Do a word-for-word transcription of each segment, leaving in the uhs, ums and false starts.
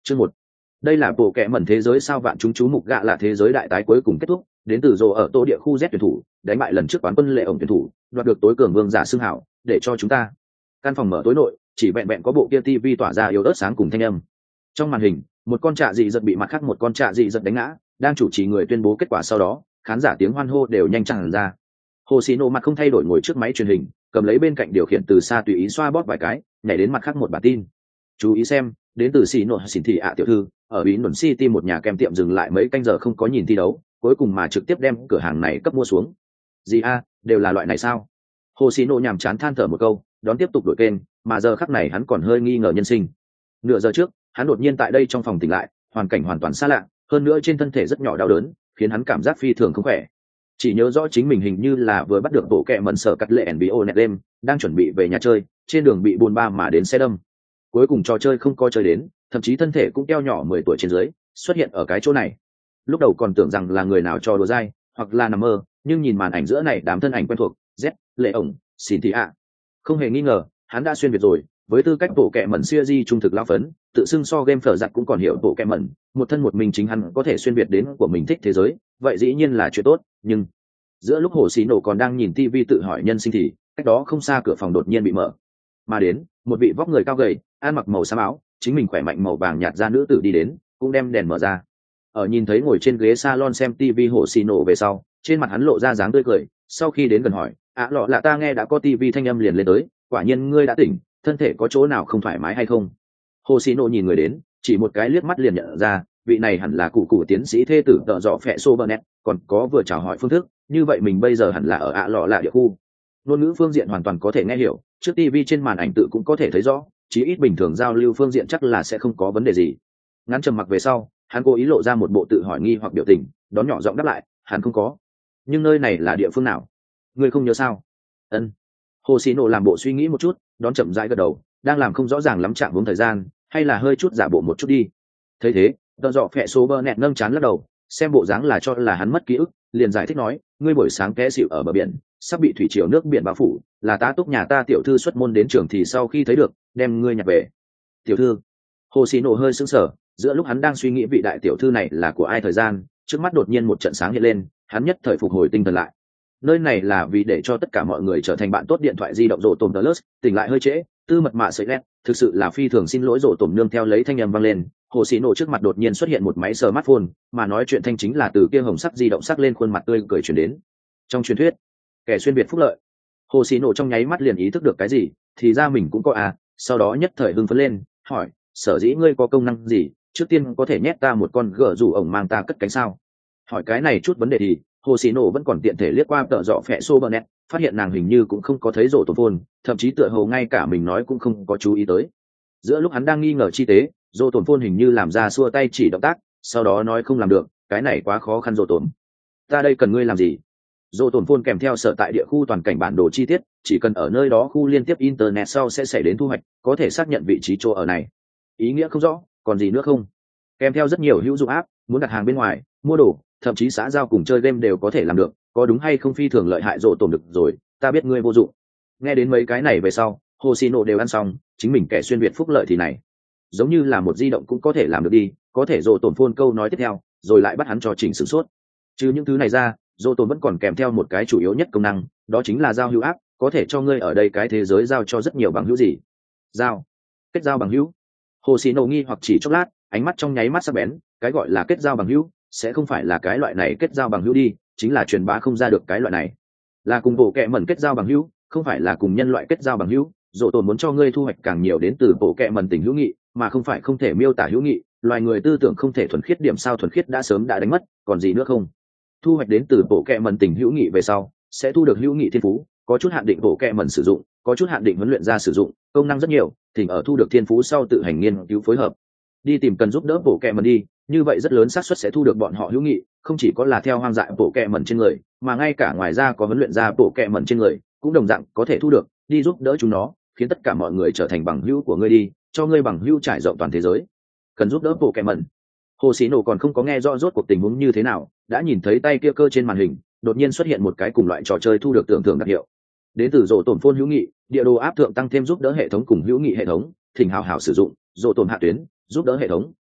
Chương một. Đây là bộ kệ mẩn thế giới sao vạn chúng chú mục gạ là thế giới đại tái cuối cùng kết thúc, đến từ rồ ở tô địa khu Z tuyển thủ, đánh bại lần trước quán quân lệ ổng tuyển thủ, đoạt được tối cường vương giả xưng hảo, để cho chúng ta. Căn phòng mở tối nội, chỉ vẹn vẹn có bộ kia tivi tỏa ra yếu ớt sáng cùng thanh âm. Trong màn hình, một con trạ dị giật bị mặt khác một con trạ dị giật đánh ngã, đang chủ trì người tuyên bố kết quả sau đó, khán giả tiếng hoan hô đều nhanh tràn ra. Hồ Sĩ Nộ mặt không thay đổi ngồi trước máy truyền hình, cầm lấy bên cạnh điều khiển từ xa tùy ý xoa bóp vài cái, nhảy đến mặt khác một bản tin. Chú ý xem, đến từ Sĩ Nộ xỉn thị ạ tiểu thư, ở Bí Nổn City một nhà kem tiệm dừng lại mấy canh giờ không có nhìn thi đấu, cuối cùng mà trực tiếp đem cửa hàng này cấp mua xuống. Gì a, đều là loại này sao? Hồ Sĩ Nộ nhàm chán than thở một câu, đón tiếp tục đổi kênh, mà giờ khắc này hắn còn hơi nghi ngờ nhân sinh. Nửa giờ trước, hắn đột nhiên tại đây trong phòng tỉnh lại, hoàn cảnh hoàn toàn xa lạ, hơn nữa trên thân thể rất nhỏ đau đớn, khiến hắn cảm giác phi thường không khỏe. Chỉ nhớ rõ chính mình hình như là vừa bắt được bộ kẹ mẩn sở cắt lệ en bê o net đêm, đang chuẩn bị về nhà chơi, trên đường bị buồn ba mà đến xe đâm. Cuối cùng trò chơi không có chơi đến, thậm chí thân thể cũng teo nhỏ mười tuổi trên dưới, xuất hiện ở cái chỗ này. Lúc đầu còn tưởng rằng là người nào cho đùa dai, hoặc là nằm mơ, nhưng nhìn màn ảnh giữa này đám thân ảnh quen thuộc, Z, Lệ ổng, xin thị ạ. Không hề nghi ngờ, hắn đã xuyên việt rồi, với tư cách bộ kẹ mẩn series trung thực lao phấn, tự xưng so game phở giặt cũng còn hiểu bộ kẹ mẩn, một thân một mình chính hắn có thể xuyên việt đến của mình thích thế giới, vậy dĩ nhiên là chuyện tốt, nhưng giữa lúc Hồ Sĩ Nộ còn đang nhìn tivi tự hỏi nhân sinh thì cách đó không xa cửa phòng đột nhiên bị mở, mà đến một vị vóc người cao gầy, ăn mặc màu xám áo, chính mình khỏe mạnh màu vàng nhạt da nữ tử đi đến, cũng đem đèn mở ra. Ở nhìn thấy ngồi trên ghế salon xem tivi Hồ Sĩ Nộ về sau, trên mặt hắn lộ ra dáng tươi cười, sau khi đến gần hỏi, ạ lọ là ta nghe đã có tivi thanh âm liền lên tới, quả nhiên ngươi đã tỉnh, thân thể có chỗ nào không thoải mái hay không? Hồ Sĩ Nộ nhìn người đến, chỉ một cái liếc mắt liền nhận ra, vị này hẳn là cụ cụ tiến sĩ thê tử tợ dọ phẹ xô bờ nét, còn có vừa chào hỏi phương thức, như vậy mình bây giờ hẳn là ở ạ lọ là địa khu. Ngôn ngữ phương diện hoàn toàn có thể nghe hiểu, trước tivi trên màn ảnh tự cũng có thể thấy rõ, chí ít bình thường giao lưu phương diện chắc là sẽ không có vấn đề gì. Ngắn trầm mặc về sau, hắn cố ý lộ ra một bộ tự hỏi nghi hoặc biểu tình, đón nhỏ giọng đáp lại, hắn không có. Nhưng nơi này là địa phương nào? Ngươi không nhớ sao? Ân. Hồ Sĩ Nộ làm bộ suy nghĩ một chút, đón chậm rãi gật đầu, đang làm không rõ ràng lắm trạng hướng thời gian, hay là hơi chút giả bộ một chút đi. Thấy thế, tợ dọ phẹ số bờ nẹt nâng chán lắc đầu, xem bộ dáng là cho là hắn mất ký ức, liền giải thích nói, ngươi buổi sáng té xỉu ở bờ biển, sắp bị thủy triều nước biển bao phủ, là tá túc nhà ta tiểu thư xuất môn đến trường thì sau khi thấy được, đem ngươi nhặt về. Tiểu thư? Hồ Sĩ Nộ hơi sững sờ, giữa lúc hắn đang suy nghĩ vị đại tiểu thư này là của ai thời gian, trước mắt đột nhiên một trận sáng hiện lên, hắn nhất thời phục hồi tinh thần lại. Nơi này là vì để cho tất cả mọi người trở thành bạn tốt điện thoại di động rổ tổm Plus, tỉnh lại hơi trễ, tư mật mạ sợi lét, thực sự là phi thường xin lỗi rổ tổm nương theo lấy thanh âm vang lên. Hồ Sĩ Nộ trước mặt đột nhiên xuất hiện một máy smartphone, mà nói chuyện thanh chính là từ kia hồng sắc di động sắc lên khuôn mặt tươi cười truyền đến. Trong truyền thuyết, kẻ xuyên việt phúc lợi. Hồ Sĩ Nộ trong nháy mắt liền ý thức được cái gì, thì ra mình cũng có à, sau đó nhất thời hưng phấn lên, hỏi, sở dĩ ngươi có công năng gì, trước tiên có thể nhét ta một con gở rủ ổng mang ta cất cánh sao? Hỏi cái này chút vấn đề thì Hồ Sĩ Nộ vẫn còn tiện thể liếc qua tợ dọ phẹ xô bờ nét, phát hiện nàng hình như cũng không có thấy rổ tổn phôn, thậm chí tựa hồ ngay cả mình nói cũng không có chú ý tới. Giữa lúc hắn đang nghi ngờ chi tế, rổ tổn phôn hình như làm ra xua tay chỉ động tác, sau đó nói không làm được, cái này quá khó khăn rổ tổn. Ta đây cần ngươi làm gì? Rổ tổn phôn kèm theo sở tại địa khu toàn cảnh bản đồ chi tiết, chỉ cần ở nơi đó khu liên tiếp internet sau sẽ xảy đến thu hoạch, có thể xác nhận vị trí chỗ ở này. Ý nghĩa không rõ, còn gì nữa không? Kèm theo rất nhiều hữu dụng app, muốn đặt hàng bên ngoài, mua đồ, thậm chí xã giao cùng chơi game đều có thể làm được, có đúng hay không phi thường lợi hại rổ tổn được rồi, ta biết ngươi vô dụng. Nghe đến mấy cái này về sau, Hồ Sĩ Nộ đều ăn xong, chính mình kẻ xuyên việt phúc lợi thì này, giống như là một di động cũng có thể làm được đi, có thể rổ tổn phôn câu nói tiếp theo, rồi lại bắt hắn cho chỉnh sửng sốt. Chứ những thứ này ra, rổ tổn vẫn còn kèm theo một cái chủ yếu nhất công năng, đó chính là giao hữu app, có thể cho ngươi ở đây cái thế giới giao cho rất nhiều bằng hữu gì. Giao, kết giao bằng hữu. Hồ Sĩ Nộ nghi hoặc chỉ chốc lát, ánh mắt trong nháy mắt sắc bén, cái gọi là kết giao bằng hữu sẽ không phải là cái loại này kết giao bằng hữu đi, chính là truyền bá không ra được cái loại này, là cùng bộ kệ mẩn kết giao bằng hữu, không phải là cùng nhân loại kết giao bằng hữu. Dỗ tồn muốn cho ngươi thu hoạch càng nhiều đến từ bộ kệ mẩn tình hữu nghị, mà không phải không thể miêu tả hữu nghị, loài người tư tưởng không thể thuần khiết, điểm sao thuần khiết đã sớm đã đánh mất, còn gì nữa không? Thu hoạch đến từ bộ kệ mẩn tình hữu nghị về sau, sẽ thu được hữu nghị thiên phú, có chút hạn định bộ kệ mẩn sử dụng, có chút hạn định huấn luyện ra sử dụng, công năng rất nhiều, thỉnh ở thu được thiên phú sau tự hành nghiên cứu phối hợp, đi tìm cần giúp đỡ bộ kệ mẩn đi, như vậy rất lớn xác suất sẽ thu được bọn họ hữu nghị, không chỉ có là theo hoang dại bộ kệ mẩn trên người, mà ngay cả ngoài ra có huấn luyện ra bộ kệ mẩn trên người, cũng đồng dạng có thể thu được, đi giúp đỡ chúng nó, khiến tất cả mọi người trở thành bằng hữu của ngươi đi, cho ngươi bằng hữu trải rộng toàn thế giới. Cần giúp đỡ bộ kệ mẩn. Hồ Sĩ Nộ còn không có nghe rõ rốt cuộc tình huống như thế nào, đã nhìn thấy tay kia cơ trên màn hình, đột nhiên xuất hiện một cái cùng loại trò chơi thu được tưởng thưởng đặc hiệu. Đến từ rổ tổn phôn hữu nghị, địa đồ áp thượng tăng thêm giúp đỡ hệ thống cùng hữu nghị hệ thống, thỉnh hào hào sử dụng, rổ tổn hạ tuyến, giúp đỡ hệ thống,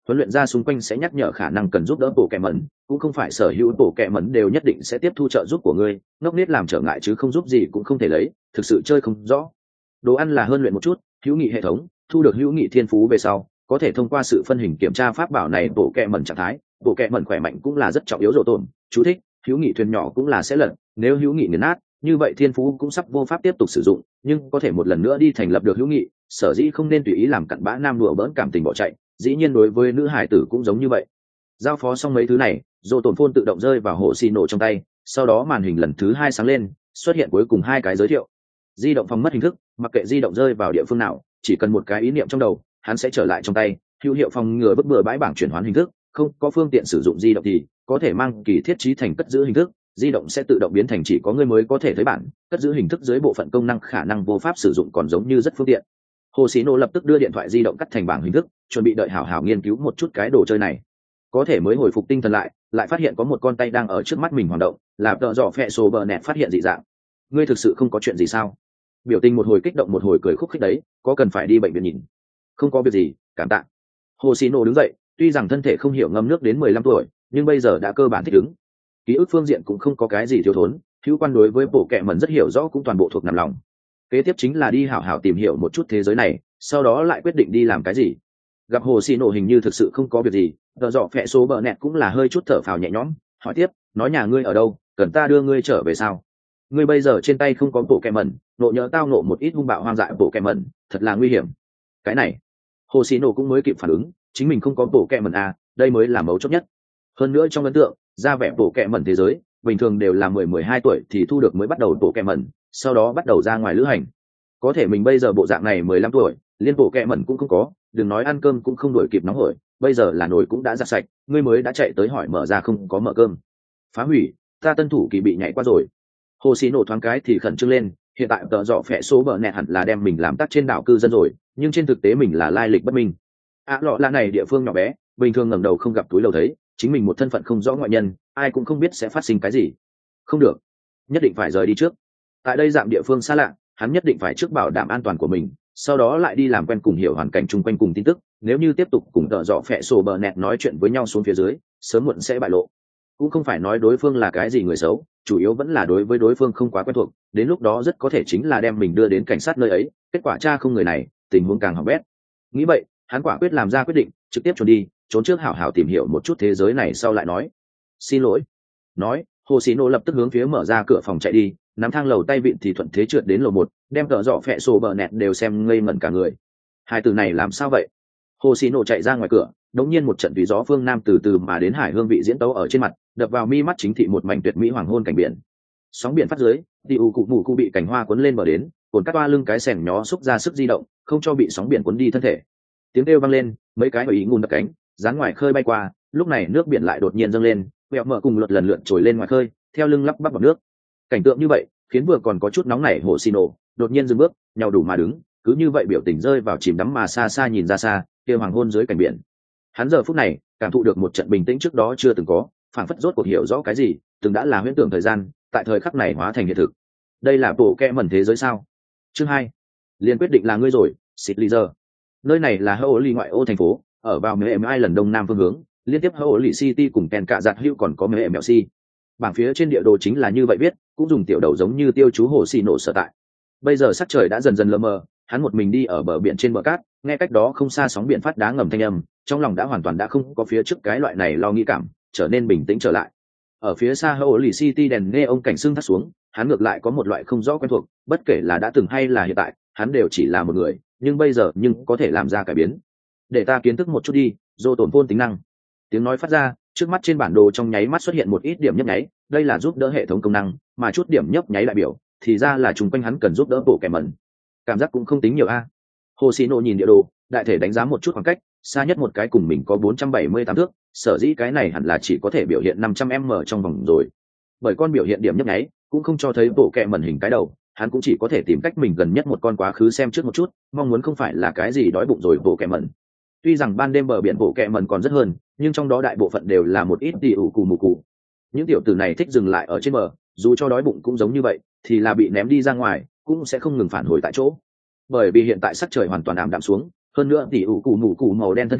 huấn luyện ra xung quanh sẽ nhắc nhở khả năng cần giúp đỡ bộ kẹ mẩn, cũng không phải sở hữu bộ kẹ mẩn đều nhất định sẽ tiếp thu trợ giúp của ngươi, ngốc nết làm trở ngại chứ không giúp gì cũng không thể lấy, thực sự chơi không rõ. Đồ ăn là hơn luyện một chút, hữu nghị hệ thống, thu được hữu nghị thiên phú về sau, có thể thông qua sự phân hình kiểm tra pháp bảo này bộ kẹ mẩn trạng thái, bộ kẹ mẩn khỏe mạnh cũng là rất trọng yếu độ tổn. Chú thích: hữu nghị thuyền nhỏ cũng là sẽ lật, nếu hữu nghị nghiền nát, như vậy thiên phú cũng sắp vô pháp tiếp tục sử dụng, nhưng có thể một lần nữa đi thành lập được hữu nghị, sở dĩ không nên tùy ý làm cặn bã nam đùa bỡn cảm tình bỏ chạy, dĩ nhiên đối với nữ hải tử cũng giống như vậy. Giao phó xong mấy thứ này, dồ tổn phôn tự động rơi vào hồ xì nổ trong tay, sau đó màn hình lần thứ hai sáng lên, xuất hiện cuối cùng hai cái giới thiệu. Di động phòng mất hình thức, mặc kệ di động rơi vào địa phương nào, chỉ cần một cái ý niệm trong đầu, hắn sẽ trở lại trong tay. Hữu hiệu phòng ngừa bất bừa bãi bảng chuyển hoán hình thức, không có phương tiện sử dụng di động thì có thể mang kỳ thiết trí thành cất giữ hình thức, di động sẽ tự động biến thành chỉ có người mới có thể thấy bản, cất giữ hình thức dưới bộ phận công năng khả năng vô pháp sử dụng còn giống như rất phương tiện. Hồ Sĩ Nô lập tức đưa điện thoại di động cắt thành bảng hình thức, chuẩn bị đợi hảo hảo nghiên cứu một chút cái đồ chơi này. Có thể mới hồi phục tinh thần lại, lại phát hiện có một con tay đang ở trước mắt mình hoạt động, là tợ dọ phẹ sổ bờ nẹt phát hiện dị dạng. Ngươi thực sự không có chuyện gì sao? Biểu tình một hồi kích động một hồi cười khúc khích đấy, có cần phải đi bệnh viện nhìn? Không có việc gì, cảm tạ. Hồ Sĩ Nô đứng dậy, tuy rằng thân thể không hiểu ngâm nước đến mười lăm tuổi, nhưng bây giờ đã cơ bản thích ứng. Ký ức phương diện cũng không có cái gì thiếu thốn, hữu quan đối với bộ kệ mẩn rất hiểu rõ cũng toàn bộ thuộc nằm lòng. Kế tiếp chính là đi hảo hảo tìm hiểu một chút thế giới này, sau đó lại quyết định đi làm cái gì. Gặp Hồ Sĩ Nổ hình như thực sự không có việc gì, tợ dọ phẹ số bờ nẹt cũng là hơi chút thở phào nhẹ nhõm, hỏi tiếp, nói nhà ngươi ở đâu, cần ta đưa ngươi trở về sao? Ngươi bây giờ trên tay không có bộ kệ mẩn, nộ nhớ tao nộ một ít hung bạo hoang dại bộ kệ mẩn, thật là nguy hiểm. Cái này, Hồ Sĩ Nổ cũng mới kịp phản ứng, chính mình không có bộ kệ mẩn à, đây mới là mấu chốt nhất. Hơn nữa trong ấn tượng, ra vẻ bộ kệ mẩn thế giới, bình thường đều là mười mười hai tuổi thì thu được mới bắt đầu bộ kệ mẩn, sau đó bắt đầu ra ngoài lữ hành. Có thể mình bây giờ bộ dạng này mười lăm tuổi, liên bộ kệ mẩn cũng không có, đừng nói ăn cơm cũng không đuổi kịp nóng hổi, bây giờ là nồi cũng đã giặt sạch, ngươi mới đã chạy tới hỏi mở ra không có mở cơm. Phá hủy, ta tân thủ kỳ bị nhảy qua rồi. Hồ Sĩ Nổ thoáng cái thì khẩn trương lên, hiện tại tợ dọ phẹ số bờ nẹt hẳn là đem mình làm tắc trên đảo cư dân rồi, nhưng trên thực tế mình là lai lịch bất minh. À lọ là này địa phương nhỏ bé, bình thường ngẩng đầu không gặp túi lầu thấy, chính mình một thân phận không rõ ngoại nhân, ai cũng không biết sẽ phát sinh cái gì. Không được, nhất định phải rời đi trước. Tại đây dạng địa phương xa lạ, hắn nhất định phải trước bảo đảm an toàn của mình, sau đó lại đi làm quen cùng hiểu hoàn cảnh chung quanh cùng tin tức. Nếu như tiếp tục cùng tợ dọ phẹ sổ bờ nẹt nói chuyện với nhau xuống phía dưới, sớm muộn sẽ bại lộ. Cũng không phải nói đối phương là cái gì người xấu, chủ yếu vẫn là đối với đối phương không quá quen thuộc, đến lúc đó rất có thể chính là đem mình đưa đến cảnh sát nơi ấy, kết quả tra không người này, tình huống càng hỏng bét. Nghĩ vậy, hắn quả quyết làm ra quyết định, trực tiếp trốn đi, trốn trước hảo hảo tìm hiểu một chút thế giới này sau lại nói. Xin lỗi. Nói, Hồ Sĩ Nô lập tức hướng phía mở ra cửa phòng chạy đi, nắm thang lầu tay vịn thì thuận thế trượt đến lầu một, đem tợ dọ phẹ sổ bờ nẹt đều xem ngây ngẩn cả người. Hai từ này làm sao vậy? Hồ Sĩ Nô chạy ra ngoài cửa, đống nhiên một trận tùy gió phương nam từ từ mà đến hải hương vị diễn tấu ở trên mặt, đập vào mi mắt chính thị một mảnh tuyệt mỹ hoàng hôn cảnh biển. Sóng biển phát dưới, đi u cụ mù cụ bị cảnh hoa cuốn lên bờ đến, cồn cắt toa lưng cái sẻng nhó xúc ra sức di động, không cho bị sóng biển cuốn đi thân thể. Tiếng kêu vang lên, mấy cái ý ngùn đập cánh, dán ngoài khơi bay qua, lúc này nước biển lại đột nhiên dâng lên, quẹo mở cùng lượt lần lượt trồi lên ngoài khơi, theo lưng lắp bắp bọt nước. Cảnh tượng như vậy khiến vừa còn có chút nóng nảy Hồ Sĩ Nổ đột nhiên dừng bước, nhào đủ mà đứng, cứ như vậy biểu tình rơi vào chìm đắm mà xa xa nhìn ra xa, kia hoàng hôn dưới cảnh biển. Hắn giờ phút này cảm thụ được một trận bình tĩnh trước đó chưa từng có, phảng phất rốt cuộc hiểu rõ cái gì từng đã là huyễn tưởng thời gian, tại thời khắc này hóa thành hiện thực. Đây là bộ kẽ mẩn thế giới sao? Chương hai, liền quyết định là ngươi rồi, Sít Ly giờ. Nơi này là Hậu Ly ngoại ô thành phố, ở vào Mễ Mai lần đông nam phương hướng, liên tiếp Hậu Ly City cùng Ken Cạ Giặt Hữu còn có Mễ Mèo Si. Bảng phía trên địa đồ chính là như vậy viết, cũng dùng tiểu đầu giống như tiêu chú Hồ Sĩ Nổ sở tại. Bây giờ sắc trời đã dần dần lờ mờ, hắn một mình đi ở bờ biển trên bờ cát, nghe cách đó không xa sóng biển phát đá ngầm thanh âm, trong lòng đã hoàn toàn đã không có phía trước cái loại này lo nghĩ cảm, trở nên bình tĩnh trở lại. Ở phía xa Hậu Ly City đèn nghe ông cảnh sưng thắt xuống, hắn ngược lại có một loại không rõ quen thuộc, bất kể là đã từng hay là hiện tại, hắn đều chỉ là một người, nhưng bây giờ nhưng có thể làm ra cải biến. Để ta kiến thức một chút đi, dô tổn phôn tính năng. Tiếng nói phát ra, trước mắt trên bản đồ trong nháy mắt xuất hiện một ít điểm nhấp nháy, đây là giúp đỡ hệ thống công năng, mà chút điểm nhấp nháy đại biểu thì ra là chung quanh hắn cần giúp đỡ bộ kẻ mẩn. Cảm giác cũng không tính nhiều a. Hồ Sĩ Nổ nhìn địa đồ, đại thể đánh giá một chút khoảng cách, xa nhất một cái cùng mình có bốn trăm bảy mươi tám thước, sở dĩ cái này hẳn là chỉ có thể biểu hiện năm trăm m trong vòng rồi. Bởi con biểu hiện điểm nhấp nháy cũng không cho thấy bộ kẻ mẩn hình cái đầu, hắn cũng chỉ có thể tìm cách mình gần nhất một con quá khứ xem trước một chút, mong muốn không phải là cái gì đói bụng rồi bộ kẻ mẩn. Tuy rằng ban đêm bờ biển bộ kẹ mần còn rất hơn, nhưng trong đó đại bộ phận đều là một ít tỉ ủ cù mù cù. Những tiểu tử này thích dừng lại ở trên bờ, dù cho đói bụng cũng giống như vậy, thì là bị ném đi ra ngoài, cũng sẽ không ngừng phản hồi tại chỗ. Bởi vì hiện tại sắc trời hoàn toàn ảm đạm xuống, hơn nữa tỉ ủ cù mù cù màu đen thân thể,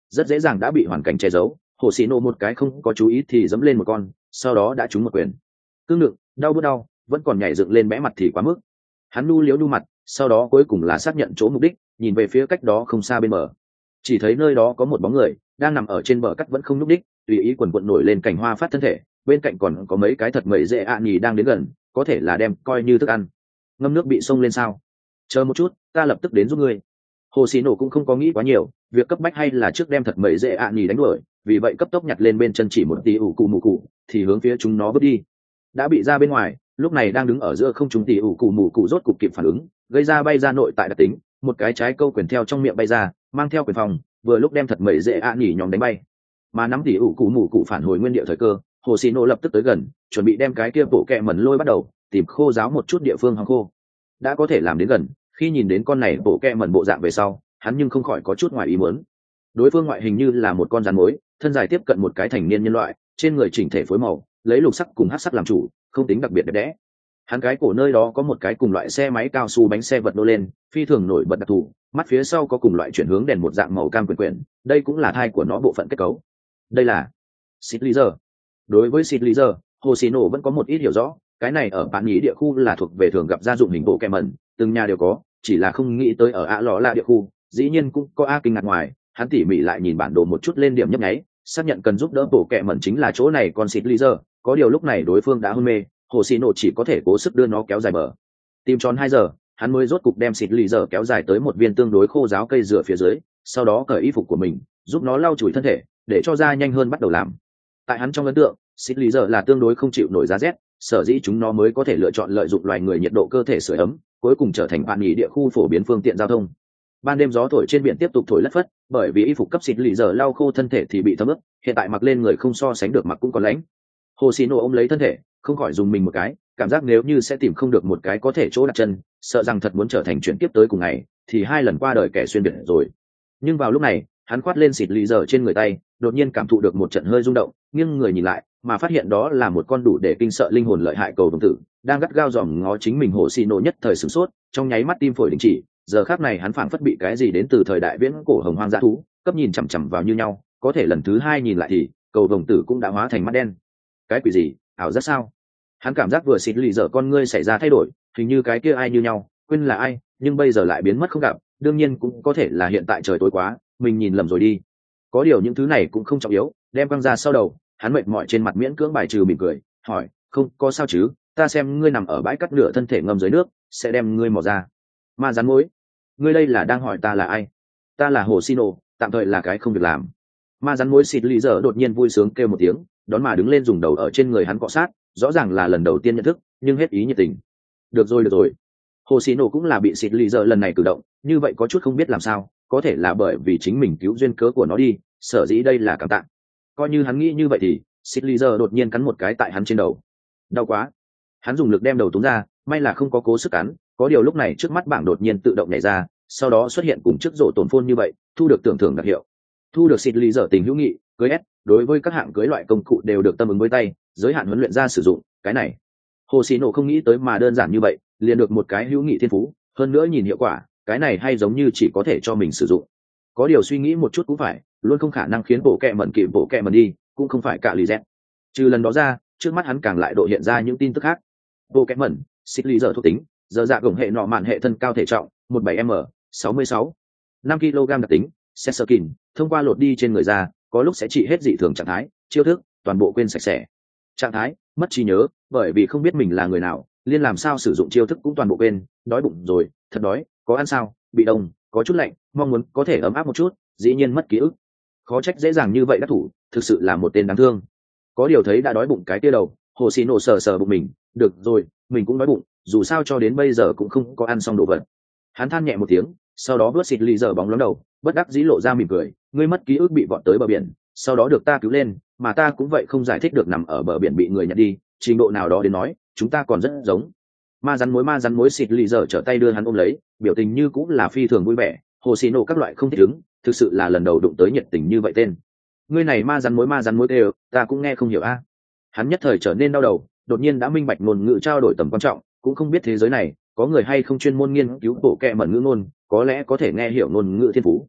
rất dễ dàng đã bị hoàn cảnh che giấu. Hồ xì nổ một cái không có chú ý thì dẫm lên một con, sau đó đã trúng một quyền. Cương ngực đau bứt đau, vẫn còn nhảy dựng lên bẽ mặt thì quá mức. Hắn nu liếu nu mặt, sau đó cuối cùng là xác nhận chỗ mục đích, nhìn về phía cách đó không xa bên bờ, chỉ thấy nơi đó có một bóng người đang nằm ở trên bờ cắt vẫn không nhúc đích, tùy ý quần quận nổi lên cảnh hoa phát thân thể. Bên cạnh còn có mấy cái thật mẩy dễ ạ nhì đang đến gần, có thể là đem coi như thức ăn. Ngâm nước bị xông lên sao? Chờ một chút, ta lập tức đến giúp ngươi. Hồ xì nổ cũng không có nghĩ quá nhiều, việc cấp bách hay là trước đem thật mẩy dễ ạ nhì đánh đuổi, vì vậy cấp tốc nhặt lên bên chân chỉ một tí ủ cụ mù cụ thì hướng phía chúng nó vứt đi. Đã bị ra bên ngoài, lúc này đang đứng ở giữa không trung tí ủ cụ mù cụ rốt cục kịp phản ứng, gây ra bay ra nội tại đặc tính, một cái trái câu quyền theo trong miệng bay ra, mang theo quyền phòng, vừa lúc đem thật mẩy dễ ạ nhì nhóm đánh bay. Mà nắm tỉ ủ cụ mù cụ phản hồi nguyên địa thời cơ, hồ xì nổ lập tức tới gần, chuẩn bị đem cái kia bộ kẹ mẩn lôi bắt đầu tìm khô giáo một chút địa phương hòng khô. Đã có thể làm đến gần, khi nhìn đến con này bộ kẹ mẩn bộ dạng về sau, hắn nhưng không khỏi có chút ngoài ý muốn. Đối phương ngoại hình như là một con rắn mối, thân dài tiếp cận một cái thành niên nhân loại, trên người chỉnh thể phối màu lấy lục sắc cùng hắc sắc làm chủ, không tính đặc biệt đẹp đẽ. Hắn cái cổ nơi đó có một cái cùng loại xe máy cao su bánh xe vật nô lên, phi thường nổi bật đặc thù, mắt phía sau có cùng loại chuyển hướng đèn một dạng màu cam quyển quyển, đây cũng là thai của nó bộ phận kết cấu. Đây là xịt lý giờ. Đối với xịt lý giờ, hồ xì nổ vẫn có một ít hiểu rõ, cái này ở bản nhĩ địa khu là thuộc về thường gặp gia dụng hình bộ kẹ mẩn, từng nhà đều có, chỉ là không nghĩ tới ở ạ lọ là địa khu, dĩ nhiên cũng có a kinh ngạc ngoài. Hắn tỉ mỉ lại nhìn bản đồ một chút lên điểm nhấp nháy, xác nhận cần giúp đỡ bộ kẹ mẩn chính là chỗ này, còn xịt lý giờ, có điều lúc này đối phương đã hôn mê, hồ xì nổ chỉ có thể cố sức đưa nó kéo dài bờ. Tìm tròn hai giờ, hắn mới rốt cục đem xịt lý giờ kéo dài tới một viên tương đối khô giáo cây dừa phía dưới, sau đó cởi y phục của mình, giúp nó lau chùi thân thể, để cho da nhanh hơn bắt đầu làm. Tại hắn trong ấn tượng, xịt lý giờ là tương đối không chịu nổi giá rét, sở dĩ chúng nó mới có thể lựa chọn lợi dụng loài người nhiệt độ cơ thể sưởi ấm, cuối cùng trở thành bạn nghỉ địa khu phổ biến phương tiện giao thông. Ban đêm gió thổi trên biển tiếp tục thổi lất phất, bởi vì y phục cấp xịt lý giờ lau khô thân thể thì bị thấm ướt, hiện tại mặc lên người không so sánh được mặc cũng còn lạnh. Hồ xì nổ ôm lấy thân thể, không khỏi dùng mình một cái, cảm giác nếu như sẽ tìm không được một cái có thể chỗ đặt chân, sợ rằng thật muốn trở thành chuyển tiếp tới cùng ngày, thì hai lần qua đời kẻ xuyên việt rồi. Nhưng vào lúc này, hắn khoát lên xịt lý giờ trên người tay, đột nhiên cảm thụ được một trận hơi rung động, nghiêng người nhìn lại, mà phát hiện đó là một con đủ để kinh sợ linh hồn lợi hại cầu đồng tử, đang gắt gao dòm ngó chính mình. Hồ xì nổ nhất thời sửng sốt, trong nháy mắt tim phổi đình chỉ, giờ khắc này hắn phảng phất bị cái gì đến từ thời đại viễn cổ hồng hoang dã thú cấp nhìn chằm chằm vào như nhau, có thể lần thứ hai nhìn lại thì cầu đồng tử cũng đã hóa thành mắt đen. Cái quỷ gì, ảo giác sao? Hắn cảm giác vừa xịt lì dở con ngươi xảy ra thay đổi, hình như cái kia ai như nhau, quên là ai, nhưng bây giờ lại biến mất không gặp. Đương nhiên cũng có thể là hiện tại trời tối quá, mình nhìn lầm rồi đi. Có điều những thứ này cũng không trọng yếu, đem quăng ra sau đầu, hắn mệt mỏi trên mặt miễn cưỡng bài trừ mỉm cười, hỏi, không có sao chứ? Ta xem ngươi nằm ở bãi cắt nửa thân thể ngâm dưới nước, sẽ đem ngươi mò ra. Ma rắn mối, ngươi đây là đang hỏi ta là ai? Ta là Hồ Xì Nổ, tạm thời là cái không việc làm. Ma rắn mối xịt lì dở đột nhiên vui sướng kêu một tiếng, đón mà đứng lên dùng đầu ở trên người hắn cọ sát, rõ ràng là lần đầu tiên nhận thức, nhưng hết ý nhiệt tình. Được rồi được rồi. Hồ Xì Nổ cũng là bị xịt lì dở lần này cử động, như vậy có chút không biết làm sao, có thể là bởi vì chính mình cứu duyên cớ của nó đi, sở dĩ đây là cảm tạ. Coi như hắn nghĩ như vậy thì, xịt lì dở đột nhiên cắn một cái tại hắn trên đầu. Đau quá. Hắn dùng lực đem đầu túm ra, may là không có cố sức cắn, có điều lúc này trước mắt bảng đột nhiên tự động nhảy ra, sau đó xuất hiện cùng trước rổ tổn phôn như vậy, thu được tưởng thưởng đặc hiệu. Thu được xịt lì dở tình hữu nghị, cưới S, đối với các hạng cưới loại công cụ đều được tâm ứng với tay, giới hạn huấn luyện ra sử dụng, cái này. Hồ Xì Nổ không nghĩ tới mà đơn giản như vậy, liền được một cái hữu nghị thiên phú, hơn nữa nhìn hiệu quả, cái này hay giống như chỉ có thể cho mình sử dụng. Có điều suy nghĩ một chút cũng phải, luôn không khả năng khiến bộ kẹ mẩn kịp bộ kẹ mẩn đi, cũng không phải cả lì dẹt. Trừ lần đó ra, trước mắt hắn càng lại độ hiện ra những tin tức khác. Bộ kẹ mẩn, xịt lì dở thuộc tính, giờ dạ gồng hệ nọ mạn hệ thân cao thể trọng, một bảy m, sáu mươi sáu, năm ki lô gam đặc tính, Seskin, thông qua lột đi trên người ra, có lúc sẽ trị hết dị thường trạng thái, chiêu thức, toàn bộ quên sạch sẽ. Trạng thái, mất trí nhớ, bởi vì không biết mình là người nào, liên làm sao sử dụng chiêu thức cũng toàn bộ quên, đói bụng rồi, thật đói, có ăn sao, bị đông, có chút lạnh, mong muốn có thể ấm áp một chút, dĩ nhiên mất ký ức. Khó trách dễ dàng như vậy đắc thủ, thực sự là một tên đáng thương. Có điều thấy đã đói bụng cái tia đầu, Hồ Xì Nổ sờ sờ bụng mình, được rồi, mình cũng đói bụng, dù sao cho đến bây giờ cũng không có ăn xong đồ vật. Hắn than nhẹ một tiếng, sau đó vớt xịt lì dở bóng lóng đầu, bất đắc dĩ lộ ra mỉm cười, ngươi mất ký ức bị vọt tới bờ biển, sau đó được ta cứu lên, mà ta cũng vậy không giải thích được nằm ở bờ biển bị người nhặt đi, trình độ nào đó đến nói, chúng ta còn rất giống. Ma rắn mối ma rắn mối xịt lì dở trở tay đưa hắn ôm lấy, biểu tình như cũng là phi thường vui vẻ. Hồ Xì Nổ các loại không thích ứng, thực sự là lần đầu đụng tới nhiệt tình như vậy tên. Ngươi này ma rắn mối ma rắn mối đều, ta cũng nghe không hiểu a. Hắn nhất thời trở nên đau đầu, đột nhiên đã minh bạch ngôn ngữ trao đổi tầm quan trọng, cũng không biết thế giới này có người hay không chuyên môn nghiên cứu bộ kệ mẩn ngữ ngôn, có lẽ có thể nghe hiểu ngôn ngữ thiên phú.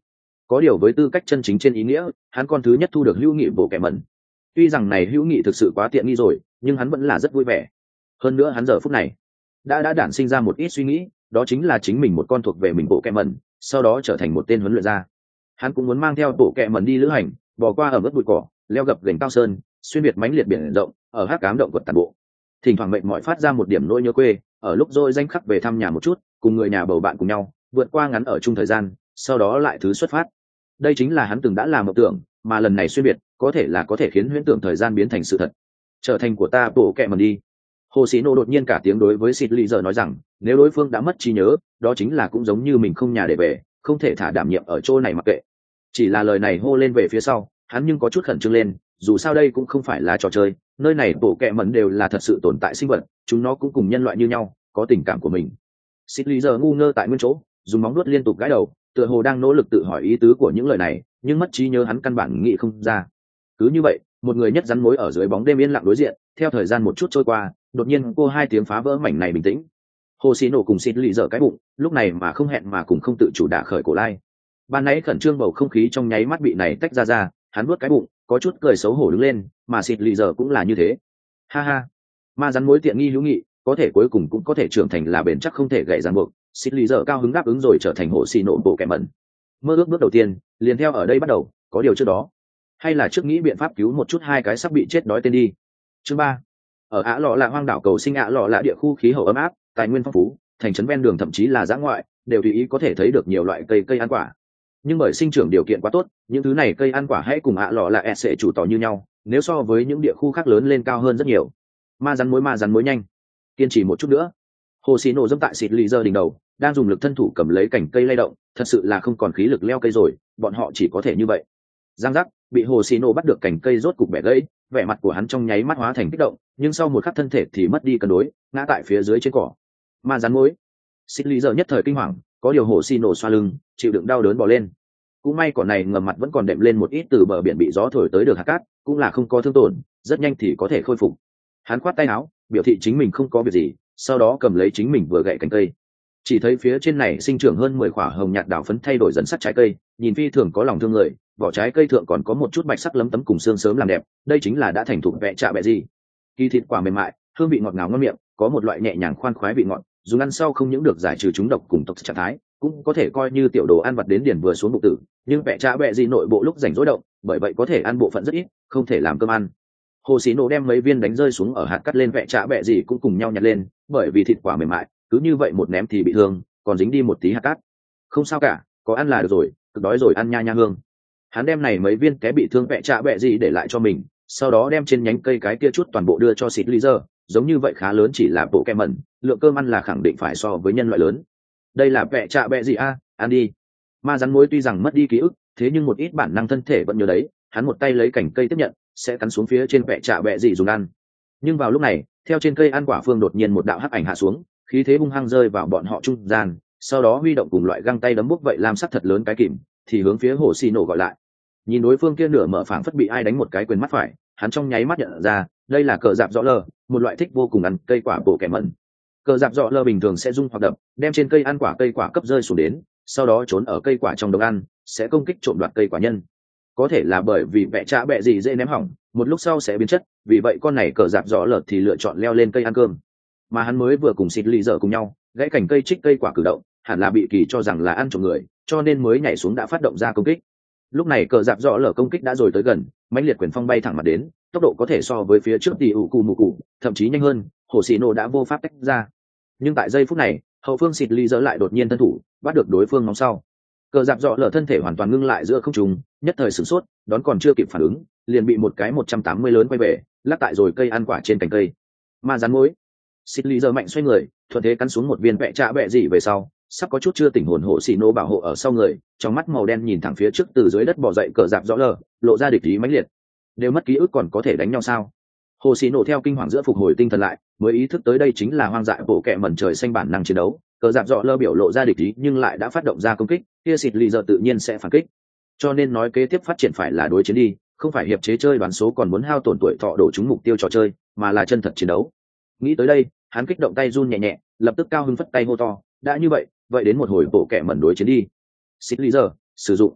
có điều với tư cách chân chính trên ý nghĩa hắn con thứ nhất thu được hữu nghị bộ kẻ mẩn. Tuy rằng này hữu nghị thực sự quá tiện nghi rồi nhưng hắn vẫn là rất vui vẻ. Hơn nữa hắn giờ phút này đã đã đản sinh ra một ít suy nghĩ, đó chính là chính mình một con thuộc về mình bộ kẻ mẩn, sau đó trở thành một tên huấn luyện gia. Hắn cũng muốn mang theo bộ kẻ mẩn đi lữ hành, bò qua ở mức bụi cỏ, leo gập gành cao sơn, xuyên việt mãnh liệt biển rộng, ở hắc ám động quật tàn bộ. Thỉnh thoảng mệt mỏi phát ra một điểm nỗi nhớ quê, ở lúc rồi danh khắc về thăm nhà một chút, cùng người nhà bầu bạn cùng nhau vượt qua ngắn ở chung thời gian, sau đó lại thứ xuất phát. Đây chính là hắn từng đã làm mộng tưởng, mà lần này xuyên biệt có thể là có thể khiến huyễn tưởng thời gian biến thành sự thật, trở thành của ta bộ kẹ mần đi. Hồ Sĩ Nô đột nhiên cả tiếng đối với Xịt Lì giờ nói rằng, nếu đối phương đã mất trí nhớ, đó chính là cũng giống như mình không nhà để về, không thể thả đảm nhiệm ở chỗ này mặc kệ. Chỉ là lời này hô lên về phía sau, hắn nhưng có chút khẩn trương lên, dù sao đây cũng không phải là trò chơi, nơi này bộ kẹ mần đều là thật sự tồn tại sinh vật, chúng nó cũng cùng nhân loại như nhau, có tình cảm của mình. Xịt Lì giờ ngu ngơ tại nguyên chỗ, dùng móng vuốt liên tục gãi đầu, tựa hồ đang nỗ lực tự hỏi ý tứ của những lời này, nhưng mất trí nhớ hắn căn bản nghĩ không ra. Cứ như vậy, một người nhất rắn mối ở dưới bóng đêm yên lặng đối diện, theo thời gian một chút trôi qua, đột nhiên cô hai tiếng phá vỡ mảnh này bình tĩnh. Hồ Sĩ Nổ cùng Xịt Lì dở cái bụng, lúc này mà không hẹn mà cùng không tự chủ đả khởi cổ lai. Ban nãy khẩn trương bầu không khí trong nháy mắt bị này tách ra ra, hắn nuốt cái bụng, có chút cười xấu hổ đứng lên, mà Xịt Lì dở cũng là như thế. Ha ha, ma rắn mối tiện nghi hữu nghị, có thể cuối cùng cũng có thể trưởng thành là bền chắc không thể gãy ràng buộc. Xịt Lì dở cao hứng đáp ứng rồi trở thành Hồ Sĩ Nổ bộ kẻ mẩn. Mơ ước bước đầu tiên, liền theo ở đây bắt đầu, có điều trước đó, hay là trước nghĩ biện pháp cứu một chút hai cái sắp bị chết đói tên đi. Chương ba, ở Ả Lọ Lạ hoang đảo cầu sinh Ả Lọ Lạ địa khu khí hậu ấm áp, tài nguyên phong phú, thành trấn ven đường thậm chí là dã ngoại đều tùy ý có thể thấy được nhiều loại cây cây ăn quả. Nhưng bởi sinh trưởng điều kiện quá tốt, những thứ này cây ăn quả hãy cùng Ả Lọ Lạ sẽ chủ tỏ như nhau, nếu so với những địa khu khác lớn lên cao hơn rất nhiều. Ma rắn mối ma rắn mối nhanh, kiên trì một chút nữa. Hồ Sĩ Nổ dẫm tại Xịt Lì giờ đỉnh đầu, đang dùng lực thân thủ cầm lấy cành cây lay động, thật sự là không còn khí lực leo cây rồi, bọn họ chỉ có thể như vậy. Giang giác, bị Hồ Sĩ Nổ bắt được cành cây rốt cục bẻ gãy, vẻ mặt của hắn trong nháy mắt hóa thành kích động, nhưng sau một khắc thân thể thì mất đi cân đối, ngã tại phía dưới trên cỏ. Ma rắn mối. Xịt Lì giờ nhất thời kinh hoàng, có điều Hồ Sĩ Nổ xoa lưng, chịu đựng đau đớn bò lên. Cũng may cỏ này ngầm mặt vẫn còn đệm lên một ít từ bờ biển bị gió thổi tới được hạt cát, cũng là không có thương tổn, rất nhanh thì có thể khôi phục. Hắn khoát tay áo, biểu thị chính mình không có việc gì, sau đó cầm lấy chính mình vừa gãy cành cây. Chỉ thấy phía trên này sinh trưởng hơn mười quả hồng nhạt đào phấn thay đổi dần sắc trái cây, nhìn phi thường có lòng thương người, vỏ trái cây thượng còn có một chút bạch sắc lấm tấm cùng xương sớm làm đẹp, đây chính là đã thành thục vẹ chạ bẹ gì. Kỳ thịt quả mềm mại, hương vị ngọt ngào ngon miệng, có một loại nhẹ nhàng khoan khoái vị ngọt, dùng ăn sau không những được giải trừ chúng độc cùng tộc trạng thái, cũng có thể coi như tiểu đồ ăn vặt đến điển vừa xuống bụng tử, nhưng vẹ chạ bẹ gì nội bộ lúc rảnh rỗi động, bởi vậy có thể ăn bộ phận rất ít, không thể làm cơm ăn. Hồ Sĩ Nổ đem mấy viên đánh rơi xuống ở hạt cắt lên vẹ chạ bẹ gì cũng cùng nhau nhặt lên, bởi vì thịt quả mềm mại, cứ như vậy một ném thì bị thương, còn dính đi một tí hạt cát. Không sao cả, có ăn là được rồi, cực đói rồi ăn nha nha hương. Hắn đem này mấy viên té bị thương vẹ chạ bẹ gì để lại cho mình, sau đó đem trên nhánh cây cái kia chút toàn bộ đưa cho Xịt Lì giờ, giống như vậy khá lớn chỉ là bộ kem mẩn, lượng cơm ăn là khẳng định phải so với nhân loại lớn. Đây là vẹ chạ bẹ gì a, ăn đi. Ma rắn mối tuy rằng mất đi ký ức, thế nhưng một ít bản năng thân thể vẫn nhớ đấy, hắn một tay lấy cành cây tiếp nhận, sẽ cắn xuống phía trên vẹ chạ bẹ gì dùng ăn. Nhưng vào lúc này, theo trên cây ăn quả phương đột nhiên một đạo hắc ảnh hạ xuống, khí thế hung hăng rơi vào bọn họ trung gian, sau đó huy động cùng loại găng tay đấm bốc vậy làm sắc thật lớn cái kìm, thì hướng phía Hồ Sĩ Nổ gọi lại. Nhìn đối phương kia nửa mở phảng phất bị ai đánh một cái quyền mắt phải, hắn trong nháy mắt nhận ra, đây là cờ dạp rõ lờ, một loại thích vô cùng ăn cây quả bổ kẻ mẩn. Cờ dạp rõ lờ bình thường sẽ rung hoặc đập, đem trên cây ăn quả cây quả cấp rơi xuống đến, sau đó trốn ở cây quả trong đống ăn, sẽ công kích trộm đoạt cây quả nhân. Có thể là bởi vì vẽ chạ bẹ gì dễ ném hỏng, một lúc sau sẽ biến chất, vì vậy con này cờ dạp rõ lờ thì lựa chọn leo lên cây ăn cơm. Mà hắn mới vừa cùng Xịt Lì dở cùng nhau, gãy cành cây trích cây quả cử động, hẳn là bị kỳ cho rằng là ăn trộm người, cho nên mới nhảy xuống đã phát động ra công kích. Lúc này cờ dạp rõ lở công kích đã rồi tới gần, mãnh liệt quyền phong bay thẳng mặt đến, tốc độ có thể so với phía trước tỷ ủ cù mù cù, thậm chí nhanh hơn. Hồ Sĩ Nổ đã vô pháp tách ra. Nhưng tại giây phút này, hậu phương Xịt Lì dở lại đột nhiên thân thủ, bắt được đối phương móng sau. Cờ dạp rõ lở thân thể hoàn toàn ngưng lại giữa không trung, nhất thời sửng sốt, đón còn chưa kịp phản ứng, liền bị một cái một trăm tám mươi lớn quay về, lắc tại rồi cây ăn quả trên cành cây. Ma rắn mối. Xịt Lì dở mạnh xoay người, thuận thế cắn xuống một viên vẹ chạ bẹ gì về sau, sắp có chút chưa tỉnh hồn. Hồ Sĩ Nổ bảo hộ ở sau người, trong mắt màu đen nhìn thẳng phía trước từ dưới đất bò dậy cờ dạp rõ lở, lộ ra địch ý mãnh liệt. Đều mất ký ức còn có thể đánh nhau sao? Hồ Sĩ Nổ theo kinh hoàng giữa phục hồi tinh thần lại, mới ý thức tới đây chính là hoang dại bộ kệ mẩn trời xanh bản năng chiến đấu. Cờ dạp rõ lơ biểu lộ ra địch ý nhưng lại đã phát động ra công kích, kia Xịt Lì giờ tự nhiên sẽ phản kích. Cho nên nói kế tiếp phát triển phải là đối chiến đi, không phải hiệp chế chơi đoán số còn muốn hao tổn tuổi thọ đổ trúng mục tiêu trò chơi, mà là chân thật chiến đấu. Nghĩ tới đây, hắn kích động tay run nhẹ nhẹ, lập tức cao hứng phất tay hô to, đã như vậy, vậy đến một hồi bộ kệ mẩn đối chiến đi. Xịt Lì giờ, sử dụng.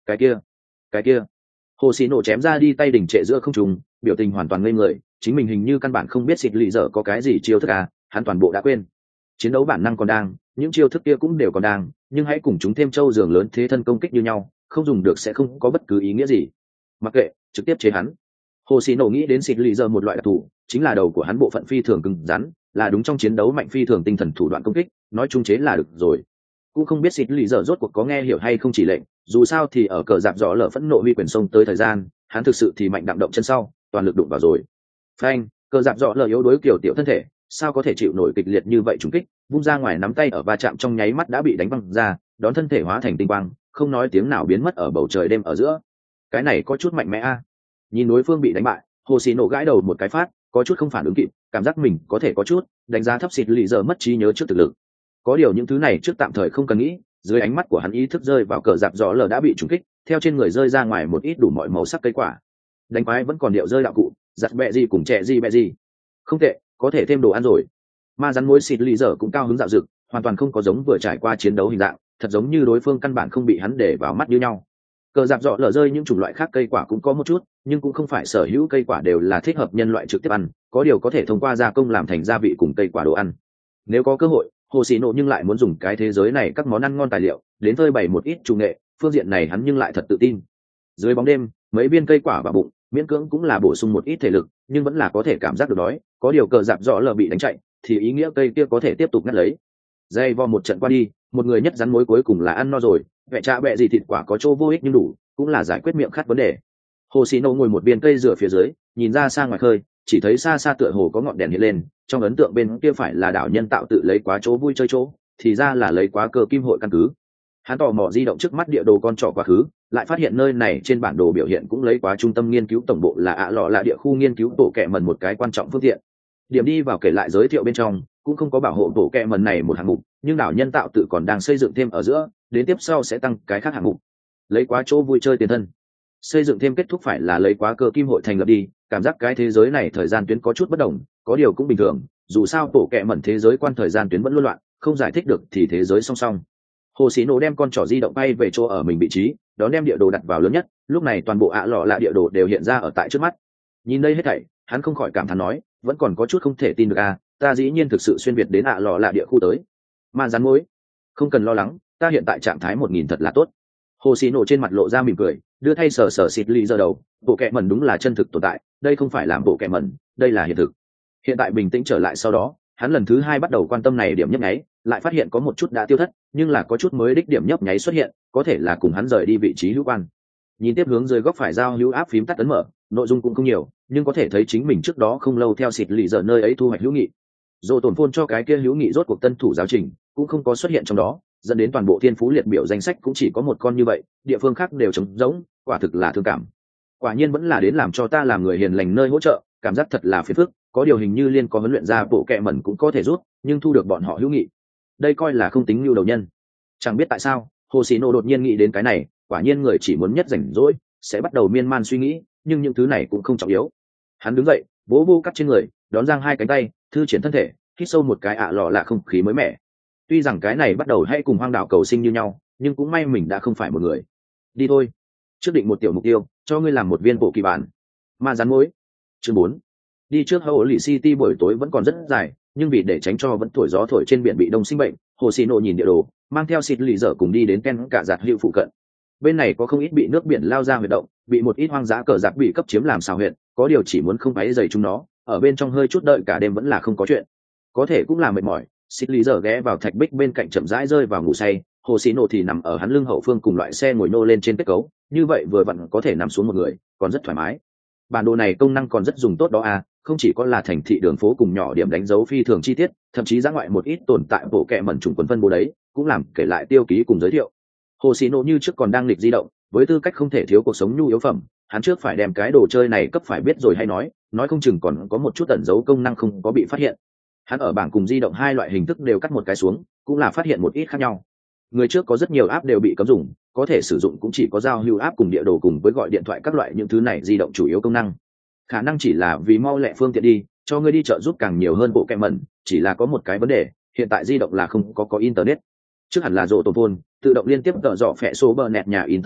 cái kia cái kia hồ xì nổ chém ra đi tay đỉnh trệ giữa không trung, biểu tình hoàn toàn ngây người, chính mình hình như căn bản không biết xịt lì dở có cái gì chiêu thức à, hắn toàn bộ đã quên. Chiến đấu bản năng còn đang, những chiêu thức kia cũng đều còn đang, nhưng hãy cùng chúng thêm châu giường lớn thế thân công kích như nhau, không dùng được sẽ không có bất cứ ý nghĩa gì. Mặc kệ, trực tiếp chế hắn. Hồ xì nổ nghĩ đến xịt lì dở một loại đặc thù, chính là đầu của hắn bộ phận phi thường cứng rắn, là đúng trong chiến đấu mạnh phi thường tinh thần thủ đoạn công kích, nói chung chế là được rồi. Cũng không biết xịt lì dở rốt cuộc có nghe hiểu hay không chỉ lệnh, dù sao thì ở cờ dạp rõ lở phẫn nộ huy quyền sông tới thời gian, hắn thực sự thì mạnh đặng động chân sau, toàn lực đụng vào rồi. Phanh, cờ dạp rõ lở yếu đuối kiểu tiểu thân thể, sao có thể chịu nổi kịch liệt như vậy trùng kích, vung ra ngoài nắm tay ở va chạm trong nháy mắt đã bị đánh văng ra, đón thân thể hóa thành tinh quang, không nói tiếng nào biến mất ở bầu trời đêm ở giữa. Cái này có chút mạnh mẽ a. Nhìn đối phương bị đánh bại, hồ xì nổ gãi đầu một cái phát, có chút không phản ứng kịp, cảm giác mình có thể có chút đánh giá thấp xịt lì giờ mất trí nhớ trước thực lực. Có điều những thứ này trước tạm thời không cần nghĩ, dưới ánh mắt của hắn ý thức rơi vào cờ dạp gió lở đã bị trúng kích, theo trên người rơi ra ngoài một ít đủ mọi màu sắc cây quả. Đánh quái vẫn còn điệu rơi đạo cụ, giặt bẹ gì cùng trẻ gì bẹ gì. Không tệ, có thể thêm đồ ăn rồi. Ma rắn mối xịt lì giờ cũng cao hứng dạo dực, hoàn toàn không có giống vừa trải qua chiến đấu hình dạng, thật giống như đối phương căn bản không bị hắn để vào mắt như nhau. Cờ dạp dọ lở rơi những chủng loại khác cây quả cũng có một chút, nhưng cũng không phải sở hữu cây quả đều là thích hợp nhân loại trực tiếp ăn, có điều có thể thông qua gia công làm thành gia vị cùng cây quả đồ ăn. Nếu có cơ hội, hồ xì nộ nhưng lại muốn dùng cái thế giới này các món ăn ngon tài liệu đến phơi bày một ít chủ nghệ, phương diện này hắn nhưng lại thật tự tin. Dưới bóng đêm, mấy viên cây quả vào bụng, miễn cưỡng cũng là bổ sung một ít thể lực, nhưng vẫn là có thể cảm giác được đói, có điều cờ dạp dọ lở bị đánh chạy, thì ý nghĩa cây kia có thể tiếp tục ngắt lấy. Dây vo một trận qua đi, một người nhất rắn mối cuối cùng là ăn no rồi, vẹ cha bẹ gì thịt quả có chỗ vô ích nhưng đủ, cũng là giải quyết miệng khát vấn đề. Hồ xì nổ ngồi một viên cây dừa phía dưới, nhìn ra xa ngoài khơi, chỉ thấy xa xa tựa hồ có ngọn đèn hiện lên, trong ấn tượng bên kia phải là đảo nhân tạo tự lấy quá chỗ vui chơi chỗ, thì ra là lấy quá cơ kim hội căn cứ. Hắn tò mò di động trước mắt địa đồ con trỏ quá khứ, lại phát hiện nơi này trên bản đồ biểu hiện cũng lấy quá trung tâm nghiên cứu tổng bộ là ạ lọ là địa khu nghiên cứu tổ kẹ mần một cái quan trọng phương tiện. Điểm đi vào kể lại giới thiệu bên trong, cũng không có bảo hộ tổ kẹ mần này một hạng mục, nhưng đảo nhân tạo tự còn đang xây dựng thêm ở giữa, đến tiếp sau sẽ tăng cái khác hạng mục. Lấy quá chỗ vui chơi tiền thân, xây dựng thêm kết thúc phải là lấy quá cơ kim hội thành lập đi, cảm giác cái thế giới này thời gian tuyến có chút bất đồng, có điều cũng bình thường, dù sao tổ kẹ mẩn thế giới quan thời gian tuyến vẫn luôn loạn, không giải thích được thì thế giới song song. Hồ xì nổ đem con trỏ di động bay về chỗ ở mình vị trí, đón đem địa đồ đặt vào lớn nhất, lúc này toàn bộ ạ lọ lạ địa đồ đều hiện ra ở tại trước mắt. Nhìn đây hết thảy, hắn không khỏi cảm thán nói, vẫn còn có chút không thể tin được à, ta dĩ nhiên thực sự xuyên việt đến ạ lọ lạ địa khu tới. Mà rắn mối, không cần lo lắng, ta hiện tại trạng thái một nghìn thật là tốt. Hồ xì nổ trên mặt lộ ra mỉm cười, đưa thay sờ sờ xịt ly giờ đầu, bộ kẹ mẩn đúng là chân thực tồn tại, đây không phải làm bộ kẹ mẩn, đây là hiện thực. Hiện tại bình tĩnh trở lại sau đó, hắn lần thứ hai bắt đầu quan tâm này điểm nhấp nháy, lại phát hiện có một chút đã tiêu thất, nhưng là có chút mới đích điểm nhấp nháy xuất hiện, có thể là cùng hắn rời đi vị trí hữu quan. Nhìn tiếp hướng dưới góc phải giao hữu áp phím tắt ấn mở, nội dung cũng không nhiều, nhưng có thể thấy chính mình trước đó không lâu theo xịt lì giờ nơi ấy thu hoạch hữu nghị. Dù tổn phôn cho cái kia hữu nghị rốt cuộc tân thủ giáo trình, cũng không có xuất hiện trong đó, dẫn đến toàn bộ thiên phú liệt biểu danh sách cũng chỉ có một con như vậy, địa phương khác đều trống rỗng, quả thực là thương cảm. Quả nhiên vẫn là đến làm cho ta làm người hiền lành nơi hỗ trợ, cảm giác thật là phiền phức, có điều hình như liên có huấn luyện ra bộ kẹ mẩn cũng có thể rút, nhưng thu được bọn họ hữu nghị. Đây coi là không tính lưu đầu nhân. Chẳng biết tại sao, Hồ Sĩ Nô đột nhiên nghĩ đến cái này, quả nhiên người chỉ muốn nhất rảnh rỗi, sẽ bắt đầu miên man suy nghĩ, nhưng những thứ này cũng không trọng yếu. Hắn đứng dậy, vỗ vô cắt trên người, đón giang hai cánh tay, thư triển thân thể, hít sâu một cái ạ à lọ lạ không khí mới mẻ. Tuy rằng cái này bắt đầu hay cùng hoang đảo cầu sinh như nhau, nhưng cũng may mình đã không phải một người. Đi thôi. Trước định một tiểu mục tiêu, cho ngươi làm một viên bộ kỳ bản. Ma rắn mối. Chương bốn. Đi trước Hồ Lì City buổi tối vẫn còn rất dài, nhưng vì để tránh cho vẫn thổi gió thổi trên biển bị đông sinh bệnh, Hồ Sĩ Nộ nhìn địa đồ, mang theo xịt lì dở cùng đi đến Ken cả giặt hữu phụ cận. Bên này có không ít bị nước biển lao ra huyệt động, bị một ít hoang dã cờ giặc bị cấp chiếm làm xào huyệt, có điều chỉ muốn không váy dày chúng nó, ở bên trong hơi chút đợi cả đêm vẫn là không có chuyện. Có thể cũng là mệt mỏi, xịt lì dở ghé vào thạch bích bên cạnh chậm rãi rơi vào ngủ say, Hồ Sĩ Nộ thì nằm ở hắn lưng hậu phương cùng loại xe ngồi nô lên trên kết cấu, như vậy vừa vặn có thể nằm xuống một người, còn rất thoải mái. Bản đồ này công năng còn rất dùng tốt đó à, không chỉ có là thành thị đường phố cùng nhỏ điểm đánh dấu phi thường chi tiết, thậm chí ra ngoại một ít tồn tại bộ kệ mẩn trùng quần phân bố đấy, cũng làm kể lại tiêu ký cùng giới thiệu. Hồ Sĩ Nộ như trước còn đang lịch di động, với tư cách không thể thiếu cuộc sống nhu yếu phẩm, hắn trước phải đem cái đồ chơi này cấp phải biết rồi hay nói, nói không chừng còn có một chút tẩn dấu công năng không có bị phát hiện. Hắn ở bảng cùng di động hai loại hình thức đều cắt một cái xuống, cũng là phát hiện một ít khác nhau. Người trước có rất nhiều app đều bị cấm dùng, có thể sử dụng cũng chỉ có giao lưu app cùng địa đồ cùng với gọi điện thoại các loại những thứ này di động chủ yếu công năng. Khả năng chỉ là vì mau lẹ phương tiện đi, cho ngươi đi chợ giúp càng nhiều hơn bộ kẹ mẩn, chỉ là có một cái vấn đề, hiện tại di động là không có có internet. Trước hẳn là rộ tổ phone, tự động liên tiếp tợ dọ phẹ số bờ nẹt nhà internet,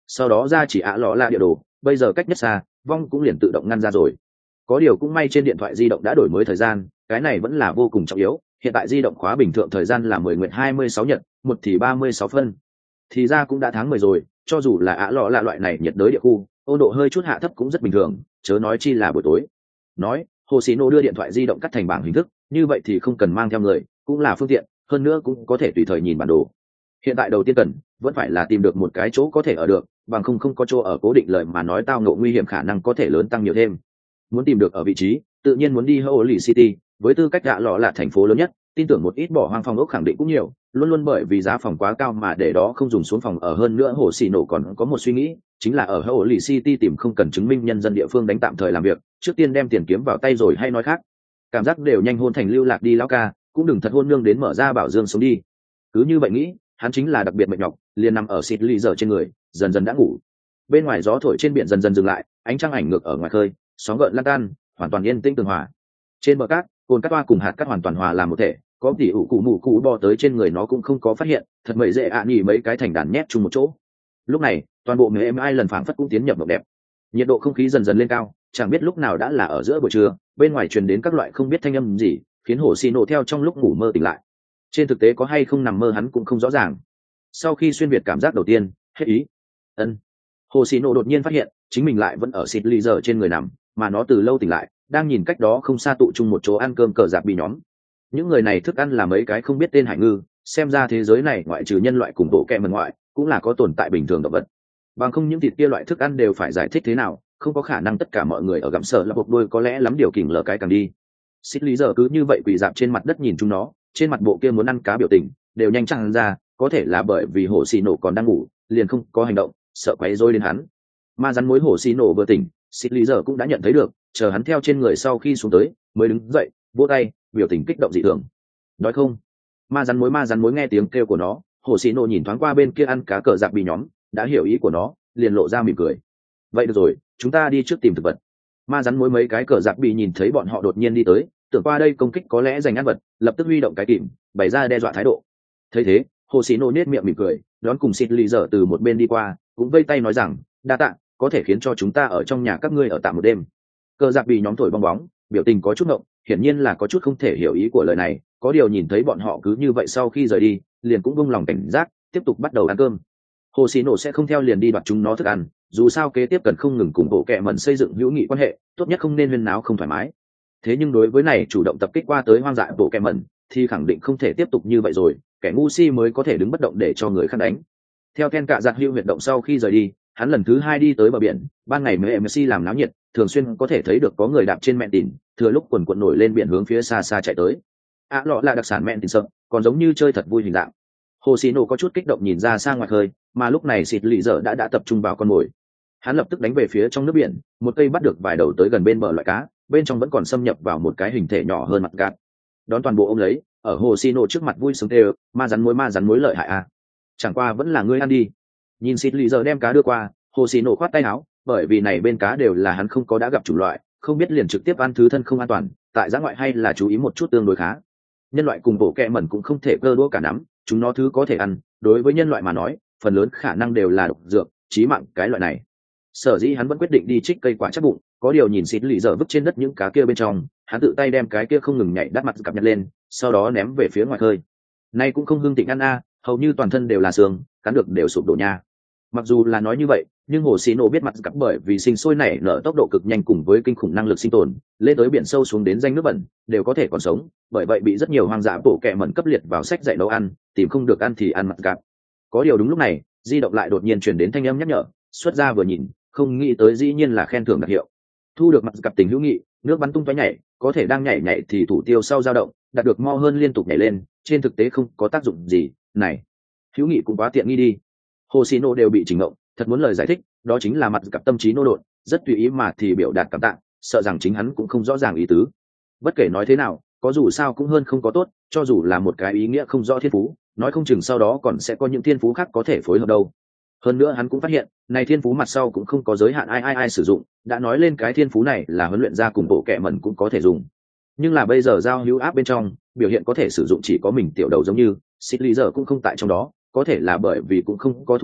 sau đó ra chỉ ạ lọ là địa đồ, bây giờ cách nhất xa vong cũng liền tự động ngăn ra rồi. Có điều cũng may trên điện thoại di động đã đổi mới thời gian, cái này vẫn là vô cùng trọng yếu. Hiện tại di động khóa bình thường thời gian là mười nguyệt hai mươi sáu nhật, một thì ba mươi sáu phân, thì ra cũng đã tháng mười rồi. Cho dù là ạ lọ là loại này nhiệt đới địa khu, ôn độ hơi chút hạ thấp cũng rất bình thường, chớ nói chi là buổi tối. Nói hồ xì nô đưa điện thoại di động cắt thành bảng hình thức, như vậy thì không cần mang theo người, cũng là phương tiện, hơn nữa cũng có thể tùy thời nhìn bản đồ. Hiện tại đầu tiên cần vẫn phải là tìm được một cái chỗ có thể ở được, bằng không không có chỗ ở cố định lời mà nói tao ngộ nguy hiểm khả năng có thể lớn tăng nhiều thêm. Muốn tìm được ở vị trí, tự nhiên muốn đi Holy City, với tư cách gạ lọ là thành phố lớn nhất, tin tưởng một ít bỏ hoang phòng ốc khẳng định cũng nhiều, luôn luôn bởi vì giá phòng quá cao mà để đó không dùng xuống phòng ở. Hơn nữa hồ xì nổ còn có một suy nghĩ, chính là ở Holy City tìm không cần chứng minh nhân dân địa phương đánh tạm thời làm việc, trước tiên đem tiền kiếm vào tay rồi hay nói khác. Cảm giác đều nhanh hôn thành lưu lạc đi lão ca, cũng đừng thật hôn nương đến mở ra bảo dương sống đi. Cứ như vậy nghĩ, hắn chính là đặc biệt mệt nhọc, liền nằm ở xịt ly giờ trên người, dần dần đã ngủ. Bên ngoài gió thổi trên biển dần dần dừng lại, ánh trăng ảnh ngược ở ngoài khơi, sóng gợn lan tan, hoàn toàn yên tĩnh tường hòa. Trên bờ cát, cồn cát toa cùng hạt cát hoàn toàn hòa làm một thể, có tỉ ủ cụ mù cụ bò tới trên người nó cũng không có phát hiện, thật mẩy dễ ạ à nghỉ mấy cái thành đàn nhét chung một chỗ. Lúc này, toàn bộ người em ai lần phảng phất cũng tiến nhập mộng đẹp. Nhiệt độ không khí dần dần lên cao, chẳng biết lúc nào đã là ở giữa buổi trưa, bên ngoài truyền đến các loại không biết thanh âm gì, khiến hồ xì nổ theo trong lúc ngủ mơ tỉnh lại. Trên thực tế có hay không nằm mơ hắn cũng không rõ ràng. Sau khi xuyên việt cảm giác đầu tiên, hết ý. Ân. Hồ xì nổ đột nhiên phát hiện, chính mình lại vẫn ở xịt ly giờ trên người nằm, mà nó từ lâu tỉnh lại, đang nhìn cách đó không xa tụ chung một chỗ ăn cơm cờ giặc bị nhóm. Những người này thức ăn là mấy cái không biết tên hải ngư, xem ra thế giới này ngoại trừ nhân loại cùng bộ kẹ mần ngoại, cũng là có tồn tại bình thường động vật. Bằng không những thịt kia loại thức ăn đều phải giải thích thế nào, không có khả năng tất cả mọi người ở gặm sợ là buộc đuôi, có lẽ lắm điều kỉnh lờ cái càng đi. Xịt lý giờ cứ như vậy quỳ dạp trên mặt đất nhìn chúng nó, trên mặt bộ kia muốn ăn cá biểu tình đều nhanh chăng ra, có thể là bởi vì hổ xì nổ còn đang ngủ, liền không có hành động, sợ quấy rối đến hắn. Ma rắn mối hổ xì nổ vừa tỉnh, xịt lý giờ cũng đã nhận thấy được, chờ hắn theo trên người sau khi xuống tới, mới đứng dậy, vỗ tay, biểu tình kích động dị thường. Đói không? Ma rắn mối ma rắn mối nghe tiếng kêu của nó, hổ xì nổ nhìn thoáng qua bên kia ăn cá cờ giặc bị nhóm, đã hiểu ý của nó, liền lộ ra mỉm cười. Vậy được rồi, chúng ta đi trước tìm thực vật. Ma rắn mối mấy cái cờ giặc bị nhìn thấy bọn họ đột nhiên đi tới, tưởng qua đây công kích có lẽ giành ăn vật, lập tức huy động cái kìm, bày ra đe dọa thái độ. Thấy thế, hồ xì nổ nết miệng mỉm cười, đón cùng xịt lì dở từ một bên đi qua, cũng vây tay nói rằng, đa tạ, có thể khiến cho chúng ta ở trong nhà các ngươi ở tạm một đêm. Cờ giặc bị nhóm thổi bong bóng, biểu tình có chút ngộng, hiển nhiên là có chút không thể hiểu ý của lời này, có điều nhìn thấy bọn họ cứ như vậy sau khi rời đi, liền cũng buông lòng cảnh giác, tiếp tục bắt đầu ăn cơm. Hồ xì nổ sẽ không theo liền đi đoạt chúng nó thức ăn, dù sao kế tiếp cần không ngừng cùng bộ kệ mẩn xây dựng hữu nghị quan hệ, tốt nhất không nên huyên náo không thoải mái. Thế nhưng đối với này chủ động tập kích qua tới hoang dại bộ kệ mẩn, thì khẳng định không thể tiếp tục như vậy rồi, kẻ ngu si mới có thể đứng bất động để cho người khác đánh. Theo Ken cạ giặt hữu huyệt động sau khi rời đi, hắn lần thứ hai đi tới bờ biển, ban ngày mới em xê làm náo nhiệt, thường xuyên có thể thấy được có người đạp trên mẹn tỉn, thừa lúc quần quần nổi lên biển hướng phía xa xa chạy tới. À lọ là đặc sản mẹn tỉn sợ, còn giống như chơi thật vui hình dạng. Hồ xì nổ có chút kích động nhìn ra xa ngoài khơi, mà lúc này xịt lì dở đã đã tập trung vào con mồi. Hắn lập tức đánh về phía trong nước biển, một cây bắt được vài đầu tới gần bên bờ loại cá, bên trong vẫn còn xâm nhập vào một cái hình thể nhỏ hơn mặt gạt. Đón toàn bộ ôm lấy, ở hồ xì nổ trước mặt vui sướng tê, ma rắn mối ma rắn mối lợi hại à. Chẳng qua vẫn là ngươi ăn đi. Nhìn xịt lì dở đem cá đưa qua, hồ xì nổ khoát tay áo, bởi vì này bên cá đều là hắn không có đã gặp chủng loại, không biết liền trực tiếp ăn thứ thân không an toàn, tại giã ngoại hay là chú ý một chút tương đối khá. Nhân loại cùng bộ kẹ mẩn cũng không thể cơ đũa cả nắm, chúng nó thứ có thể ăn, đối với nhân loại mà nói, phần lớn khả năng đều là độc dược, chí mạng cái loại này. Sở dĩ hắn vẫn quyết định đi trích cây quả chắc bụng, có điều nhìn xịt lì dở vứt trên đất những cá kia bên trong, hắn tự tay đem cái kia không ngừng nhảy đắt mặt cặp nhặt lên, sau đó ném về phía ngoài khơi. Nay cũng không hương tịnh ăn a, hầu như toàn thân đều là xương, cắn được đều sụp đổ nha. Mặc dù là nói như vậy, nhưng hồ xì nổ biết mặt cặp bởi vì sinh sôi nảy nở tốc độ cực nhanh cùng với kinh khủng năng lực sinh tồn, lên tới biển sâu xuống đến danh nước bẩn, đều có thể còn sống, bởi vậy bị rất nhiều hoang dã bộ kẹ mẩn cấp liệt vào sách dạy nấu ăn, tìm không được ăn thì ăn mặt cặp. Có điều đúng lúc này, di động lại đột nhiên truyền đến thanh âm nhắc nhở, xuất ra vừa nhìn, không nghĩ tới dĩ nhiên là khen thưởng đặc hiệu. Thu được mặt cặp tình hữu nghị, nước bắn tung tóe nhảy, có thể đang nhảy nhảy thì thủ tiêu sau dao động, đạt được mo hơn liên tục nhảy lên, trên thực tế không có tác dụng gì, này, hữu nghị cũng quá tiện nghi đi. Hồ xì nổ đều bị chỉnh ngộng, thật muốn lời giải thích, đó chính là mặt cặp tâm trí nô đột, rất tùy ý mà thì biểu đạt cảm tạ, sợ rằng chính hắn cũng không rõ ràng ý tứ. Bất kể nói thế nào, có dù sao cũng hơn không có tốt, cho dù là một cái ý nghĩa không rõ thiên phú, nói không chừng sau đó còn sẽ có những thiên phú khác có thể phối hợp đâu. Hơn nữa hắn cũng phát hiện, này thiên phú mặt sau cũng không có giới hạn ai ai ai sử dụng, đã nói lên cái thiên phú này là huấn luyện ra cùng bộ kệ mẩn cũng có thể dùng. Nhưng là bây giờ giao hữu áp bên trong, biểu hiện có thể sử dụng chỉ có mình tiểu đầu giống như, xịt lý giờ cũng không tại trong đó, có thể là bởi vì cũng không có thu phục,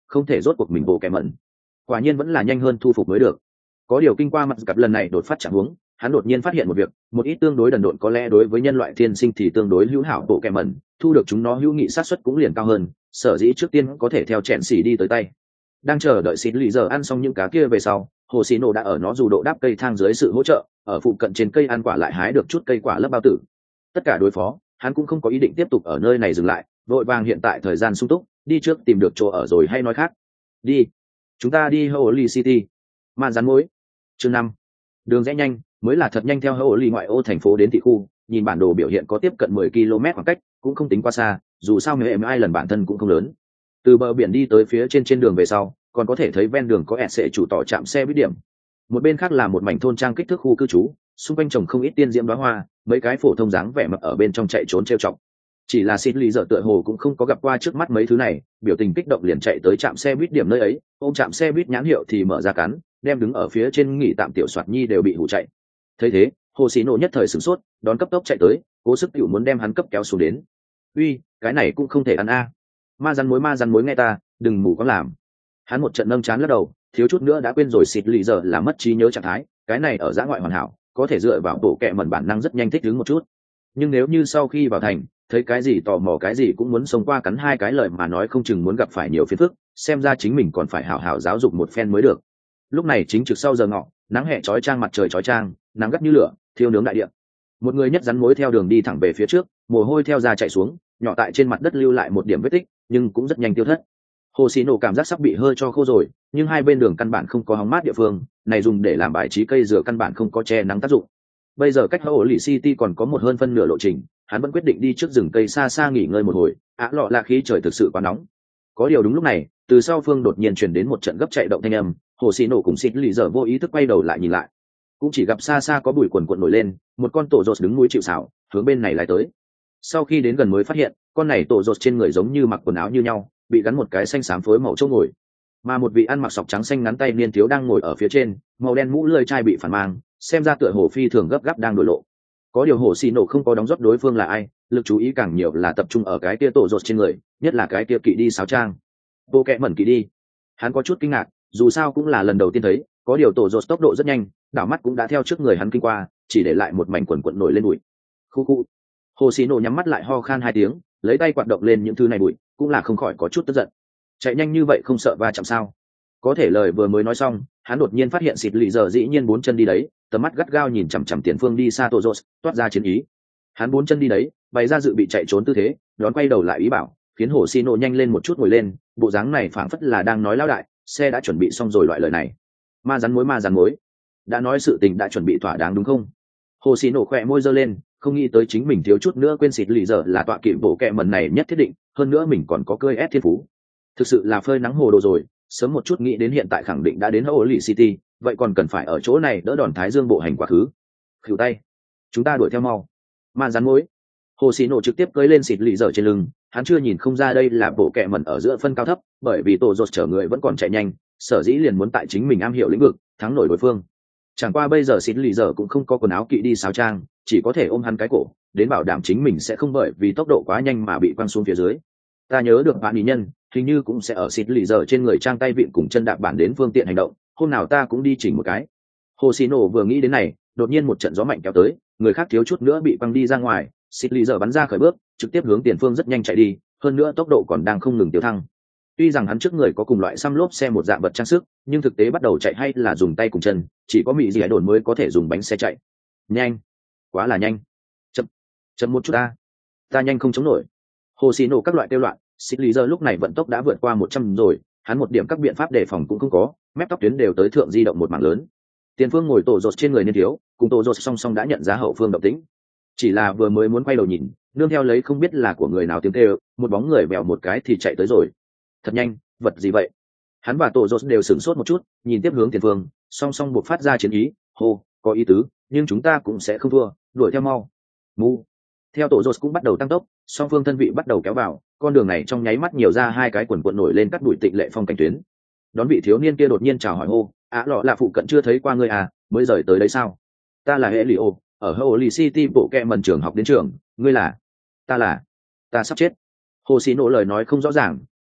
không thể rốt cuộc mình bộ kẹ mẩn. Quả nhiên vẫn là nhanh hơn thu phục mới được. Có điều kinh qua mặt cặp lần này đột phát trạng huống, hắn đột nhiên phát hiện một việc, một ít tương đối đần độn có lẽ đối với nhân loại thiên sinh thì tương đối hữu hảo bộ kẹ mẩn, thu được chúng nó hữu nghị sát suất cũng liền cao hơn, sở dĩ trước tiên có thể theo chèn xỉ đi tới tay. Đang chờ đợi xịt lì giờ ăn xong những cá kia về sau, hồ xì nổ đã ở nó dù độ đáp cây thang dưới sự hỗ trợ, ở phụ cận trên cây ăn quả lại hái được chút cây quả lấp bao tử. Tất cả đối phó, hắn cũng không có ý định tiếp tục ở nơi này dừng lại, vội vàng hiện tại thời gian sung túc, đi trước tìm được chỗ ở rồi hay nói khác. Đi, chúng ta đi Holy City. Man rắn mối. Chương năm. Đường rẽ nhanh, mới là thật nhanh theo Holy ngoại ô thành phố đến thị khu, nhìn bản đồ biểu hiện có tiếp cận mười ki lô mét khoảng cách, cũng không tính quá xa, dù sao em ai lần bản thân cũng không lớn. Từ bờ biển đi tới phía trên trên đường về sau, còn có thể thấy ven đường có ẹt sẽ chủ tỏ trạm xe buýt điểm. Một bên khác là một mảnh thôn trang kích thước khu cư trú, xung quanh trồng không ít tiên diễm đóa hoa, mấy cái phổ thông dáng vẻ mập ở bên trong chạy trốn trêu chọc. Chỉ là xịt lì giờ tựa hồ cũng không có gặp qua trước mắt mấy thứ này, biểu tình kích động liền chạy tới trạm xe buýt điểm nơi ấy, ôm trạm xe buýt nhãn hiệu thì mở ra cắn, đem đứng ở phía trên nghỉ tạm tiểu soạt nhi đều bị hủ chạy. Thấy thế, hồ xì nổ nhất thời sửng sốt, đón cấp tốc chạy tới, cố sức tiểu muốn đem hắn cấp kéo xuống đến. Uy, cái này cũng không thể ăn a. Ma rắn mối ma rắn mối nghe ta, đừng mù có làm. Hắn một trận nâng chán lắc đầu, thiếu chút nữa đã quên rồi xịt lì giờ là mất trí nhớ trạng thái, cái này ở giã ngoại hoàn hảo, có thể dựa vào bộ kệ mẩn bản năng rất nhanh thích ứng một chút. Nhưng nếu như sau khi vào thành, thấy cái gì tò mò cái gì cũng muốn xông qua cắn hai cái lời mà nói không chừng muốn gặp phải nhiều phiền phức, xem ra chính mình còn phải hảo hảo giáo dục một phen mới được. Lúc này chính trực sau giờ ngọ, nắng hè chói chang mặt trời chói chang, nắng gắt như lửa, thiêu nướng đại địa. Một người nhất rắn mối theo đường đi thẳng về phía trước, mồ hôi theo da chạy xuống, nhỏ tại trên mặt đất lưu lại một điểm vết tích, nhưng cũng rất nhanh tiêu thất. Hồ xì nổ cảm giác sắp bị hơi cho khô rồi, nhưng hai bên đường căn bản không có hóng mát địa phương, này dùng để làm bài trí cây dừa căn bản không có che nắng tác dụng. Bây giờ cách Holy City còn có một hơn phân nửa lộ trình, hắn vẫn quyết định đi trước rừng cây xa xa nghỉ ngơi một hồi. Á lọ là khí trời thực sự quá nóng. Có điều đúng lúc này, từ sau phương đột nhiên truyền đến một trận gấp chạy động thanh âm, hồ xì nổ cùng xịt lì giờ vô ý thức quay đầu lại nhìn lại, cũng chỉ gặp xa xa có bụi quần quần nổi lên, một con tổ rột đứng mũi chịu sào, hướng bên này lại tới. Sau khi đến gần mới phát hiện, con này tổ rột trên người giống như mặc quần áo như nhau, bị gắn một cái xanh xám phối màu chỗ ngồi, mà một vị ăn mặc sọc trắng xanh ngắn tay niên thiếu đang ngồi ở phía trên, màu đen mũ lưỡi chai bị phản mang, xem ra tựa hồ phi thường gấp gáp đang đổi lộ. Có điều hồ xì nổ không có đóng rót đối phương là ai, lực chú ý càng nhiều là tập trung ở cái kia tổ rột trên người, nhất là cái kia kỵ đi sáo trang. Bộ kẹ mẩn kỵ đi. Hắn có chút kinh ngạc, dù sao cũng là lần đầu tiên thấy, có điều tổ rột tốc độ rất nhanh, đảo mắt cũng đã theo trước người hắn kinh qua, chỉ để lại một mảnh quần quần nổi lên bụi. Khu khu. Hồ xì nổ nhắm mắt lại ho khan hai tiếng, lấy tay quạt động lên những thứ này bụi, cũng là không khỏi có chút tức giận. Chạy nhanh như vậy không sợ va chạm sao? Có thể lời vừa mới nói xong, hắn đột nhiên phát hiện xịt lì giờ dĩ nhiên bốn chân đi đấy, tầm mắt gắt gao nhìn chằm chằm tiền phương đi xa tổ rột, toát ra chiến ý. Hắn bốn chân đi đấy, bày ra dự bị chạy trốn tư thế, đón quay đầu lại ý bảo, khiến hồ xì nổ nhanh lên một chút ngồi lên, bộ dáng này phảng phất là đang nói lão đại, xe đã chuẩn bị xong rồi loại lời này. Ma rắn mối ma rắn mối, đã nói sự tình đã chuẩn bị thỏa đáng đúng không? Hồ xì nổ khỏe môi giơ lên, không nghĩ tới chính mình thiếu chút nữa quên xịt lì giờ là tọa kỵ bộ kẹ mẩn này nhất thiết định, hơn nữa mình còn có cơi ép thiên phú. Thực sự là phơi nắng hồ đồ rồi, sớm một chút nghĩ đến hiện tại khẳng định đã đến Holy City, vậy còn cần phải ở chỗ này đỡ đòn Thái Dương bộ hành quá khứ. Khỉu tay, chúng ta đuổi theo mau. Man rắn mối. Hồ xì nổ trực tiếp cưỡi lên xịt lì dở trên lưng, hắn chưa nhìn không ra đây là bộ kẹ mẩn ở giữa phân cao thấp, bởi vì tổ rột chở người vẫn còn chạy nhanh, sở dĩ liền muốn tại chính mình am hiểu lĩnh vực, thắng nổi đối phương. Chẳng qua bây giờ xịt lì dở cũng không có quần áo kỵ đi sáo trang, chỉ có thể ôm hắn cái cổ, đến bảo đảm chính mình sẽ không bởi vì tốc độ quá nhanh mà bị quăng xuống phía dưới. Ta nhớ được bạn ý nhân, hình như cũng sẽ ở xịt lì dở trên người trang tay vịn cùng chân đạp bản đến phương tiện hành động, hôm nào ta cũng đi chỉnh một cái. Hồ xì nổ vừa nghĩ đến này, đột nhiên một trận gió mạnh kéo tới, người khác thiếu chút nữa bị quăng đi ra ngoài, xịt lì dở bắn ra khởi bước, trực tiếp hướng tiền phương rất nhanh chạy đi, hơn nữa tốc độ còn đang không ngừng tiêu thăng. Tuy rằng hắn trước người có cùng loại xăm lốp xe một dạng vật trang sức, nhưng thực tế bắt đầu chạy hay là dùng tay cùng chân, chỉ có mị gì hải đồn mới có thể dùng bánh xe chạy. Nhanh, quá là nhanh. Chậm, chậm một chút ta, ta nhanh không chống nổi. Hồ xì nổ các loại tiêu loạn, xịt lì dở lúc này vận tốc đã vượt qua một trăm rồi, hắn một điểm các biện pháp đề phòng cũng không có, mép tóc tuyến đều tới thượng di động một mảng lớn. Tiền phương ngồi tổ rột trên người niên thiếu, cùng tổ rột song song đã nhận ra hậu phương động tĩnh, chỉ là vừa mới muốn quay đầu nhìn, nương theo lấy không biết là của người nào tiếng kêu, một bóng người bèo một cái thì chạy tới rồi. Thật nhanh, vật gì vậy? Hắn và tổ rột đều sửng sốt một chút, nhìn tiếp hướng tiền phương, song song buộc phát ra chiến ý, hô, có ý tứ, nhưng chúng ta cũng sẽ không thua, đuổi theo mau. Mu. Theo tổ rột cũng bắt đầu tăng tốc, song phương thân vị bắt đầu kéo vào, con đường này trong nháy mắt nhiều ra hai cái quần quần nổi lên cắt đuổi tịnh lệ phong cảnh tuyến. Đón vị thiếu niên kia đột nhiên chào hỏi hô, á lọ là phụ cận chưa thấy qua ngươi à, mới rời tới đấy sao? Ta là Helio, ở Holy City bộ kẹ mần trường học đến trường, ngươi là? Ta là? Ta sắp chết. Hồ xì nổ lời nói không rõ ràng,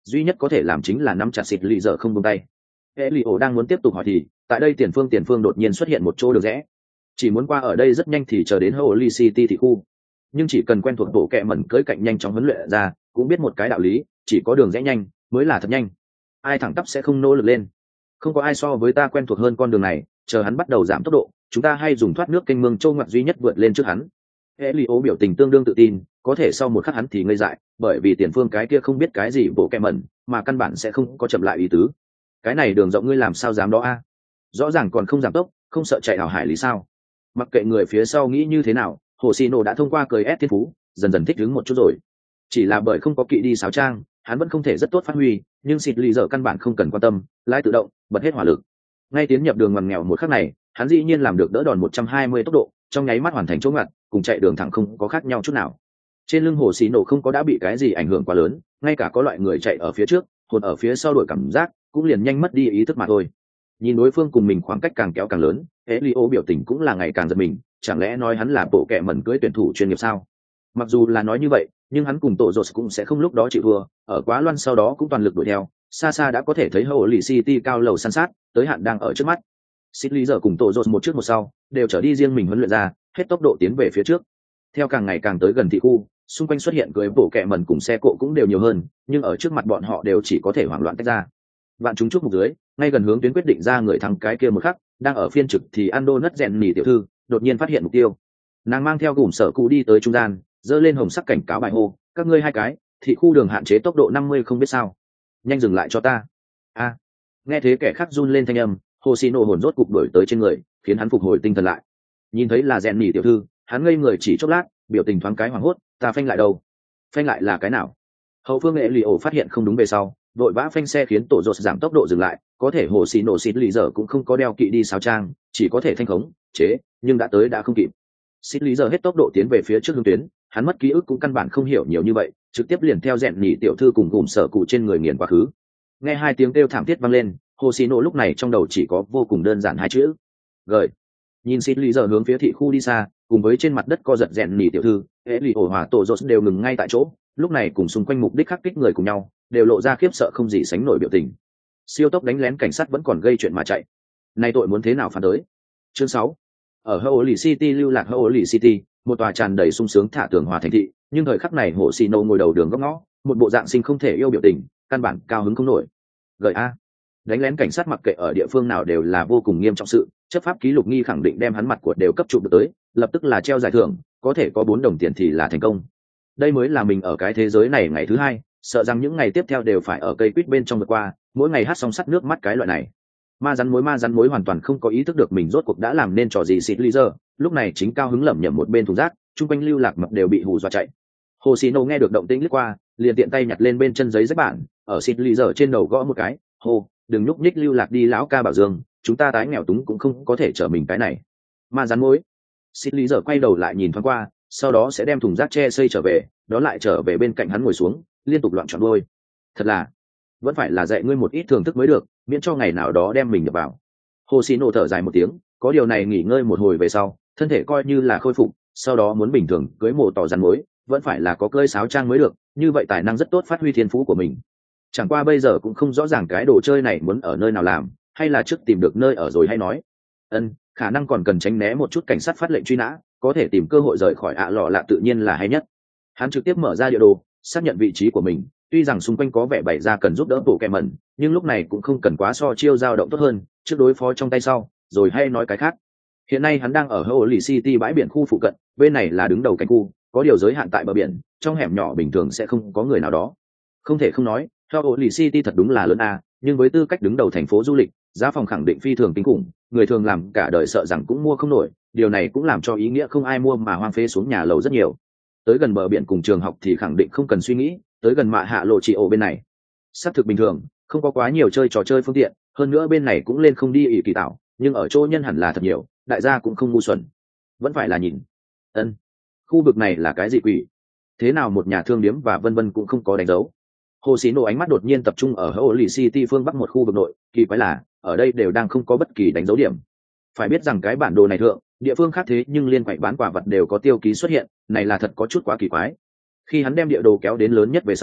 duy nhất có thể làm chính là nắm chặt xịt lì giờ không buông tay. Elio đang muốn tiếp tục hỏi thì tại đây tiền phương tiền phương đột nhiên xuất hiện một chỗ đường rẽ, chỉ muốn qua ở đây rất nhanh thì chờ đến Holy City thị khu, nhưng chỉ cần quen thuộc bộ kẹ mẩn cưỡi cạnh nhanh chóng huấn luyện ra cũng biết một cái đạo lý, chỉ có đường rẽ nhanh mới là thật nhanh, ai thẳng tắp sẽ không nỗ lực lên. Không có ai so với ta quen thuộc hơn con đường này, chờ hắn bắt đầu giảm tốc độ chúng ta hay dùng thoát nước kênh mương châu ngoặt duy nhất vượt lên trước hắn. Elio biểu tình tương đương tự tin, có thể sau một khắc hắn thì ngây dại, bởi vì tiền phương cái kia không biết cái gì bộ kẹ mẩn mà căn bản sẽ không có chậm lại ý tứ. Cái này đường rộng ngươi làm sao dám đó a? Rõ ràng còn không giảm tốc, không sợ chạy hảo hải lý sao? Mặc kệ người phía sau nghĩ như thế nào, Hồ Xì Nổ đã thông qua cười ép thiên phú, dần dần thích ứng một chút rồi. Chỉ là bởi không có kỵ đi sáo trang, hắn vẫn không thể rất tốt phát huy, nhưng xịt lì giờ căn bản không cần quan tâm, lái tự động, bật hết hỏa lực. Ngay tiến nhập đường ngoằn nghèo một khắc này, hắn dĩ nhiên làm được đỡ đòn một trăm hai mươi tốc độ, trong nháy mắt hoàn thành chỗ ngặt, cùng chạy đường thẳng không có khác nhau chút nào. Trên lưng Hồ Xì Nổ không có đã bị cái gì ảnh hưởng quá lớn, ngay cả có loại người chạy ở phía trước, hồn ở phía sau đổi cảm giác, cũng liền nhanh mất đi ý thức mà thôi. Nhìn đối phương cùng mình khoảng cách càng kéo càng lớn, Elio biểu tình cũng là ngày càng giật mình, chẳng lẽ nói hắn là bộ kẹ mẩn cưới tuyển thủ chuyên nghiệp sao? Mặc dù là nói như vậy, nhưng hắn cùng tổ rột cũng sẽ không lúc đó chịu thua, ở quá loan sau đó cũng toàn lực đuổi theo, xa xa đã có thể thấy Holy City cao lầu san sát, tới hạn đang ở trước mắt. Xịt lý giờ cùng tổ rột một trước một sau, đều trở đi riêng mình huấn luyện ra, hết tốc độ tiến về phía trước. Theo càng ngày càng tới gần thị khu, xung quanh xuất hiện cưới bộ kẹ mẩn cùng xe cộ cũng đều nhiều hơn, nhưng ở trước mặt bọn họ đều chỉ có thể hoảng loạn tách ra. Vạn chúng chúc mục dưới, ngay gần hướng tuyến quyết định ra người thắng cái kia một khắc, đang ở phiên trực thì Ando nất rèn nỉ tiểu thư đột nhiên phát hiện mục tiêu. Nàng mang theo gùm sở cụ đi tới trung gian, giơ lên hồng sắc cảnh cáo bài hô, các ngươi hai cái, thị khu đường hạn chế tốc độ năm mươi không biết sao, nhanh dừng lại cho ta. A. Nghe thế kẻ khác run lên thanh âm, Hoshino hồn rốt cục đổi tới trên người, khiến hắn phục hồi tinh thần lại. Nhìn thấy là rèn nỉ tiểu thư, hắn ngây người chỉ chốc lát, biểu tình thoáng cái hoảng hốt, ta phanh lại đâu? Phanh lại là cái nào? Hậu phương nghệ lì ổ phát hiện không đúng về sau, đội vã phanh xe khiến tổ rột giảm tốc độ dừng lại, có thể hồ xì nổ xịt lì giờ cũng không có đeo kỵ đi sáo trang, chỉ có thể thanh khống chế, nhưng đã tới đã không kịp. Xịt lì giờ hết tốc độ tiến về phía trước hướng tuyến, hắn mất ký ức cũng căn bản không hiểu nhiều như vậy, trực tiếp liền theo rèn nhị tiểu thư cùng gùm sở cụ trên người nghiền quá khứ. Nghe hai tiếng kêu thảm thiết vang lên, hồ xì nổ lúc này trong đầu chỉ có vô cùng đơn giản hai chữ: gợi. Nhìn xịt lì giờ hướng phía thị khu đi xa, cùng với trên mặt đất co giật rèn nhị tiểu thư, hệ lì ổ hỏa tổ rột đều ngừng ngay tại chỗ, lúc này cùng xung quanh mục đích khắc kích người cùng nhau, đều lộ ra khiếp sợ không gì sánh nổi biểu tình. Siêu tốc đánh lén cảnh sát vẫn còn gây chuyện mà chạy, nay tội muốn thế nào phản đối? Chương sáu. Ở Holy City lưu lạc Holy City, một tòa tràn đầy sung sướng thả tường hòa thành thị, nhưng thời khắc này Hồ Xì Nô ngồi đầu đường góc ngõ, một bộ dạng sinh không thể yêu biểu tình, căn bản cao hứng không nổi. Gợi a. Đánh lén cảnh sát mặc kệ ở địa phương nào đều là vô cùng nghiêm trọng sự, chấp pháp ký lục nghi khẳng định đem hắn mặt của đều cấp chụp được tới, lập tức là treo giải thưởng, có thể có bốn đồng tiền thì là thành công. Đây mới là mình ở cái thế giới này ngày thứ hai, sợ rằng những ngày tiếp theo đều phải ở cây quýt bên trong vượt qua, mỗi ngày hát xong sắt nước mắt cái loại này. Ma rắn mối ma rắn mối hoàn toàn không có ý thức được mình rốt cuộc đã làm nên trò gì xịt lý giờ, lúc này chính cao hứng lẩm nhẩm một bên thùng rác, chung quanh lưu lạc mập đều bị hù dọa chạy. Hồ Xì Nô nghe được động tĩnh lướt qua, liền tiện tay nhặt lên bên chân giấy rách bản, ở xịt lý giờ trên đầu gõ một cái, hô, đừng nhúc nhích lưu lạc đi lão ca bảo dương, chúng ta tái nghèo túng cũng không có thể trở mình cái này. Ma rắn mối. Xịt lý giờ quay đầu lại nhìn thoáng qua, sau đó sẽ đem thùng rác che xây trở về, đó lại trở về bên cạnh hắn ngồi xuống, liên tục loạn trọn đôi. Thật là, vẫn phải là dạy ngươi một ít thưởng thức mới được, miễn cho ngày nào đó đem mình nhập vào. Hồ Xì Nô thở dài một tiếng, có điều này nghỉ ngơi một hồi về sau, thân thể coi như là khôi phục, sau đó muốn bình thường cưới mồ tỏ rắn mối, vẫn phải là có cơi sáo trang mới được, như vậy tài năng rất tốt phát huy thiên phú của mình. Chẳng qua bây giờ cũng không rõ ràng cái đồ chơi này muốn ở nơi nào làm, hay là trước tìm được nơi ở rồi hay nói. Ân, khả năng còn cần tránh né một chút cảnh sát phát lệnh truy nã, có thể tìm cơ hội rời khỏi ạ lọ lạ tự nhiên là hay nhất. Hắn trực tiếp mở ra địa đồ, xác nhận vị trí của mình, tuy rằng xung quanh có vẻ bày ra cần giúp đỡ bộ kẹ mẩn, nhưng lúc này cũng không cần quá so chiêu dao động tốt hơn, trước đối phó trong tay sau, rồi hay nói cái khác. Hiện nay hắn đang ở Holy City bãi biển khu phụ cận, bên này là đứng đầu cánh khu, có điều giới hạn tại bờ biển, trong hẻm nhỏ bình thường sẽ không có người nào đó. Không thể không nói, Holy City thật đúng là lớn a, nhưng với tư cách đứng đầu thành phố du lịch, giá phòng khẳng định phi thường kinh khủng, người thường làm cả đời sợ rằng cũng mua không nổi, điều này cũng làm cho ý nghĩa không ai mua mà hoang phế xuống nhà lầu rất nhiều. Tới gần bờ biển cùng trường học thì khẳng định không cần suy nghĩ, tới gần mạ hạ lộ trị ổ bên này xác thực bình thường, không có quá nhiều chơi trò chơi phương tiện, hơn nữa bên này cũng lên không đi ỉ kỳ tạo, nhưng ở chỗ nhân hẳn là thật nhiều, đại gia cũng không ngu xuẩn, vẫn phải là nhìn. Ân, khu vực này là cái gì quỷ? Thế nào một nhà thương điếm và vân vân cũng không có đánh dấu. Hồ Xí Nổ ánh mắt đột nhiên tập trung ở Holy City phương bắc một khu vực nội, kỳ quái là ở đây đều đang không có bất kỳ đánh dấu điểm. Phải biết rằng cái bản đồ này thượng, địa phương khác thế nhưng liên quậy bán quả vật đều có tiêu ký xuất hiện, này là thật có chút quá kỳ quái. Khi hắn đem địa đồ kéo đến lớn nhất về sau,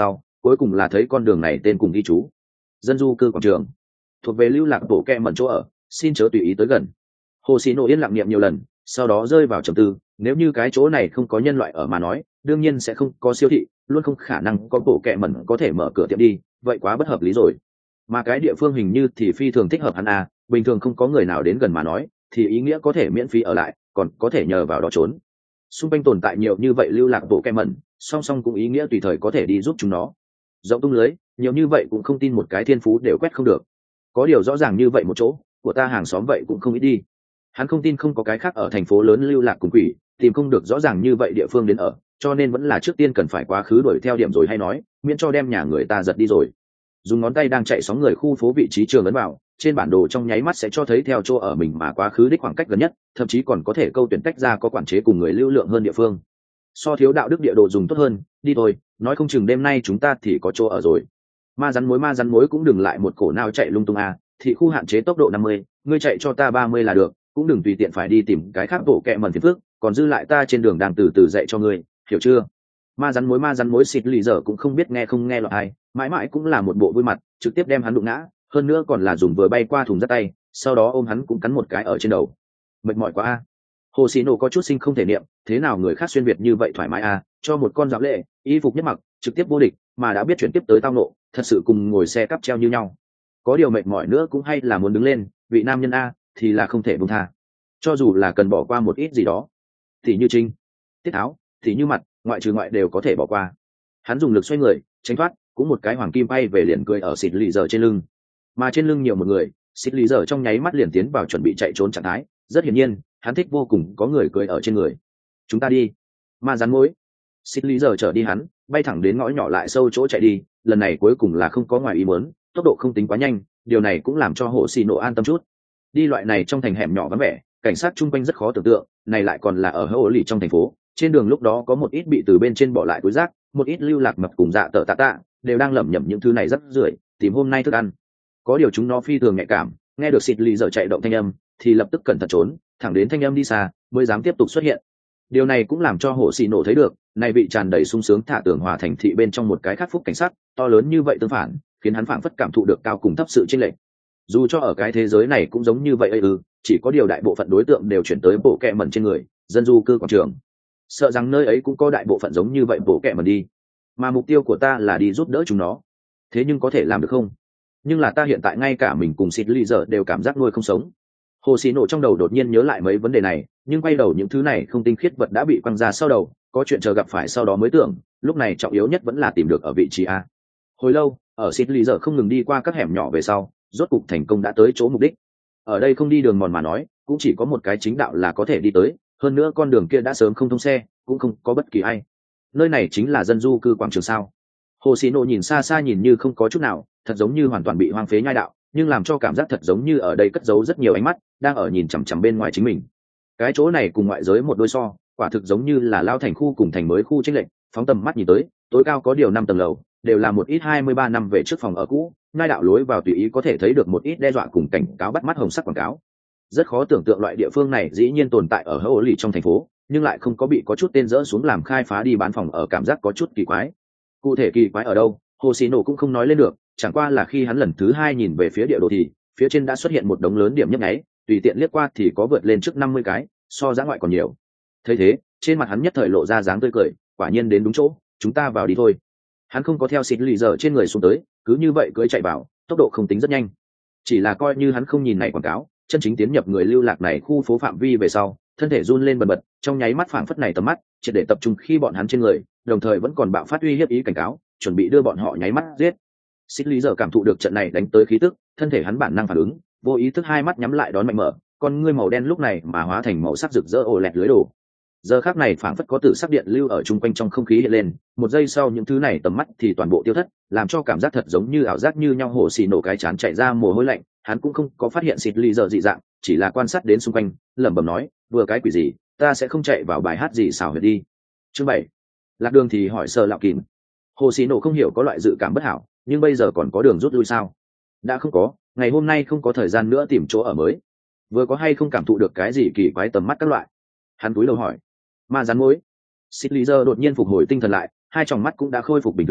cuối cùng là thấy con đường này tên cùng ghi chú dân du cư quảng trường, thuộc về lưu lạc bộ kẹ mẩn chỗ ở, xin chớ tùy ý tới gần. Hồ Sĩ Nộ yên lặng niệm nhiều lần, sau đó rơi vào trầm tư. Nếu như cái chỗ này không có nhân loại ở mà nói, đương nhiên sẽ không có siêu thị, luôn không khả năng có bộ kẹ mẩn có thể mở cửa tiệm đi, vậy quá bất hợp lý rồi. Mà cái địa phương hình như thì phi thường thích hợp hắn à, bình thường không có người nào đến gần mà nói, thì ý nghĩa có thể miễn phí ở lại, còn có thể nhờ vào đó trốn. Xung quanh tồn tại nhiều như vậy lưu lạc bộ kẹ mẩn, song song cũng ý nghĩa tùy thời có thể đi giúp chúng nó. Rộng tung lưới, nhiều như vậy cũng không tin một cái thiên phú đều quét không được. Có điều rõ ràng như vậy một chỗ, của ta hàng xóm vậy cũng không ít đi. Hắn không tin không có cái khác ở thành phố lớn lưu lạc cùng quỷ, tìm không được rõ ràng như vậy địa phương đến ở, cho nên vẫn là trước tiên cần phải quá khứ đuổi theo điểm rồi hay nói, miễn cho đem nhà người ta giật đi rồi. Dùng ngón tay đang chạy sóng người khu phố vị trí trường ấn vào, trên bản đồ trong nháy mắt sẽ cho thấy theo chỗ ở mình mà quá khứ đích khoảng cách gần nhất, thậm chí còn có thể câu tuyển tách ra có quản chế cùng người lưu lượng hơn địa phương. So thiếu đạo đức địa đồ dùng tốt hơn, đi thôi, nói không chừng đêm nay chúng ta thì có chỗ ở rồi. Ma rắn mối ma rắn mối cũng đừng lại một cổ nào chạy lung tung à, thì khu hạn chế tốc độ năm mươi, ngươi chạy cho ta ba mươi là được, cũng đừng tùy tiện phải đi tìm cái khác bộ kẹ mẩn phiền phức, còn dư lại ta trên đường đang từ từ dạy cho ngươi, hiểu chưa? Ma rắn mối ma rắn mối xịt lì giờ cũng không biết nghe không nghe loại ai, mãi mãi cũng là một bộ vui mặt, trực tiếp đem hắn đụng ngã, hơn nữa còn là dùng vừa bay qua thùng dắt tay, sau đó ôm hắn cũng cắn một cái ở trên đầu. Mệt mỏi quá a. Hồ Sĩ Nộ có chút sinh không thể niệm, thế nào người khác xuyên việt như vậy thoải mái a, cho một con giáo lệ, y phục nhất mặc, trực tiếp vô địch, mà đã biết chuyển tiếp tới tao nộ, thật sự cùng ngồi xe cắp treo như nhau. Có điều mệt mỏi nữa cũng hay là muốn đứng lên, vị nam nhân a thì là không thể buông tha, cho dù là cần bỏ qua một ít gì đó, thì như trinh, tiết tháo, thì như mặt, ngoại trừ ngoại đều có thể bỏ qua. Hắn dùng lực xoay người tránh thoát, cũng một cái hoàng kim bay về liền cười ở xịt lì giờ trên lưng, mà trên lưng nhiều một người, xịt lì giờ trong nháy mắt liền tiến vào chuẩn bị chạy trốn trạng thái. Rất hiển nhiên hắn thích vô cùng có người cười ở trên người. Chúng ta đi. Ma rắn mối. Xịt lì giờ chở đi hắn, bay thẳng đến ngõ nhỏ lại sâu chỗ chạy đi. Lần này cuối cùng là không có ngoài ý muốn, tốc độ không tính quá nhanh, điều này cũng làm cho Hồ Sĩ Nộ an tâm chút. Đi loại này trong thành hẻm nhỏ vắng vẻ, cảnh sát chung quanh rất khó tưởng tượng, này lại còn là ở hố lì trong thành phố. Trên đường lúc đó có một ít bị từ bên trên bỏ lại túi rác, một ít lưu lạc mập cùng dạ tợ tạ tạ đều đang lẩm nhẩm những thứ này rất rưởi, tìm hôm nay thức ăn. Có điều chúng nó phi thường nhạy cảm, nghe được xịt lì giờ chạy động thanh âm thì lập tức cẩn thận trốn, thẳng đến thanh âm đi xa mới dám tiếp tục xuất hiện. Điều này cũng làm cho Hồ Sĩ Nộ thấy được, này vị tràn đầy sung sướng thả tưởng hòa thành thị bên trong một cái khắc phúc cảnh sát to lớn như vậy tương phản, khiến hắn phảng phất cảm thụ được cao cùng thấp sự chênh lệch. Dù cho ở cái thế giới này cũng giống như vậy ấy ư, chỉ có điều đại bộ phận đối tượng đều chuyển tới bộ kẹ mẩn trên người, dân du cư quảng trường. Sợ rằng nơi ấy cũng có đại bộ phận giống như vậy bộ kẹ mẩn đi, mà mục tiêu của ta là đi giúp đỡ chúng nó. Thế nhưng có thể làm được không? Nhưng là ta hiện tại ngay cả mình cùng xịt lì giờ đều cảm giác nuôi không sống. Hồ Sĩ Nộ trong đầu đột nhiên nhớ lại mấy vấn đề này, nhưng quay đầu những thứ này không tinh khiết vật đã bị quăng ra sau đầu, có chuyện chờ gặp phải sau đó mới tưởng, lúc này trọng yếu nhất vẫn là tìm được ở vị trí a. Hồi lâu, ở xịt lì giờ không ngừng đi qua các hẻm nhỏ về sau, rốt cục thành công đã tới chỗ mục đích. Ở đây không đi đường mòn mà nói, cũng chỉ có một cái chính đạo là có thể đi tới, hơn nữa con đường kia đã sớm không thông xe, cũng không có bất kỳ ai. Nơi này chính là dân du cư quảng trường sao? Hồ Sĩ Nộ nhìn xa xa nhìn như không có chút nào, thật giống như hoàn toàn bị hoang phế nhai đạo, nhưng làm cho cảm giác thật giống như ở đây cất giấu rất nhiều ánh mắt đang ở nhìn chằm chằm bên ngoài chính mình. Cái chỗ này cùng ngoại giới một đôi so, quả thực giống như là lao thành khu cùng thành mới khu chênh lệch. Phóng tầm mắt nhìn tới, tối cao có điều năm tầng lầu, đều là một ít hai mươi ba năm về trước phòng ở cũ, nhai đạo lối vào tùy ý có thể thấy được một ít đe dọa cùng cảnh cáo bắt mắt hồng sắc quảng cáo. Rất khó tưởng tượng loại địa phương này dĩ nhiên tồn tại ở hố lì trong thành phố, nhưng lại không có bị có chút tên dỡ xuống làm khai phá đi bán phòng ở, cảm giác có chút kỳ quái. Cụ thể kỳ quái ở đâu, Hồ Sĩ Nộ cũng không nói lên được, chẳng qua là khi hắn lần thứ hai nhìn về phía địa đồ thì phía trên đã xuất hiện một đống lớn điểm nhấp nháy, tùy tiện liếc qua thì có vượt lên trước năm mươi cái, so dã ngoại còn nhiều. Thấy thế, trên mặt hắn nhất thời lộ ra dáng tươi cười, quả nhiên đến đúng chỗ, chúng ta vào đi thôi. Hắn không có theo xịt lì giờ trên người xuống tới, cứ như vậy cưỡi chạy vào, tốc độ không tính rất nhanh. Chỉ là coi như hắn không nhìn này quảng cáo, chân chính tiến nhập người lưu lạc này khu phố phạm vi về sau, thân thể run lên bần bật, trong nháy mắt phảng phất này tầm mắt triệt để tập trung khi bọn hắn trên người, đồng thời vẫn còn bạo phát uy hiếp ý cảnh cáo, chuẩn bị đưa bọn họ nháy mắt giết. Xích Lý giờ cảm thụ được trận này đánh tới khí tức, thân thể hắn bản năng phản ứng, vô ý thức hai mắt nhắm lại đón mạnh mở, con ngươi màu đen lúc này mà hóa thành màu sắc rực rỡ ồ lẹt lưới đồ. Giờ khắc này phảng phất có tử sắc điện lưu ở chung quanh trong không khí hiện lên, một giây sau những thứ này tầm mắt thì toàn bộ tiêu thất, làm cho cảm giác thật giống như ảo giác như nhau. Hồ Sĩ Nộ cái chán chạy ra mồ hôi lạnh, hắn cũng không có phát hiện Xích Lý giờ dị dạng, chỉ là quan sát đến xung quanh, lẩm bẩm nói, vừa cái quỷ gì, ta sẽ không chạy vào bài hát gì xảo huyệt đi. Chương bảy. Lạc đường thì hỏi Sở Lạo Kìm. Hồ Sĩ Nộ không hiểu có loại dự cảm bất hảo, nhưng bây giờ còn có đường rút lui sao? Đã không có, ngày hôm nay không có thời gian nữa tìm chỗ ở mới. Vừa có hay không cảm thụ được cái gì kỳ quái tầm mắt các loại? Hắn cúi đầu hỏi. Ma rắn mối. Xích Lý giờ đột nhiên phục hồi tinh thần lại, hai tròng mắt cũng đã khôi phục bình thường,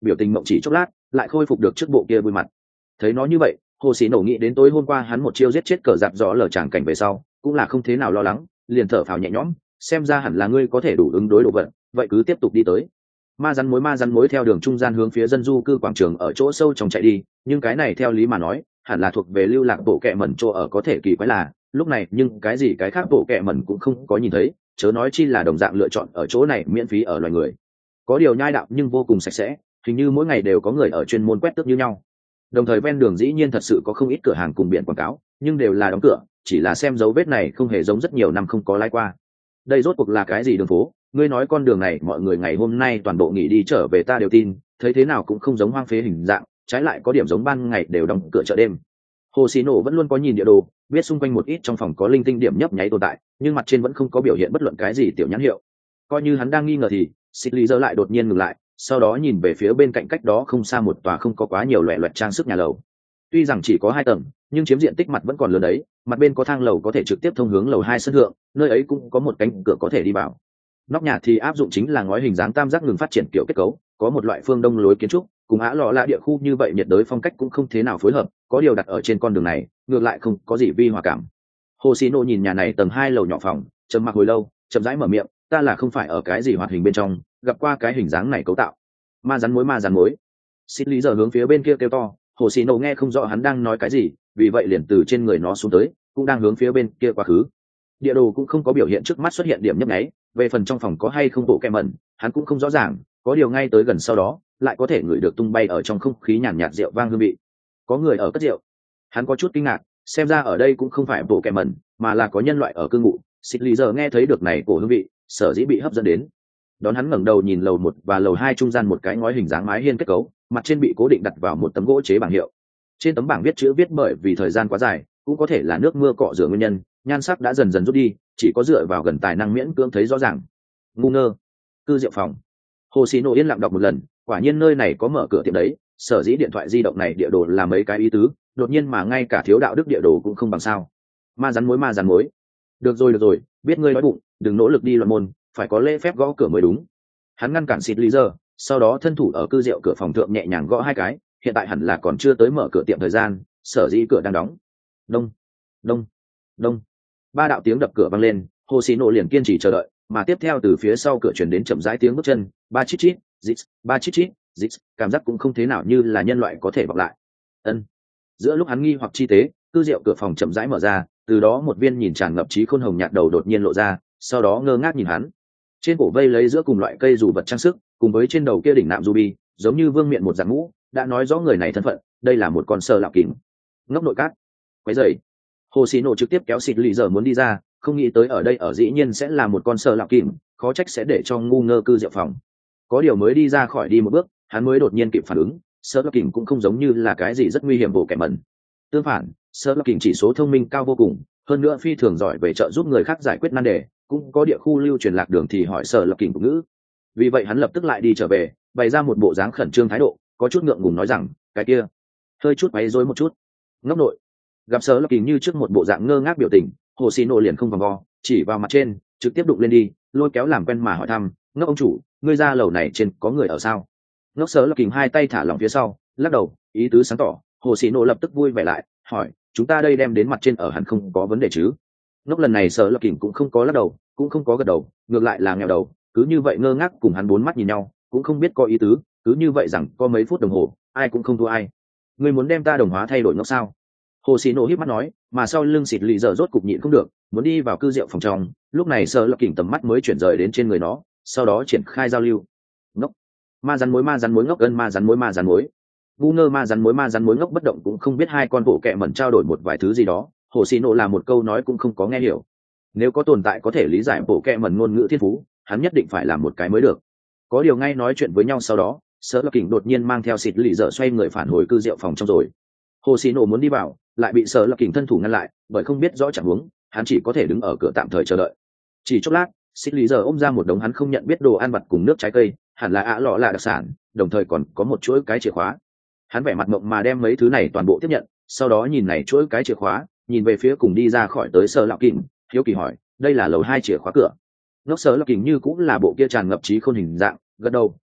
biểu tình mộng chỉ chốc lát lại khôi phục được trước bộ kia vui mặt. Thấy nó như vậy, hồ sĩ nổ nghĩ đến tối hôm qua hắn một chiêu giết chết cờ giặc rõ lở tràng cảnh về sau cũng là không thế nào lo lắng, liền thở phào nhẹ nhõm, xem ra hẳn là ngươi có thể đủ ứng đối đồ vật, vậy cứ tiếp tục đi tới. Ma rắn mối ma rắn mối theo đường trung gian hướng phía dân du cư quảng trường ở chỗ sâu trong chạy đi, nhưng cái này theo lý mà nói hẳn là thuộc về lưu lạc bộ kệ mẩn chỗ ở, có thể kỳ quái là lúc này nhưng cái gì cái khác bộ kệ mẩn cũng không có nhìn thấy, chớ nói chi là đồng dạng lựa chọn ở chỗ này miễn phí ở loài người. Có điều nhai đạo nhưng vô cùng sạch sẽ, hình như mỗi ngày đều có người ở chuyên môn quét tước như nhau. Đồng thời ven đường dĩ nhiên thật sự có không ít cửa hàng cùng biển quảng cáo, nhưng đều là đóng cửa, chỉ là xem dấu vết này không hề giống rất nhiều năm không có lái qua. Đây rốt cuộc là cái gì đường phố? Ngươi nói con đường này mọi người ngày hôm nay toàn bộ nghỉ đi trở về ta đều tin, thấy thế nào cũng không giống hoang phế hình dạng, trái lại có điểm giống ban ngày đều đóng cửa chợ đêm. Hồ Sĩ Nổ vẫn luôn có nhìn địa đồ, biết xung quanh một ít trong phòng có linh tinh điểm nhấp nháy tồn tại, nhưng mặt trên vẫn không có biểu hiện bất luận cái gì tiểu nhãn hiệu. Coi như hắn đang nghi ngờ thì Xích Lý giơ lại đột nhiên ngừng lại, sau đó nhìn về phía bên cạnh cách đó không xa một tòa không có quá nhiều loẻ loẹt trang sức nhà lầu. Tuy rằng chỉ có hai tầng, nhưng chiếm diện tích mặt vẫn còn lớn đấy, mặt bên có thang lầu có thể trực tiếp thông hướng lầu hai sân thượng, nơi ấy cũng có một cánh cửa có thể đi vào. Nóc nhà thì áp dụng chính là ngói hình dáng tam giác ngừng phát triển kiểu kết cấu, có một loại phương đông lối kiến trúc, cùng Á Lọ Lạ địa khu như vậy nhiệt đới phong cách cũng không thế nào phối hợp, có điều đặt ở trên con đường này, ngược lại không có gì vi hòa cảm. Hồ Sĩ Nô nhìn nhà này tầng hai lầu nhỏ phòng, trầm mặc hồi lâu, chậm rãi mở miệng, ta là không phải ở cái gì hoạt hình bên trong, gặp qua cái hình dáng này cấu tạo. Ma rắn mối ma rắn mối. Xích Lý giờ hướng phía bên kia kêu to, Hồ Sĩ Nô nghe không rõ hắn đang nói cái gì, vì vậy liền từ trên người nó xuống tới, cũng đang hướng phía bên kia quá khứ. Địa đồ cũng không có biểu hiện trước mắt xuất hiện điểm nhấp nháy, về phần trong phòng có hay không bộ kẹ mẩn, hắn cũng không rõ ràng, có điều ngay tới gần sau đó, lại có thể ngửi được tung bay ở trong không khí nhàn nhạt rượu vang hương vị. Có người ở cất rượu. Hắn có chút kinh ngạc, xem ra ở đây cũng không phải bộ kẹ mẩn, mà là có nhân loại ở cư ngụ. Xích Lý giờ nghe thấy được này cổ hương vị, sở dĩ bị hấp dẫn đến. Đón hắn ngẩng đầu nhìn lầu một và lầu hai trung gian một cái ngói hình dáng mái hiên kết cấu, mặt trên bị cố định đặt vào một tấm gỗ chế bảng hiệu. Trên tấm bảng viết chữ viết bởi vì thời gian quá dài, cũng có thể là nước mưa cọ rửa nguyên nhân, nhan sắc đã dần dần rút đi, chỉ có dựa vào gần tài năng miễn cưỡng thấy rõ ràng. Ngu ngơ, cư rượu phòng. Hồ Sĩ Nô yên lặng đọc một lần, quả nhiên nơi này có mở cửa tiệm đấy, sở dĩ điện thoại di động này địa đồ là mấy cái ý tứ, đột nhiên mà ngay cả thiếu đạo đức địa đồ cũng không bằng sao. Ma rắn mối ma rắn mối. Được rồi được rồi, biết ngươi nói bụng, đừng nỗ lực đi loạn môn, phải có lễ phép gõ cửa mới đúng. Hắn ngăn cản Xích Lý giờ, sau đó thân thủ ở cư rượu cửa phòng thượng nhẹ nhàng gõ hai cái, hiện tại hẳn là còn chưa tới mở cửa tiệm thời gian, sở dĩ cửa đang đóng. Đông, đông, đông. Ba đạo tiếng đập cửa vang lên, Hồ Sĩ Nô liền kiên trì chờ đợi, mà tiếp theo từ phía sau cửa truyền đến chậm rãi tiếng bước chân, ba chít chít, dít, ba chít chít, dít, cảm giác cũng không thế nào như là nhân loại có thể vọng lại. Ân. Giữa lúc hắn nghi hoặc chi tế, cư rượu cửa phòng chậm rãi mở ra, từ đó một viên nhìn tràn ngập trí khôn hồng nhạt đầu đột nhiên lộ ra, sau đó ngơ ngác nhìn hắn. Trên cổ vây lấy giữa cùng loại cây dù vật trang sức, cùng với trên đầu kia đỉnh nạm ruby, giống như vương miện một dạng mũ, đã nói rõ người này thân phận, đây là một con sờ lạo kín. Ngốc nội cát. Quấy rầy. Hồ Sĩ Nô trực tiếp kéo Xích Lý giờ muốn đi ra, không nghĩ tới ở đây ở dĩ nhiên sẽ là một con sờ lạo kín, khó trách sẽ để cho ngu ngơ cư rượu phòng. Có điều mới đi ra khỏi đi một bước, hắn mới đột nhiên kịp phản ứng, sờ lạo kín cũng không giống như là cái gì rất nguy hiểm bộ kẻ mẩn. Tương phản, sờ lạo kín chỉ số thông minh cao vô cùng, hơn nữa phi thường giỏi về trợ giúp người khác giải quyết nan đề, cũng có địa khu lưu truyền lạc đường thì hỏi sờ lạo kín của ngữ. Vì vậy hắn lập tức lại đi trở về, bày ra một bộ dáng khẩn trương thái độ, có chút ngượng ngùng nói rằng, cái kia, hơi chút quấy rối một chút. Ngốc nội. Gặp sờ lạo kín như trước một bộ dạng ngơ ngác biểu tình, Hồ Sĩ Nô liền không vòng vo, chỉ vào mặt trên, trực tiếp đụng lên đi, lôi kéo làm quen mà hỏi thăm, ngốc ông chủ, ngươi ra lầu này trên có người ở sao? Ngốc sờ lạo kín hai tay thả lỏng phía sau, lắc đầu, ý tứ sáng tỏ. Hồ Sĩ Nô lập tức vui vẻ lại, hỏi, chúng ta đây đem đến mặt trên ở hẳn không có vấn đề chứ? Ngốc lần này sờ lạo kín cũng không có lắc đầu, cũng không có gật đầu, ngược lại là nghèo đầu, cứ như vậy ngơ ngác cùng hắn bốn mắt nhìn nhau, cũng không biết có ý tứ, cứ như vậy rằng có mấy phút đồng hồ, ai cũng không thua ai. Ngươi muốn đem ta đồng hóa thay đổi ngốc sao? Hồ Sĩ Nô híp mắt nói, mà sau lưng Xịt Lì giờ rốt cục nhịn không được, muốn đi vào cư rượu phòng trong, lúc này sờ lạo kín tầm mắt mới chuyển rời đến trên người nó, sau đó triển khai giao lưu. Ngốc, ma rắn mối ma rắn mối ngốc ân ma rắn mối ma rắn mối. Ngu ngơ ma rắn mối ma rắn mối ngốc bất động cũng không biết hai con bộ kẹ mẩn trao đổi một vài thứ gì đó, Hồ Sĩ Nô là một câu nói cũng không có nghe hiểu. Nếu có tồn tại có thể lý giải bộ kẹ mẩn ngôn ngữ thiên phú, hắn nhất định phải làm một cái mới được. Có điều ngay nói chuyện với nhau sau đó, sờ lạo kín đột nhiên mang theo Xịt Lì giờ xoay người phản hồi cư rượu phòng trong rồi. Hồ Sĩ Nô muốn đi vào, lại bị sờ lạo kín thân thủ ngăn lại, bởi không biết rõ chẳng huống, hắn chỉ có thể đứng ở cửa tạm thời chờ đợi. Chỉ chốc lát, Xích Lý giờ ôm ra một đống hắn không nhận biết đồ ăn vặt cùng nước trái cây, hẳn là Á Lọ Lạ đặc sản, đồng thời còn có một chuỗi cái chìa khóa. Hắn vẻ mặt mộng mà đem mấy thứ này toàn bộ tiếp nhận, sau đó nhìn này chuỗi cái chìa khóa, nhìn về phía cùng đi ra khỏi tới sờ lạo kín, hiếu kỳ hỏi, đây là lầu hai chìa khóa cửa. Ngốc sờ lạo kín như cũng là bộ kia tràn ngập trí khôn hình dạng, gật đầu,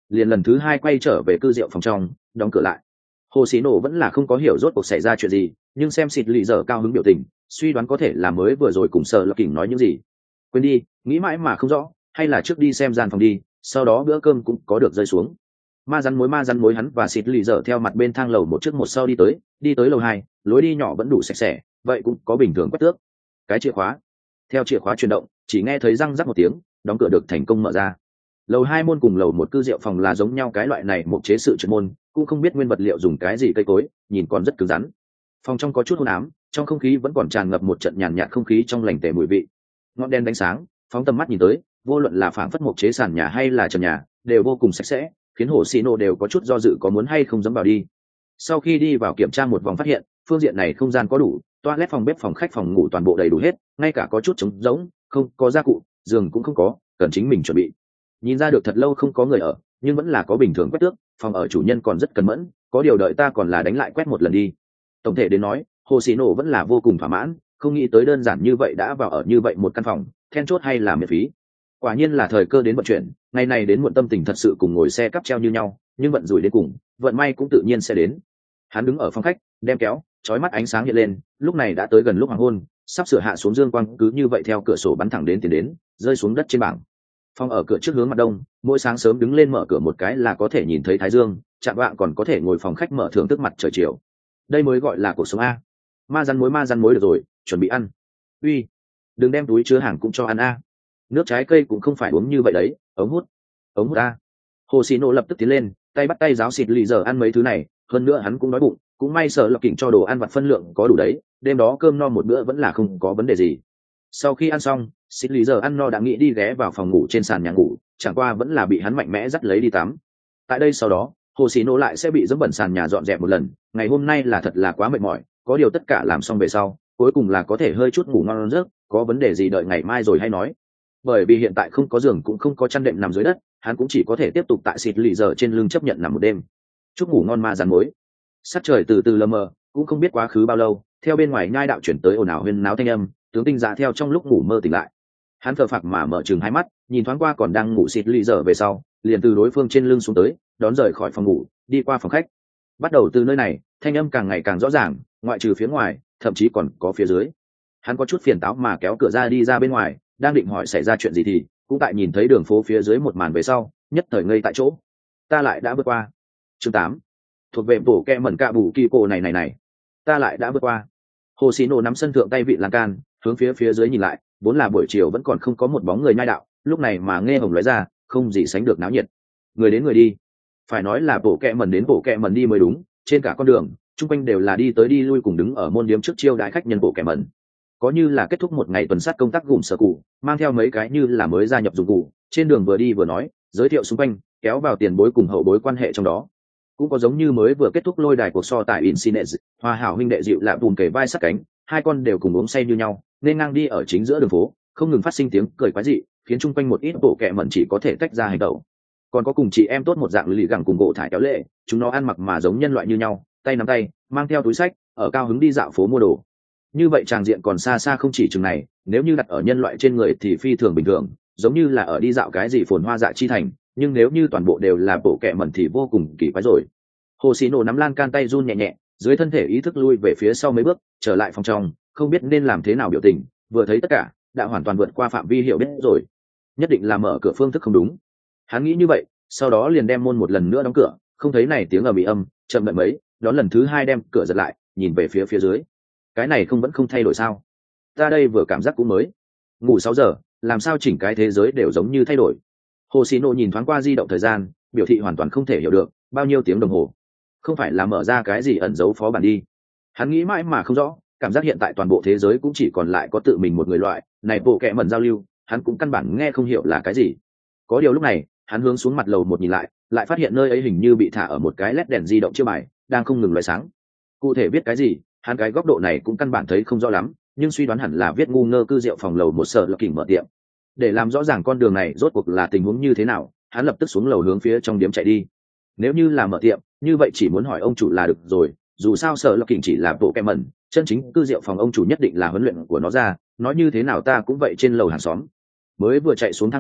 liền lần thứ hai quay trở về cư rượu phòng trong, đóng cửa lại. Hồ Sĩ Nổ vẫn là không có hiểu rốt cuộc xảy ra chuyện gì, nhưng xem xịt lì giờ cao hứng biểu tình, suy đoán có thể là mới vừa rồi cùng sợ lập kỉnh nói những gì. Quên đi, nghĩ mãi mà không rõ, hay là trước đi xem gian phòng đi, sau đó bữa cơm cũng có được rơi xuống. Ma rắn mối ma rắn mối hắn và xịt lì giờ theo mặt bên thang lầu một trước một sau đi tới, đi tới lầu hai, lối đi nhỏ vẫn đủ sạch sẽ, vậy cũng có bình thường quét tước. Cái chìa khóa, theo chìa khóa chuyển động, chỉ nghe thấy răng rắc một tiếng, đóng cửa được thành công mở ra. Lầu hai môn cùng lầu một cư rượu phòng là giống nhau cái loại này, một chế sự trượt môn, cũng không biết nguyên vật liệu dùng cái gì cây cối, nhìn còn rất cứng rắn. Phòng trong có chút hôn ám, trong không khí vẫn còn tràn ngập một trận nhàn nhạt không khí trong lành tề mùi vị. Ngọn đèn đánh sáng, phóng tầm mắt nhìn tới, vô luận là phảng phất một chế sàn nhà hay là trần nhà, đều vô cùng sạch sẽ, khiến Hồ Sĩ Nổ đều có chút do dự có muốn hay không dám vào đi. Sau khi đi vào kiểm tra một vòng phát hiện, phương diện này không gian có đủ, toilet, phòng bếp, phòng khách, phòng ngủ toàn bộ đầy đủ hết, ngay cả có chút trống rỗng, không có gia cụ, giường cũng không có, cần chính mình chuẩn bị. Nhìn ra được thật lâu không có người ở, nhưng vẫn là có bình thường quét tước, phòng ở chủ nhân còn rất cẩn mẫn, có điều đợi ta còn là đánh lại quét một lần đi. Tổng thể đến nói, Hồ Sĩ Nổ vẫn là vô cùng thỏa mãn, không nghĩ tới đơn giản như vậy đã vào ở như vậy một căn phòng, then chốt hay là miễn phí. Quả nhiên là thời cơ đến vận chuyển, ngày này đến muộn tâm tình thật sự cùng ngồi xe cắp treo như nhau, nhưng vận rủi đến cùng, vận may cũng tự nhiên sẽ đến. Hắn đứng ở phòng khách, đem kéo, chói mắt ánh sáng hiện lên, lúc này đã tới gần lúc hoàng hôn, sắp sửa hạ xuống dương quang cứ như vậy theo cửa sổ bắn thẳng đến tiền đến, rơi xuống đất trên bảng. Phòng ở cửa trước hướng mặt đông, mỗi sáng sớm đứng lên mở cửa một cái là có thể nhìn thấy thái dương, chạm vạng còn có thể ngồi phòng khách mở thưởng thức mặt trời chiều. Đây mới gọi là cuộc sống a. Ma rắn mối ma rắn mối được rồi, chuẩn bị ăn. Uy, đừng đem túi chứa hàng cũng cho ăn a. Nước trái cây cũng không phải uống như vậy đấy, ống hút, ống hút a. Hồ Sĩ Nổ lập tức tiến lên, tay bắt tay giáo xịt lì giờ ăn mấy thứ này, hơn nữa hắn cũng đói bụng, cũng may sợ lập kỉnh cho đồ ăn vặt phân lượng có đủ đấy, đêm đó cơm no một bữa vẫn là không có vấn đề gì. Sau khi ăn xong, xịt lì giờ ăn no đã nghĩ đi ghé vào phòng ngủ trên sàn nhà ngủ, chẳng qua vẫn là bị hắn mạnh mẽ dắt lấy đi tắm. Tại đây sau đó, Hồ Sĩ Nổ lại sẽ bị dẫm bẩn sàn nhà dọn dẹp một lần, ngày hôm nay là thật là quá mệt mỏi, có điều tất cả làm xong về sau, cuối cùng là có thể hơi chút ngủ ngon giấc, có vấn đề gì đợi ngày mai rồi hay nói. Bởi vì hiện tại không có giường cũng không có chăn đệm nằm dưới đất, hắn cũng chỉ có thể tiếp tục tại xịt lì giờ trên lưng chấp nhận nằm một đêm. Chúc ngủ ngon ma rắn mối. Sắc trời từ từ lờ mờ, cũng không biết quá khứ bao lâu, theo bên ngoài nhai đạo chuyển tới ồn ào huyên náo thanh âm, tướng tinh dạ theo trong lúc ngủ mơ tỉnh lại. Hắn thờ phạc mà mở chừng hai mắt, nhìn thoáng qua còn đang ngủ xịt lì giờ về sau, liền từ đối phương trên lưng xuống tới, đón rời khỏi phòng ngủ, đi qua phòng khách. Bắt đầu từ nơi này, thanh âm càng ngày càng rõ ràng, ngoại trừ phía ngoài, thậm chí còn có phía dưới. Hắn có chút phiền táo mà kéo cửa ra đi ra bên ngoài, đang định hỏi xảy ra chuyện gì thì cũng tại nhìn thấy đường phố phía dưới một màn về sau, nhất thời ngây tại chỗ. Ta lại đã vượt qua. Chương tám, thuộc về bổ kẹ mẩn cạ bù kỳ cổ này này này. Ta lại đã vượt qua. Hồ Sĩ Nổ nắm sân thượng tay vị lan can, hướng phía phía dưới nhìn lại, vốn là buổi chiều vẫn còn không có một bóng người nhai đạo, lúc này mà nghe hồng lóe ra, không gì sánh được náo nhiệt. Người đến người đi, phải nói là bổ kẹ mẩn đến bổ kẹ mẩn đi mới đúng, trên cả con đường, chung quanh đều là đi tới đi lui cùng đứng ở môn điếm trước chiêu đãi khách nhân bổ kẹ mẩn. Có như là kết thúc một ngày tuần sát công tác gùm sở cụ, mang theo mấy cái như là mới gia nhập dụng cụ, trên đường vừa đi vừa nói, giới thiệu xung quanh, kéo vào tiền bối cùng hậu bối quan hệ trong đó. Cũng có giống như mới vừa kết thúc lôi đài cuộc so tại Incinez, Hoa Hảo huynh đệ dịu lạ bùn kề vai sát cánh, hai con đều cùng uống say như nhau, nên ngang đi ở chính giữa đường phố, không ngừng phát sinh tiếng cười quái dị, khiến chung quanh một ít bộ kệ mẩn chỉ có thể tách ra hành động. Còn có cùng chị em tốt một dạng lì gẳng cùng gỗ thải kéo lệ, chúng nó ăn mặc mà giống nhân loại như nhau, tay nắm tay, mang theo túi sách, ở cao hứng đi dạo phố mua đồ. Như vậy tràng diện còn xa xa không chỉ chừng này, nếu như đặt ở nhân loại trên người thì phi thường bình thường, giống như là ở đi dạo cái gì phồn hoa dạ chi thành, nhưng nếu như toàn bộ đều là bộ kệ mẩn thì vô cùng kỳ quái rồi. Hồ Sĩ Nổ nắm lan can tay run nhẹ nhẹ, dưới thân thể ý thức lui về phía sau mấy bước, trở lại phòng trong, không biết nên làm thế nào biểu tình, vừa thấy tất cả, đã hoàn toàn vượt qua phạm vi hiểu biết rồi. Nhất định là mở cửa phương thức không đúng. Hắn nghĩ như vậy, sau đó liền đem môn một lần nữa đóng cửa, không thấy này tiếng ầm ĩ âm, chậm đợi mấy, đón lần thứ hai đem cửa giật lại, nhìn về phía phía dưới. Cái này không vẫn không thay đổi sao? Ta đây vừa cảm giác cũng mới. Ngủ sáu giờ, làm sao chỉnh cái thế giới đều giống như thay đổi. Hồ Sĩ Nổ nhìn thoáng qua di động thời gian, biểu thị hoàn toàn không thể hiểu được, bao nhiêu tiếng đồng hồ. Không phải là mở ra cái gì ẩn dấu phó bản đi. Hắn nghĩ mãi mà không rõ, cảm giác hiện tại toàn bộ thế giới cũng chỉ còn lại có tự mình một người loại, này bộ kệ mẩn giao lưu, hắn cũng căn bản nghe không hiểu là cái gì. Có điều lúc này, hắn hướng xuống mặt lầu một nhìn lại, lại phát hiện nơi ấy hình như bị thả ở một cái led đèn di động chiếu bài, đang không ngừng lóe sáng. Cụ thể viết cái gì, hắn cái góc độ này cũng căn bản thấy không rõ lắm, nhưng suy đoán hẳn là viết ngu ngơ cư rượu phòng lầu một sở lập kỉnh mở tiệm. Để làm rõ ràng con đường này rốt cuộc là tình huống như thế nào, hắn lập tức xuống lầu hướng phía trong điếm chạy đi. Nếu như là mở tiệm, như vậy chỉ muốn hỏi ông chủ là được rồi, dù sao sở lập kỉnh chỉ là bộ kẹ mẩn, chân chính cư rượu phòng ông chủ nhất định là huấn luyện của nó ra, nói như thế nào ta cũng vậy trên lầu hàng xóm. Mới vừa chạy xuống thang lầu,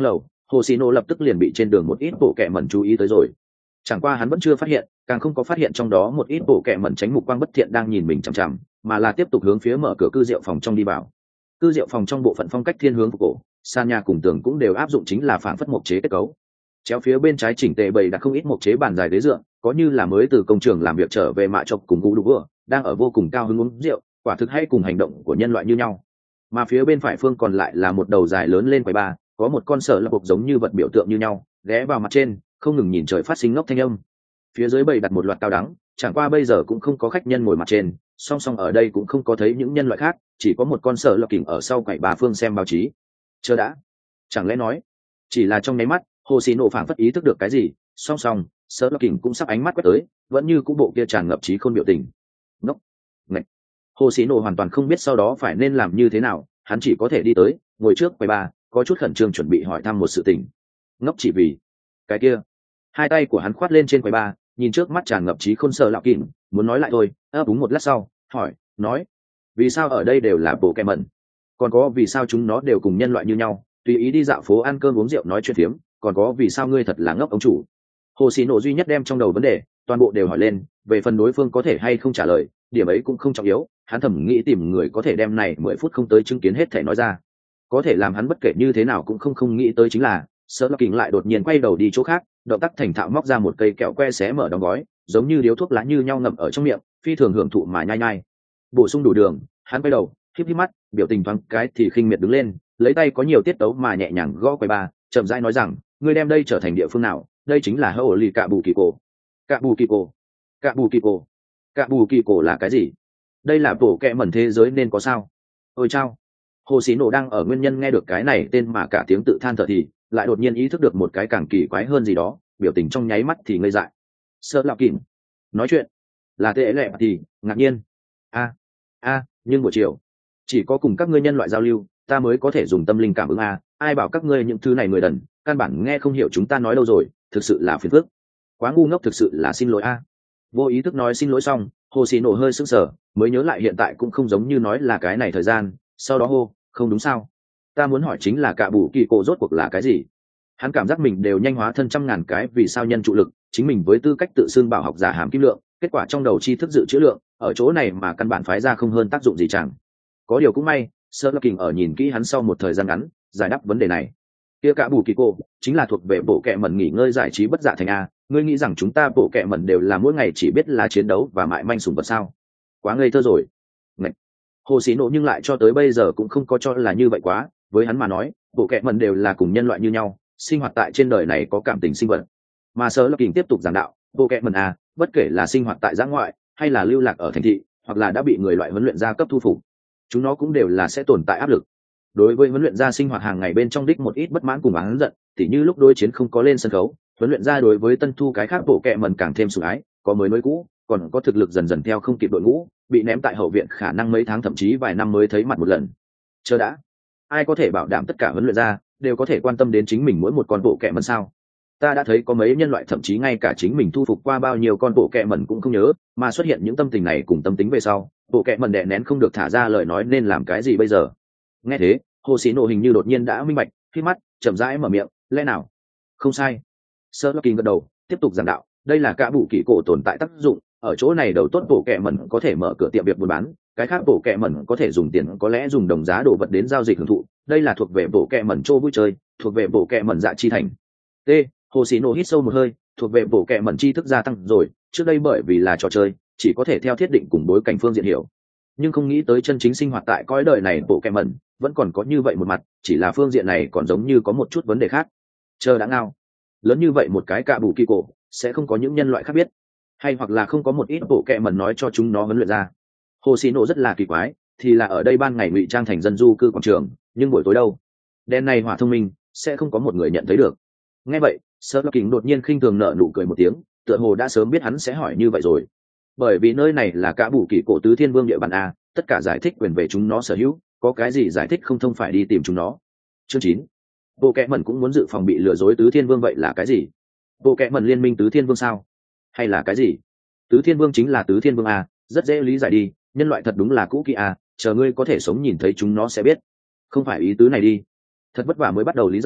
Hồ Xì Nổ lập tức liền bị trên đường một ít bộ kệ mẩn chú ý tới rồi. Chẳng qua hắn vẫn chưa phát hiện, càng không có phát hiện trong đó một ít bộ kệ mẩn tránh mục quang bất thiện đang nhìn mình chằm chằm, mà là tiếp tục hướng phía mở cửa cư rượu phòng trong đi vào. Cư rượu phòng trong bộ phận phong cách thiên hướng phục cổ, sàn nhà cùng tường cũng đều áp dụng chính là phảng phất mộc chế kết cấu. Chéo phía bên trái chỉnh tề bày đặt không ít mộc chế bàn dài ghế dựa, có như là mới từ công trường làm việc trở về mạ chọc cùng gù đủ vừa, đang ở vô cùng cao hứng uống rượu, quả thực hay cùng hành động của nhân loại như nhau. Mà phía bên phải phương còn lại là một đầu dài lớn lên quầy bar, có một con sở lập bộc giống như vật biểu tượng như nhau, ghé vào mặt trên, không ngừng nhìn trời phát sinh ngốc thanh âm. Phía dưới bày đặt một loạt cao đắng, chẳng qua bây giờ cũng không có khách nhân ngồi mặt trên, song song ở đây cũng không có thấy những nhân loại khác, chỉ có một con sở lập kình ở sau quầy bà phương xem báo chí. Chờ đã, chẳng lẽ nói, chỉ là trong nháy mắt, Hồ Xì Nổ phảng phất ý thức được cái gì, song song, sở lập kình cũng sắp ánh mắt quét tới, vẫn như cũ bộ kia tràn ngập trí khôn biểu tình. Ngốc, ngạch. Hồ Xì Nổ hoàn toàn không biết sau đó phải nên làm như thế nào, hắn chỉ có thể đi tới, ngồi trước quầy bà, có chút khẩn trương chuẩn bị hỏi thăm một sự tình. Ngốc chỉ vì cái kia, hai tay của hắn khoát lên trên quầy bà, nhìn trước mắt tràn ngập trí khôn sở lạo kìm, muốn nói lại thôi, ấp úng một lát sau, hỏi, nói, vì sao ở đây đều là bộ kẹ mẩn, còn có vì sao chúng nó đều cùng nhân loại như nhau, tùy ý đi dạo phố ăn cơm uống rượu nói chuyện phiếm, còn có vì sao ngươi thật là ngốc ông chủ. Hồ Xì Nổ duy nhất đem trong đầu vấn đề, toàn bộ đều hỏi lên, về phần đối phương có thể hay không trả lời, điểm ấy cũng không trọng yếu, hắn thầm nghĩ tìm người có thể đem này mười phút không tới chứng kiến hết thể nói ra. Có thể làm hắn bất kể như thế nào cũng không không nghĩ tới chính là, Sở Lập Kình lại đột nhiên quay đầu đi chỗ khác, động tác thành thạo móc ra một cây kẹo que xé mở đóng gói, giống như điếu thuốc lá như nhau ngậm ở trong miệng, phi thường hưởng thụ mà nhai nhai. Bổ sung đủ đường, hắn quay đầu, híp híp mắt, biểu tình thoáng cái thì khinh miệt đứng lên, lấy tay có nhiều tiết tấu mà nhẹ nhàng gõ quầy ba, chậm rãi nói rằng, ngươi đem đây trở thành địa phương nào, đây chính là Hậu Lì Cạ Bù Kỳ Cổ. Cạ Bù Kỳ Cổ? Cạ Bù Kỳ Cổ? Cạ Bù Kỳ Cổ là cái gì? Đây là bộ kệ mẩn thế giới nên có sao? Ôi chao. Hồ Xì Nổ đang ở nguyên nhân nghe được cái này tên mà cả tiếng tự than thở thì lại đột nhiên ý thức được một cái càng kỳ quái hơn gì đó, biểu tình trong nháy mắt thì ngây dại. Sợ lạo kìm nói chuyện là tệ lệ thì ngạc nhiên. A a nhưng buổi chiều chỉ có cùng các ngươi nhân loại giao lưu, ta mới có thể dùng tâm linh cảm ứng a, ai bảo các ngươi những thứ này người đần, căn bản nghe không hiểu chúng ta nói đâu rồi, thực sự là phiền phức, quá ngu ngốc, thực sự là xin lỗi a. Vô ý thức nói xin lỗi xong, Hồ Xì Nổ hơi sững sờ, mới nhớ lại hiện tại cũng không giống như nói là cái này thời gian, sau đó hô, không đúng sao, ta muốn hỏi chính là Cạ Bù Kỳ Cổ rốt cuộc là cái gì. Hắn cảm giác mình đều nhanh hóa thân trăm ngàn cái vì sao nhân trụ lực, chính mình với tư cách tự xưng bảo học giả hàm kim lượng, kết quả trong đầu tri thức dự trữ lượng ở chỗ này mà căn bản phái ra không hơn tác dụng gì chẳng. Có điều cũng may, Sở Lập Kình ở nhìn kỹ hắn sau một thời gian ngắn, giải đáp vấn đề này. Kia Cạ Bù Kỳ Cổ chính là thuộc về bộ kệ mẩn nghỉ ngơi giải trí bất dạ thành a, ngươi nghĩ rằng chúng ta bộ kệ mẩn đều là mỗi ngày chỉ biết là chiến đấu và mại manh sủng vật sao? Quá ngây thơ rồi. Ngậy. Hồ Xì Nổ nhưng lại cho tới bây giờ cũng không có cho là như vậy quá, với hắn mà nói, bộ kệ mẩn đều là cùng nhân loại như nhau, sinh hoạt tại trên đời này có cảm tình sinh vật. Mà Sở Lập Kình tiếp tục giảng đạo, bộ kệ mẩn a, bất kể là sinh hoạt tại giã ngoại hay là lưu lạc ở thành thị, hoặc là đã bị người loại huấn luyện gia cấp thu phục, chúng nó cũng đều là sẽ tồn tại áp lực. Đối với huấn luyện gia sinh hoạt hàng ngày bên trong đích một ít bất mãn cùng oán giận, tỉ như lúc đối chiến không có lên sân khấu, huấn luyện gia đối với tân thu cái khác bộ kệ mẩn càng thêm sủng ái, có mới mới cũ, còn có thực lực dần dần theo không kịp đội ngũ, bị ném tại hậu viện khả năng mấy tháng thậm chí vài năm mới thấy mặt một lần. Chờ đã, ai có thể bảo đảm tất cả huấn luyện gia đều có thể quan tâm đến chính mình mỗi một con bộ kệ mẩn sao? Ta đã thấy có mấy nhân loại thậm chí ngay cả chính mình thu phục qua bao nhiêu con bộ kệ mẩn cũng không nhớ, mà xuất hiện những tâm tình này cùng tâm tính về sau, bộ kệ mẩn đè nén không được thả ra lời nói nên làm cái gì bây giờ. Nghe thế, Hồ Xì Nổ hình như đột nhiên đã minh bạch, khi mắt chậm rãi mở miệng, lẽ nào? Không sai. Sở Lập Kình gật đầu, tiếp tục giảng đạo, đây là Cạ Bù Kỳ Cổ tồn tại tác dụng, ở chỗ này đầu tốt bộ kệ mẩn có thể mở cửa tiệm việc buôn bán, cái khác bộ kệ mẩn có thể dùng tiền có lẽ dùng đồng giá đồ vật đến giao dịch hưởng thụ, đây là thuộc về bộ kệ mẩn chỗ vui chơi, thuộc về bộ kệ mẩn dạ chi thành. T. Hồ Xì Nổ hít sâu một hơi, thuộc về bộ kệ mẩn tri thức gia tăng rồi, trước đây bởi vì là trò chơi, chỉ có thể theo thiết định cùng bối cảnh phương diện hiểu, nhưng không nghĩ tới chân chính sinh hoạt tại cõi đời này bộ kệ mẩn vẫn còn có như vậy một mặt, chỉ là phương diện này còn giống như có một chút vấn đề khác. Chờ đã ngao, lớn như vậy một cái Cạ Bù Kỳ Cổ sẽ không có những nhân loại khác biết, hay hoặc là không có một ít bộ kệ mẩn nói cho chúng nó huấn luyện ra. Hồ Xì Nổ rất là kỳ quái, thì là ở đây ban ngày ngụy trang thành dân du cư quảng trường, nhưng buổi tối đâu, đèn này hỏa thông minh sẽ không có một người nhận thấy được. Nghe vậy, Sở Lập Kình đột nhiên khinh thường nở nụ cười một tiếng, tựa hồ đã sớm biết hắn sẽ hỏi như vậy rồi, bởi vì nơi này là Cạ Bù Kỳ Cổ tứ thiên vương địa bàn a, tất cả giải thích quyền về chúng nó sở hữu, có cái gì giải thích không thông phải đi tìm chúng nó. Chương chín, bộ kệ mẩn cũng muốn dự phòng bị lừa dối tứ thiên vương, vậy là cái gì? Bộ kệ mẩn liên minh tứ thiên vương sao, hay là cái gì? Tứ thiên vương chính là tứ thiên vương a, rất dễ lý giải đi, nhân loại thật đúng là cũ kỹ a, chờ ngươi có thể sống nhìn thấy chúng nó sẽ biết. Không phải ý tứ này đi. Thật vất vả mới bắt đầu lý giải,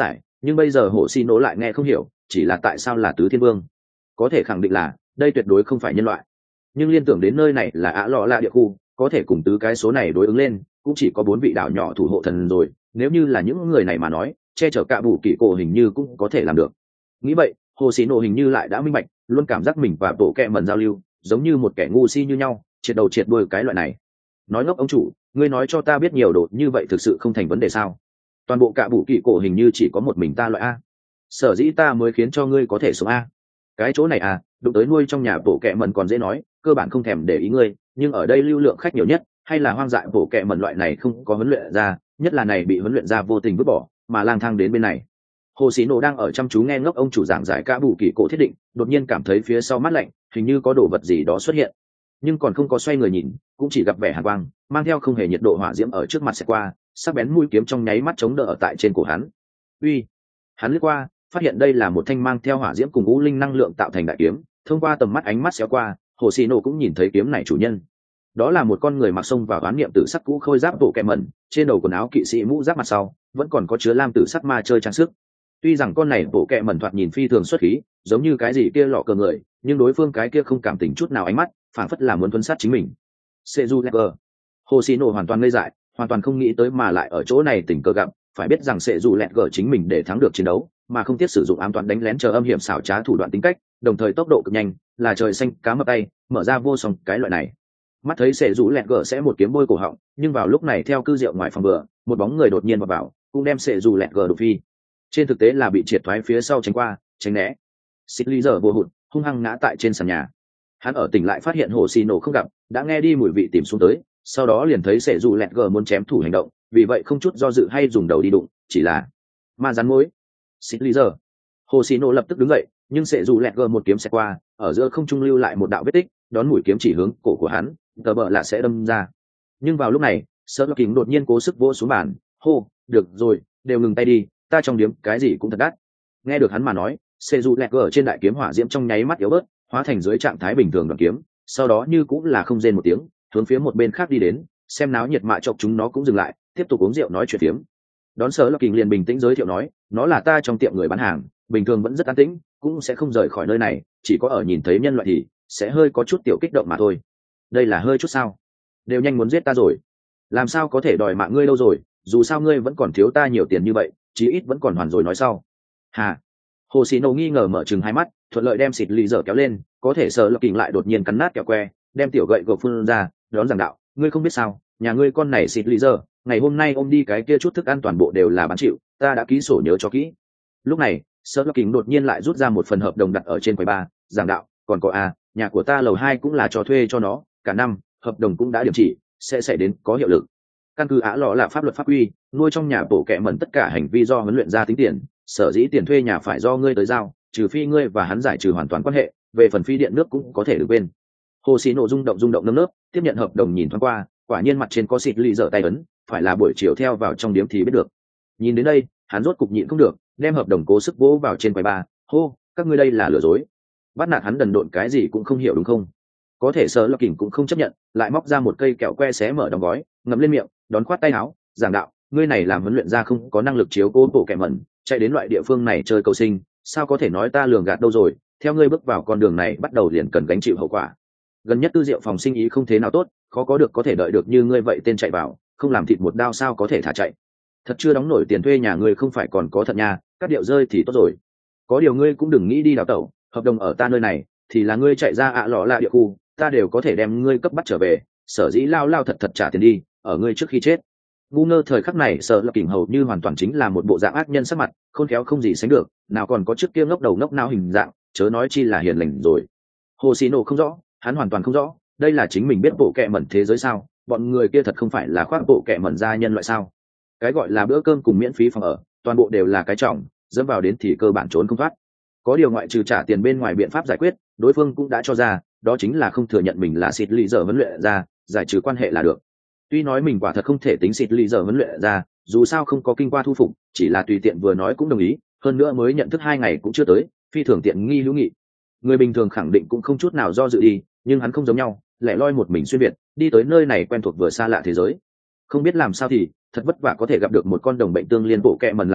nhưng bây giờ hồ xì nổ lại nghe không hiểu chỉ là tại sao là tứ thiên vương. Có thể khẳng định là đây tuyệt đối không phải nhân loại, nhưng liên tưởng đến nơi này là ạ lọ lạ địa khu, có thể cùng tứ cái số này đối ứng lên cũng chỉ có bốn vị đảo nhỏ thủ hộ thần rồi. Nếu như là những người này mà nói, che chở cả bù kỳ cổ hình như cũng có thể làm được. Nghĩ vậy, hồ xì nổ hình như lại đã minh bạch, luôn cảm giác mình và bộ kẹ mẩn giao lưu giống như một kẻ ngu si như nhau, triệt đầu triệt đuôi cái loại này. Nói ngốc ông chủ, ngươi nói cho ta biết nhiều đồ như vậy thực sự không thành vấn đề sao? Toàn bộ cả bù kỳ cổ hình như chỉ có một mình ta loại a, sở dĩ ta mới khiến cho ngươi có thể sống a. Cái chỗ này à, đụng tới nuôi trong nhà bộ kẹ mẩn còn dễ nói, cơ bản không thèm để ý ngươi, nhưng ở đây lưu lượng khách nhiều nhất hay là hoang dại bộ kẹ mẩn loại này không có huấn luyện ra, nhất là này bị huấn luyện ra vô tình vứt bỏ mà lang thang đến bên này. Hồ Sĩ Nổ đang ở chăm chú nghe ngốc ông chủ giảng giải cả bù kỳ cổ thiết định, đột nhiên cảm thấy phía sau mát lạnh, hình như có đồ vật gì đó xuất hiện, nhưng còn không có xoay người nhìn, cũng chỉ gặp vẻ hàn quang mang theo không hề nhiệt độ hỏa diễm ở trước mặt sẽ qua, sắc bén mũi kiếm trong nháy mắt chống đỡ ở tại trên cổ hắn. Uy! Hắn lướt qua, phát hiện đây là một thanh mang theo hỏa diễm cùng u linh năng lượng tạo thành đại kiếm. Thông qua tầm mắt ánh mắt xéo qua, Hồ Sĩ Nổ cũng nhìn thấy kiếm này chủ nhân. Đó là một con người mặc sông vào oán niệm tử sắc cũ khôi giáp bộ kẹ mẩn, trên đầu quần áo kỵ sĩ mũ giáp mặt sau vẫn còn có chứa lam tử sắc ma chơi trang sức. Tuy rằng con này bộ kẹ mẩn thoạt nhìn phi thường xuất khí, giống như cái gì kia lọ cờ người, nhưng đối phương cái kia không cảm tình chút nào ánh mắt, phảng phất là muốn tuân sát chính mình. Seju Leger. Hồ Sĩ Nổ hoàn toàn ngây dại, hoàn toàn không nghĩ tới mà lại ở chỗ này tình cờ gặp, phải biết rằng Seju Leger chính mình để thắng được chiến đấu, mà không tiếc sử dụng ám toán đánh lén chờ âm hiểm xảo trá thủ đoạn tính cách, đồng thời tốc độ cực nhanh, là trời xanh cá mập tay, mở ra vô song cái loại này. Mắt thấy Seju Leger sẽ một kiếm bôi cổ họng, nhưng vào lúc này theo cư diệu ngoài phòng vừa, một bóng người đột nhiên vào vào, cũng đem Seju Leger đột phi. Trên thực tế là bị triệt thoái phía sau tránh qua, tránh né. Xịt lý giờ vô hụt, hung hăng ngã tại trên sàn nhà. Hắn ở tỉnh lại phát hiện Hồ Xì Nổ không gặp, đã nghe đi mùi vị tìm xuống tới, sau đó liền thấy sệ dù lẹt gờ muốn chém thủ hành động, vì vậy không chút do dự hay dùng đầu đi đụng, chỉ là ma rắn mối. Xịt lý giờ. Hồ Xì Nổ lập tức đứng dậy, nhưng sệ dù lẹt gờ một kiếm sẽ qua, ở giữa không trung lưu lại một đạo vết tích, đón mũi kiếm chỉ hướng cổ của hắn, tờ bợ là sẽ đâm ra. Nhưng vào lúc này, Sơ Lộc Kính đột nhiên cố sức vỗ xuống bàn, hô, được rồi, đều ngừng tay đi, ta trong điếm cái gì cũng thật đắt. Nghe được hắn mà nói, sệ dù lẹt gờ trên đại kiếm hỏa diễm trong nháy mắt yếu bớt, hóa thành dưới trạng thái bình thường đoạn kiếm, sau đó như cũng là không rên một tiếng, hướng phía một bên khác đi đến, xem náo nhiệt mạ chọc chúng nó cũng dừng lại, tiếp tục uống rượu nói chuyện phiếm. Đón Sở Lộc Kình liền bình tĩnh giới thiệu nói, nó là ta trong tiệm người bán hàng, bình thường vẫn rất an tĩnh, cũng sẽ không rời khỏi nơi này, chỉ có ở nhìn thấy nhân loại thì sẽ hơi có chút tiểu kích động mà thôi. Đây là hơi chút sao? Đều nhanh muốn giết ta rồi, làm sao có thể đòi mạng ngươi đâu rồi? Dù sao ngươi vẫn còn thiếu ta nhiều tiền như vậy, chí ít vẫn còn hoàn rồi nói sau. Hà. Hồ Sĩ Nổ nghi ngờ mở trừng hai mắt, thuận lợi đem xịt lì dở kéo lên, có thể Sở Lộc Kình lại đột nhiên cắn nát kẹo que, đem tiểu gậy gộc phun ra, đón giảng đạo, ngươi không biết sao, nhà ngươi con này xịt lì dở, ngày hôm nay ôm đi cái kia chút thức ăn toàn bộ đều là bán chịu, ta đã ký sổ nhớ cho kỹ. Lúc này, Sở Lộc Kình đột nhiên lại rút ra một phần hợp đồng đặt ở trên quầy bar, giảng đạo, còn có à, nhà của ta lầu hai cũng là cho thuê cho nó, cả năm, hợp đồng cũng đã điểm chỉ, sẽ xảy đến có hiệu lực. Căn cứ Á Lọ là pháp luật pháp quy, nuôi trong nhà bổ kẹ mẩn tất cả hành vi do huấn luyện ra tính tiền, sở dĩ tiền thuê nhà phải do ngươi tới giao, trừ phi ngươi và hắn giải trừ hoàn toàn quan hệ, về phần phí điện nước cũng có thể được bên. Hồ Sĩ Nổ rung động rung động nơm nớp, tiếp nhận hợp đồng nhìn thoáng qua, quả nhiên mặt trên có xịt lì dở tay ấn, phải là buổi chiều theo vào trong điếm thì biết được. Nhìn đến đây, hắn rốt cục nhịn không được, đem hợp đồng cố sức vỗ vào trên quầy bar, hô, các ngươi đây là lừa dối, bắt nạt hắn đần độn cái gì cũng không hiểu đúng không? Có thể Sở Lộc Kình cũng không chấp nhận, lại móc ra một cây kẹo que xé mở đóng gói, ngậm lên miệng, đón khoát tay áo, giảng đạo, ngươi này làm huấn luyện ra không có năng lực chiếu cố bộ kẹ mẩn, chạy đến loại địa phương này chơi cầu sinh, sao có thể nói ta lường gạt đâu rồi? Theo ngươi bước vào con đường này bắt đầu liền cần gánh chịu hậu quả. Gần nhất tư diệu phòng sinh ý không thế nào tốt, khó có được có thể đợi được như ngươi vậy tên chạy vào, không làm thịt một đao sao có thể thả chạy. Thật chưa đóng nổi tiền thuê nhà ngươi không phải còn có thật nhà, các điệu rơi thì tốt rồi. Có điều ngươi cũng đừng nghĩ đi đào tẩu, hợp đồng ở ta nơi này, thì là ngươi chạy ra ạ lọ lạ địa khu, ta đều có thể đem ngươi cấp bắt trở về, sở dĩ lao lao thật thật trả tiền đi, ở ngươi trước khi chết. Ngu ngơ thời khắc này Sở Lộc Kình hầu như hoàn toàn chính là một bộ dạng ác nhân sắc mặt, khôn khéo không gì sánh được, nào còn có trước kia ngốc đầu ngốc não hình dạng, chớ nói chi là hiền lành rồi. Hồ Sĩ Nổ không rõ, hắn hoàn toàn không rõ, đây là chính mình biết bộ kệ mẩn thế giới sao? Bọn người kia thật không phải là khoác bộ kệ mẩn gia nhân loại sao? Cái gọi là bữa cơm cùng miễn phí phòng ở, toàn bộ đều là cái trọng, dẫm vào đến thì cơ bản trốn không thoát. Có điều ngoại trừ trả tiền bên ngoài biện pháp giải quyết, đối phương cũng đã cho ra, đó chính là không thừa nhận mình là xịt lì giờ huấn luyện ra, giải trừ quan hệ là được. Tuy nói mình quả thật không thể tính xịt lì giờ huấn luyện ra, dù sao không có kinh qua thu phục, chỉ là tùy tiện vừa nói cũng đồng ý, hơn nữa mới nhận thức hai ngày cũng chưa tới, phi thường tiện nghi hữu nghị. Người bình thường khẳng định cũng không chút nào do dự đi, nhưng hắn không giống nhau, lẻ loi một mình xuyên việt, đi tới nơi này quen thuộc vừa xa lạ thế giới. Không biết làm sao thì, thật vất vả có thể gặp được một con đồng bệnh tương liên bộ kệ mẩn làm bạn,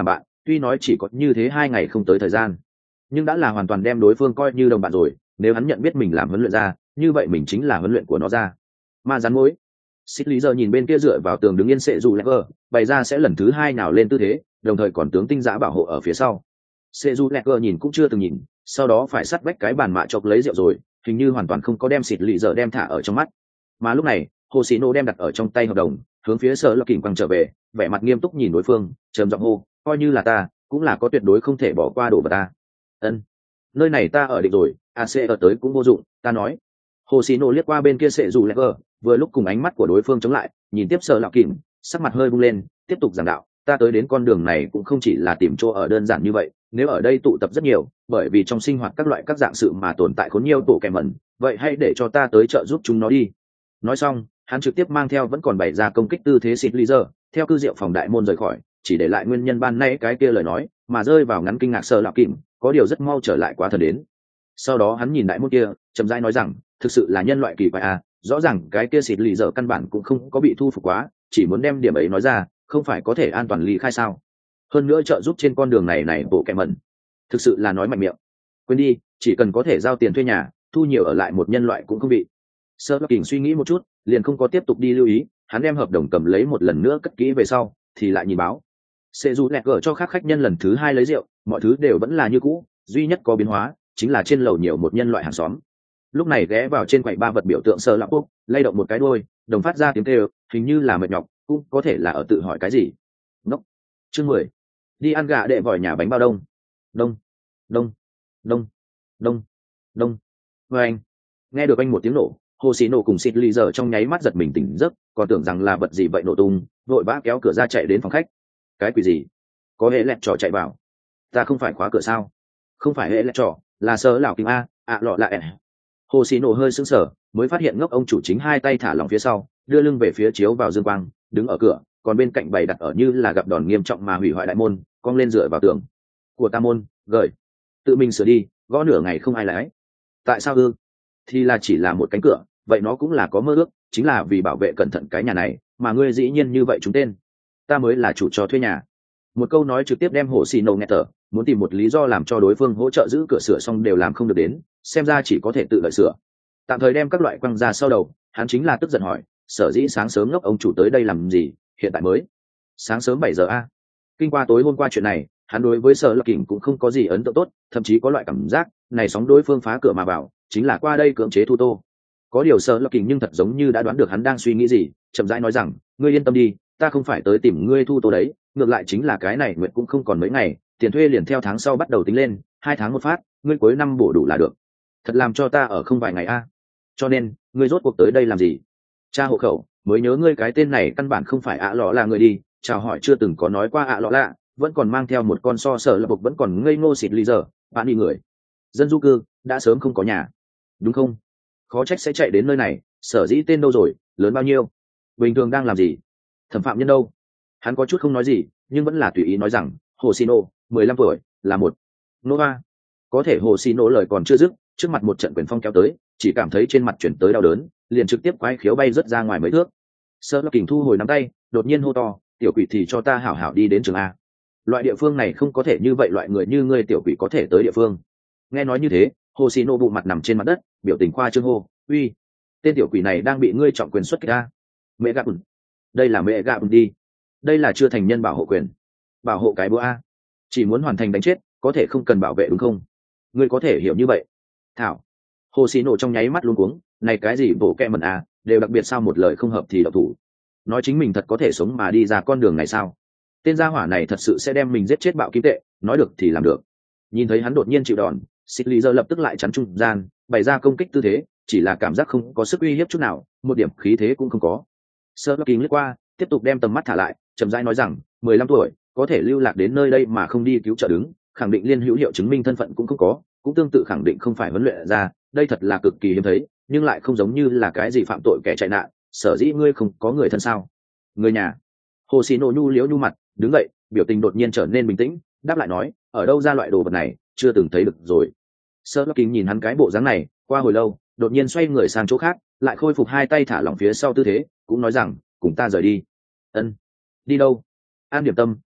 tuy nói chỉ có như thế hai ngày không tới thời gian, nhưng đã là hoàn toàn đem đối phương coi như đồng bạn rồi. Nếu hắn nhận biết mình làm huấn luyện ra, như vậy mình chính là huấn luyện của nó ra. Ma rắn mối. Xích Lý giờ nhìn bên kia dựa vào tường đứng yên sệ dù lẹ vờ, bày ra sẽ lần thứ hai nào lên tư thế, đồng thời còn tướng tinh giã bảo hộ ở phía sau. Sệ dù lẹ vờ nhìn cũng chưa từng nhìn, sau đó phải sắt vách cái bàn mạ chọc lấy rượu rồi, hình như hoàn toàn không có đem Xích Lý giờ đem thả ở trong mắt. Mà lúc này, Hồ Sĩ Nô đem đặt ở trong tay hợp đồng, hướng phía Sở Lập Kình quăng trở về, vẻ mặt nghiêm túc nhìn đối phương, trầm giọng hô, coi như là ta, cũng là có tuyệt đối không thể bỏ qua đồ vật ta. Ân, nơi này ta ở định rồi, a xê ở tới cũng vô dụng, ta nói. Hồ Sĩ Nô liếc qua bên kia sệ dù lẹ vờ, vừa lúc cùng ánh mắt của đối phương chống lại, nhìn tiếp Sở Lập Kình, sắc mặt hơi bung lên, tiếp tục giảng đạo, ta tới đến con đường này cũng không chỉ là tìm chỗ ở đơn giản như vậy, nếu ở đây tụ tập rất nhiều, bởi vì trong sinh hoạt các loại các dạng sự mà tồn tại khốn nhiều tổ kẻ mẩn, vậy hãy để cho ta tới trợ giúp chúng nó đi. Nói xong, hắn trực tiếp mang theo vẫn còn bày ra công kích tư thế xịt lý giờ, theo cư diệu phòng đại môn rời khỏi, chỉ để lại nguyên nhân ban nay cái kia lời nói, mà rơi vào ngắn kinh ngạc Sở Lập Kình, có điều rất mau trở lại quá thần đến. Sau đó hắn nhìn đại môn kia, chậm rãi nói rằng, thực sự là nhân loại kỳ quái à, rõ ràng cái kia xịt lý giờ căn bản cũng không có bị thu phục quá, chỉ muốn đem điểm ấy nói ra, không phải có thể an toàn ly khai sao? Hơn nữa trợ giúp trên con đường này này bộ kẻ mẩn, thực sự là nói mạnh miệng. Quên đi, chỉ cần có thể giao tiền thuê nhà, thu nhiều ở lại một nhân loại cũng không bị. Sở Lập Kình suy nghĩ một chút, liền không có tiếp tục đi lưu ý, hắn đem hợp đồng cầm lấy một lần nữa cất kỹ về sau, thì lại nhìn báo. Sẽ dù lẹt gở cho các khách nhân lần thứ hai lấy rượu, mọi thứ đều vẫn là như cũ, duy nhất có biến hóa, chính là trên lầu nhiều một nhân loại hàng xóm. Lúc này ghé vào trên quầy ba vật biểu tượng Sở Lập Quốc, lay động một cái đuôi, đồng phát ra tiếng kêu, hình như là mệt nhọc, cũng có thể là ở tự hỏi cái gì. Ngốc. Chương mười. Đi ăn gà đệ vòi nhà bánh bao đông. Đông, đông, đông, đông, đông. Và anh. Nghe được anh một tiếng nổ, Hồ Sĩ Nổ cùng Xịt Lý giờ trong nháy mắt giật mình tỉnh giấc, còn tưởng rằng là vật gì vậy nổ tung, vội vã kéo cửa ra chạy đến phòng khách. Cái quỷ gì? Có hệ lẹt trò chạy vào. Ta không phải khóa cửa sao? Không phải hệ lẹt trò, là Sở Lão Kình a, ạ lọ lại. Hồ Sĩ Nổ hơi sững sờ, mới phát hiện ngốc ông chủ chính hai tay thả lỏng phía sau, đưa lưng về phía chiếu vào dương quang, đứng ở cửa, còn bên cạnh bày đặt ở như là gặp đòn nghiêm trọng mà hủy hoại đại môn, cong lên dựa vào tường. Của ta môn, gửi. Tự mình sửa đi, gõ nửa ngày không ai lái. Tại sao ư? Thì là chỉ là một cánh cửa, vậy nó cũng là có mơ ước, chính là vì bảo vệ cẩn thận cái nhà này, mà ngươi dĩ nhiên như vậy chúng tên. Ta mới là chủ cho thuê nhà. Một câu nói trực tiếp đem Hồ Sĩ Nổ nghe thở, muốn tìm một lý do làm cho đối phương hỗ trợ giữ cửa sửa xong đều làm không được đến, xem ra chỉ có thể tự đợi sửa. Tạm thời đem các loại quăng ra sau đầu, hắn chính là tức giận hỏi, sở dĩ sáng sớm ngốc ông chủ tới đây làm gì, hiện tại mới sáng sớm bảy giờ a. Kinh qua tối hôm qua chuyện này, hắn đối với Sở Lập Kình cũng không có gì ấn tượng tốt, thậm chí có loại cảm giác này sóng đối phương phá cửa mà vào, chính là qua đây cưỡng chế thu tô. Có điều Sở Lập Kình nhưng thật giống như đã đoán được hắn đang suy nghĩ gì, chậm rãi nói rằng, ngươi yên tâm đi, ta không phải tới tìm ngươi thu tô đấy, ngược lại chính là cái này nguyện cũng không còn mấy ngày, tiền thuê liền theo tháng sau bắt đầu tính lên, hai tháng một phát, ngươi cuối năm bổ đủ là được. Thật làm cho ta ở không vài ngày a. Cho nên, ngươi rốt cuộc tới đây làm gì? Cha hộ khẩu, mới nhớ ngươi cái tên này căn bản không phải ạ lọ là người đi, chào hỏi chưa từng có nói qua ạ lọ lạ, vẫn còn mang theo một con so Sở Lập Bộc vẫn còn ngây ngô xịt lý giờ, bạn đi người. Dân du cư, đã sớm không có nhà. Đúng không? Khó trách sẽ chạy đến nơi này, sở dĩ tên đâu rồi, lớn bao nhiêu? Bình thường đang làm gì? Thẩm phạm nhân đâu? Hắn có chút không nói gì, nhưng vẫn là tùy ý nói rằng, Hồ Sĩ Nổ, mười lăm tuổi, là một Nova. Có thể Hồ Sĩ Nổ lời còn chưa dứt, trước mặt một trận quyền phong kéo tới, chỉ cảm thấy trên mặt chuyển tới đau đớn, liền trực tiếp quái khiếu bay rất ra ngoài mấy thước. Sở Lập Kình thu hồi nắm tay, đột nhiên hô to, tiểu quỷ thì cho ta hảo hảo đi đến trường a. Loại địa phương này không có thể như vậy, loại người như ngươi tiểu quỷ có thể tới địa phương. Nghe nói như thế, Hồ Sĩ Nổ bụng mặt nằm trên mặt đất, biểu tình khoa trương hô, uy, tên tiểu quỷ này đang bị ngươi trọng quyền xuất kích a. Mẹ gạ bùn, đây là mẹ gạ bùn đi, đây là chưa thành nhân bảo hộ quyền, bảo hộ cái bữa a, chỉ muốn hoàn thành đánh chết, có thể không cần bảo vệ đúng không? Ngươi có thể hiểu như vậy? Thảo. Hồ Sĩ Nổ trong nháy mắt luống cuống, này cái gì bổ kẹ mẩn à, đều đặc biệt sao một lời không hợp thì độc thủ. Nói chính mình thật có thể sống mà đi ra con đường này sao? Tên gia hỏa này thật sự sẽ đem mình giết chết bạo kim tệ, nói được thì làm được. Nhìn thấy hắn đột nhiên chịu đòn, Xích Lý giờ lập tức lại chắn trung gian, bày ra công kích tư thế, chỉ là cảm giác không có sức uy hiếp chút nào, một điểm khí thế cũng không có. Sở Lập Kình lướt qua, tiếp tục đem tầm mắt thả lại, chậm rãi nói rằng, mười lăm tuổi, có thể lưu lạc đến nơi đây mà không đi cứu trợ đứng, khẳng định liên hữu hiệu chứng minh thân phận cũng không có, cũng tương tự khẳng định không phải huấn luyện ra, đây thật là cực kỳ hiếm thấy, nhưng lại không giống như là cái gì phạm tội kẻ chạy nạn, sở dĩ ngươi không có người thân sao? Người nhà. Hồ Sĩ Nổ nhu liếu nhu mặt, đứng dậy, biểu tình đột nhiên trở nên bình tĩnh, đáp lại nói, ở đâu ra loại đồ vật này, chưa từng thấy được rồi. Sở Lập Kình nhìn hắn cái bộ dáng này, qua hồi lâu, đột nhiên xoay người sang chỗ khác, lại khôi phục hai tay thả lỏng phía sau tư thế, cũng nói rằng, cùng ta rời đi. Ân. Đi đâu? An điểm tâm,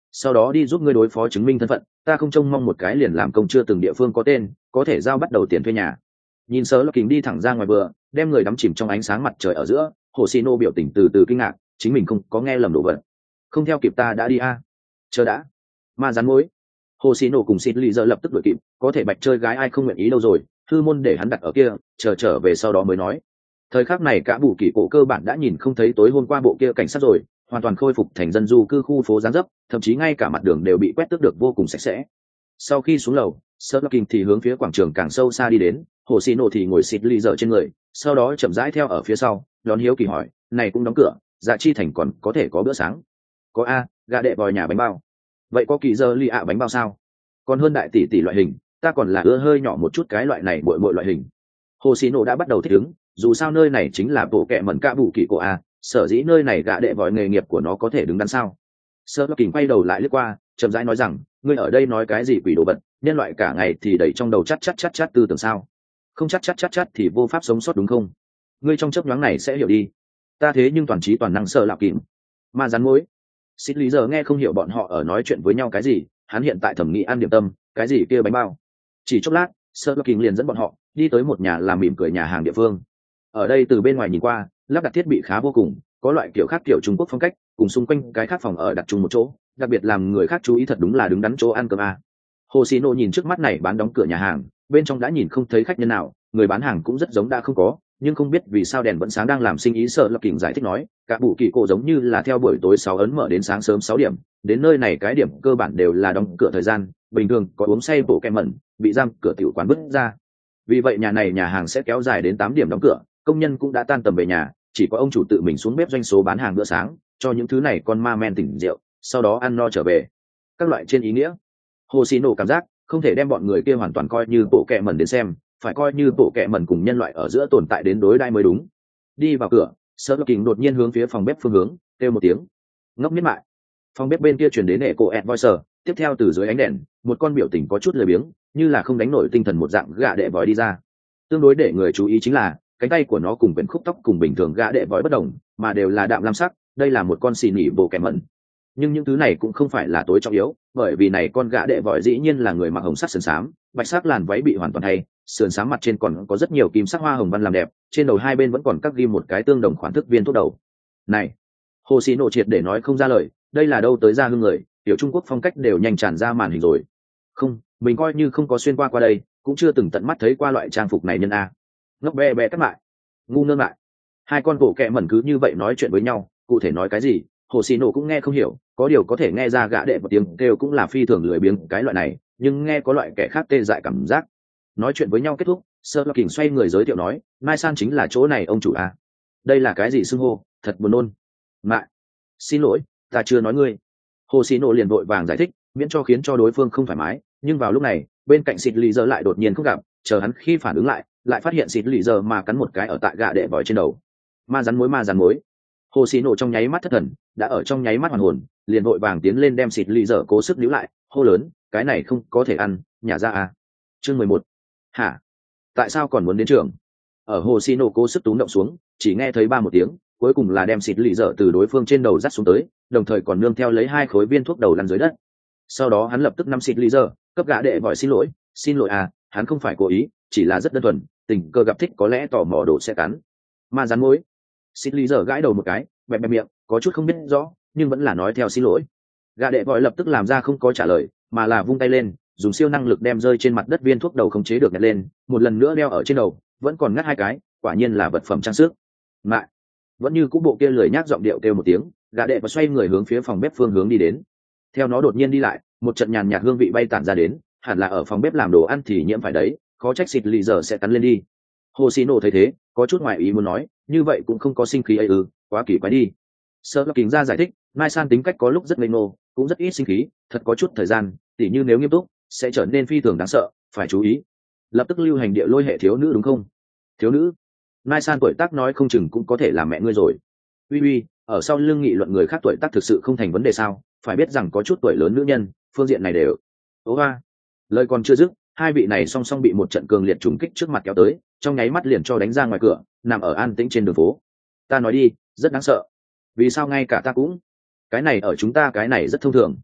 sau đó đi giúp ngươi đối phó chứng minh thân phận, ta không trông mong một cái liền làm công chưa từng địa phương có tên có thể giao bắt đầu tiền thuê nhà. Nhìn sơ lọc kính đi thẳng ra ngoài bờ, đem người đắm chìm trong ánh sáng mặt trời ở giữa, hồ xì nổ biểu tình từ từ kinh ngạc, chính mình không có nghe lầm đồ vật. Không theo kịp ta đã đi a à? Chờ đã. Ma rắn mối. Hồ xì nổ cùng xịt lì giờ lập tức đuổi kịp, có thể bạch chơi gái ai không nguyện ý đâu rồi, thư môn để hắn đặt ở kia, chờ trở về sau đó mới nói. Thời khắc này cả bù kỳ cổ cơ bản đã nhìn không thấy tối hôm qua bộ kia cảnh sát rồi, hoàn toàn khôi phục thành dân du cư khu phố gián dấp, thậm chí ngay cả mặt đường đều bị quét tước được vô cùng sạch sẽ. Sau khi xuống lầu, Sir Larkin thì hướng phía quảng trường càng sâu xa đi đến, hồ xì nổ thì ngồi xịt lì dở trên người, sau đó chậm rãi theo ở phía sau, đón hiếu kỳ hỏi, này cũng đóng cửa, dạ chi thành còn có thể có bữa sáng? Có a, gà đệ vòi nhà bánh bao. Vậy có kỳ giờ lì ạ bánh bao sao? Còn hơn đại tỷ tỷ loại hình, ta còn là ưa hơi nhỏ một chút cái loại này bội bội loại hình. Hồ xì nổ đã bắt đầu thích ứng, dù sao nơi này chính là bộ kệ mẩn cả bù kỳ cổ a, sở dĩ nơi này gã đệ vòi nghề nghiệp của nó có thể đứng đắn sao. Sơ Lắc Kình quay đầu lại lướt qua, chậm rãi nói rằng, ngươi ở đây nói cái gì quỷ đồ vật, nhân loại cả ngày thì đẩy trong đầu chát chát chát chát tư tưởng sao? Không chát chát chát chát thì vô pháp sống sót đúng không? Ngươi trong chớp nhoáng này sẽ hiểu đi. Ta thế nhưng toàn trí toàn năng Sơ Lắc Kình. Ma rắn mối. Xích Lý giờ nghe không hiểu bọn họ ở nói chuyện với nhau cái gì, hắn hiện tại thẩm nghĩ ăn điểm tâm, cái gì kia bánh bao. Chỉ chốc lát, Sơ Lắc Kình liền dẫn bọn họ đi tới một nhà làm mỉm cười nhà hàng địa phương. Ở đây từ bên ngoài nhìn qua, lắp đặt thiết bị khá vô cùng, có loại kiểu khác kiểu Trung Quốc phong cách, cùng xung quanh cái khác phòng ở đặt chung một chỗ, đặc biệt làm người khác chú ý thật đúng là đứng đắn chỗ ăn cơm a. Hồ Xí Nô nhìn trước mắt này bán đóng cửa nhà hàng, bên trong đã nhìn không thấy khách nhân nào, người bán hàng cũng rất giống đã không có, nhưng không biết vì sao đèn vẫn sáng đang làm sinh ý. Sợ Lập Kình giải thích nói, cả bù kỳ cổ giống như là theo buổi tối sáu ấn mở đến sáng sớm sáu điểm, đến nơi này cái điểm cơ bản đều là đóng cửa thời gian, bình thường có uống say bộ kem mẩn, bị giam cửa tiểu quán bứt ra. Vì vậy nhà này nhà hàng sẽ kéo dài đến tám điểm đóng cửa, công nhân cũng đã tan tầm về nhà, chỉ có ông chủ tự mình xuống bếp doanh số bán hàng bữa sáng, cho những thứ này con ma men tỉnh rượu, sau đó ăn no trở về. Các loại trên ý nghĩa, Hồ Xí Nổ cảm giác không thể đem bọn người kia hoàn toàn coi như bộ kệ mẩn đến xem, phải coi như bộ kệ mẩn cùng nhân loại ở giữa tồn tại đến đối đai mới đúng. Đi vào cửa, Sơ Lắc Kình đột nhiên hướng phía phòng bếp phương hướng kêu một tiếng, ngốc miết mại. Phòng bếp bên kia truyền đến echo and voice, tiếp theo từ dưới ánh đèn, một con biểu tình có chút lười biếng, như là không đánh nổi tinh thần một dạng gã đệ vòi đi ra. Tương đối để người chú ý chính là cánh tay của nó cùng quyển khúc tóc cùng bình thường gã đệ vòi bất đồng, mà đều là đạm lam sắc, đây là một con xì nỉ bộ kẻ mẩn. Nhưng những thứ này cũng không phải là tối trọng yếu, bởi vì này con gã đệ vòi dĩ nhiên là người mặc hồng sắc sườn xám, bạch sắc làn váy bị hoàn toàn thay, sườn xám mặt trên còn có rất nhiều kim sắc hoa hồng văn làm đẹp, trên đầu hai bên vẫn còn các ghim một cái tương đồng khoản thức viên thuốc đầu. Này, Hồ Xí Nổ triệt để nói không ra lời, đây là đâu tới ra hương người, tiểu Trung Quốc phong cách đều nhanh tràn ra màn hình rồi. Không, mình coi như không có xuyên qua qua đây, cũng chưa từng tận mắt thấy qua loại trang phục này nhân a. Ngốc bè bè các lại, ngu ngơ lại. Hai con bộ kẹ mẩn cứ như vậy nói chuyện với nhau, cụ thể nói cái gì, Hồ Xí Nổ cũng nghe không hiểu, có điều có thể nghe ra gã đệ một tiếng kêu cũng là phi thường lười biếng cái loại này, nhưng nghe có loại kẻ khác tê dại cảm giác. Nói chuyện với nhau kết thúc, Sơ Lắc Kình xoay người giới thiệu nói, Mai San chính là chỗ này ông chủ à? Đây là cái gì xưng hô, thật buồn nôn. Mại, xin lỗi, ta chưa nói ngươi. Hồ Xí Nổ liền vội vàng giải thích, miễn cho khiến cho đối phương không thoải mái. Nhưng vào lúc này, bên cạnh xịt lì giờ lại đột nhiên không gặp, chờ hắn khi phản ứng lại, lại phát hiện xịt lì giờ mà cắn một cái ở tại gã đệ vòi trên đầu. Ma rắn mối ma rắn mối. Hồ Xí Nổ trong nháy mắt thất thần, đã ở trong nháy mắt hoàn hồn, liền vội vàng tiến lên đem xịt lì giờ cố sức níu lại, hô lớn, cái này không có thể ăn, nhả ra à. Chương mười một. Hả? Tại sao còn muốn đến trường? Ở Hồ Xí Nổ cố sức túm động xuống, chỉ nghe thấy ba một tiếng, cuối cùng là đem xịt lì dở từ đối phương trên đầu dắt xuống tới, đồng thời còn nương theo lấy hai khối viên thuốc đầu lăn dưới đất. Sau đó hắn lập tức nắm xịt lì dở, cấp gã đệ vòi xin lỗi, xin lỗi à, hắn không phải cố ý, chỉ là rất đơn thuần, tình cờ gặp thích có lẽ tò mò đồ sẽ cắn. Ma rắn mối. Xịt lì dở gãi đầu một cái, bẹp bẹp miệng, có chút không biết rõ, nhưng vẫn là nói theo xin lỗi. Gã đệ vòi lập tức làm ra không có trả lời, mà là vung tay lên, dùng siêu năng lực đem rơi trên mặt đất viên thuốc đầu khống chế được nhặt lên, một lần nữa đeo ở trên đầu, vẫn còn ngắt hai cái, quả nhiên là vật phẩm trang sức. Mại, vẫn như cũ bộ kia lười nhác giọng điệu kêu một tiếng, gã đệ và xoay người hướng phía phòng bếp phương hướng đi đến. Theo nó đột nhiên đi lại, một trận nhàn nhạt hương vị bay tản ra đến, hẳn là ở phòng bếp làm đồ ăn thì nhiễm phải đấy, khó trách xịt lì giờ sẽ cắn lên đi. Hồ Xí Nổ thấy thế, có chút ngoài ý muốn nói, như vậy cũng không có sinh khí ấy ư, quá kỳ quái đi. Sơ Lắc Kình ra giải thích, Mai San tính cách có lúc rất ngây ngô, cũng rất ít sinh khí, thật có chút thời gian, tỉ như nếu nghiêm túc, sẽ trở nên phi thường đáng sợ, phải chú ý. Lập tức lưu hành địa lôi hệ thiếu nữ đúng không? Thiếu nữ? Mai San tuổi tác nói không chừng cũng có thể làm mẹ ngươi rồi. Uy uy, ở sau lưng nghị luận người khác tuổi tác thực sự không thành vấn đề sao? Phải biết rằng có chút tuổi lớn nữ nhân, phương diện này đều. Ố hoa. Lời còn chưa dứt, hai vị này song song bị một trận cường liệt trùng kích trước mặt kéo tới, trong nháy mắt liền cho đánh ra ngoài cửa, nằm ở an tĩnh trên đường phố. Ta nói đi, rất đáng sợ. Vì sao ngay cả ta cũng? Cái này ở chúng ta cái này rất thông thường.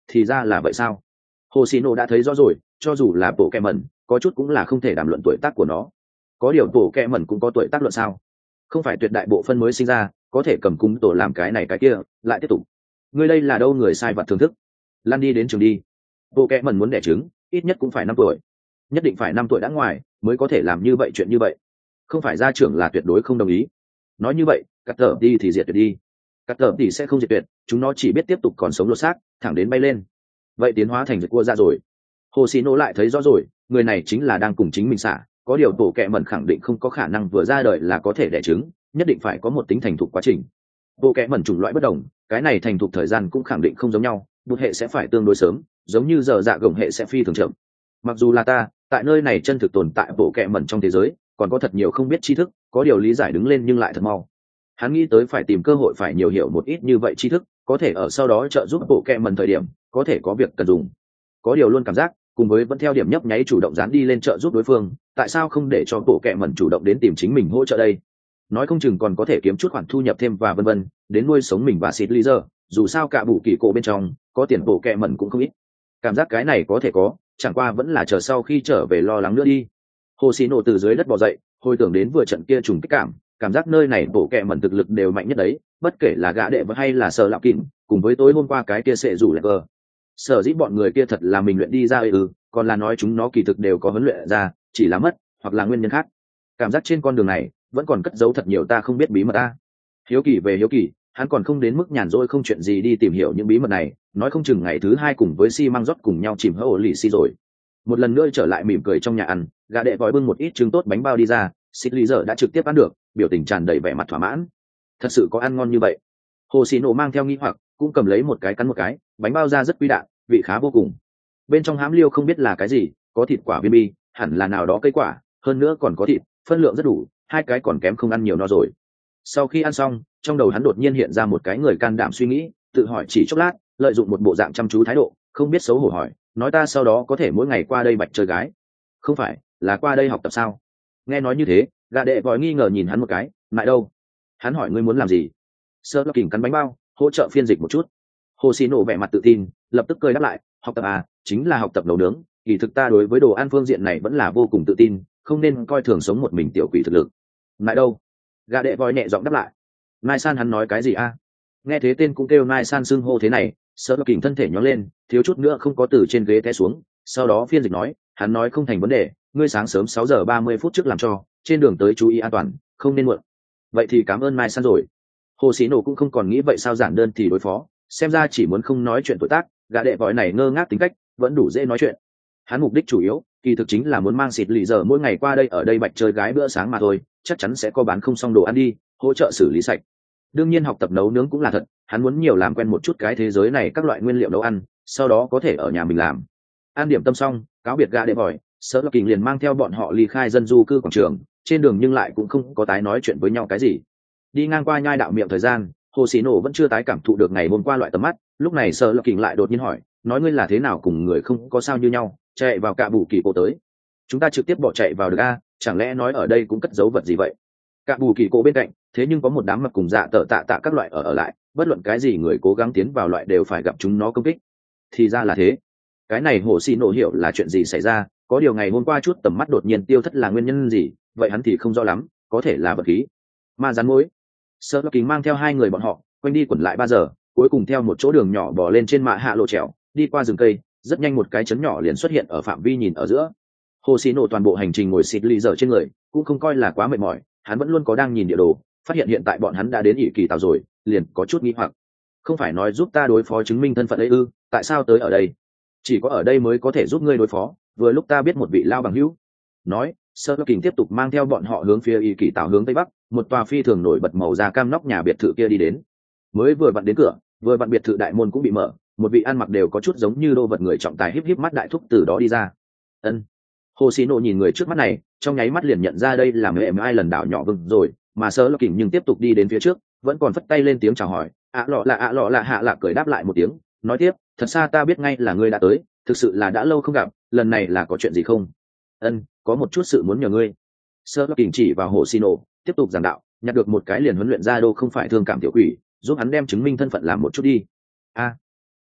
thì ra là vậy sao? Hồ Xì Nộ đã thấy rõ rồi, cho dù là bộ kẹ mẩn có chút cũng là không thể đàm luận tuổi tác của nó. Có điều bộ kẹ mẩn cũng có tuổi tác luận sao? Không phải tuyệt đại bộ phân mới sinh ra có thể cầm cúng tổ làm cái này cái kia lại tiếp tục. Ngươi đây là đâu người sai vật thưởng thức. Lăn đi đến trường đi. Bộ kẹ mẩn muốn đẻ trứng ít nhất cũng phải năm tuổi, nhất định phải năm tuổi đã ngoài mới có thể làm như vậy chuyện như vậy. Không phải gia trưởng là tuyệt đối không đồng ý. Nói như vậy cắt tở đi thì diệt tuyệt đi. Cắt tở thì sẽ không diệt tuyệt, chúng nó chỉ biết tiếp tục còn sống lột xác thẳng đến bay lên. Vậy tiến hóa thành diệt cua ra rồi. Hồ Xì Nộ lại thấy rõ rồi, người này chính là đang cùng chính mình xả. Có điều tổ kẹ mẩn khẳng định không có khả năng vừa ra đời là có thể đẻ trứng, nhất định phải có một tính thành thục quá trình. Bộ kẹ mẩn chủng loại bất đồng, cái này thành thục thời gian cũng khẳng định không giống nhau, bụt hệ sẽ phải tương đối sớm, giống như giờ dạ gồng hệ sẽ phi thường chậm. Mặc dù là ta tại nơi này chân thực tồn tại bộ kẹ mẩn trong thế giới còn có thật nhiều không biết tri thức, có điều lý giải đứng lên nhưng lại thật mau. Hắn nghĩ tới phải tìm cơ hội phải nhiều hiểu một ít như vậy tri thức, có thể ở sau đó trợ giúp bộ kẹ mẩn thời điểm có thể có việc cần dùng. Có điều luôn cảm giác cùng với vẫn theo điểm nhấp nháy chủ động dán đi lên trợ giúp đối phương, tại sao không để cho bộ kẹ mẩn chủ động đến tìm chính mình hỗ trợ đây? Nói không chừng còn có thể kiếm chút khoản thu nhập thêm và vân vân, đến nuôi sống mình và xịt lý giờ. Dù sao cả bù kỳ cổ bên trong có tiền bộ kẹ mẩn cũng không ít. Cảm giác cái này có thể có, chẳng qua vẫn là chờ sau khi trở về lo lắng nữa đi. Hồ Xì Nộ từ dưới đất bò dậy, hồi tưởng đến vừa trận kia trùng kích cảm, cảm giác nơi này bộ kẹ mẩn thực lực đều mạnh nhất đấy, bất kể là gã đệ vẫn hay là Sở Lạo Kịn, cùng với tối hôm qua cái kia sẽ rủ lại cơ. Sở dĩ bọn người kia thật là mình luyện đi ra ừ, còn là nói chúng nó kỳ thực đều có huấn luyện ra, chỉ là mất, hoặc là nguyên nhân khác. Cảm giác trên con đường này vẫn còn cất giấu thật nhiều ta không biết bí mật ta. Hiếu kỳ về hiếu kỳ, hắn còn không đến mức nhàn rỗi không chuyện gì đi tìm hiểu những bí mật này, nói không chừng ngày thứ hai cùng với xi măng rót cùng nhau chìm hỡ ổ lì xi rồi. Một lần nữa trở lại mỉm cười trong nhà ăn, gã đệ vòi bưng một ít trứng tốt bánh bao đi ra, xịt lý giờ đã trực tiếp ăn được, biểu tình tràn đầy vẻ mặt thỏa mãn. Thật sự có ăn ngon như vậy? Hồ Xì Nộ mang theo nghi hoặc, cũng cầm lấy một cái cắn một cái, bánh bao ra rất quý đạn, vị khá vô cùng. Bên trong hám liêu không biết là cái gì, có thịt quả viên bi, hẳn là nào đó cây quả, hơn nữa còn có thịt, phân lượng rất đủ, hai cái còn kém không ăn nhiều no rồi. Sau khi ăn xong, trong đầu hắn đột nhiên hiện ra một cái người can đảm suy nghĩ, tự hỏi chỉ chốc lát, lợi dụng một bộ dạng chăm chú thái độ, không biết xấu hổ hỏi, nói ta sau đó có thể mỗi ngày qua đây bạch chơi gái. Không phải là qua đây học tập sao? Nghe nói như thế, gã đệ vòi nghi ngờ nhìn hắn một cái, lại đâu? Hắn hỏi ngươi muốn làm gì? Sơ Lộc Kình cắn bánh bao, hỗ trợ phiên dịch một chút. Hồ Xì Nộ vẻ mặt tự tin, lập tức cười đáp lại, học tập à, chính là học tập nấu nướng. Kỳ thực ta đối với đồ ăn phương diện này vẫn là vô cùng tự tin, không nên coi thường sống một mình tiểu quỷ thực lực. Lại đâu? Gã đệ vòi nhẹ giọng đáp lại. Mai San hắn nói cái gì a? Nghe thế tên cũng kêu Mai San xưng hô thế này, Sơ Lộc Kình thân thể nhón lên, thiếu chút nữa không có từ trên ghế té xuống. Sau đó phiên dịch nói, hắn nói không thành vấn đề, ngươi sáng sớm sáu giờ ba mươi phút trước làm cho, trên đường tới chú ý an toàn, không nên muộn. Vậy thì cảm ơn Mai San rồi. Hồ Xì Nộ cũng không còn nghĩ vậy sao giản đơn thì đối phó, xem ra chỉ muốn không nói chuyện tuổi tác, gã đệ vòi này ngơ ngác tính cách, vẫn đủ dễ nói chuyện. Hắn mục đích chủ yếu, kỳ thực chính là muốn mang xịt lì giờ mỗi ngày qua đây ở đây bạch chơi gái bữa sáng mà thôi, chắc chắn sẽ có bán không xong đồ ăn đi, hỗ trợ xử lý sạch. Đương nhiên học tập nấu nướng cũng là thật, hắn muốn nhiều làm quen một chút cái thế giới này các loại nguyên liệu nấu ăn, sau đó có thể ở nhà mình làm. Ăn điểm tâm xong, cáo biệt gã đệ vòi, Sở Lộc Kình liền mang theo bọn họ ly khai dân du cư quảng trường, trên đường nhưng lại cũng không có tái nói chuyện với nhau cái gì. Đi ngang qua nhai đạo miệng thời gian, Hồ Xì Nộ vẫn chưa tái cảm thụ được ngày hôm qua loại tầm mắt, lúc này Sở Lộc Kình lại đột nhiên hỏi, nói ngươi là thế nào cùng người không có sao như nhau, chạy vào cạ bù kỳ cổ tới. Chúng ta trực tiếp bỏ chạy vào được a, chẳng lẽ nói ở đây cũng cất giấu vật gì vậy? Cạ bù kỳ cổ bên cạnh, thế nhưng có một đám mập cùng dạ tợ tạ tạ các loại ở ở lại, bất luận cái gì người cố gắng tiến vào loại đều phải gặp chúng nó công kích. Thì ra là thế. Cái này Hồ Xì Nộ hiểu là chuyện gì xảy ra, có điều ngày hôm qua chút tầm mắt đột nhiên tiêu thất là nguyên nhân gì, vậy hắn thì không rõ lắm, có thể là vật khí. Ma rắn mối. Sơ Lộc Kình mang theo hai người bọn họ quanh đi quẩn lại ba giờ, cuối cùng theo một chỗ đường nhỏ bò lên trên mạ hạ lộ trèo, đi qua rừng cây, rất nhanh một cái chấn nhỏ liền xuất hiện ở phạm vi nhìn ở giữa. Hồ Xì Nộ toàn bộ hành trình ngồi xịt lì giờ trên người, cũng không coi là quá mệt mỏi, hắn vẫn luôn có đang nhìn địa đồ, phát hiện hiện tại bọn hắn đã đến ỷ kỳ tàu rồi, liền có chút nghi hoặc. Không phải nói giúp ta đối phó chứng minh thân phận ấy ư, tại sao tới ở đây? Chỉ có ở đây mới có thể giúp ngươi đối phó, vừa lúc ta biết một vị lao bằng hữu. Nói, Sơ Lộc Kình tiếp tục mang theo bọn họ hướng phía ỷ kỳ tàu hướng tây bắc, một tòa phi thường nổi bật màu da cam nóc nhà biệt thự kia đi đến. Mới vừa vặn đến cửa, vừa vặn biệt thự đại môn cũng bị mở, một vị ăn mặc đều có chút giống như đô vật người trọng tài híp híp mắt đại thúc từ đó đi ra. Ân. Hồ Xì Nộ nhìn người trước mắt này, trong nháy mắt liền nhận ra đây là mẹ ai lần đảo nhỏ vừng rồi, mà Sơ Lộc Kình nhưng tiếp tục đi đến phía trước, vẫn còn phất tay lên tiếng chào hỏi. ạ lọ là ạ lọ là hạ lạ cười đáp lại một tiếng, nói tiếp, thật xa ta biết ngay là ngươi đã tới, thực sự là đã lâu không gặp, lần này là có chuyện gì không? Ân, có một chút sự muốn nhờ ngươi. Sơ Lộc Kình chỉ vào Hồ Xì Nộ, tiếp tục giảng đạo, nhặt được một cái liền huấn luyện ra đô không phải thương cảm tiểu quỷ, giúp hắn đem chứng minh thân phận làm một chút đi. A,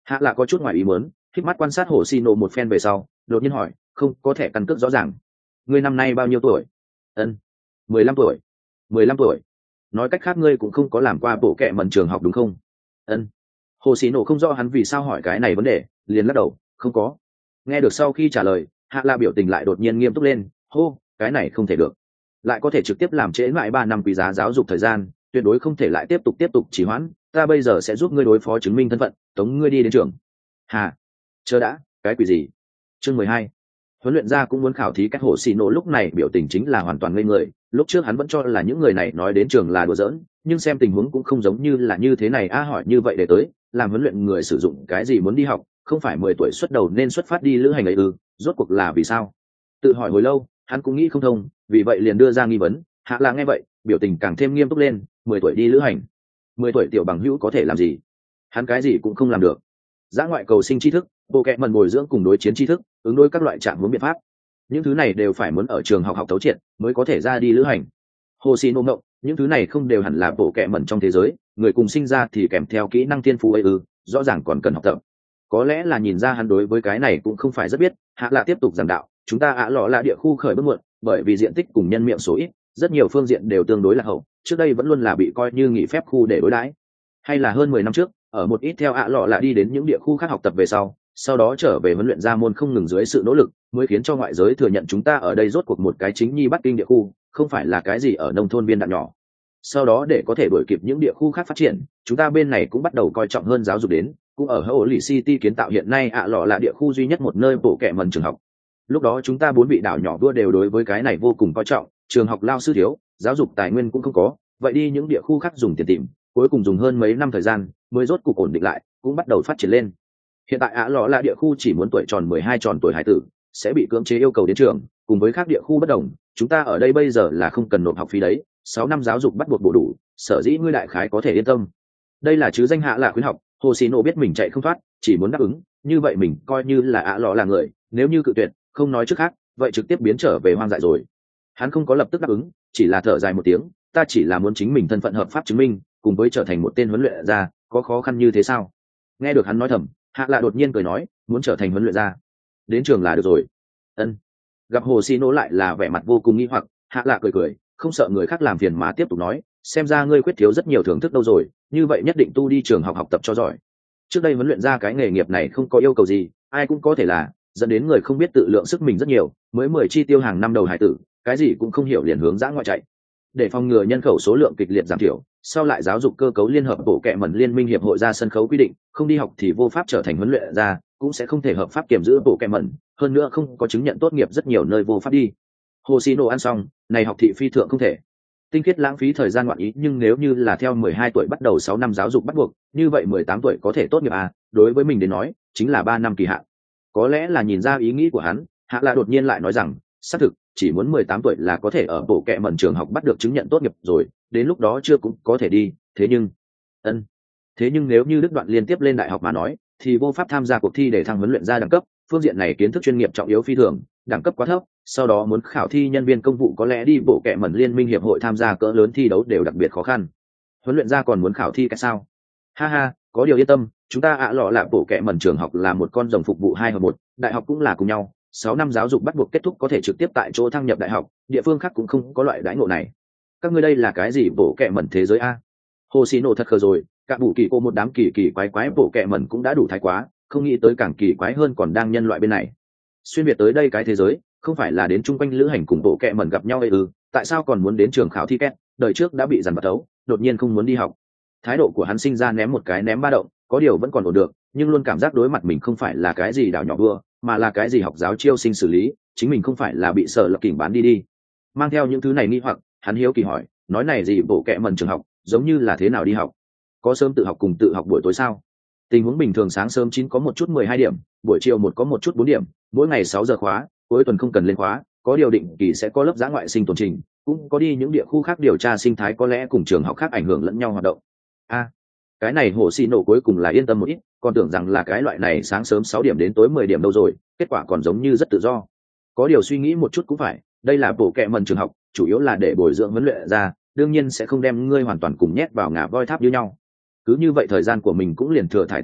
Hạ lạ có chút ngoài ý muốn, khép mắt quan sát hồ xì nổ một phen về sau đột nhiên hỏi, không có thẻ căn cước rõ ràng, ngươi năm nay bao nhiêu tuổi? Ân, mười lăm tuổi. Mười lăm tuổi. Nói cách khác ngươi cũng không có làm qua bộ kệ mẩn trường học đúng không? Ân. Hồ xì nổ không rõ hắn vì sao hỏi cái này vấn đề, liền lắc đầu, không có. Nghe được sau khi trả lời, hạ lạ biểu tình lại đột nhiên nghiêm túc lên, hô, cái này không thể được, lại có thể trực tiếp làm trễ mãi ba năm quý giá giáo dục thời gian, tuyệt đối không thể lại tiếp tục tiếp tục trì hoãn, ta bây giờ sẽ giúp ngươi đối phó chứng minh thân phận, tống ngươi đi đến trường. Hà, chờ đã, cái quỷ gì? Chương mười hai. Huấn luyện gia cũng muốn khảo thí. Các hồ xì nổ lúc này biểu tình chính là hoàn toàn ngây người, lúc trước hắn vẫn cho là những người này nói đến trường là đùa giỡn, nhưng xem tình huống cũng không giống như là như thế này. A hỏi như vậy để tới làm huấn luyện người sử dụng cái gì muốn đi học, không phải mười tuổi xuất đầu nên xuất phát đi lữ hành ấy ư? Rốt cuộc là vì sao? Tự hỏi hồi lâu hắn cũng nghĩ không thông, vì vậy liền đưa ra nghi vấn. Hạ là nghe vậy biểu tình càng thêm nghiêm túc lên, mười tuổi đi lữ hành, mười tuổi tiểu bằng hữu có thể làm gì? Hắn cái gì cũng không làm được. Dã ngoại cầu sinh tri thức, bộ kệ mần bồi dưỡng cùng đối chiến tri thức, ứng đối các loại trạng huống biện pháp, những thứ này đều phải muốn ở trường học học thấu triệt mới có thể ra đi lữ hành. Hồ xì nô ngộng, những thứ này không đều hẳn là bộ kệ mẩn trong thế giới, người cùng sinh ra thì kèm theo kỹ năng thiên phú ấy ư? Rõ ràng còn cần học tập. Có lẽ là nhìn ra hắn đối với cái này cũng không phải rất biết, Hạ là tiếp tục giảng đạo, chúng ta ạ lọ là địa khu khởi bước muộn, bởi vì diện tích cùng nhân miệng số ít, rất nhiều phương diện đều tương đối là hậu, trước đây vẫn luôn là bị coi như nghỉ phép khu để đối đãi. Hay là hơn mười năm trước, ở một ít theo ạ lọ là đi đến những địa khu khác học tập về sau, sau đó trở về huấn luyện gia môn không ngừng dưới sự nỗ lực, mới khiến cho ngoại giới thừa nhận chúng ta ở đây rốt cuộc một cái chính nhi Bắc Kinh địa khu, không phải là cái gì ở nông thôn viên đạn nhỏ. Sau đó để có thể đuổi kịp những địa khu khác phát triển, chúng ta bên này cũng bắt đầu coi trọng hơn giáo dục đến, cũng ở Holy City kiến tạo hiện nay ạ lọ là địa khu duy nhất một nơi bộ kệ mẩn trường học. Lúc đó chúng ta bốn vị đảo nhỏ vua đều đối với cái này vô cùng coi trọng, trường học lao sư thiếu, giáo dục tài nguyên cũng không có, vậy đi những địa khu khác dùng tiền tìm, cuối cùng dùng hơn mấy năm thời gian mới rốt cục ổn định lại, cũng bắt đầu phát triển lên. Hiện tại ạ lọ là địa khu chỉ muốn tuổi tròn mười hai tròn tuổi hải tử sẽ bị cưỡng chế yêu cầu đến trường, cùng với các địa khu bất đồng, chúng ta ở đây bây giờ là không cần nộp học phí đấy, sáu năm giáo dục bắt buộc bổ đủ, sở dĩ ngươi đại khái có thể yên tâm. Đây là chứ danh hạ là khuyến học, hồ xì nổ biết mình chạy không thoát, chỉ muốn đáp ứng, như vậy mình coi như là ạ lọ là người, nếu như cự tuyệt, không nói trước khác, vậy trực tiếp biến trở về hoang dại rồi. Hắn không có lập tức đáp ứng, chỉ là thở dài một tiếng, ta chỉ là muốn chính mình thân phận hợp pháp chứng minh, cùng với trở thành một tên huấn luyện gia, có khó khăn như thế sao? Nghe được hắn nói thầm, Hạ lạ đột nhiên cười nói, muốn trở thành huấn luyện gia, đến trường là được rồi. Ân. Gặp hồ xì nổ lại là vẻ mặt vô cùng nghi hoặc, Hạ lạ cười cười, không sợ người khác làm phiền mà tiếp tục nói, xem ra ngươi khuyết thiếu rất nhiều thưởng thức đâu rồi, như vậy nhất định tu đi trường học học tập cho giỏi. Trước đây huấn luyện gia cái nghề nghiệp này không có yêu cầu gì, ai cũng có thể là, dẫn đến người không biết tự lượng sức mình rất nhiều, mới mười chi tiêu hàng năm đầu hải tử, cái gì cũng không hiểu liền hướng dã ngoại chạy. Để phòng ngừa nhân khẩu số lượng kịch liệt giảm thiểu, sau lại giáo dục cơ cấu liên hợp bộ kệ mẩn liên minh hiệp hội ra sân khấu quy định, không đi học thì vô pháp trở thành huấn luyện gia, cũng sẽ không thể hợp pháp kiểm giữ bộ kệ mẩn, hơn nữa không có chứng nhận tốt nghiệp rất nhiều nơi vô pháp đi. Hồ xì nổ ăn xong, này học thị phi thượng không thể. Tinh khiết lãng phí thời gian ngoạn ý, nhưng nếu như là theo mười hai tuổi bắt đầu sáu năm giáo dục bắt buộc, như vậy mười tám tuổi có thể tốt nghiệp à, đối với mình đến nói, chính là ba năm kỳ hạn. Có lẽ là nhìn ra ý nghĩ của hắn, Hạ là đột nhiên lại nói rằng, xác thực, chỉ muốn mười tám tuổi là có thể ở bộ kệ mẩn trường học bắt được chứng nhận tốt nghiệp rồi, đến lúc đó chưa cũng có thể đi, thế nhưng ân thế nhưng nếu như đứt đoạn liên tiếp lên đại học mà nói, thì vô pháp tham gia cuộc thi để thăng huấn luyện gia đẳng cấp, phương diện này kiến thức chuyên nghiệp trọng yếu phi thường, đẳng cấp quá thấp, sau đó muốn khảo thi nhân viên công vụ có lẽ đi bộ kệ mẩn liên minh hiệp hội tham gia cỡ lớn thi đấu đều đặc biệt khó khăn. Huấn luyện gia còn muốn khảo thi cái sao? Ha ha, có điều yên tâm, chúng ta ạ lọ là bộ kệ mẩn trường học là một con rồng phục vụ hai hợp một, đại học cũng là cùng nhau, sáu năm giáo dục bắt buộc kết thúc có thể trực tiếp tại chỗ thăng nhập đại học, địa phương khác cũng không có loại đãi ngộ này. Các ngươi đây là cái gì bộ kệ mẩn thế giới a? Hồ xì nổ thật khờ rồi, cả bù kỳ cô một đám kỳ kỳ quái quái bộ kệ mẩn cũng đã đủ thái quá, không nghĩ tới càng kỳ quái hơn còn đang nhân loại bên này. Xuyên việt tới đây cái thế giới, không phải là đến chung quanh lữ hành cùng bộ kệ mẩn gặp nhau hay ư? Tại sao còn muốn đến trường khảo thi két? Đời trước đã bị dằn vặt tấu, đột nhiên không muốn đi học. Thái độ của hắn sinh ra ném một cái ném ba động, có điều vẫn còn ổn được, nhưng luôn cảm giác đối mặt mình không phải là cái gì đảo nhỏ vừa, mà là cái gì học giáo chiêu sinh xử lý, chính mình không phải là bị sợ lập kỉnh bán đi đi. Mang theo những thứ này nghi hoặc, hắn hiếu kỳ hỏi, nói này gì bộ kệ mẩn trường học, giống như là thế nào đi học? Có sớm tự học cùng tự học buổi tối sao? Tình huống bình thường sáng sớm chín có một chút mười hai điểm, buổi chiều một có một chút bốn điểm, mỗi ngày sáu giờ khóa, cuối tuần không cần lên khóa, có điều định kỳ sẽ có lớp dã ngoại sinh tồn trình, cũng có đi những địa khu khác điều tra sinh thái có lẽ cùng trường học khác ảnh hưởng lẫn nhau hoạt động. A, à, cái này hồ xì nổ cuối cùng là yên tâm một ít, còn tưởng rằng là cái loại này sáng sớm sáu điểm đến tối mười điểm đâu rồi, kết quả còn giống như rất tự do. Có điều suy nghĩ một chút cũng phải, đây là bộ kệ mẩn trường học, chủ yếu là để bồi dưỡng huấn luyện ra, đương nhiên sẽ không đem ngươi hoàn toàn cùng nhét vào ngà voi tháp như nhau. Cứ như vậy thời gian của mình cũng liền thừa thải thật nhiều,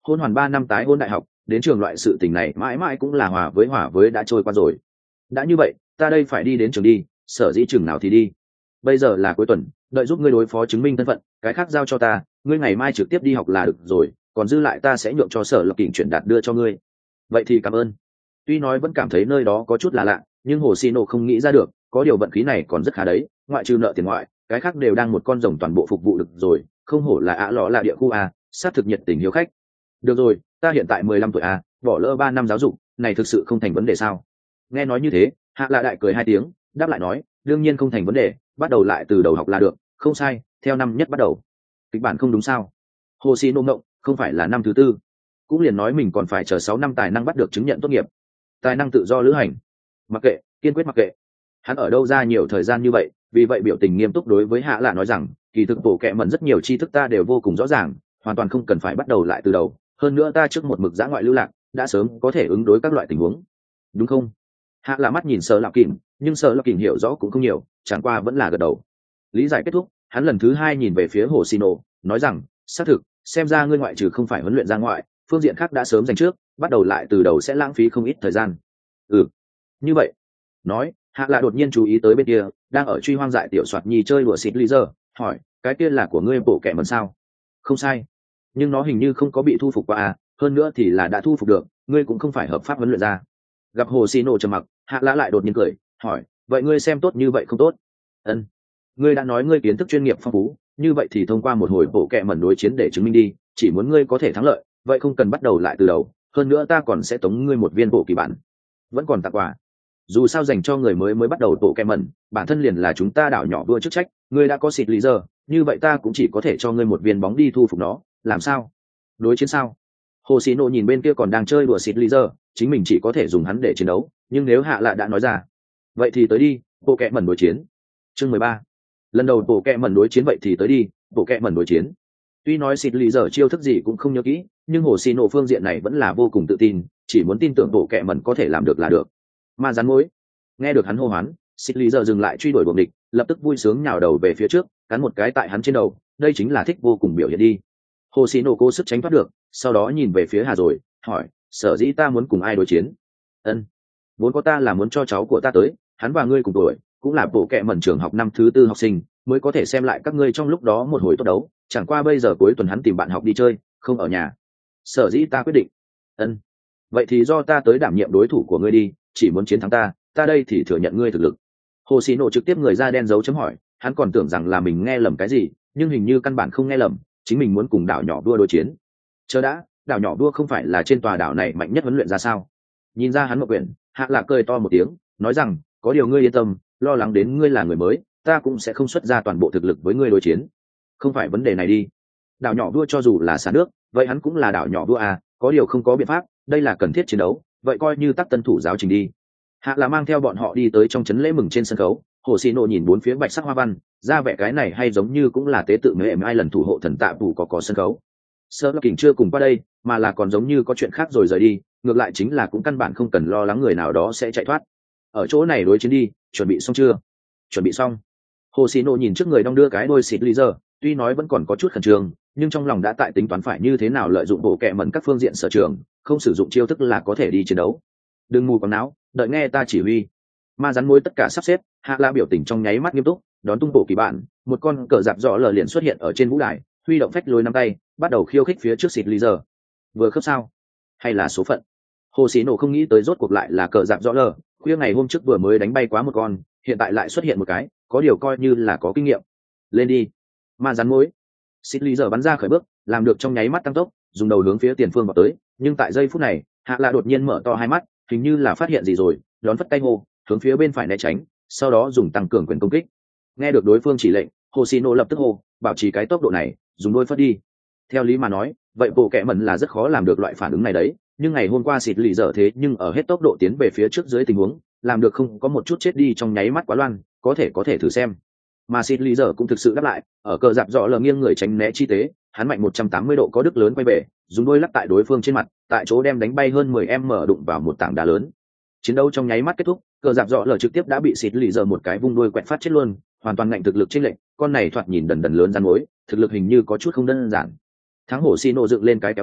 hôn hoàn ba năm tái hôn đại học, đến trường loại sự tình này mãi mãi cũng là hòa với hòa với đã trôi qua rồi. Đã như vậy, ta đây phải đi đến trường đi, sở dĩ trường nào thì đi. Bây giờ là cuối tuần, đợi giúp ngươi đối phó chứng minh thân phận, cái khác giao cho ta, ngươi ngày mai trực tiếp đi học là được rồi, còn dư lại ta sẽ nhượng cho sở lập kỉnh chuyển đạt đưa cho ngươi. Vậy thì cảm ơn. Tuy nói vẫn cảm thấy nơi đó có chút là lạ, nhưng hồ xì nổ không nghĩ ra được, có điều vận khí này còn rất khá đấy, ngoại trừ nợ tiền ngoại, cái khác đều đang một con rồng toàn bộ phục vụ được rồi, không hổ là ạ lọ là địa khu a, sát thực nhiệt tình hiếu khách. Được rồi, ta hiện tại mười lăm tuổi a, bỏ lỡ ba năm giáo dục, này thực sự không thành vấn đề sao? Nghe nói như thế, hạ lạ đại cười hai tiếng, đáp lại nói, đương nhiên không thành vấn đề, bắt đầu lại từ đầu học là được, không sai, theo năm nhất bắt đầu. Kịch bản không đúng sao? Hồ xì nô ngộng, không phải là năm thứ tư, cũng liền nói mình còn phải chờ sáu năm tài năng bắt được chứng nhận tốt nghiệp, tài năng tự do lữ hành. Mặc kệ, kiên quyết mặc kệ. Hắn ở đâu ra nhiều thời gian như vậy, vì vậy biểu tình nghiêm túc đối với hạ lạ nói rằng, kỳ thực bộ kệ mẩn rất nhiều tri thức ta đều vô cùng rõ ràng, hoàn toàn không cần phải bắt đầu lại từ đầu, hơn nữa ta trước một mực giã ngoại lưu lạc, đã sớm có thể ứng đối các loại tình huống, đúng không? Hạ lạ mắt nhìn Sở Lạp Kình, nhưng Sở Lạp Kình hiểu rõ cũng không nhiều, chẳng qua vẫn là gật đầu. Lý giải kết thúc, hắn lần thứ hai nhìn về phía Hồ Xì Nổ, nói rằng, xác thực, xem ra ngươi ngoại trừ không phải huấn luyện ra ngoại, phương diện khác đã sớm dành trước, bắt đầu lại từ đầu sẽ lãng phí không ít thời gian. Ừ, như vậy. Nói, Hạ lạ đột nhiên chú ý tới bên kia, đang ở truy hoang dại tiểu soạt nhi chơi đùa xịt lý giờ, hỏi, cái kia là của ngươi bộ kệ mẩn sao? Không sai, nhưng nó hình như không có bị thu phục qua à, hơn nữa thì là đã thu phục được, ngươi cũng không phải hợp pháp huấn luyện ra. Gặp Hồ Xì Nổ trầm mặc, Hạ lạ lại đột nhiên cười, hỏi, vậy ngươi xem tốt như vậy không tốt? Ân, ngươi đã nói ngươi kiến thức chuyên nghiệp phong phú, như vậy thì thông qua một hồi bộ kệ mẩn đối chiến để chứng minh đi, chỉ muốn ngươi có thể thắng lợi, vậy không cần bắt đầu lại từ đầu, hơn nữa ta còn sẽ tống ngươi một viên bộ kỳ bản, vẫn còn tặng quà. Dù sao dành cho người mới mới bắt đầu bộ kệ mẩn, bản thân liền là chúng ta đảo nhỏ đua chức trách, ngươi đã có xịt lý giờ, như vậy ta cũng chỉ có thể cho ngươi một viên bóng đi thu phục nó, làm sao? Đối chiến sao? Hồ Xì Nổ nhìn bên kia còn đang chơi đùa xịt lý giờ, chính mình chỉ có thể dùng hắn để chiến đấu, nhưng nếu Hạ lạ đã nói ra, vậy thì tới đi, bộ kệ mẩn đối chiến. Chương mười ba. Lần đầu bộ kệ mẩn đối chiến, vậy thì tới đi, bộ kệ mẩn đối chiến. Tuy nói xịt lý giờ chiêu thức gì cũng không nhớ kỹ, nhưng Hồ Xì Nổ phương diện này vẫn là vô cùng tự tin, chỉ muốn tin tưởng bộ kệ mẩn có thể làm được là được. Ma rắn mối. Nghe được hắn hô hoán, xịt lý giờ dừng lại truy đuổi buồng địch, lập tức vui sướng nhào đầu về phía trước, cắn một cái tại hắn trên đầu, đây chính là thích vô cùng biểu hiện đi. Hồ Xì Nổ cố sức tránh thoát được, sau đó nhìn về phía Hà rồi, hỏi, sở dĩ ta muốn cùng ai đối chiến? Ân, vốn có ta là muốn cho cháu của ta tới, hắn và ngươi cùng tuổi, cũng là bộ kệ mẩn trường học năm thứ tư học sinh, mới có thể xem lại các ngươi trong lúc đó một hồi tốt đấu, chẳng qua bây giờ cuối tuần hắn tìm bạn học đi chơi, không ở nhà. Sở dĩ ta quyết định. Ân, vậy thì do ta tới đảm nhiệm đối thủ của ngươi đi, chỉ muốn chiến thắng ta, ta đây thì thừa nhận ngươi thực lực. Hồ Xì Nổ trực tiếp người ra đen dấu chấm hỏi, hắn còn tưởng rằng là mình nghe lầm cái gì, nhưng hình như căn bản không nghe lầm, chính mình muốn cùng đảo nhỏ đua đối chiến. Chờ đã, đảo nhỏ đua không phải là trên tòa đảo này mạnh nhất huấn luyện ra sao? Nhìn ra hắn một quyển, Hạ Lạc cười to một tiếng, nói rằng, có điều ngươi yên tâm, lo lắng đến ngươi là người mới, ta cũng sẽ không xuất ra toàn bộ thực lực với ngươi đối chiến. Không phải vấn đề này đi. Đảo nhỏ đua cho dù là xả nước, vậy hắn cũng là đảo nhỏ đua à, có điều không có biện pháp, đây là cần thiết chiến đấu, vậy coi như tắc tân thủ giáo trình đi. Hạ là mang theo bọn họ đi tới trong trấn lễ mừng trên sân khấu. Hồ Xì Nổ nhìn bốn phía bạch sắc hoa văn, ra vẻ cái này hay giống như cũng là tế tự mẹ ai lần thủ hộ thần tạ phủ có có sân khấu. Sơ Lập Kình chưa cùng qua đây, mà là còn giống như có chuyện khác rồi rời đi, ngược lại chính là cũng căn bản không cần lo lắng người nào đó sẽ chạy thoát. Ở chỗ này đối chiến đi, chuẩn bị xong chưa? Chuẩn bị xong. Hồ Xì Nổ nhìn trước người đong đưa cái đôi xịt lý giờ, tuy nói vẫn còn có chút khẩn trương, nhưng trong lòng đã tại tính toán phải như thế nào lợi dụng bộ kệ mẩn các phương diện sở trường, không sử dụng chiêu thức là có thể đi chiến đấu. Đừng mù quáng não, đợi nghe ta chỉ huy. Ma rắn mối tất cả sắp xếp, Hạ La biểu tình trong nháy mắt nghiêm túc, đón tung bộ kỳ bản, một con cờ dạp rõ lờ liền xuất hiện ở trên vũ đài, huy động phách lôi năm tay, bắt đầu khiêu khích phía trước xịt lý giờ. Vừa khớp sao? Hay là số phận? Hồ Xì Nổ không nghĩ tới rốt cuộc lại là cờ dạp rõ lờ, khuya ngày hôm trước vừa mới đánh bay quá một con, hiện tại lại xuất hiện một cái, có điều coi như là có kinh nghiệm. Lên đi. Ma rắn mối. Xịt lý giờ bắn ra khởi bước, làm được trong nháy mắt tăng tốc, dùng đầu hướng phía tiền phương vào tới, nhưng tại giây phút này, Hạ La đột nhiên mở to hai mắt, hình như là phát hiện gì rồi, đón phất tay hô, hướng phía bên phải né tránh, sau đó dùng tăng cường quyền công kích. Nghe được đối phương chỉ lệnh, Hồ Xì Nổ lập tức hô, bảo trì cái tốc độ này, dùng đôi phất đi. Theo lý mà nói, vậy bộ kệ mẩn là rất khó làm được loại phản ứng này đấy, nhưng ngày hôm qua xịt lì dở thế nhưng ở hết tốc độ tiến về phía trước dưới tình huống, làm được không có một chút chết đi trong nháy mắt quá loan, có thể có thể thử xem. Mà xịt lì dở cũng thực sự đáp lại, ở cờ dạp rõ lờ nghiêng người tránh né chi tế, hắn mạnh một trăm tám mươi độ có đức lớn quay về, dùng đôi lắc tại đối phương trên mặt, tại chỗ đem đánh bay hơn mười em mở đụng vào một tảng đá lớn. Chiến đấu trong nháy mắt kết thúc, cờ dạp rõ lờ trực tiếp đã bị xịt lì dở một cái vung đôi quẹt phát chết luôn, hoàn toàn ngạnh thực lực trên lệnh, con này thoạt nhìn đần đần lớn rắn mối, thực lực hình như có chút không đơn giản. Thắng Hổ Xì Nổ dựng lên cái kéo tay,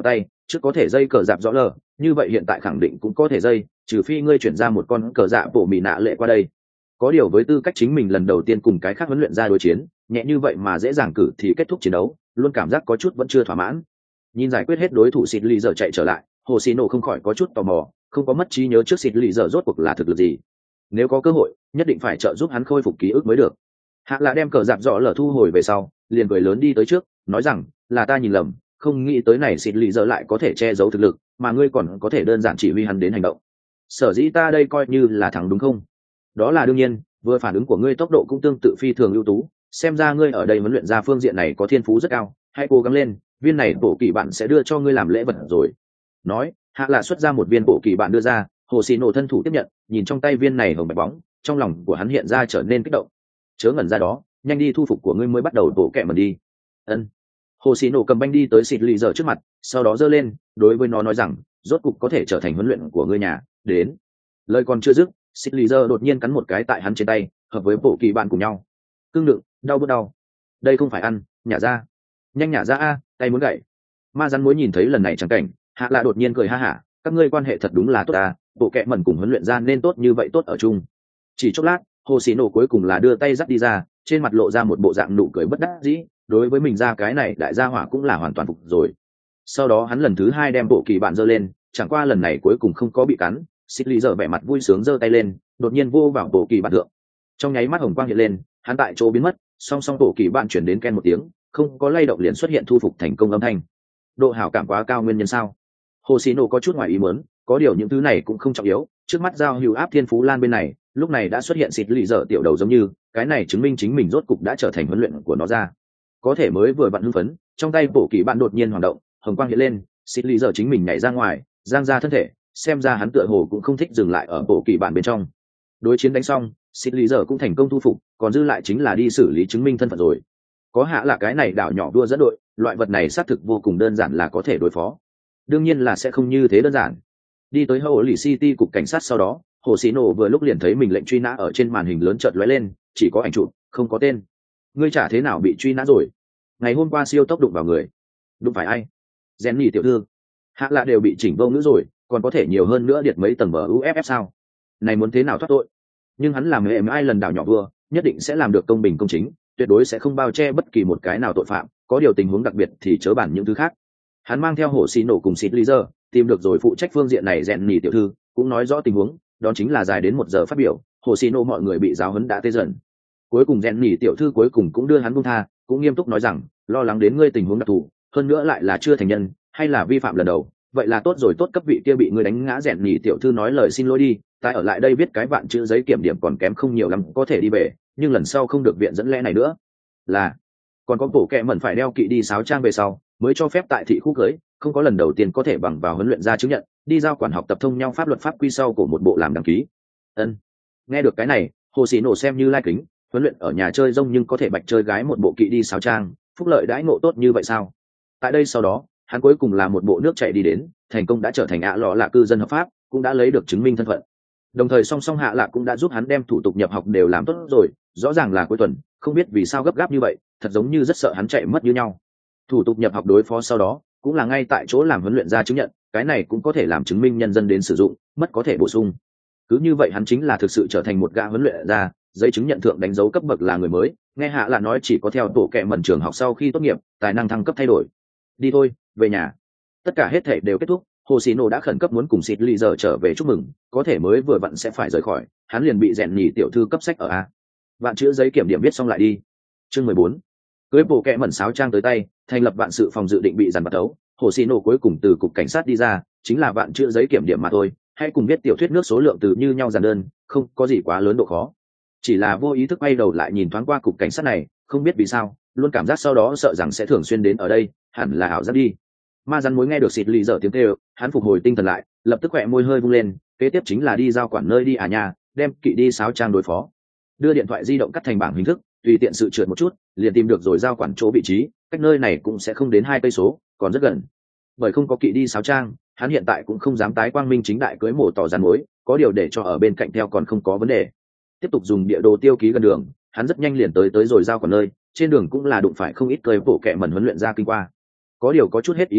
trước có thể dây cờ dạp rõ lờ, như vậy hiện tại khẳng định cũng có thể dây, trừ phi ngươi chuyển ra một con cờ dạ bộ mì nạ lệ qua đây. Có điều với tư cách chính mình lần đầu tiên cùng cái khác huấn luyện ra đối chiến, nhẹ như vậy mà dễ dàng cử thì kết thúc chiến đấu, luôn cảm giác có chút vẫn chưa thỏa mãn. Nhìn giải quyết hết đối thủ xịt lì giờ chạy trở lại, hồ xì nổ không khỏi có chút tò mò, không có mất trí nhớ trước xịt lì giờ rốt cuộc là thực lực gì. Nếu có cơ hội, nhất định phải trợ giúp hắn khôi phục ký ức mới được. Hạ là đem cờ dạp rõ lở thu hồi về sau, liền cười lớn đi tới trước, nói rằng là ta nhìn lầm, không nghĩ tới này xịt lì giờ lại có thể che giấu thực lực, mà ngươi còn có thể đơn giản chỉ huy hắn đến hành động. Sở dĩ ta đây coi như là thắng đúng không? Đó là đương nhiên, vừa phản ứng của ngươi tốc độ cũng tương tự phi thường ưu tú, xem ra ngươi ở đây huấn luyện ra phương diện này có thiên phú rất cao, hãy cố gắng lên, viên này bổ kỳ bạn sẽ đưa cho ngươi làm lễ vật rồi. Nói, Hạ là xuất ra một viên bổ kỳ bạn đưa ra, hồ xì nổ thân thủ tiếp nhận, nhìn trong tay viên này hồng bạch bóng, trong lòng của hắn hiện ra trở nên kích động. Chớ ngẩn ra đó, nhanh đi thu phục của ngươi mới bắt đầu bổ kẹ mẩn đi. Ân. Hồ xì nổ cầm banh đi tới xịt lì giờ trước mặt, sau đó giơ lên, đối với nó nói rằng, rốt cục có thể trở thành huấn luyện của ngươi nhà, đến. Lời còn chưa dứt, xịt lì giờ đột nhiên cắn một cái tại hắn trên tay, hợp với bổ kỳ bạn cùng nhau. Cưng đựng, đau bớt đau. Đây không phải ăn, nhả ra. Nhanh nhả ra a, tay muốn gãy. Ma rắn mối nhìn thấy lần này chẳng cảnh, Hạ là đột nhiên cười ha hả, các ngươi quan hệ thật đúng là tốt à, bộ kẹ mẩn cùng huấn luyện ra nên tốt như vậy tốt ở chung. Chỉ chốc lát, hồ xì nổ cuối cùng là đưa tay dắt đi ra, trên mặt lộ ra một bộ dạng nụ cười bất đắc dĩ, đối với mình ra cái này đại gia hỏa cũng là hoàn toàn phục rồi. Sau đó hắn lần thứ hai đem bộ kỳ bạn giơ lên, chẳng qua lần này cuối cùng không có bị cắn, xịt lì giờ vẻ mặt vui sướng giơ tay lên, đột nhiên vô vào bộ kỳ bạn thượng. Trong nháy mắt hồng quang hiện lên, hắn tại chỗ biến mất, song song bộ kỳ bạn chuyển đến ken một tiếng, không có lay động liền xuất hiện thu phục thành công âm thanh. Độ hảo cảm quá cao nguyên nhân sao? Hồ xì nổ có chút ngoài ý muốn, có điều những thứ này cũng không trọng yếu, trước mắt giao hữu áp thiên phú lan bên này lúc này đã xuất hiện xịt lì dở tiểu đầu giống như cái này chứng minh chính mình rốt cục đã trở thành huấn luyện của nó ra. Có thể mới vừa vặn hưng phấn, trong tay bổ kỳ bạn đột nhiên hoạt động, hồng quang hiện lên, xịt lì dở chính mình nhảy ra ngoài, giang ra thân thể, xem ra hắn tựa hồ cũng không thích dừng lại ở bổ kỳ bạn bên trong. Đối chiến đánh xong, xịt lì dở cũng thành công thu phục, còn dư lại chính là đi xử lý chứng minh thân phận rồi. Có Hạ là cái này đảo nhỏ đua dẫn đội, loại vật này xác thực vô cùng đơn giản là có thể đối phó. Đương nhiên là sẽ không như thế đơn giản. Đi tới Hồ Lì City cục cảnh sát sau đó, hồ xì nổ vừa lúc liền thấy mình lệnh truy nã ở trên màn hình lớn chợt lóe lên, chỉ có ảnh chụp, không có tên. Ngươi chả thế nào bị truy nã rồi? Ngày hôm qua siêu tốc đụng vào người. Đụng phải ai? Jenny tiểu thư. Hạ lạ đều bị chỉnh vô ngữ rồi, còn có thể nhiều hơn nữa điệt mấy tầng bờ u ép ép sao? Này muốn thế nào thoát tội? Nhưng hắn làm mềm ai lần đảo nhỏ vừa, nhất định sẽ làm được công bình công chính, tuyệt đối sẽ không bao che bất kỳ một cái nào tội phạm, có điều tình huống đặc biệt thì chớ bản những thứ khác. Hắn mang theo hồ xì nổ cùng xịt lý giờ, tìm được rồi phụ trách phương diện này Jenny tiểu thư, cũng nói rõ tình huống, đó chính là dài đến một giờ phát biểu, hồ xì nổ mọi người bị giáo huấn đã tê dần. Cuối cùng Jenny tiểu thư cuối cùng cũng đưa hắn buông tha, cũng nghiêm túc nói rằng, lo lắng đến ngươi tình huống đặc thù, hơn nữa lại là chưa thành nhân, hay là vi phạm lần đầu, vậy là tốt rồi, tốt cấp vị kia bị ngươi đánh ngã. Jenny tiểu thư nói lời xin lỗi đi, tại ở lại đây viết cái vạn chữ giấy kiểm điểm còn kém không nhiều lắm, có thể đi về, nhưng lần sau không được viện dẫn lẽ này nữa. Là còn có bổ kẹ mẩn phải đeo kỵ đi sáo trang về sau mới cho phép tại thị khu cưới, không có lần đầu tiên có thể bằng vào huấn luyện ra chứng nhận, đi giao quản học tập thông nhau pháp luật pháp quy sau của một bộ làm đăng ký. Ân. Nghe được cái này, hồ sĩ nổ xem như lai kính, huấn luyện ở nhà chơi rông nhưng có thể bạch chơi gái một bộ kỵ đi sáo trang, phúc lợi đãi ngộ tốt như vậy sao? Tại đây sau đó, hắn cuối cùng là một bộ nước chạy đi đến, thành công đã trở thành ạ lọ là cư dân hợp pháp, cũng đã lấy được chứng minh thân phận. Đồng thời song song Hạ Lạc cũng đã giúp hắn đem thủ tục nhập học đều làm tốt rồi, rõ ràng là cuối tuần, không biết vì sao gấp gáp như vậy, thật giống như rất sợ hắn chạy mất như nhau. Thủ tục nhập học đối phó sau đó, cũng là ngay tại chỗ làm huấn luyện ra chứng nhận, cái này cũng có thể làm chứng minh nhân dân đến sử dụng, mất có thể bổ sung. Cứ như vậy hắn chính là thực sự trở thành một gã huấn luyện ra, giấy chứng nhận thượng đánh dấu cấp bậc là người mới, nghe Hạ Lạc nói chỉ có theo tổ kệ mẩn trường học sau khi tốt nghiệp, tài năng thăng cấp thay đổi. Đi thôi, về nhà. Tất cả hết thể đều kết thúc. Hồ Sĩ Nổ đã khẩn cấp muốn cùng xịt lì giờ trở về chúc mừng, có thể mới vừa vặn sẽ phải rời khỏi, hắn liền bị rèn nhì tiểu thư cấp sách ở a. Vạn chữ giấy kiểm điểm viết xong lại đi. Chương mười bốn. Cưới bộ kẹ mẩn sáo trang tới tay, thành lập vạn sự phòng dự định bị dàn bắt đấu. Hồ Sĩ Nổ cuối cùng từ cục cảnh sát đi ra, chính là vạn chữ giấy kiểm điểm mà thôi, hãy cùng viết tiểu thuyết nước số lượng từ như nhau giản đơn, không có gì quá lớn độ khó. Chỉ là vô ý thức quay đầu lại nhìn thoáng qua cục cảnh sát này, không biết vì sao, luôn cảm giác sau đó sợ rằng sẽ thường xuyên đến ở đây, hẳn là ảo giác đi. Ma rắn mối nghe được xịt lì dở tiếng kêu, hắn phục hồi tinh thần lại, lập tức khỏe môi hơi vung lên, kế tiếp chính là đi giao quản nơi đi à nhà, đem kỵ đi sáo trang đối phó. Đưa điện thoại di động cắt thành bảng hình thức, tùy tiện sự trượt một chút, liền tìm được rồi giao quản chỗ vị trí, cách nơi này cũng sẽ không đến hai cây số, còn rất gần. Bởi không có kỵ đi sáo trang, hắn hiện tại cũng không dám tái quang minh chính đại cưới mổ tỏ rắn mối, có điều để cho ở bên cạnh theo còn không có vấn đề. Tiếp tục dùng địa đồ tiêu ký gần đường, hắn rất nhanh liền tới tới rồi giao quản nơi, trên đường cũng là đụng phải không ít cười bổ kẹ mẩn huấn luyện ra kinh qua. Có điều có chút hết ý là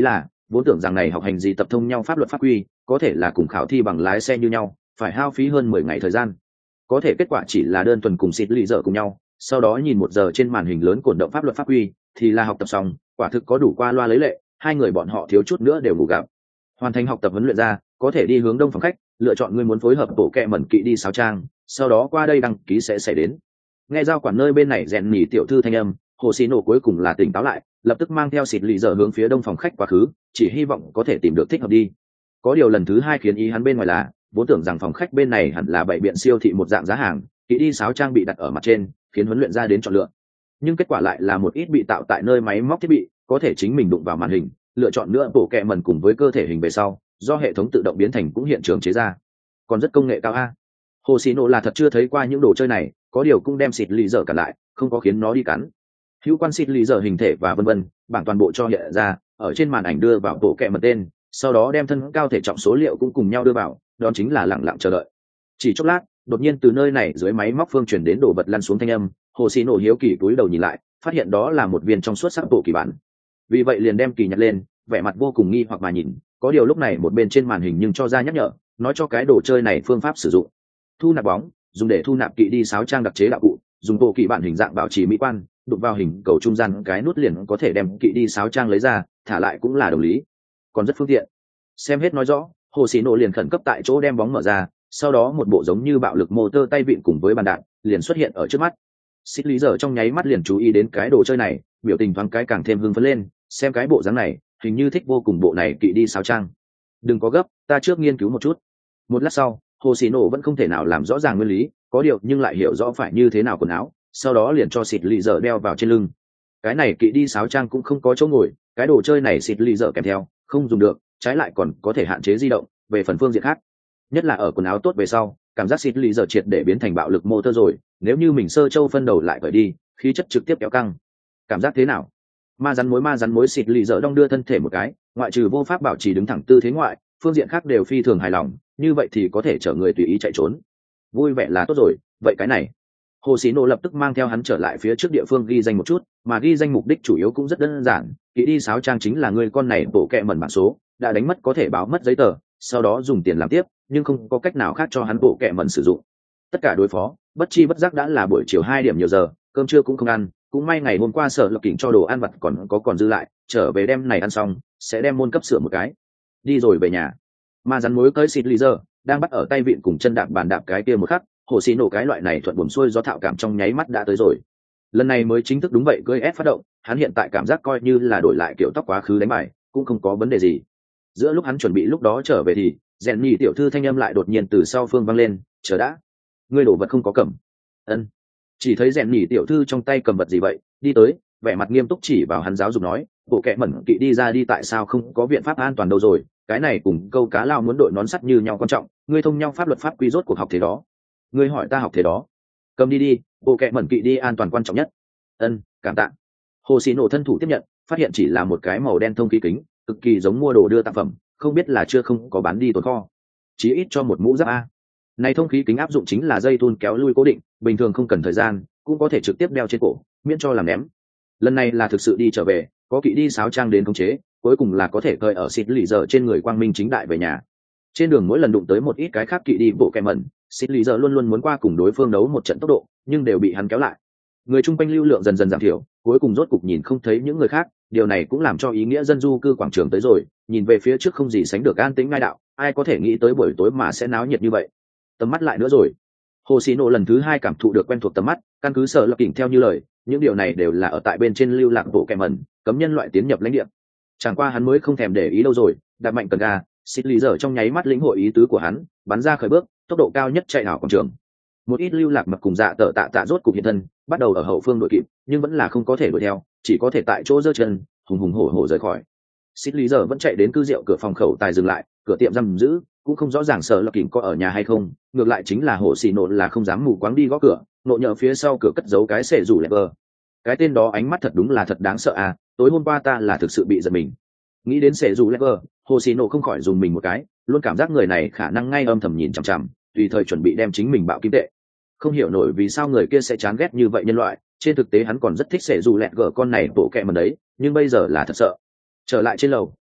vốn tưởng rằng này học hành gì tập thông nhau pháp luật pháp quy có thể là cùng khảo thi bằng lái xe như nhau, phải hao phí hơn mười ngày thời gian. Có thể kết quả chỉ là đơn thuần cùng xịt lì dở cùng nhau, sau đó nhìn một giờ trên màn hình lớn cổn động pháp luật pháp quy thì là học tập xong, quả thực có đủ qua loa lấy lệ, hai người bọn họ thiếu chút nữa đều ngủ gặp. Hoàn thành học tập huấn luyện ra, có thể đi hướng đông phòng khách, lựa chọn người muốn phối hợp bộ kẹ mẩn kỵ đi sáo trang, sau đó qua đây đăng ký sẽ sẽ đến. Nghe giao quản nơi bên này rèn nhỉ tiểu thư thanh âm, hồ xì nổ cuối cùng là tỉnh táo lại, lập tức mang theo xịt lì dở hướng phía đông phòng khách quá khứ, chỉ hy vọng có thể tìm được thích hợp đi. Có điều lần thứ hai khiến ý hắn bên ngoài là vốn tưởng rằng phòng khách bên này hẳn là bảy biện siêu thị một dạng giá hàng, kỵ đi sáo trang bị đặt ở mặt trên, khiến huấn luyện ra đến chọn lựa. Nhưng kết quả lại là một ít bị tạo tại nơi máy móc thiết bị, có thể chính mình đụng vào màn hình, lựa chọn nữa bộ kẹ mẩn cùng với cơ thể hình về sau, do hệ thống tự động biến thành cũng hiện trường chế ra. Còn rất công nghệ cao a. Hồ xì nổ là thật chưa thấy qua những đồ chơi này, có điều cũng đem xịt lì dở cả lại, không có khiến nó đi cắn. Hữu quan xịt lì dở hình thể và vân vân, bảng toàn bộ cho hiện ra, ở trên màn ảnh đưa vào bộ kẹ mẩn tên, sau đó đem thân cao thể trọng số liệu cũng cùng nhau đưa vào, đó chính là lặng lặng chờ đợi. Chỉ chốc lát, đột nhiên từ nơi này dưới máy móc phương truyền đến đồ vật lăn xuống thanh âm, hồ xì nổ hiếu kỳ túi đầu nhìn lại, phát hiện đó là một viên trong suốt sắc bộ kỳ bản. Vì vậy liền đem kỳ nhặt lên, vẻ mặt vô cùng nghi hoặc mà nhìn, có điều lúc này một bên trên màn hình nhưng cho ra nhắc nhở, nói cho cái đồ chơi này phương pháp sử dụng. Thu nạp bóng, dùng để thu nạp kỵ đi sáo trang đặc chế đạo cụ, dùng bộ kỳ bản hình dạng bảo trì mỹ quan, đụng vào hình cầu trung gian cái nút liền có thể đem kỵ đi sáo trang lấy ra, thả lại cũng là đồng lý, còn rất phương tiện. Xem hết nói rõ, hồ xì nổ liền khẩn cấp tại chỗ đem bóng mở ra, sau đó một bộ giống như bạo lực motor tay vịn cùng với bàn đạn liền xuất hiện ở trước mắt. Xích lý giờ trong nháy mắt liền chú ý đến cái đồ chơi này, biểu tình thoáng cái càng thêm hưng phấn lên, xem cái bộ dáng này hình như thích vô cùng bộ này kỵ đi sáo trang. Đừng có gấp, ta trước nghiên cứu một chút. Một lát sau, hồ xì nổ vẫn không thể nào làm rõ ràng nguyên lý, có điều nhưng lại hiểu rõ phải như thế nào quần áo, sau đó liền cho xịt lì dở đeo vào trên lưng. Cái này kỵ đi sáo trang cũng không có chỗ ngồi, cái đồ chơi này xịt lì dở kèm theo không dùng được, trái lại còn có thể hạn chế di động. Về phần phương diện khác, nhất là ở quần áo tốt về sau, cảm giác xịt lì dở triệt để biến thành bạo lực motor rồi, nếu như mình sơ châu phân đầu lại cởi đi, khí chất trực tiếp kéo căng. Cảm giác thế nào? Ma rắn mối ma rắn mối xịt lì dở đong đưa thân thể một cái, ngoại trừ vô pháp bảo trì đứng thẳng tư thế ngoại, phương diện khác đều phi thường hài lòng, như vậy thì có thể chở người tùy ý chạy trốn. Vui vẻ là tốt rồi, vậy cái này. Hồ Sĩ Nộ lập tức mang theo hắn trở lại phía trước địa phương ghi danh một chút, mà ghi danh mục đích chủ yếu cũng rất đơn giản, kỹ đi sáo trang chính là người con này bộ kẹ mẩn bản số, đã đánh mất có thể báo mất giấy tờ, sau đó dùng tiền làm tiếp, nhưng không có cách nào khác cho hắn bộ kẹ mẩn sử dụng. Tất cả đối phó, bất chi bất giác đã là buổi chiều hai điểm nhiều giờ, cơm trưa cũng không ăn, cũng may ngày hôm qua Sở Lập Kình cho đồ ăn vặt còn có còn dư lại, trở về đem này ăn xong, sẽ đem môn cấp sửa một cái. Đi rồi về nhà. Ma rắn mối tới xịt lý giờ, đang bắt ở tay vịn cùng chân đạp bàn đạp cái kia một khắc, Hồ Sĩ Nộ cái loại này thuận buồm xuôi do thạo cảm trong nháy mắt đã tới rồi. Lần này mới chính thức đúng vậy cưỡi ép phát động, hắn hiện tại cảm giác coi như là đổi lại kiểu tóc quá khứ đánh bài, cũng không có vấn đề gì. Giữa lúc hắn chuẩn bị lúc đó trở về thì, rèn nhì tiểu thư thanh âm lại đột nhiên từ sau phương vang lên, chờ đã, ngươi đổ vật không có cầm. Ân. Chỉ thấy rèn nhì tiểu thư trong tay cầm vật gì vậy, đi tới, vẻ mặt nghiêm túc chỉ vào hắn giáo dục nói, bộ kệ mẩn kỵ đi ra đi tại sao không có biện pháp an toàn đâu rồi, cái này cùng câu cá lao muốn đội nón sắt như nhau quan trọng, ngươi thông nhau pháp luật pháp quy rốt cuộc học thế đó. Ngươi hỏi ta học thế đó, cầm đi đi, bộ kệ mẩn kỵ đi an toàn quan trọng nhất. Ân, cảm tạ. Hồ Sĩ Nộ thân thủ tiếp nhận, phát hiện chỉ là một cái màu đen thông khí kính, cực kỳ giống mua đồ đưa tặng phẩm, không biết là chưa không có bán đi tồn kho. Chí ít cho một mũ giáp a. Này thông khí kính áp dụng chính là dây thun kéo lui cố định, bình thường không cần thời gian, cũng có thể trực tiếp đeo trên cổ, miễn cho làm ném. Lần này là thực sự đi trở về, có kỵ đi sáo trang đến khống chế, cuối cùng là có thể cơi ở xịt lì giờ trên người quang minh chính đại về nhà. Trên đường mỗi lần đụng tới một ít cái khác kỵ đi bộ kẹ mẩn, xịt lì giờ luôn luôn muốn qua cùng đối phương đấu một trận tốc độ, nhưng đều bị hắn kéo lại. Người chung quanh lưu lượng dần dần giảm thiểu, cuối cùng rốt cục nhìn không thấy những người khác, điều này cũng làm cho ý nghĩa dân du cư quảng trường tới rồi, nhìn về phía trước không gì sánh được an tĩnh ngai đạo, ai có thể nghĩ tới buổi tối mà sẽ náo nhiệt như vậy. Tầm mắt lại nữa rồi. Hồ Sĩ Nộ lần thứ hai cảm thụ được quen thuộc tầm mắt, căn cứ Sở Lập Kình theo như lời, những điều này đều là ở tại bên trên lưu lạc bộ kẹ mẩn, cấm nhân loại tiến nhập lãnh địa. Chẳng qua hắn mới không thèm để ý đâu rồi, đạp mạnh cần ga, xịt lì giờ trong nháy mắt lĩnh hội ý tứ của hắn, bắn ra khởi bước, tốc độ cao nhất chạy đảo quảng trường. Một ít lưu lạc mập cùng dạ tở tạ tạ rốt cục hiện thân, bắt đầu ở hậu phương đội kịp, nhưng vẫn là không có thể đuổi theo, chỉ có thể tại chỗ giơ chân, hùng hùng hổ hổ rời khỏi. Xịt lì giờ vẫn chạy đến cư rượu cửa phòng khẩu tài dừng lại, cửa tiệm giam giữ, cũng không rõ ràng Sở Lập Kình có ở nhà hay không, ngược lại chính là Hồ Sĩ Nộ là không dám mù quáng đi gõ cửa, nộ nhờ phía sau cửa cất giấu cái xệ rủ lẹ vờ. Cái tên đó ánh mắt thật đúng là thật đáng sợ à, tối hôm qua ta là thực sự bị giật mình. Nghĩ đến xệ rủ lẹ vờ, Hồ Sĩ Nộ không khỏi dùng mình một cái, luôn cảm giác người này khả năng ngay âm thầm nhìn chằm chằm, tùy thời chuẩn bị đem chính mình bạo kim tệ. Không hiểu nổi vì sao người kia sẽ chán ghét như vậy nhân loại, trên thực tế hắn còn rất thích xệ rủ lẹ vờ con này bộ kẹ mần đấy, nhưng bây giờ là thật sợ. Trở lại trên lầu,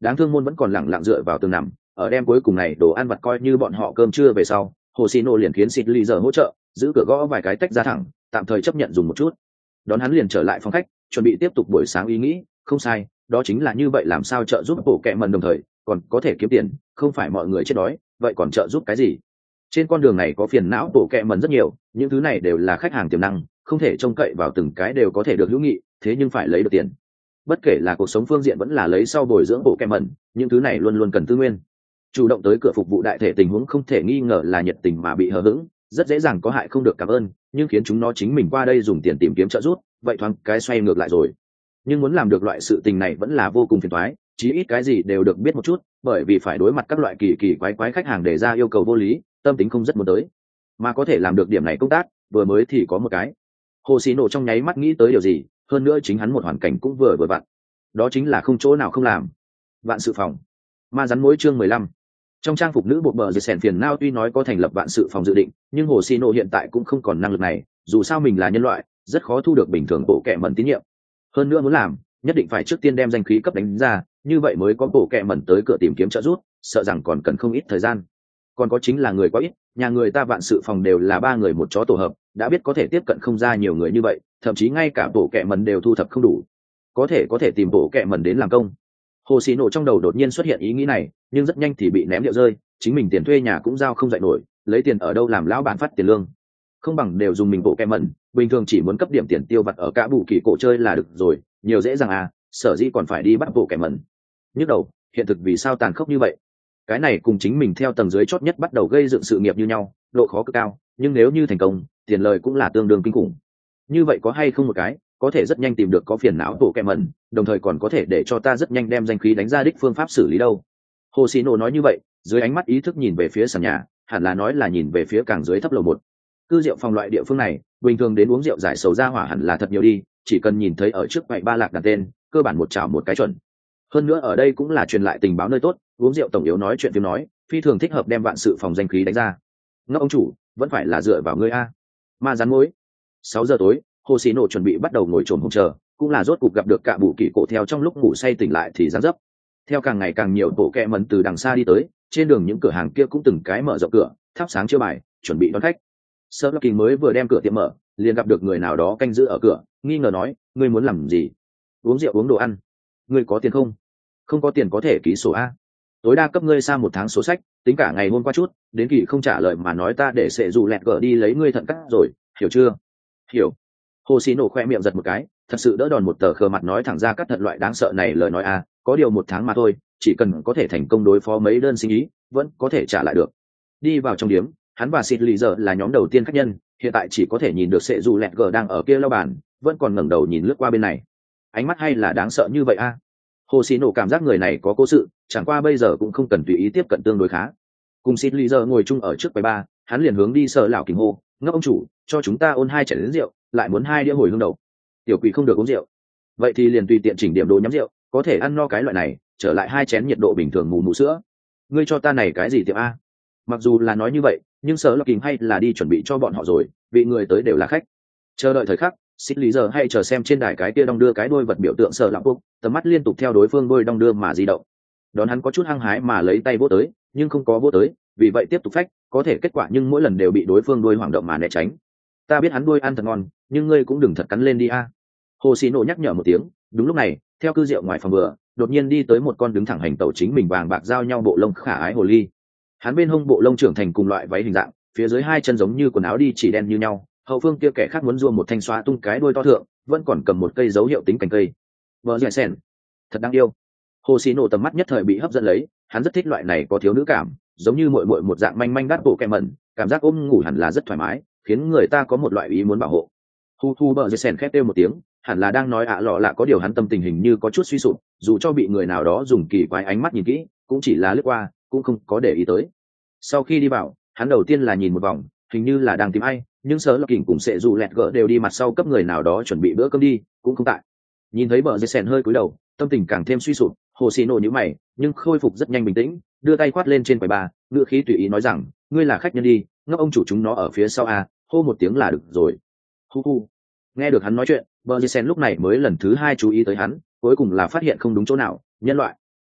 đáng thương môn vẫn còn lẳng lặng dựa vào tường nằm ở đêm cuối cùng này đồ ăn vặt coi như bọn họ cơm trưa về sau. Hồ Xì Nộ liền khiến xịt lì giờ hỗ trợ giữ cửa gõ vài cái tách ra thẳng, tạm thời chấp nhận dùng một chút. Đón hắn liền trở lại phòng khách, chuẩn bị tiếp tục buổi sáng ý nghĩ. Không sai, đó chính là như vậy, làm sao trợ giúp bộ kệ mần đồng thời còn có thể kiếm tiền, không phải mọi người chết đói vậy còn trợ giúp cái gì. Trên con đường này có phiền não bộ kệ mần rất nhiều, những thứ này đều là khách hàng tiềm năng, không thể trông cậy vào từng cái đều có thể được hữu nghị, thế nhưng phải lấy được tiền. Bất kể là cuộc sống phương diện vẫn là lấy sau bồi dưỡng bộ kệ mần, những thứ này luôn luôn cần tư nguyên. Chủ động tới cửa phục vụ đại thể tình huống không thể nghi ngờ là nhiệt tình mà bị hờ hững, rất dễ dàng có hại không được cảm ơn, nhưng khiến chúng nó chính mình qua đây dùng tiền tìm kiếm trợ giúp, vậy thoáng cái xoay ngược lại rồi. Nhưng muốn làm được loại sự tình này vẫn là vô cùng phiền toái, chí ít cái gì đều được biết một chút, bởi vì phải đối mặt các loại kỳ kỳ quái quái khách hàng đề ra yêu cầu vô lý, tâm tính không rất muốn tới. Mà có thể làm được điểm này công tác, vừa mới thì có một cái. Hồ Xì Nộ trong nháy mắt nghĩ tới điều gì, hơn nữa chính hắn một hoàn cảnh cũng vừa vừa vặn. Đó chính là không chỗ nào không làm. Vạn sự phòng. Ma rắn mối chương mười lăm. Trong trang phục nữ buộc bờ dệt sèn phiền nao tuy nói có thành lập vạn sự phòng dự định, nhưng Hồ Xì Nộ hiện tại cũng không còn năng lực này, dù sao mình là nhân loại, rất khó thu được bình thường bộ kệ mẩn tín nhiệm. Hơn nữa muốn làm, nhất định phải trước tiên đem danh khí cấp đánh ra, như vậy mới có bộ kệ mẩn tới cửa tìm kiếm trợ giúp, sợ rằng còn cần không ít thời gian. Còn có chính là người quá ít, nhà người ta vạn sự phòng đều là ba người một chó tổ hợp, đã biết có thể tiếp cận không ra nhiều người như vậy, thậm chí ngay cả bộ kệ mẩn đều thu thập không đủ. Có thể có thể tìm bộ kệ mẩn đến làm công. Hồ Xì Nộ trong đầu đột nhiên xuất hiện ý nghĩ này, nhưng rất nhanh thì bị ném điệu rơi, chính mình tiền thuê nhà cũng giao không dậy nổi, lấy tiền ở đâu làm lão bản phát tiền lương. Không bằng đều dùng mình bộ kệ mẩn, bình thường chỉ muốn cấp điểm tiền tiêu vặt ở cả bù kỳ cổ chơi là được rồi, nhiều dễ dàng à, sở dĩ còn phải đi bắt bộ kệ mẩn. Nhức đầu, hiện thực vì sao tàn khốc như vậy? Cái này cùng chính mình theo tầng dưới chót nhất bắt đầu gây dựng sự nghiệp như nhau, độ khó cực cao, nhưng nếu như thành công, tiền lời cũng là tương đương kinh khủng. Như vậy có hay không một cái có thể rất nhanh tìm được có phiền não bộ kệ mẩn, đồng thời còn có thể để cho ta rất nhanh đem danh khí đánh ra đích phương pháp xử lý đâu. Hồ Xì Nộ nói như vậy, dưới ánh mắt ý thức nhìn về phía sàn nhà, hẳn là nói là nhìn về phía càng dưới thấp lầu một. Cư rượu phòng loại địa phương này, bình thường đến uống rượu giải sầu ra hỏa hẳn là thật nhiều đi, chỉ cần nhìn thấy ở trước vậy ba lạc đặt tên, cơ bản một chảo một cái chuẩn. Hơn nữa ở đây cũng là truyền lại tình báo nơi tốt, uống rượu tổng yếu nói chuyện tiếng nói, phi thường thích hợp đem vạn sự phòng danh khí đánh ra. Ngốc ông chủ, vẫn phải là dựa vào ngươi a. Ma rắn mối. Sáu giờ tối, Hồ Xì Nộ chuẩn bị bắt đầu ngồi trồn hông chờ, cũng là rốt cuộc gặp được cả bù kỳ cổ theo trong lúc ngủ say tỉnh lại thì giáng dấp. Theo càng ngày càng nhiều tổ kẹ mẩn từ đằng xa đi tới, trên đường những cửa hàng kia cũng từng cái mở rộng cửa, thắp sáng chiêu bài, chuẩn bị đón khách. Sơ Lắc Kinh mới vừa đem cửa tiệm mở, liền gặp được người nào đó canh giữ ở cửa, nghi ngờ nói, ngươi muốn làm gì? Uống rượu uống đồ ăn. Ngươi có tiền không? Không có tiền có thể ký sổ a. Tối đa cấp ngươi sang một tháng số sách, tính cả ngày hôm qua chút, đến kỳ không trả lời mà nói ta để sẽ dù lẹt gỡ đi lấy ngươi thận cắt rồi, hiểu chưa? Hiểu. Hồ Xì Nộ khoe miệng giật một cái, thật sự đỡ đòn một tờ khờ mặt nói thẳng ra cắt thận loại đáng sợ này lời nói a, có điều một tháng mà thôi, chỉ cần có thể thành công đối phó mấy đơn sinh ý, vẫn có thể trả lại được. Đi vào trong điếm, hắn và xịt lì giờ là nhóm đầu tiên khách nhân, hiện tại chỉ có thể nhìn được sẽ dù lẹt gờ đang ở kia lau bàn, vẫn còn ngẩng đầu nhìn lướt qua bên này. Ánh mắt hay là đáng sợ như vậy a. Hồ Xì Nộ cảm giác người này có cố sự, chẳng qua bây giờ cũng không cần tùy ý tiếp cận tương đối khá. Cùng xịt lì giờ ngồi chung ở trước quầy bar, hắn liền hướng đi sợ lão kính hô, ngốc ông chủ, cho chúng ta ôn hai chén đến rượu, lại muốn hai đĩa hồi hương đầu. Tiểu quỷ không được uống rượu. Vậy thì liền tùy tiện chỉnh điểm đồ nhắm rượu, có thể ăn no cái loại này, trở lại hai chén nhiệt độ bình thường mù mù sữa. Ngươi cho ta này cái gì tiệm a? Mặc dù là nói như vậy, nhưng sợ lọc kình hay là đi chuẩn bị cho bọn họ rồi, vị người tới đều là khách. Chờ đợi thời khắc, xích lý giờ hay chờ xem trên đài cái kia đong đưa cái đôi vật biểu tượng sợ lọc quốc, tầm mắt liên tục theo đối phương đôi đong đưa mà di động. Đón hắn có chút hăng hái mà lấy tay vỗ tới, nhưng không có vỗ tới, vì vậy tiếp tục phách, có thể kết quả nhưng mỗi lần đều bị đối phương đôi hoảng động mà né tránh. Ta biết hắn đôi ăn thật ngon, nhưng ngươi cũng đừng thật cắn lên đi a. Hồ Xì Nộ nhắc nhở một tiếng. Đúng lúc này, theo cư rượu ngoài phòng vừa, đột nhiên đi tới một con đứng thẳng hành tẩu chính mình vàng bạc giao nhau bộ lông khả ái hồ ly. Hắn bên hông bộ lông trưởng thành cùng loại váy hình dạng, phía dưới hai chân giống như quần áo đi chỉ đen như nhau, hậu phương kia kẻ khác muốn rua một thanh xóa tung cái đuôi to thượng, vẫn còn cầm một cây dấu hiệu tính cành cây. Vợ dẻ sen, thật đáng yêu. Hồ Xì Nộ tầm mắt nhất thời bị hấp dẫn lấy, hắn rất thích loại này có thiếu nữ cảm, giống như muội muội một dạng manh manh đắt bộ kẹm mẩn, cảm giác ôm ngủ hẳn là rất thoải mái, khiến người ta có một loại ý muốn bảo hộ. Hu Thu bờ dẻ sen khép kêu một tiếng, hẳn là đang nói ạ lọ lạ, có điều hắn tâm tình hình như có chút suy sụp, dù cho bị người nào đó dùng kỳ quái ánh mắt nhìn kỹ, cũng chỉ là lướt qua, cũng không có để ý tới. Sau khi đi vào, hắn đầu tiên là nhìn một vòng, hình như là đang tìm ai, nhưng sớ lọc kỉnh cùng sẽ dù lẹt gỡ đều đi mặt sau cấp người nào đó chuẩn bị bữa cơm đi, cũng không tại. Nhìn thấy bờ dây sèn hơi cúi đầu, tâm tình càng thêm suy sụp. Hồ Xì Nộ nhíu mày, nhưng khôi phục rất nhanh bình tĩnh, đưa tay quát lên trên quầy bar, ngữ khí tùy ý nói rằng, ngươi là khách nhân đi, ngốc ông chủ chúng nó ở phía sau à, hô một tiếng là được rồi. Hu hu. Nghe được hắn nói chuyện, bờ dây sèn lúc này mới lần thứ hai chú ý tới hắn, cuối cùng là phát hiện không đúng chỗ nào, nhân loại.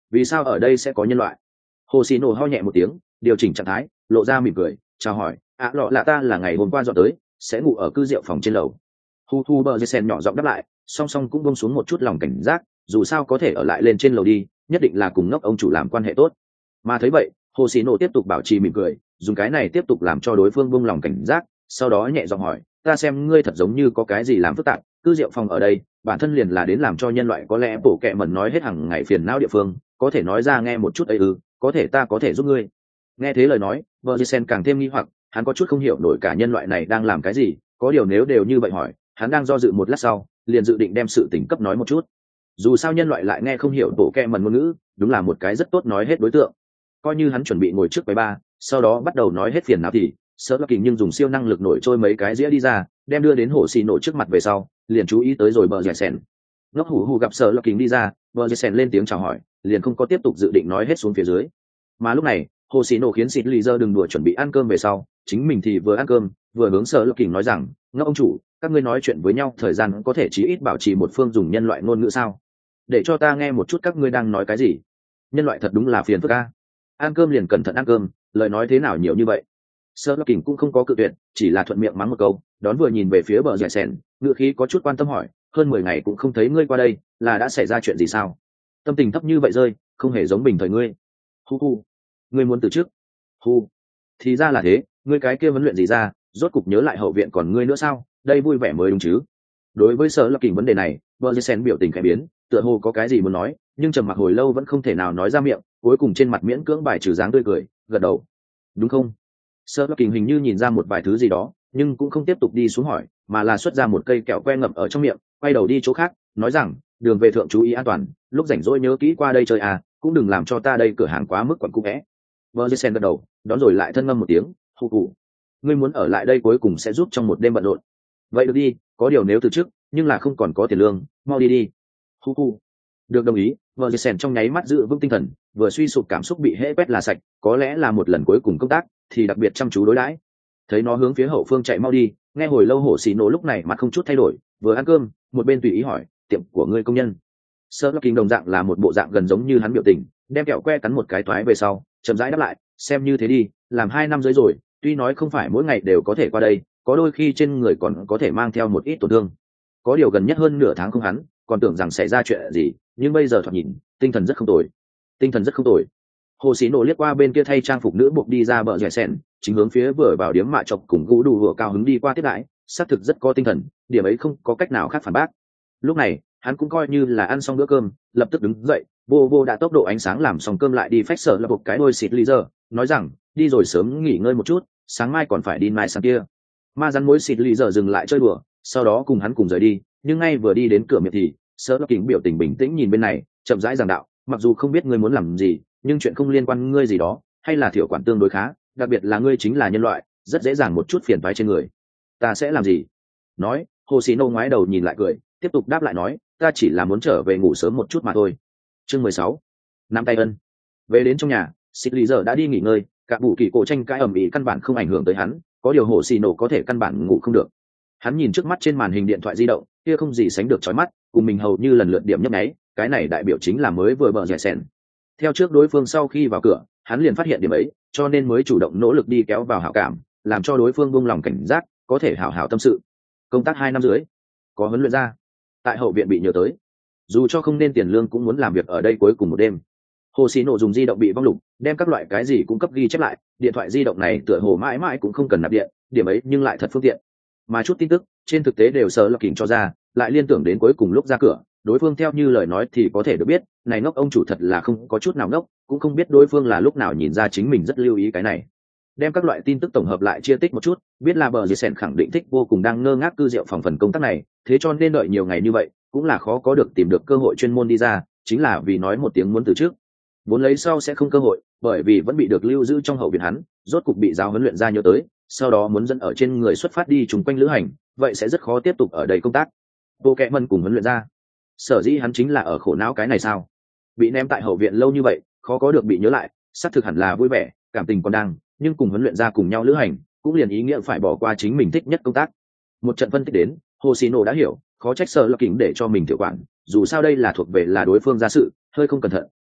vì sao ở đây sẽ có nhân loại? Hồ xì nổ ho nhẹ một tiếng, điều chỉnh trạng thái, lộ ra mỉm cười, chào hỏi, ạ lọ là ta là ngày hôm qua dọn tới, sẽ ngủ ở cư rượu phòng trên lầu. Hu thu bờ dây sen nhỏ giọng đáp lại, song song cũng bông xuống một chút lòng cảnh giác, dù sao có thể ở lại lên trên lầu đi, nhất định là cùng ngốc ông chủ làm quan hệ tốt. Mà thấy vậy, hồ xì nổ tiếp tục bảo trì mỉm cười, dùng cái này tiếp tục làm cho đối phương buông lòng cảnh giác, sau đó nhẹ giọng hỏi, ta xem ngươi thật giống như có cái gì làm phức tạp, cư rượu phòng ở đây bản thân liền là đến làm cho nhân loại có lẽ bổ kẹ mẩn nói hết hàng ngày phiền não địa phương, có thể nói ra nghe một chút ấy ư? Có thể ta có thể giúp ngươi. Nghe thế lời nói, vợ Jason càng thêm nghi hoặc, hắn có chút không hiểu nổi cả nhân loại này đang làm cái gì, có điều nếu đều như vậy hỏi, hắn đang do dự một lát sau, liền dự định đem sự tình cấp nói một chút. Dù sao nhân loại lại nghe không hiểu bộ kẹ mẩn ngôn ngữ, đúng là một cái rất tốt nói hết đối tượng. Coi như hắn chuẩn bị ngồi trước quầy ba, sau đó bắt đầu nói hết phiền não thì, sợ là kình nhưng dùng siêu năng lực nổi trôi mấy cái dĩa đi ra, đem đưa đến hồ xì nổ trước mặt về sau, liền chú ý tới rồi bờ Jason. Ngốc hủ hủ gặp sợ là kình đi ra, bờ Jason lên tiếng chào hỏi, liền không có tiếp tục dự định nói hết xuống phía dưới. Mà lúc này, hồ xì nổ khiến xịt lì dơ đừng đùa chuẩn bị ăn cơm về sau, chính mình thì vừa ăn cơm vừa hướng sợ lục kình nói rằng, ngốc ông chủ, các ngươi nói chuyện với nhau thời gian có thể chí ít bảo trì một phương dùng nhân loại ngôn ngữ sao? Để cho ta nghe một chút các ngươi đang nói cái gì. Nhân loại thật đúng là phiền phức a. Ăn cơm liền cẩn thận ăn cơm, lời nói thế nào nhiều như vậy. Sợ lục kình cũng không có cự tuyệt, chỉ là thuận miệng mắng một câu, đón vừa nhìn về phía bờ rẻ sèn, ngựa khí có chút quan tâm hỏi, hơn mười ngày cũng không thấy ngươi qua đây, là đã xảy ra chuyện gì sao? Tâm tình thấp như vậy rơi, không hề giống bình thời ngươi. Hu hu, ngươi muốn từ trước. Hu, thì ra là thế, ngươi cái kia vấn luyện gì ra, rốt cục nhớ lại hậu viện còn ngươi nữa sao? Đây vui vẻ mới đúng chứ. Đối với Sở Lập Kình vấn đề này, Bergersen biểu tình khẽ biến, tựa hồ có cái gì muốn nói, nhưng trầm mặc hồi lâu vẫn không thể nào nói ra miệng, cuối cùng trên mặt miễn cưỡng bài trừ dáng tươi cười, gật đầu. Đúng không? Sở Lập Kình hình như nhìn ra một vài thứ gì đó, nhưng cũng không tiếp tục đi xuống hỏi, mà là xuất ra một cây kẹo que ngậm ở trong miệng, quay đầu đi chỗ khác, nói rằng, đường về thượng chú ý an toàn, lúc rảnh rỗi nhớ kỹ qua đây chơi à, cũng đừng làm cho ta đây cửa hàng quá mức quẩn cung é. Bergersen gật đầu, đón rồi lại thân ngâm một tiếng, hù hù. Ngươi muốn ở lại đây cuối cùng sẽ giúp trong một đêm bận rộn. Vậy được đi, có điều nếu từ trước, nhưng là không còn có tiền lương, mau đi đi. Hù hù. Được đồng ý, Bergersen trong nháy mắt giữ vững tinh thần, vừa suy sụp cảm xúc bị hễ quét là sạch, có lẽ là một lần cuối cùng công tác, thì đặc biệt chăm chú đối đãi. Thấy nó hướng phía hậu phương chạy mau đi, nghe hồi lâu hổ xì nổ lúc này mặt không chút thay đổi, vừa ăn cơm, một bên tùy ý hỏi, tiệm của ngươi công nhân. Sơ Lắc Kinh đồng dạng là một bộ dạng gần giống như hắn biểu tình, đem kẹo que cắn một cái toái về sau, chậm rãi đáp lại, xem như thế đi, làm hai năm rưỡi rồi, tuy nói không phải mỗi ngày đều có thể qua đây, có đôi khi trên người còn có thể mang theo một ít tổn thương. Có điều gần nhất hơn nửa tháng không hắn, còn tưởng rằng xảy ra chuyện gì, nhưng bây giờ thoạt nhìn, tinh thần rất không tồi. Tinh thần rất không tồi. Hồ Sĩ Nổ liếc qua bên kia thay trang phục nữ buộc đi ra bờ rẻ sẹn, chính hướng phía vừa vào điếm mạ chọc cùng gũ đủ vừa cao hứng đi qua tiếp đãi, xác thực rất có tinh thần, điểm ấy không có cách nào khác phản bác. Lúc này, hắn cũng coi như là ăn xong bữa cơm, lập tức đứng dậy, vô vô đã tốc độ ánh sáng làm xong cơm lại đi phách sở là một cái đôi xịt ly giờ, nói rằng, đi rồi sớm nghỉ ngơi một chút, sáng mai còn phải đi mai sang kia. Ma rắn mối xịt ly giờ dừng lại chơi đùa, sau đó cùng hắn cùng rời đi, nhưng ngay vừa đi đến cửa miệng thì, Sở Lập Kình biểu tình bình tĩnh nhìn bên này, chậm rãi giảng đạo, mặc dù không biết ngươi muốn làm gì, nhưng chuyện không liên quan ngươi gì đó, hay là thiểu quản tương đối khá, đặc biệt là ngươi chính là nhân loại, rất dễ dàng một chút phiền toái trên người. Ta sẽ làm gì? Nói, Hồ Sĩ Nô ngoái đầu nhìn lại cười, tiếp tục đáp lại nói, ta chỉ là muốn trở về ngủ sớm một chút mà thôi. Chương mười sáu, Nam tay ân. Về đến trong nhà, Xịt Lý giờ đã đi nghỉ ngơi, cả bù kỳ cổ tranh cãi ầm ĩ căn bản không ảnh hưởng tới hắn, có điều Hồ Sĩ Nô có thể căn bản ngủ không được. Hắn nhìn trước mắt trên màn hình điện thoại di động, kia không gì sánh được chói mắt, cùng mình hầu như lần lượt điểm nhấp nháy, cái này đại biểu chính là mới vừa bờ rẻ sèn. Theo trước đối phương sau khi vào cửa, hắn liền phát hiện điểm ấy, cho nên mới chủ động nỗ lực đi kéo vào hảo cảm, làm cho đối phương buông lòng cảnh giác, có thể hảo hảo tâm sự. Công tác hai năm dưới, có huấn luyện ra, tại hậu viện bị nhớ tới, dù cho không nên tiền lương cũng muốn làm việc ở đây cuối cùng một đêm. Hồ Sĩ Nộ dùng di động bị vong lục, đem các loại cái gì cũng cấp ghi chép lại, điện thoại di động này tựa hồ mãi mãi cũng không cần nạp điện, điểm ấy nhưng lại thật phương tiện. Mà chút tin tức, trên thực tế đều Sở Lập Kình cho ra, lại liên tưởng đến cuối cùng lúc ra cửa, đối phương theo như lời nói thì có thể được biết, này ngốc ông chủ thật là không có chút nào ngốc, cũng không biết đối phương là lúc nào nhìn ra chính mình rất lưu ý cái này. Đem các loại tin tức tổng hợp lại chia tích một chút, biết là bờ Jason khẳng định thích vô cùng đang ngơ ngác cư rượu phòng phần công tác này, thế cho nên đợi nhiều ngày như vậy, cũng là khó có được tìm được cơ hội chuyên môn đi ra, chính là vì nói một tiếng muốn từ trước. Muốn lấy sau sẽ không cơ hội, bởi vì vẫn bị được lưu giữ trong hậu viện hắn, rốt cục bị giáo huấn luyện ra nhớ tới, sau đó muốn dẫn ở trên người xuất phát đi trùng quanh lữ hành, vậy sẽ rất khó tiếp tục ở đây công tác. Vô Kệ Mân cùng huấn luyện ra. Sở dĩ hắn chính là ở khổ não cái này sao? Bị ném tại hậu viện lâu như vậy, khó có được bị nhớ lại, xác thực hẳn là vui vẻ, cảm tình còn đang, nhưng cùng huấn luyện ra cùng nhau lữ hành, cũng liền ý nghĩa phải bỏ qua chính mình thích nhất công tác. Một trận phân tích đến, Hồ Sĩ Nộ đã hiểu, khó trách Sở Lập Kình để cho mình tiểu quản, dù sao đây là thuộc về là đối phương ra sự, hơi không cẩn thận,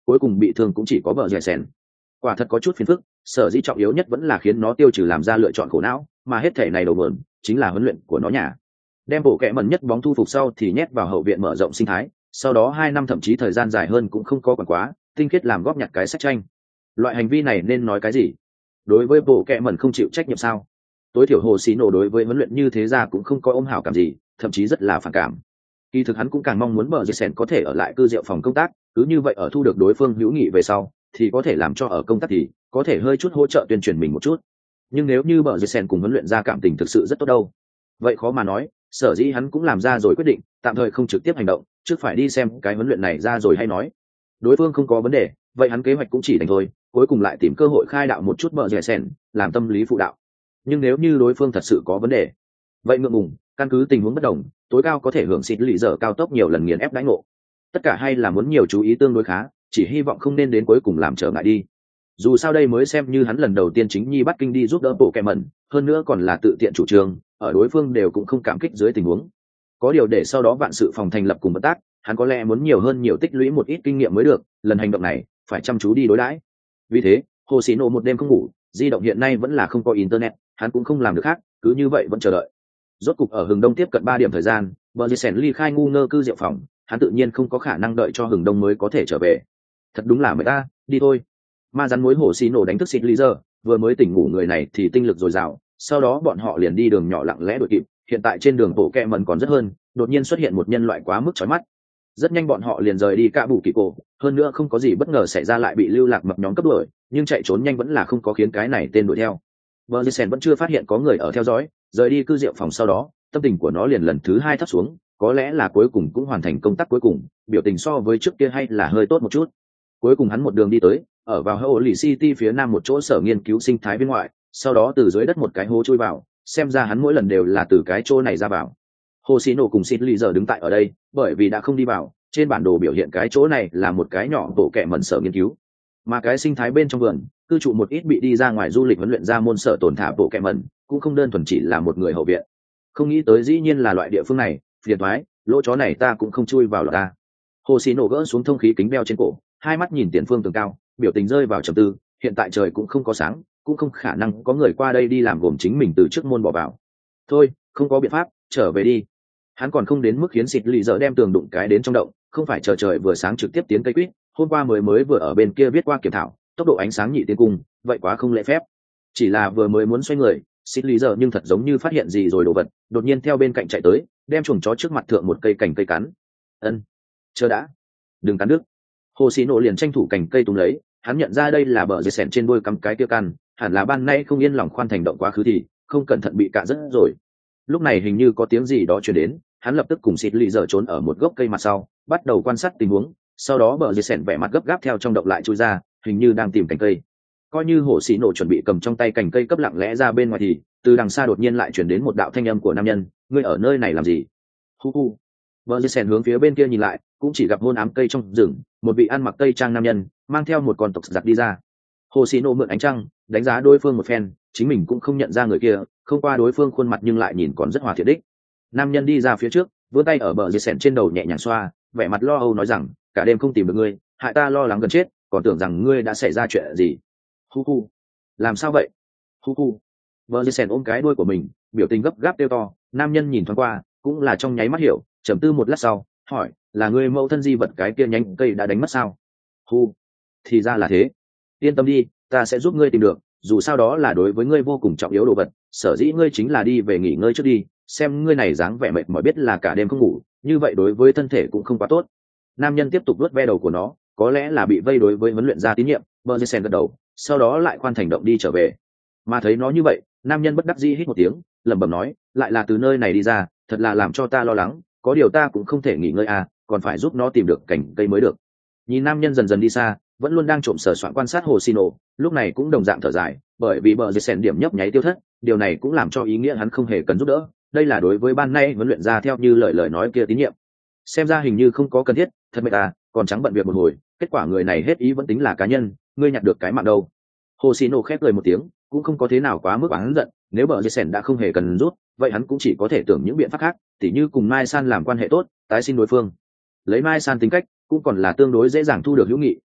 cuối cùng bị thương cũng chỉ có bờ dẻ sèn. Quả thật có chút phiền phức, sở dĩ trọng yếu nhất vẫn là khiến nó tiêu trừ làm ra lựa chọn khổ não, mà hết thể này đầu mượn chính là huấn luyện của nó nhà. Đem bộ kẹ mẩn nhất bóng thu phục sau thì nhét vào hậu viện mở rộng sinh thái, sau đó hai năm thậm chí thời gian dài hơn cũng không có còn quá, tinh khiết làm góp nhặt cái sách tranh. Loại hành vi này nên nói cái gì? Đối với bộ kẹ mẩn không chịu trách nhiệm sao? Tối thiểu Hồ Xí Nổ đối với huấn luyện như thế ra cũng không có ôm hảo cảm gì, thậm chí rất là phản cảm. Kỳ thực hắn cũng càng mong muốn bờ dây sèn có thể ở lại cư diệu phòng công tác, cứ như vậy ở thu được đối phương hữu nghị về sau thì có thể làm cho ở công tác thì có thể hơi chút hỗ trợ tuyên truyền mình một chút. Nhưng nếu như bờ dây sèn cùng huấn luyện ra cảm tình thực sự rất tốt đâu, vậy khó mà nói. Sở dĩ hắn cũng làm ra rồi quyết định tạm thời không trực tiếp hành động, trước phải đi xem cái huấn luyện này ra rồi hay nói. Đối phương không có vấn đề, vậy hắn kế hoạch cũng chỉ thành thôi, cuối cùng lại tìm cơ hội khai đạo một chút bờ dây sèn, làm tâm lý phụ đạo. Nhưng nếu như đối phương thật sự có vấn đề, vậy ngượng ngùng, căn cứ tình huống bất đồng, tối cao có thể hưởng xịt lì dở cao tốc nhiều lần nghiền ép đãi ngộ. Tất cả hay là muốn nhiều chú ý tương đối khá, chỉ hy vọng không nên đến cuối cùng làm trở ngại đi. Dù sao đây mới xem như hắn lần đầu tiên chính nhi bắt kinh đi giúp đỡ bộ kẹ mẩn, hơn nữa còn là tự tiện chủ trương, ở đối phương đều cũng không cảm kích dưới tình huống. Có điều để sau đó vạn sự phòng thành lập cùng hợp tác, hắn có lẽ muốn nhiều hơn nhiều tích lũy một ít kinh nghiệm mới được, lần hành động này phải chăm chú đi đối đãi. Vì thế, Hồ Xí Nổ một đêm không ngủ, di động hiện nay vẫn là không có internet, hắn cũng không làm được khác, cứ như vậy vẫn chờ đợi. Rốt cục ở hừng đông tiếp cận ba điểm thời gian, bờ dì sèn ly khai ngu ngơ cư diệu phòng, hắn tự nhiên không có khả năng đợi cho hừng đông mới có thể trở về. Thật đúng là mệt ta, đi thôi. Ma rắn mối Hồ Xí Nổ đánh thức xịt lý giờ, vừa mới tỉnh ngủ người này thì tinh lực dồi dào, sau đó bọn họ liền đi đường nhỏ lặng lẽ đuổi kịp. Hiện tại trên đường bộ kẹ mần còn rất hơn, đột nhiên xuất hiện một nhân loại quá mức chói mắt. Rất nhanh bọn họ liền rời đi cả bù kỳ cổ, hơn nữa không có gì bất ngờ xảy ra lại bị lưu lạc mập nhóm cấp đuổi, nhưng chạy trốn nhanh vẫn là không có khiến cái này tên đuổi theo. Bergersen vẫn chưa phát hiện có người ở theo dõi, rời đi cư diệu phòng sau đó, tâm tình của nó liền lần thứ hai thấp xuống, có lẽ là cuối cùng cũng hoàn thành công tác cuối cùng, biểu tình so với trước kia hay là hơi tốt một chút. Cuối cùng hắn một đường đi tới, ở vào Holy City phía nam một chỗ sở nghiên cứu sinh thái bên ngoại, sau đó từ dưới đất một cái hố chui vào, xem ra hắn mỗi lần đều là từ cái chỗ này ra vào. Hồ Xí Nổ cùng Xịt Lì giờ đứng tại ở đây, bởi vì đã không đi vào, trên bản đồ biểu hiện cái chỗ này là một cái nhỏ bộ kệ mẩn sở nghiên cứu, mà cái sinh thái bên trong vườn cư trụ một ít bị đi ra ngoài du lịch huấn luyện ra môn sở tổn thả bộ kệ mẩn, cũng không đơn thuần chỉ là một người hậu viện. Không nghĩ tới dĩ nhiên là loại địa phương này, phiền toái, lỗ chó này ta cũng không chui vào lọt ta. Hồ Xí Nổ gỡ xuống thông khí kính đeo trên cổ, hai mắt nhìn tiền phương tường cao, biểu tình rơi vào trầm tư. Hiện tại trời cũng không có sáng, cũng không khả năng có người qua đây đi làm gồm chính mình từ trước môn bỏ vào. Thôi, không có biện pháp, trở về đi. Hắn còn không đến mức khiến Xịt Lì giờ đem tường đụng cái đến trong động, không phải chờ trời vừa sáng trực tiếp tiến cây quýt. Hôm qua mới mới vừa ở bên kia viết qua kiểm thảo, tốc độ ánh sáng nhị tiên cung, vậy quá không lễ phép. Chỉ là vừa mới muốn xoay người, Xịt Lì giờ nhưng thật giống như phát hiện gì rồi đồ vật, đột nhiên theo bên cạnh chạy tới, đem chuồng chó trước mặt thượng một cây cành cây cắn. Ân, chờ đã, đừng cắn đứt. Hồ Xí Nổ liền tranh thủ cành cây túm lấy, hắn nhận ra đây là bờ dây sèn trên đuôi cắm cái tiêu căn, hẳn là ban nay không yên lòng khoan thành động quá khứ thì không cẩn thận bị cạn rất rồi. Lúc này hình như có tiếng gì đó truyền đến, hắn lập tức cùng Xịt Lì giờ trốn ở một gốc cây mặt sau, bắt đầu quan sát tình huống. Sau đó bờ dây sèn vẻ mặt gấp gáp theo trong động lại chui ra, hình như đang tìm cành cây. Coi như Hồ Xí Nổ chuẩn bị cầm trong tay cành cây cấp lặng lẽ ra bên ngoài thì từ đằng xa đột nhiên lại truyền đến một đạo thanh âm của nam nhân: ngươi ở nơi này làm gì? Hu hu. Bờ dây sèn hướng phía bên kia nhìn lại, cũng chỉ gặp hôn ám cây trong rừng, một vị ăn mặc tây trang nam nhân mang theo một con tộc giặc đi ra. Hồ Xí Nổ mượn ánh trăng đánh giá đối phương một phen, chính mình cũng không nhận ra người kia, không qua đối phương khuôn mặt nhưng lại nhìn còn rất hòa thiện đích. Nam nhân đi ra phía trước, vươn tay ở bờ dây sèn trên đầu nhẹ nhàng xoa, vẻ mặt lo âu nói rằng: cả đêm không tìm được ngươi, hại ta lo lắng gần chết, còn tưởng rằng ngươi đã xảy ra chuyện gì. Hu hu. Làm sao vậy? Hu hu. Bờ dây sèn ôm cái đuôi của mình, biểu tình gấp gáp kêu to. Nam nhân nhìn thoáng qua, cũng là trong nháy mắt hiểu, trầm tư một lát sau hỏi: là ngươi mẫu thân di vật cái kia nhánh cây đã đánh mất sao? Hu. Thì ra là thế. Yên tâm đi, ta sẽ giúp ngươi tìm được, dù sao đó là đối với ngươi vô cùng trọng yếu đồ vật, sở dĩ ngươi chính là đi về nghỉ ngơi trước đi, xem ngươi này dáng vẻ mệt mỏi biết là cả đêm không ngủ, như vậy đối với thân thể cũng không quá tốt. Nam nhân tiếp tục vuốt ve đầu của nó, có lẽ là bị vây đối với huấn luyện gia tín nhiệm. Bờ dây sèn gật đầu, sau đó lại khoan thành động đi trở về. Mà thấy nó như vậy, nam nhân bất đắc dĩ hít một tiếng, lẩm bẩm nói: lại là từ nơi này đi ra, thật là làm cho ta lo lắng, có điều ta cũng không thể nghỉ ngơi à, còn phải giúp nó tìm được cành cây mới được. Nhìn nam nhân dần dần đi xa, vẫn luôn đang trộm sờ soạn quan sát Hồ Xí Nổ, lúc này cũng đồng dạng thở dài, bởi vì bờ dây sèn điểm nhấp nháy tiêu thất, điều này cũng làm cho ý nghĩa hắn không hề cần giúp đỡ, đây là đối với ban nay huấn luyện ra theo như lời lời nói kia tín nhiệm. Xem ra hình như không có cần thiết, thật mệt à, còn trắng bận việc một hồi, kết quả người này hết ý vẫn tính là cá nhân, ngươi nhặt được cái mạng đâu. Hồ Xí Nổ khép cười một tiếng, cũng không có thế nào quá mức oán giận, nếu bờ dây sèn đã không hề cần rút, vậy hắn cũng chỉ có thể tưởng những biện pháp khác, tỉ như cùng Mai San làm quan hệ tốt, tái xin đối phương. Lấy Mai San tính cách, cũng còn là tương đối dễ dàng thu được hữu nghị,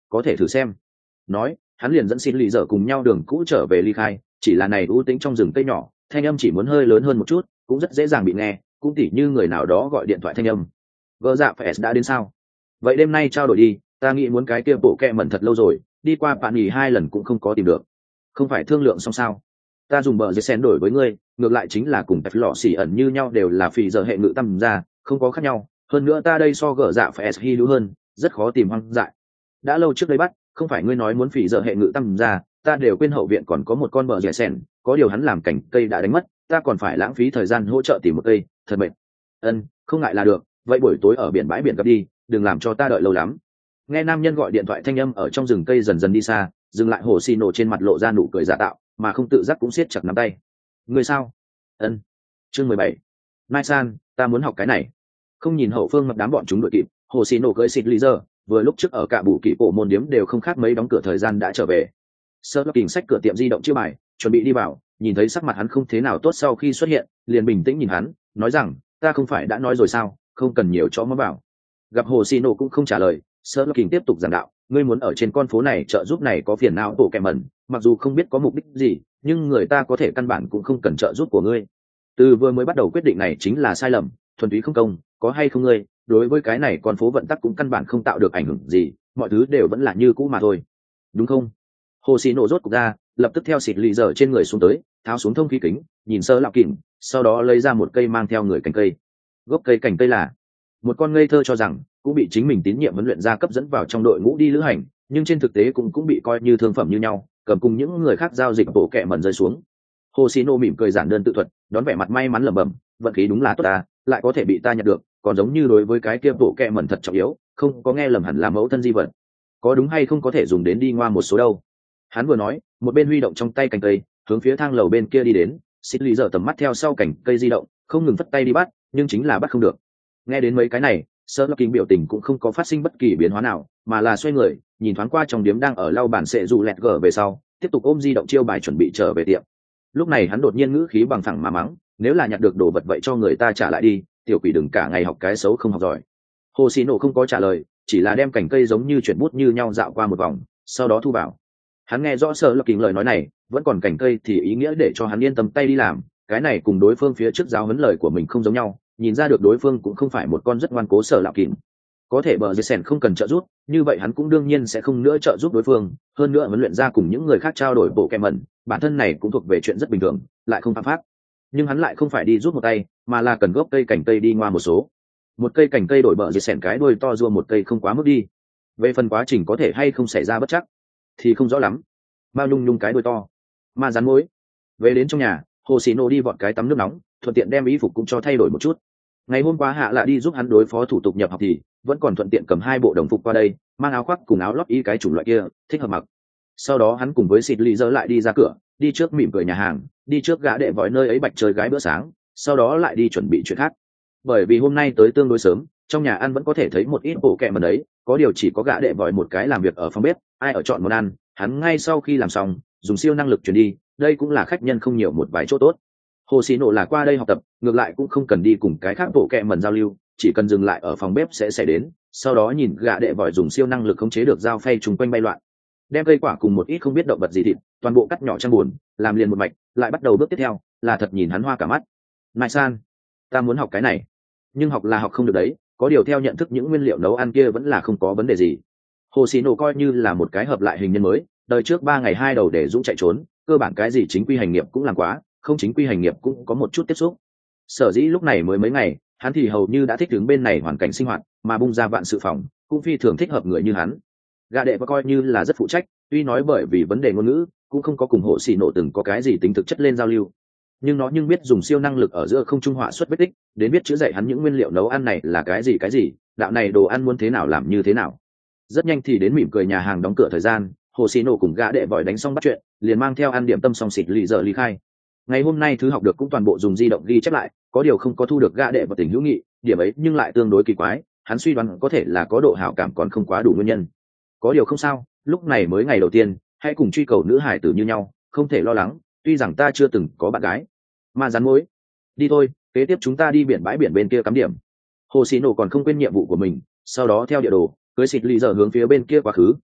có thể thử xem. Nói, hắn liền dẫn xin lì dở cùng nhau đường cũ trở về ly khai, chỉ là này ưu tĩnh trong rừng cây nhỏ, thanh âm chỉ muốn hơi lớn hơn một chút cũng rất dễ dàng bị nghe, cũng tỉ như người nào đó gọi điện thoại thanh âm. Gỡ dạ phải đã đến sao? Vậy đêm nay trao đổi đi, ta nghĩ muốn cái kia bộ kẹ mẩn thật lâu rồi, đi qua bạn nghỉ hai lần cũng không có tìm được. Không phải thương lượng xong sao? Ta dùng bờ dây sen đổi với ngươi, ngược lại chính là cùng tạch lọ xỉ ẩn như nhau, đều là phì giờ hệ ngự tâm ra, không có khác nhau. Hơn nữa ta đây so gỡ dạ phải hi lưu hơn, rất khó tìm hoang dại. Đã lâu trước đây bắt, không phải ngươi nói muốn phì giờ hệ ngự tâm ra, ta đều quên hậu viện còn có một con bờ dây sen, có điều hắn làm cảnh cây đã đánh mất, ta còn phải lãng phí thời gian hỗ trợ tìm một cây, thật mệt. Ân, không ngại là được, vậy buổi tối ở biển bãi biển gặp đi, đừng làm cho ta đợi lâu lắm. Nghe nam nhân gọi điện thoại thanh âm ở trong rừng cây dần dần đi xa, dừng lại, hồ xì nổ trên mặt lộ ra nụ cười giả tạo, mà không tự giác cũng siết chặt nắm tay. Người sao? Ân. Chương mười bảy. Mai San, ta muốn học cái này. Không nhìn hậu phương mập đám bọn chúng đội kịp, hồ xì nổ cưỡi xịt lý giờ, vừa lúc trước ở cả bù kỳ cổ môn điếm đều không khác mấy đóng cửa thời gian đã trở về. Sơ lắc kình sách cửa tiệm di động chiêu bài, chuẩn bị đi vào, nhìn thấy sắc mặt hắn không thế nào tốt sau khi xuất hiện, liền bình tĩnh nhìn hắn, nói rằng, ta không phải đã nói rồi sao, không cần nhiều chó mó vào. Gặp hồ xì nổ cũng không trả lời, Sơ lắc kình tiếp tục giảng đạo, ngươi muốn ở trên con phố này trợ giúp này có phiền não bộ kẹm mẩn, mặc dù không biết có mục đích gì, nhưng người ta có thể căn bản cũng không cần trợ giúp của ngươi. Từ vừa mới bắt đầu quyết định này chính là sai lầm, thuần túy không công, có hay không ngươi, đối với cái này con phố vận tắc cũng căn bản không tạo được ảnh hưởng gì, mọi thứ đều vẫn là như cũ mà thôi, đúng không? Hồ xì nổ rốt cục ra, lập tức theo xịt lì dở trên người xuống tới, tháo xuống thông khí kính, nhìn Sơ lạo kỉnh, sau đó lấy ra một cây mang theo người cành cây. Gốc cây cành cây là một con ngây thơ cho rằng cũng bị chính mình tín nhiệm huấn luyện gia cấp dẫn vào trong đội ngũ đi lữ hành, nhưng trên thực tế cũng cũng bị coi như thương phẩm như nhau, cầm cùng những người khác giao dịch bộ kẹ mẩn rơi xuống. Hồ xì nổ mỉm cười giản đơn tự thuật, đón vẻ mặt may mắn lẩm bẩm, vận khí đúng là tốt ta, lại có thể bị ta nhặt được, còn giống như đối với cái kia bộ kẹ mẩn thật trọng yếu, không có nghe lầm hẳn là mẫu thân di vật, có đúng hay không có thể dùng đến đi ngoa một số đâu. Hắn vừa nói, một bên huy động trong tay cành cây, hướng phía thang lầu bên kia đi đến, xịt lý dở tầm mắt theo sau cành cây di động, không ngừng vất tay đi bắt, nhưng chính là bắt không được. Nghe đến mấy cái này, Sơ lắc kình biểu tình cũng không có phát sinh bất kỳ biến hóa nào, mà là xoay người, nhìn thoáng qua trong điếm đang ở lau bàn sệ dù lẹt gở về sau, tiếp tục ôm di động chiêu bài chuẩn bị trở về tiệm. Lúc này hắn đột nhiên ngữ khí bằng phẳng mà mắng, nếu là nhặt được đồ vật vậy cho người ta trả lại đi, tiểu quỷ đừng cả ngày học cái xấu không học giỏi. Hồ xì nổ không có trả lời, chỉ là đem cành cây giống như chuyển bút như nhau dạo qua một vòng, sau đó thu vào. Hắn nghe rõ Sơ lắc kình lời nói này, vẫn còn cành cây thì ý nghĩa để cho hắn yên tâm tay đi làm, cái này cùng đối phương phía trước giáo huấn lời của mình không giống nhau, nhìn ra được đối phương cũng không phải một con rất ngoan cố Sở lạo kỉnh. Có thể bờ dây sèn không cần trợ giúp, như vậy hắn cũng đương nhiên sẽ không nữa trợ giúp đối phương, hơn nữa huấn luyện ra cùng những người khác trao đổi bộ kẹ mẩn, bản thân này cũng thuộc về chuyện rất bình thường, lại không phạm pháp. Nhưng hắn lại không phải đi giúp một tay, mà là cần gốc cây cành cây đi ngoa một số. Một cây cành cây đổi bờ dây sèn cái đuôi to rua một cây không quá mức đi. Về phần quá trình có thể hay không xảy ra bất chắc thì không rõ lắm. Bao nhung nhung cái đuôi to, mà rắn mối. Về đến trong nhà, hồ xì nổ đi vọt cái tắm nước nóng, thuận tiện đem y phục cũng cho thay đổi một chút. Ngày hôm qua hạ lạ đi giúp hắn đối phó thủ tục nhập học thì vẫn còn thuận tiện cầm hai bộ đồng phục qua đây, mang áo khoác cùng áo lót y cái chủng loại kia thích hợp mặc. Sau đó hắn cùng với xịt lì dơ lại đi ra cửa, đi trước mỉm cười nhà hàng, đi trước gã đệ vòi nơi ấy bạch chơi gái bữa sáng, sau đó lại đi chuẩn bị chuyện khác. Bởi vì hôm nay tới tương đối sớm, trong nhà ăn vẫn có thể thấy một ít bộ kẹ mần đấy, có điều chỉ có gã đệ vòi một cái làm việc ở phòng bếp, ai ở chọn món ăn, hắn ngay sau khi làm xong dùng siêu năng lực chuyển đi, đây cũng là khách nhân không nhiều một vài chỗ tốt. Hồ xì nổ là qua đây học tập, ngược lại cũng không cần đi cùng cái khác bộ kẹ mần giao lưu, chỉ cần dừng lại ở phòng bếp sẽ xảy đến, sau đó nhìn gã đệ vòi dùng siêu năng lực khống chế được dao phay trùng quanh bay loạn, đem cây quả cùng một ít không biết động vật gì thịt toàn bộ cắt nhỏ trong buồn, làm liền một mạch, lại bắt đầu bước tiếp theo, là thật nhìn hắn hoa cả mắt. Mai San, ta muốn học cái này, nhưng học là học không được đấy, có điều theo nhận thức những nguyên liệu nấu ăn kia vẫn là không có vấn đề gì. Hồ xì nổ coi như là một cái hợp lại hình nhân mới, đời trước ba ngày hai đầu để dũng chạy trốn, cơ bản cái gì chính quy hành nghiệp cũng làm quá, không chính quy hành nghiệp cũng có một chút tiếp xúc. Sở dĩ lúc này mới mấy ngày, hắn thì hầu như đã thích ứng bên này hoàn cảnh sinh hoạt, mà bung ra vạn sự phòng cũng phi thường thích hợp người như hắn. Gã đệ và coi như là rất phụ trách, tuy nói bởi vì vấn đề ngôn ngữ cũng không có cùng hộ xì nổ từng có cái gì tính thực chất lên giao lưu, nhưng nó nhưng biết dùng siêu năng lực ở giữa không trung họa xuất vết tích, đến biết chữa dạy hắn những nguyên liệu nấu ăn này là cái gì cái gì, đạo này đồ ăn muốn thế nào làm như thế nào. Rất nhanh thì đến mỉm cười nhà hàng đóng cửa thời gian, hồ xì nổ cùng gã đệ vội đánh xong bắt chuyện, liền mang theo ăn điểm tâm xong xịt lì giờ ly khai. Ngày hôm nay thứ học được cũng toàn bộ dùng di động ghi chép lại, có điều không có thu được gã đệ vào tình hữu nghị, điểm ấy nhưng lại tương đối kỳ quái, hắn suy đoán có thể là có độ hảo cảm còn không quá đủ nguyên nhân. Có điều không sao, lúc này mới ngày đầu tiên, hãy cùng truy cầu nữ hải tử như nhau, không thể lo lắng, tuy rằng ta chưa từng có bạn gái. Mà rắn mối, đi thôi, kế tiếp chúng ta đi biển bãi biển bên kia cắm điểm. Hồ xì nổ còn không quên nhiệm vụ của mình, sau đó theo địa đồ cưới xịt lì giờ hướng phía bên kia quá khứ,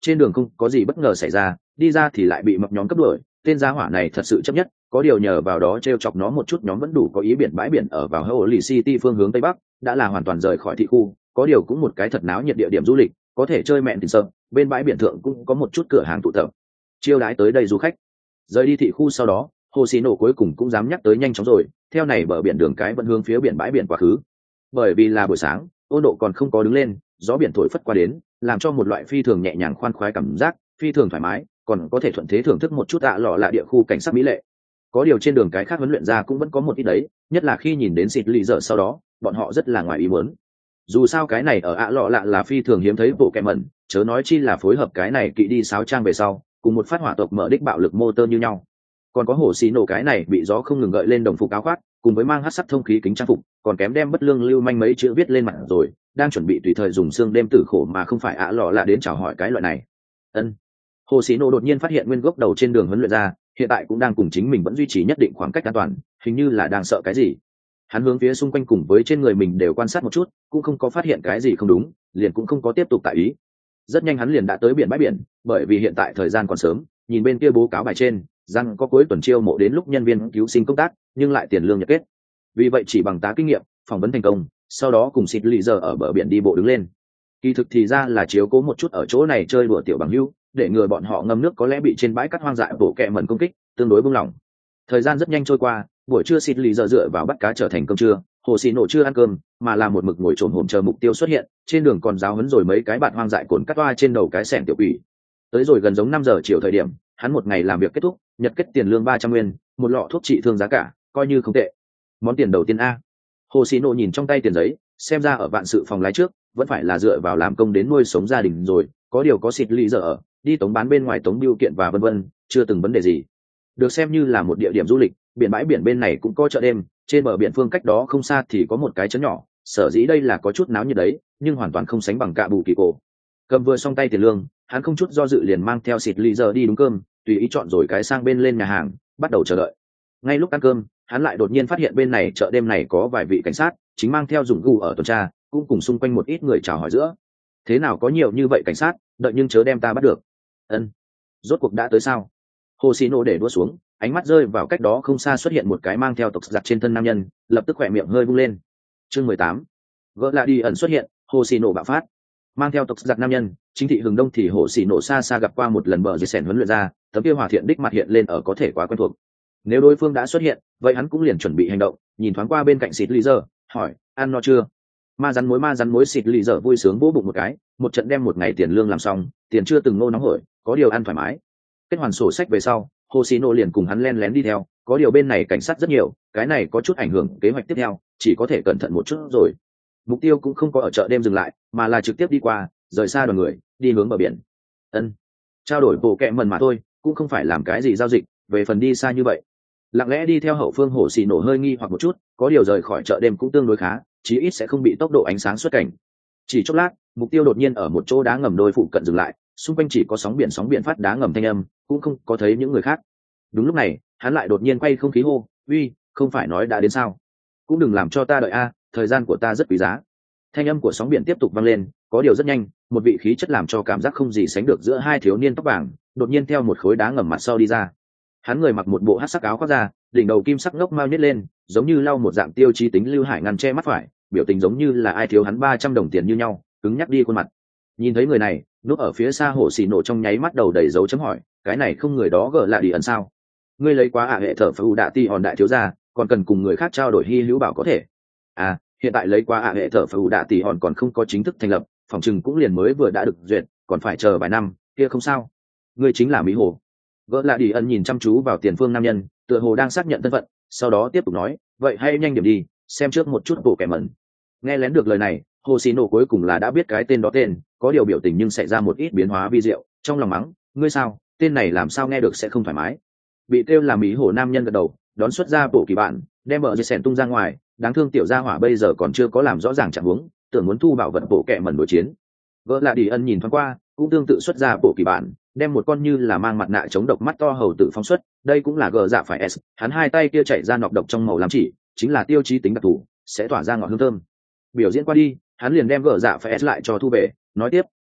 trên đường không có gì bất ngờ xảy ra, đi ra thì lại bị mập nhóm cấp đuổi. Tên gia hỏa này thật sự chấp nhất, có điều nhờ vào đó trêu chọc nó một chút nhóm vẫn đủ có ý biển bãi biển ở vào Holy City phương hướng tây bắc, đã là hoàn toàn rời khỏi thị khu, có điều cũng một cái thật náo nhiệt địa điểm du lịch, có thể chơi mẹn tình sợ, bên bãi biển thượng cũng có một chút cửa hàng tụ tập, chiêu đãi tới đây du khách. Rời đi thị khu sau đó, Hồ Xì Nổ cuối cùng cũng dám nhắc tới nhanh chóng rồi, theo này bờ biển đường cái vẫn hướng phía biển bãi biển quá khứ. Bởi vì là buổi sáng, ôn độ còn không có đứng lên, gió biển thổi phất qua đến, làm cho một loại phi thường nhẹ nhàng khoan khoái cảm giác, phi thường thoải mái, còn có thể thuận thế thưởng thức một chút ạ lọ lạ địa khu cảnh sắc mỹ lệ. Có điều trên đường cái khác huấn luyện ra cũng vẫn có một ít đấy, nhất là khi nhìn đến xịt lì dở sau đó, bọn họ rất là ngoài ý muốn. Dù sao cái này ở ạ lọ lạ là phi thường hiếm thấy bộ kẹm mẩn, chớ nói chi là phối hợp cái này kỵ đi sáo trang về sau, cùng một phát hỏa tộc mở đích bạo lực motor như nhau. Còn có Hồ Xì Nổ cái này bị gió không ngừng gợi lên đồng phục áo khoác, cùng với mang hắc sắc thông khí kính trang phục, còn kém đem bất lương lưu manh mấy chữ viết lên mặt rồi, đang chuẩn bị tùy thời dùng xương đêm tử khổ mà không phải ạ lọ lạ đến chào hỏi cái loại này. Ân. Hồ Xì Nổ đột nhiên phát hiện nguyên gốc đầu trên đường huấn luyện ra, hiện tại cũng đang cùng chính mình vẫn duy trì nhất định khoảng cách an toàn, hình như là đang sợ cái gì. Hắn hướng phía xung quanh cùng với trên người mình đều quan sát một chút, cũng không có phát hiện cái gì không đúng, liền cũng không có tiếp tục tại ý. Rất nhanh hắn liền đã tới biển bãi biển, bởi vì hiện tại thời gian còn sớm, nhìn bên kia bố cáo bài trên, rằng có cuối tuần chiêu mộ đến lúc nhân viên cứu sinh công tác, nhưng lại tiền lương nhật kết. Vì vậy chỉ bằng tá kinh nghiệm, phỏng vấn thành công, sau đó cùng xịt lì giờ ở bờ biển đi bộ đứng lên. Kỳ thực thì ra là chiếu cố một chút ở chỗ này chơi đùa tiểu bằng hữu, để ngừa bọn họ ngâm nước có lẽ bị trên bãi cát hoang dại bổ kẹ mẩn công kích, tương đối buông lỏng. Thời gian rất nhanh trôi qua, buổi trưa xịt lì giờ dựa vào bắt cá trở thành cơm trưa, Hồ Xì Nổ chưa ăn cơm, mà là một mực ngồi trồn hổm chờ mục tiêu xuất hiện, trên đường còn giáo huấn rồi mấy cái bạn hoang dại cồn cắt toa trên đầu cái xẻng tiểu quỷ. Tới rồi gần giống năm giờ chiều thời điểm, hắn một ngày làm việc kết thúc, nhật kết tiền lương ba trăm nguyên, một lọ thuốc trị thương giá cả, coi như không tệ. Món tiền đầu tiên a. Hồ Xì Nổ nhìn trong tay tiền giấy, xem ra ở vạn sự phòng lái trước, vẫn phải là dựa vào làm công đến nuôi sống gia đình rồi, có điều có xịt lì giờ ở, đi tống bán bên ngoài tống biêu kiện và vân vân, chưa từng vấn đề gì. Được xem như là một địa điểm du lịch, biển bãi biển bên này cũng có chợ đêm, trên bờ biển phương cách đó không xa thì có một cái trấn nhỏ, sở dĩ đây là có chút náo nhiệt đấy, nhưng hoàn toàn không sánh bằng Cạ Bù Kỳ Cổ. Cầm vừa xong tay tiền lương, hắn không chút do dự liền mang theo xịt lì giờ đi đúng cơm, tùy ý chọn rồi cái sang bên lên nhà hàng, bắt đầu chờ đợi. Ngay lúc ăn cơm, hắn lại đột nhiên phát hiện bên này chợ đêm này có vài vị cảnh sát, chính mang theo dụng cụ ở tuần tra, cũng cùng xung quanh một ít người chào hỏi giữa. Thế nào có nhiều như vậy cảnh sát, đợi nhưng chớ đem ta bắt được. Ân, rốt cuộc đã tới sao? Hồ Xì Nổ để đua xuống, ánh mắt rơi vào cách đó không xa xuất hiện một cái mang theo tộc giặc trên thân nam nhân, lập tức khỏe miệng hơi bung lên. Chương mười tám, gỡ lại đi ẩn xuất hiện, Hồ Xì Nổ bạo phát. Mang theo tộc giặc nam nhân, chính thị Hừng Đông thì Hồ Xì Nổ xa xa gặp qua một lần bờ dưới sèn huấn luyện ra, tấm kia hòa thiện đích mặt hiện lên ở có thể quá quen thuộc. Nếu đối phương đã xuất hiện, vậy hắn cũng liền chuẩn bị hành động, nhìn thoáng qua bên cạnh xịt lì giờ, hỏi, ăn no chưa? Ma rắn mối ma rắn mối xịt lì giờ vui sướng vỗ bụng một cái, một trận đem một ngày tiền lương làm xong, tiền chưa từng nô nóng hổi, có điều ăn thoải mái. Kết hoàn sổ sách về sau, Hồ Xì Nổ liền cùng hắn len lén đi theo, có điều bên này cảnh sát rất nhiều, cái này có chút ảnh hưởng kế hoạch tiếp theo, chỉ có thể cẩn thận một chút rồi. Mục tiêu cũng không có ở chợ đêm dừng lại, mà là trực tiếp đi qua, rời xa đoàn người, đi hướng bờ biển. Ân, trao đổi bộ kẹ mần mà thôi, cũng không phải làm cái gì giao dịch, về phần đi xa như vậy. Lặng lẽ đi theo hậu phương Hồ Xì Nổ hơi nghi hoặc một chút, có điều rời khỏi chợ đêm cũng tương đối khá, chí ít sẽ không bị tốc độ ánh sáng xuất cảnh. Chỉ chốc lát, mục tiêu đột nhiên ở một chỗ đá ngầm đôi phụ cận dừng lại, xung quanh chỉ có sóng biển sóng biển phát đá ngầm thanh âm, cũng không có thấy những người khác. Đúng lúc này, hắn lại đột nhiên quay không khí hô, uy, không phải nói đã đến sao? Cũng đừng làm cho ta đợi a, thời gian của ta rất quý giá. Thanh âm của sóng biển tiếp tục vang lên, có điều rất nhanh, một vị khí chất làm cho cảm giác không gì sánh được giữa hai thiếu niên tóc vàng, đột nhiên theo một khối đá ngầm mặt sau đi ra. Hắn người mặc một bộ hắc sắc áo khoác da, đỉnh đầu kim sắc ngốc mao nhét lên, giống như lau một dạng tiêu chí tính lưu hải ngăn che mắt phải, biểu tình giống như là ai thiếu hắn ba trăm đồng tiền như nhau, cứng nhắc đi khuôn mặt. Nhìn thấy người này, núp ở phía xa Hồ Xì Nổ trong nháy mắt đầu đầy dấu chấm hỏi, cái này không người đó gỡ lại đi ẩn sao? Ngươi lấy quá ạ hệ thở phù đạ ti hòn đại thiếu gia, còn cần cùng người khác trao đổi hy hữu bảo có thể. À, hiện tại lấy quá ạ hệ thở phù đạ tỷ hòn còn không có chính thức thành lập, phòng chừng cũng liền mới vừa đã được duyệt, còn phải chờ vài năm, kia không sao. Ngươi chính là Mỹ Hồ. Gỡ lại đi ẩn nhìn chăm chú vào tiền phương nam nhân, tựa hồ đang xác nhận thân phận, sau đó tiếp tục nói, vậy hay nhanh điểm đi, xem trước một chút bộ kẻ mẩn. Nghe lén được lời này, Hồ Xì Nổ cuối cùng là đã biết cái tên đó tên, có điều biểu tình nhưng xảy ra một ít biến hóa vi diệu, trong lòng mắng, ngươi sao, tên này làm sao nghe được sẽ không thoải mái. Bị kêu là Mỹ Hồ nam nhân gật đầu, đón xuất ra bộ kỳ bạn, đem bờ dây sèn tung ra ngoài, đáng thương tiểu gia hỏa bây giờ còn chưa có làm rõ ràng trạng huống, tưởng muốn thu bảo vật bộ kẻ mẩn đối chiến. Gỡ lại đi ân nhìn thoáng qua, cũng tương tự xuất ra bộ kỳ bản, đem một con như là mang mặt nạ chống độc mắt to hầu tử phóng xuất, đây cũng là gờ dạ phải s, hắn hai tay kia chạy ra nọc độc trong màu làm chỉ, chính là tiêu chí tính đặc thù, sẽ tỏa ra ngọn hương thơm. Biểu diễn qua đi, hắn liền đem gờ dạ phải s lại cho thu về, nói tiếp, có thể,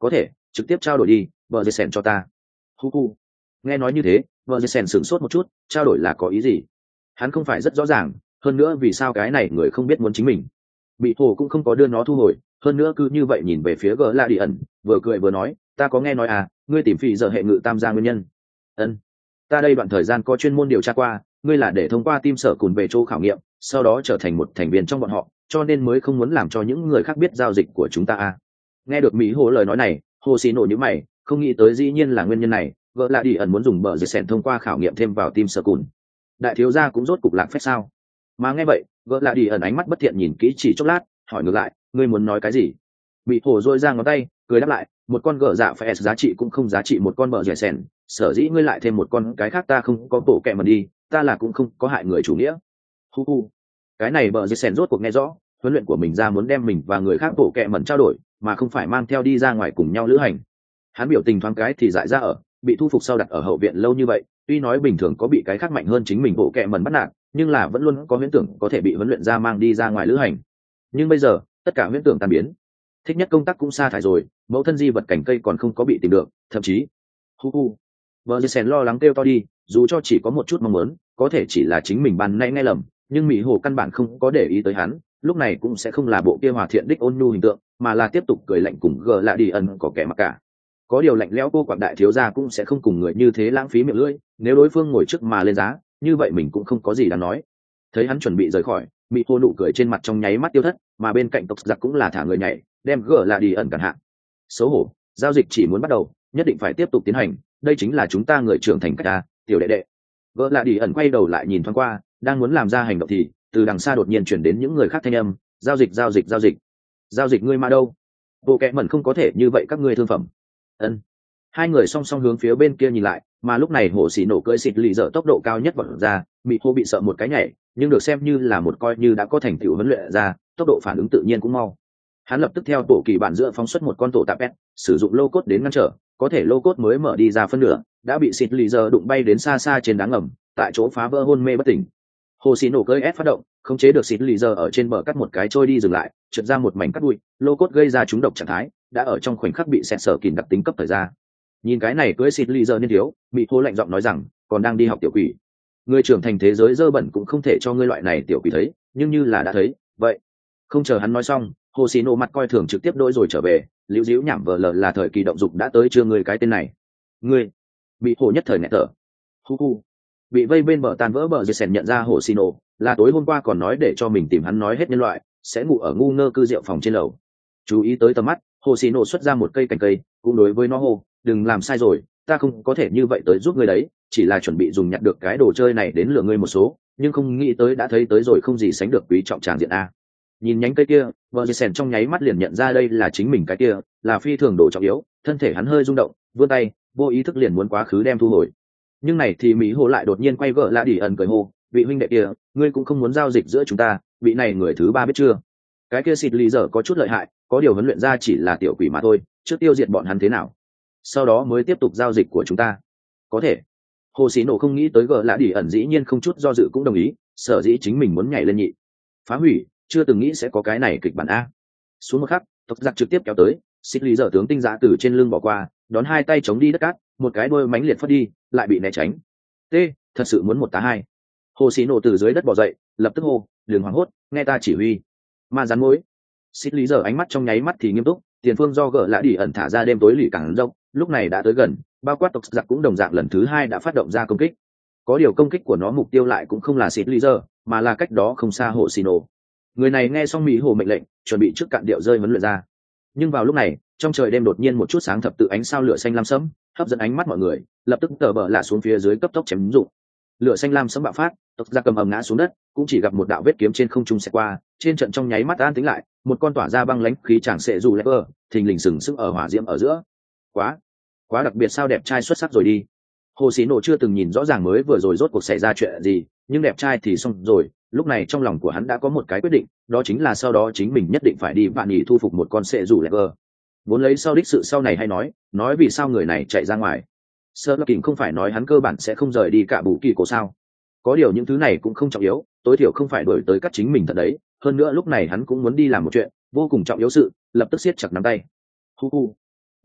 trực tiếp trao đổi đi, vợ dây sèn cho ta. Hu hu. Nghe nói như thế, vợ dây sèn sửng sốt một chút, trao đổi là có ý gì? Hắn không phải rất rõ ràng, hơn nữa vì sao cái này người không biết muốn chính mình. Bị hồ cũng không có đưa nó thu hồi, hơn nữa cứ như vậy nhìn về phía gờ la đi ẩn, vừa cười vừa nói, ta có nghe nói à, ngươi tìm phỉ giờ hệ ngự tam gia nguyên nhân. Ân, ta đây đoạn thời gian có chuyên môn điều tra qua, ngươi là để thông qua tim sở cùn về chỗ khảo nghiệm, sau đó trở thành một thành viên trong bọn họ, cho nên mới không muốn làm cho những người khác biết giao dịch của chúng ta à. Nghe được Mỹ hồ lời nói này, hồ xì nổ như mày, không nghĩ tới dĩ nhiên là nguyên nhân này, gỡ lại đi ẩn muốn dùng bờ dây sèn thông qua khảo nghiệm thêm vào tim sở cùn. Đại thiếu gia cũng rốt cục lạc phép sao? Mà nghe vậy, gỡ lại đi ẩn ánh mắt bất thiện nhìn kỹ chỉ chốc lát, hỏi ngược lại, ngươi muốn nói cái gì? Bị hồ dôi ra ngón tay, cười đáp lại, một con gỡ dạ phải giá trị cũng không giá trị một con bờ dây sèn, sở dĩ ngươi lại thêm một con cái khác ta không có bộ kẹ mà đi, ta là cũng không có hại người chủ nghĩa. Hu hu. Cái này bờ dây sèn rốt cuộc nghe rõ, huấn luyện của mình ra muốn đem mình và người khác bộ kẹ mẩn trao đổi, mà không phải mang theo đi ra ngoài cùng nhau lữ hành. Hắn biểu tình thoáng cái thì dại ra ở, bị thu phục sau đặt ở hậu viện lâu như vậy, tuy nói bình thường có bị cái khác mạnh hơn chính mình bộ kẹ mẩn bắt nạt, nhưng là vẫn luôn có huyễn tưởng có thể bị huấn luyện ra mang đi ra ngoài lữ hành. Nhưng bây giờ, tất cả huyễn tưởng tan biến. Thích nhất công tác cũng sa thải rồi, mẫu thân di vật cảnh cây còn không có bị tìm được, thậm chí hu hu vợ dì sèn lo lắng kêu to đi, dù cho chỉ có một chút mong muốn, có thể chỉ là chính mình ban nay nghe lầm, nhưng mỹ hồ căn bản không có để ý tới hắn, lúc này cũng sẽ không là bộ kia hòa thiện đích ôn nhu hình tượng, mà là tiếp tục cười lạnh cùng gờ lạ đi ẩn có kẻ mặc cả. Có điều lạnh lẽo cô quảng đại thiếu gia cũng sẽ không cùng người như thế lãng phí miệng lưỡi, nếu đối phương ngồi trước mà lên giá, như vậy mình cũng không có gì đáng nói. Thấy hắn chuẩn bị rời khỏi, mỹ hồ nụ cười trên mặt trong nháy mắt tiêu thất, mà bên cạnh tộc giặc cũng là thả người nhảy, đem gờ lạ đi ẩn cản hạ. Xấu hổ, giao dịch chỉ muốn bắt đầu, nhất định phải tiếp tục tiến hành, đây chính là chúng ta người trưởng thành cách ta, tiểu đệ đệ. Gờ lạ đi ẩn quay đầu lại nhìn thoáng qua, đang muốn làm ra hành động thì từ đằng xa đột nhiên chuyển đến những người khác thanh âm, giao dịch giao dịch giao dịch giao dịch ngươi mà đâu, bộ kẹ mẩn không có thể như vậy các ngươi thương phẩm. Ân. Hai người song song hướng phía bên kia nhìn lại, mà lúc này hồ xì nổ cưỡi xịt lì dở tốc độ cao nhất vọt ra, bị hô bị sợ một cái nhảy, nhưng được xem như là một coi như đã có thành tựu huấn luyện ra, tốc độ phản ứng tự nhiên cũng mau. Hắn lập tức theo tổ kỳ bản giữa phóng xuất một con tổ tạp pet, sử dụng lô cốt đến ngăn trở, có thể lô cốt mới mở đi ra phân nửa, đã bị xịt lì dở đụng bay đến xa xa trên đá ngầm, tại chỗ phá vỡ hôn mê bất tỉnh. Hồ xì nổ cưỡi ép phát động, khống chế được xịt lì dở ở trên bờ cắt một cái trôi đi dừng lại, trượt ra một mảnh cắt bụi, lô cốt gây ra trúng độc trạng thái, đã ở trong khoảnh khắc bị xẹt sở kìm đặc tính cấp thời ra. Nhìn cái này cưỡi xịt lì dở niên thiếu, bị hô lạnh giọng nói rằng, còn đang đi học tiểu quỷ. Người trưởng thành thế giới dơ bẩn cũng không thể cho ngươi loại này tiểu quỷ thấy, nhưng như là đã thấy, vậy. Không chờ hắn nói xong, hồ xì nổ mặt coi thường trực tiếp đôi rồi trở về, liễu díu nhảm vờ lờ là thời kỳ động dục đã tới chưa ngươi cái tên này. Ngươi, bị hồ nhất thời nghẹt thở. Hu hu. Bị vây bên bờ tan vỡ bờ dây sèn nhận ra hồ xì nổ, là tối hôm qua còn nói để cho mình tìm hắn nói hết nhân loại, sẽ ngủ ở ngu ngơ cư rượu phòng trên lầu. Chú ý tới tầm mắt, hồ xì nổ xuất ra một cây cành cây, cũng đối với nó hô, đừng làm sai rồi, ta không có thể như vậy tới giúp ngươi đấy, chỉ là chuẩn bị dùng nhặt được cái đồ chơi này đến lừa ngươi một số, nhưng không nghĩ tới đã thấy tới rồi không gì sánh được quý trọng tràng diện a. Nhìn nhánh cây kia, vợ dì sèn trong nháy mắt liền nhận ra đây là chính mình cái kia, là phi thường đồ trọng yếu, thân thể hắn hơi rung động, vươn tay, vô ý thức liền muốn quá khứ đem thu hồi. Nhưng này thì mỹ hồ lại đột nhiên quay vợ lạ đi ẩn cười hô, vị huynh đệ kia, ngươi cũng không muốn giao dịch giữa chúng ta, vị này người thứ ba biết chưa? Cái kia xịt lì dở có chút lợi hại, có điều huấn luyện ra chỉ là tiểu quỷ mà thôi, trước tiêu diệt bọn hắn thế nào, sau đó mới tiếp tục giao dịch của chúng ta. Có thể. Hồ xí nổ không nghĩ tới gờ lạ đi ẩn dĩ nhiên không chút do dự cũng đồng ý, sở dĩ chính mình muốn nhảy lên nhị phá hủy, chưa từng nghĩ sẽ có cái này kịch bản a. Xuống một khắc, tộc giặc trực tiếp kéo tới, xịt lì dở tướng tinh giã từ trên lưng bỏ qua, đón hai tay chống đi đất cát, một cái đôi mánh liệt phất đi, lại bị né tránh. T, thật sự muốn một tá hai. Hồ xí nổ từ dưới đất bò dậy, lập tức hô, đừng hoảng hốt, nghe ta chỉ huy. Ma rắn mối. Xịt lý giờ ánh mắt trong nháy mắt thì nghiêm túc, tiền phương do gỡ lạ đi ẩn thả ra đêm tối lì cảng rộng, lúc này đã tới gần, bao quát tộc giặc cũng đồng dạng lần thứ hai đã phát động ra công kích. Có điều công kích của nó mục tiêu lại cũng không là xịt lý giờ, mà là cách đó không xa hồ xì nổ. Người này nghe xong mỹ hồ mệnh lệnh, chuẩn bị trước cạn điệu rơi vấn luyện ra. Nhưng vào lúc này, trong trời đêm đột nhiên một chút sáng thập tự ánh sao lửa xanh lam sẫm, hấp dẫn ánh mắt mọi người, lập tức tờ bờ lạ xuống phía dưới cấp tốc chém dụng. Lửa xanh lam sẫm bạo phát, tộc giặc cầm ầm ngã xuống đất, cũng chỉ gặp một đạo vết kiếm trên không trung xẹt qua, trên trận trong nháy mắt an tĩnh lại, một con tỏa ra băng lãnh khí chàng sệ dù lever, thình lình sừng sững ở hỏa diễm ở giữa. Quá, quá đặc biệt sao, đẹp trai xuất sắc rồi đi. Hồ Xí Nổ chưa từng nhìn rõ ràng mới vừa rồi rốt cuộc xảy ra chuyện gì, nhưng đẹp trai thì xong rồi, lúc này trong lòng của hắn đã có một cái quyết định, đó chính là sau đó chính mình nhất định phải đi vạn nhị thu phục một con sệ dù lever. Vốn lấy sau đích sự sau này hay nói, nói vì sao người này chạy ra ngoài. Sơ Lắc Kình không phải nói hắn cơ bản sẽ không rời đi cả bù kỳ cổ sao? Có điều những thứ này cũng không trọng yếu, tối thiểu không phải đổi tới cắt chính mình thật đấy. Hơn nữa lúc này hắn cũng muốn đi làm một chuyện vô cùng trọng yếu sự, lập tức siết chặt nắm tay. Hu hu.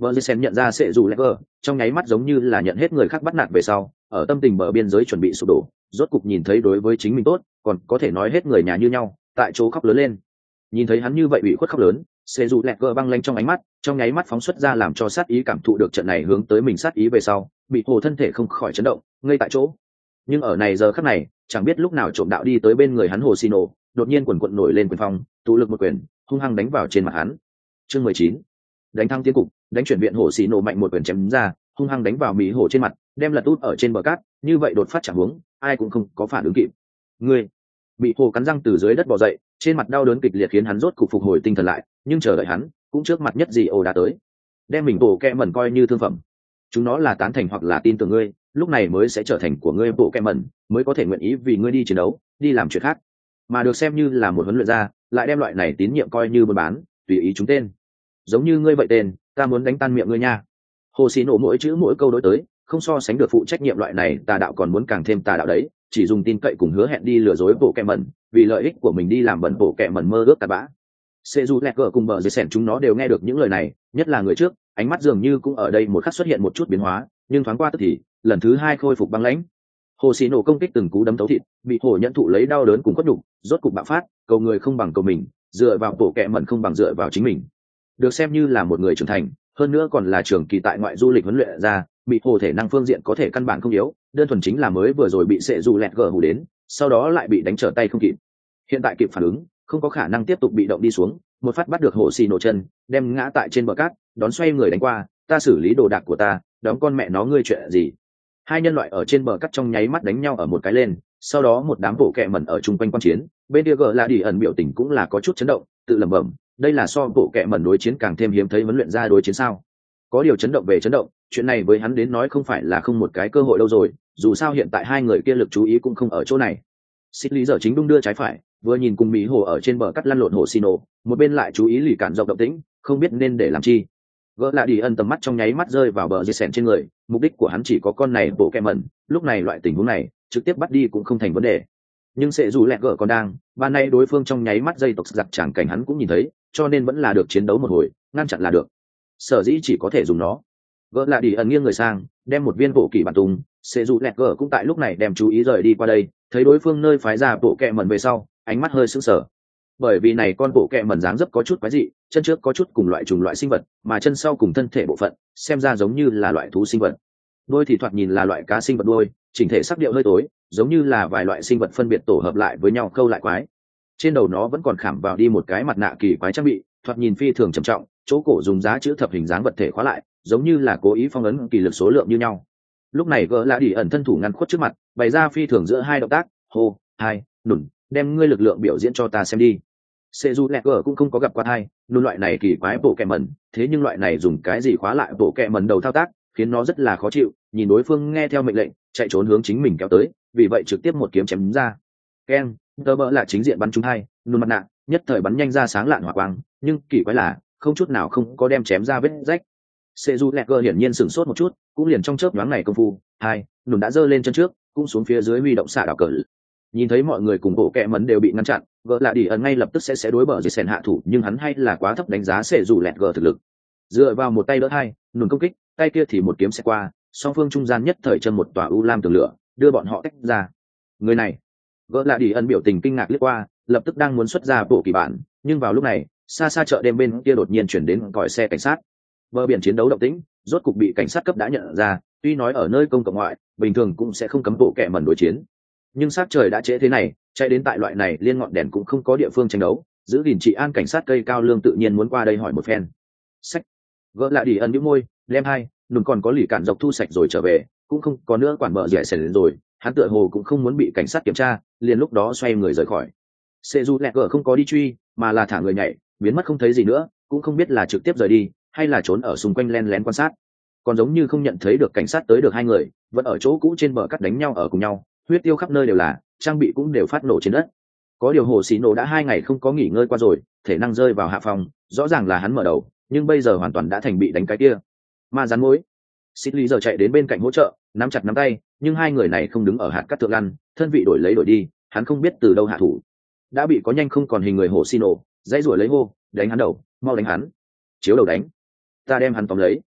Bờ Sen nhận ra sẽ dù Lẹt, trong nháy mắt giống như là nhận hết người khác bắt nạt về sau, ở tâm tình bờ biên giới chuẩn bị sụp đổ, rốt cục nhìn thấy đối với chính mình tốt, còn có thể nói hết người nhà như nhau, tại chỗ khóc lớn lên. Nhìn thấy hắn như vậy bị khuất khóc lớn, sẽ dù Lẹt băng lanh trong ánh mắt, trong nháy mắt phóng xuất ra làm cho sát ý cảm thụ được trận này hướng tới mình sát ý về sau, bị hồ thân thể không khỏi chấn động, ngây tại chỗ. Nhưng ở này giờ khắc này, chẳng biết lúc nào trộm đạo đi tới bên người hắn Hồ Xino, đột nhiên quần quật nổi lên quyền phong, tụ lực một quyền, hung hăng đánh vào trên mặt hắn. Chương mười chín, đánh thăng tiến cục, đánh chuyển viện Hồ Xino mạnh một quyền chém ra, hung hăng đánh vào mỹ hổ trên mặt, đem lật út ở trên bờ cát, như vậy đột phát chẳng huống, ai cũng không có phản ứng kịp. Ngươi, bị hồ cắn răng từ dưới đất bò dậy, trên mặt đau đớn kịch liệt khiến hắn rốt cục phục hồi tinh thần lại, nhưng chờ đợi hắn, cũng trước mặt nhất gì ồ đã tới, đem mình bộ kẹ mẩn coi như thương phẩm. Chúng nó là tán thành hoặc là tin tưởng ngươi, lúc này mới sẽ trở thành của ngươi bộ kẹ mẩn, mới có thể nguyện ý vì ngươi đi chiến đấu, đi làm chuyện khác, mà được xem như là một huấn luyện gia, lại đem loại này tín nhiệm coi như buôn bán, tùy ý chúng tên. Giống như ngươi vậy tên, ta muốn đánh tan miệng ngươi nha. Hồ Xí nổ mỗi chữ mỗi câu đối tới, không so sánh được phụ trách nhiệm loại này tà đạo còn muốn càng thêm tà đạo đấy, chỉ dùng tin cậy cùng hứa hẹn đi lừa dối bộ kẹ mẩn, vì lợi ích của mình đi làm bẩn bộ kẹ mẩn mơ ước tà bã. Sê Du Lẹt cùng bờ dưới sẻn chúng nó đều nghe được những lời này, nhất là người trước, ánh mắt dường như cũng ở đây một khắc xuất hiện một chút biến hóa, nhưng thoáng qua tức thì, lần thứ hai khôi phục băng lãnh. Hồ Xí nổ công kích từng cú đấm thấu thịt, bị hồ nhận thụ lấy đau đớn cùng cốt nhục, rốt cục bạo phát, cầu người không bằng cầu mình, dựa vào bộ kẹ mẩn không bằng dựa vào chính mình. Được xem như là một người trưởng thành, hơn nữa còn là trường kỳ tại ngoại du lịch huấn luyện ra, bị hồ thể năng phương diện có thể căn bản không yếu, đơn thuần chính là mới vừa rồi bị Sệ Du Lẹt gờ hù đến, sau đó lại bị đánh trở tay không kịp. Hiện tại kịp phản ứng, không có khả năng tiếp tục bị động đi xuống, một phát bắt được Hồ Xí nổ chân, đem ngã tại trên bờ cát, đón xoay người đánh qua, ta xử lý đồ đạc của ta, đóng con mẹ nó ngươi chuyện gì? Hai nhân loại ở trên bờ cát trong nháy mắt đánh nhau ở một cái lên, sau đó một đám bộ kẹ mẩn ở chung quanh quan chiến, bên kia gờ là đi ẩn biểu tình cũng là có chút chấn động, tự lẩm bẩm, đây là so bộ kẹ mẩn đối chiến càng thêm hiếm thấy huấn luyện ra đối chiến sao? Có điều chấn động về chấn động, chuyện này với hắn đến nói không phải là không một cái cơ hội đâu rồi, dù sao hiện tại hai người kia lực chú ý cũng không ở chỗ này. Xích lý giờ chính đung đưa trái phải, vừa nhìn cùng mỹ hồ ở trên bờ cắt lăn lộn Hồ Xí nổ, một bên lại chú ý lì cản dọc động tĩnh, không biết nên để làm chi. Gỡ lại đi ân tầm mắt trong nháy mắt rơi vào bờ dây sèn trên người, mục đích của hắn chỉ có con này bộ kẹ mẩn, lúc này loại tình huống này trực tiếp bắt đi cũng không thành vấn đề. Nhưng sẽ dù lẹt gỡ còn đang, ban nay đối phương trong nháy mắt dây tộc giặc chẳng cảnh hắn cũng nhìn thấy, cho nên vẫn là được chiến đấu một hồi, ngăn chặn là được. Sở dĩ chỉ có thể dùng nó. Gỡ lại đi ẩn nghiêng người sang, đem một viên bộ kỳ bản tung, sẽ dù lẹt gỡ cũng tại lúc này đem chú ý rời đi qua đây, thấy đối phương nơi phái ra bộ kẹ mẩn về sau, ánh mắt hơi sững sờ. Bởi vì này con bộ kẹ mẩn dáng dấp có chút quái dị, chân trước có chút cùng loại trùng loại sinh vật, mà chân sau cùng thân thể bộ phận xem ra giống như là loại thú sinh vật. Đôi thì thoạt nhìn là loại cá sinh vật đôi, chỉnh thể sắc điệu hơi tối, giống như là vài loại sinh vật phân biệt tổ hợp lại với nhau khâu lại quái. Trên đầu nó vẫn còn khảm vào đi một cái mặt nạ kỳ quái trang bị, thoạt nhìn phi thường trầm trọng, chỗ cổ dùng giá chữ thập hình dáng vật thể khóa lại, giống như là cố ý phong ấn kỳ lực số lượng như nhau. Lúc này gỡ là đi ẩn thân thủ ngăn khuất trước mặt, bày ra phi thường giữa hai động tác, hô, hai, nùn, đem ngươi lực lượng biểu diễn cho ta xem đi. Sê Du Lẹt cũng không có gặp qua hai, nôn loại này kỳ quái bộ kẹ mẩn, thế nhưng loại này dùng cái gì khóa lại bộ kẹ mẩn đầu thao tác, khiến nó rất là khó chịu, nhìn đối phương nghe theo mệnh lệnh, chạy trốn hướng chính mình kéo tới, vì vậy trực tiếp một kiếm chém ra. Keng, tơ bỡ là chính diện bắn trúng hai, nôn mặt nạ, nhất thời bắn nhanh ra sáng lạn hỏa quang, nhưng kỳ quái là, không chút nào không có đem chém ra vết rách. Sê Du Lẹt hiển nhiên sửng sốt một chút, cũng liền trong chớp nhoáng này công phu, hai, nôn đã giơ lên chân trước, cũng xuống phía dưới huy động xạ đảo cờ. Nhìn thấy mọi người cùng bộ kẹ mẩn đều bị ngăn chặn, gỡ lại đi ẩn ngay lập tức sẽ sẽ đối bờ dưới sèn hạ thủ, nhưng hắn hay là quá thấp đánh giá Sệ Dù Lẹt gờ thực lực. Dựa vào một tay đỡ hai, nùn công kích, tay kia thì một kiếm sẽ qua, song phương trung gian nhất thời châm một tòa u lam tường lửa, đưa bọn họ tách ra. Người này, gỡ lại đi ẩn biểu tình kinh ngạc liếc qua, lập tức đang muốn xuất ra bộ kỳ bản, nhưng vào lúc này, xa xa chợ đêm bên kia đột nhiên chuyển đến còi xe cảnh sát. Bờ biển chiến đấu động tĩnh, rốt cục bị cảnh sát cấp đã nhận ra, tuy nói ở nơi công cộng ngoại, bình thường cũng sẽ không cấm bộ kẹ mẩn đối chiến. Nhưng sát trời đã trễ thế này, chạy đến tại loại này liên ngọn đèn cũng không có địa phương tranh đấu, giữ gìn trị an cảnh sát cây cao lương tự nhiên muốn qua đây hỏi một phen. Sách, gỡ lại đi ẩn nhíu môi, đem hai, nùn còn có lì cản dọc thu sạch rồi trở về, cũng không có nữa quản bờ rẻ xảy đến rồi, hắn tựa hồ cũng không muốn bị cảnh sát kiểm tra, liền lúc đó xoay người rời khỏi. Sê Du Lẹt không có đi truy, mà là thả người nhảy, biến mất không thấy gì nữa, cũng không biết là trực tiếp rời đi, hay là trốn ở xung quanh len lén quan sát. Còn giống như không nhận thấy được cảnh sát tới được hai người, vẫn ở chỗ cũ trên bờ cắt đánh nhau ở cùng nhau. Huyết tiêu khắp nơi đều là, trang bị cũng đều phát nổ trên đất. Có điều Hồ Xí nổ đã hai ngày không có nghỉ ngơi qua rồi, thể năng rơi vào hạ phòng, rõ ràng là hắn mở đầu, nhưng bây giờ hoàn toàn đã thành bị đánh cái kia. Ma rắn mối. Xích Lý giờ chạy đến bên cạnh hỗ trợ, nắm chặt nắm tay, nhưng hai người này không đứng ở hạt cắt thượng lăn, thân vị đổi lấy đổi đi, hắn không biết từ đâu hạ thủ. Đã bị có nhanh không còn hình người Hồ Xí nổ, dãy rủa lấy hô, đánh hắn đầu, mau đánh hắn. Chiếu đầu đánh. Ta đem hắn tóm lấy.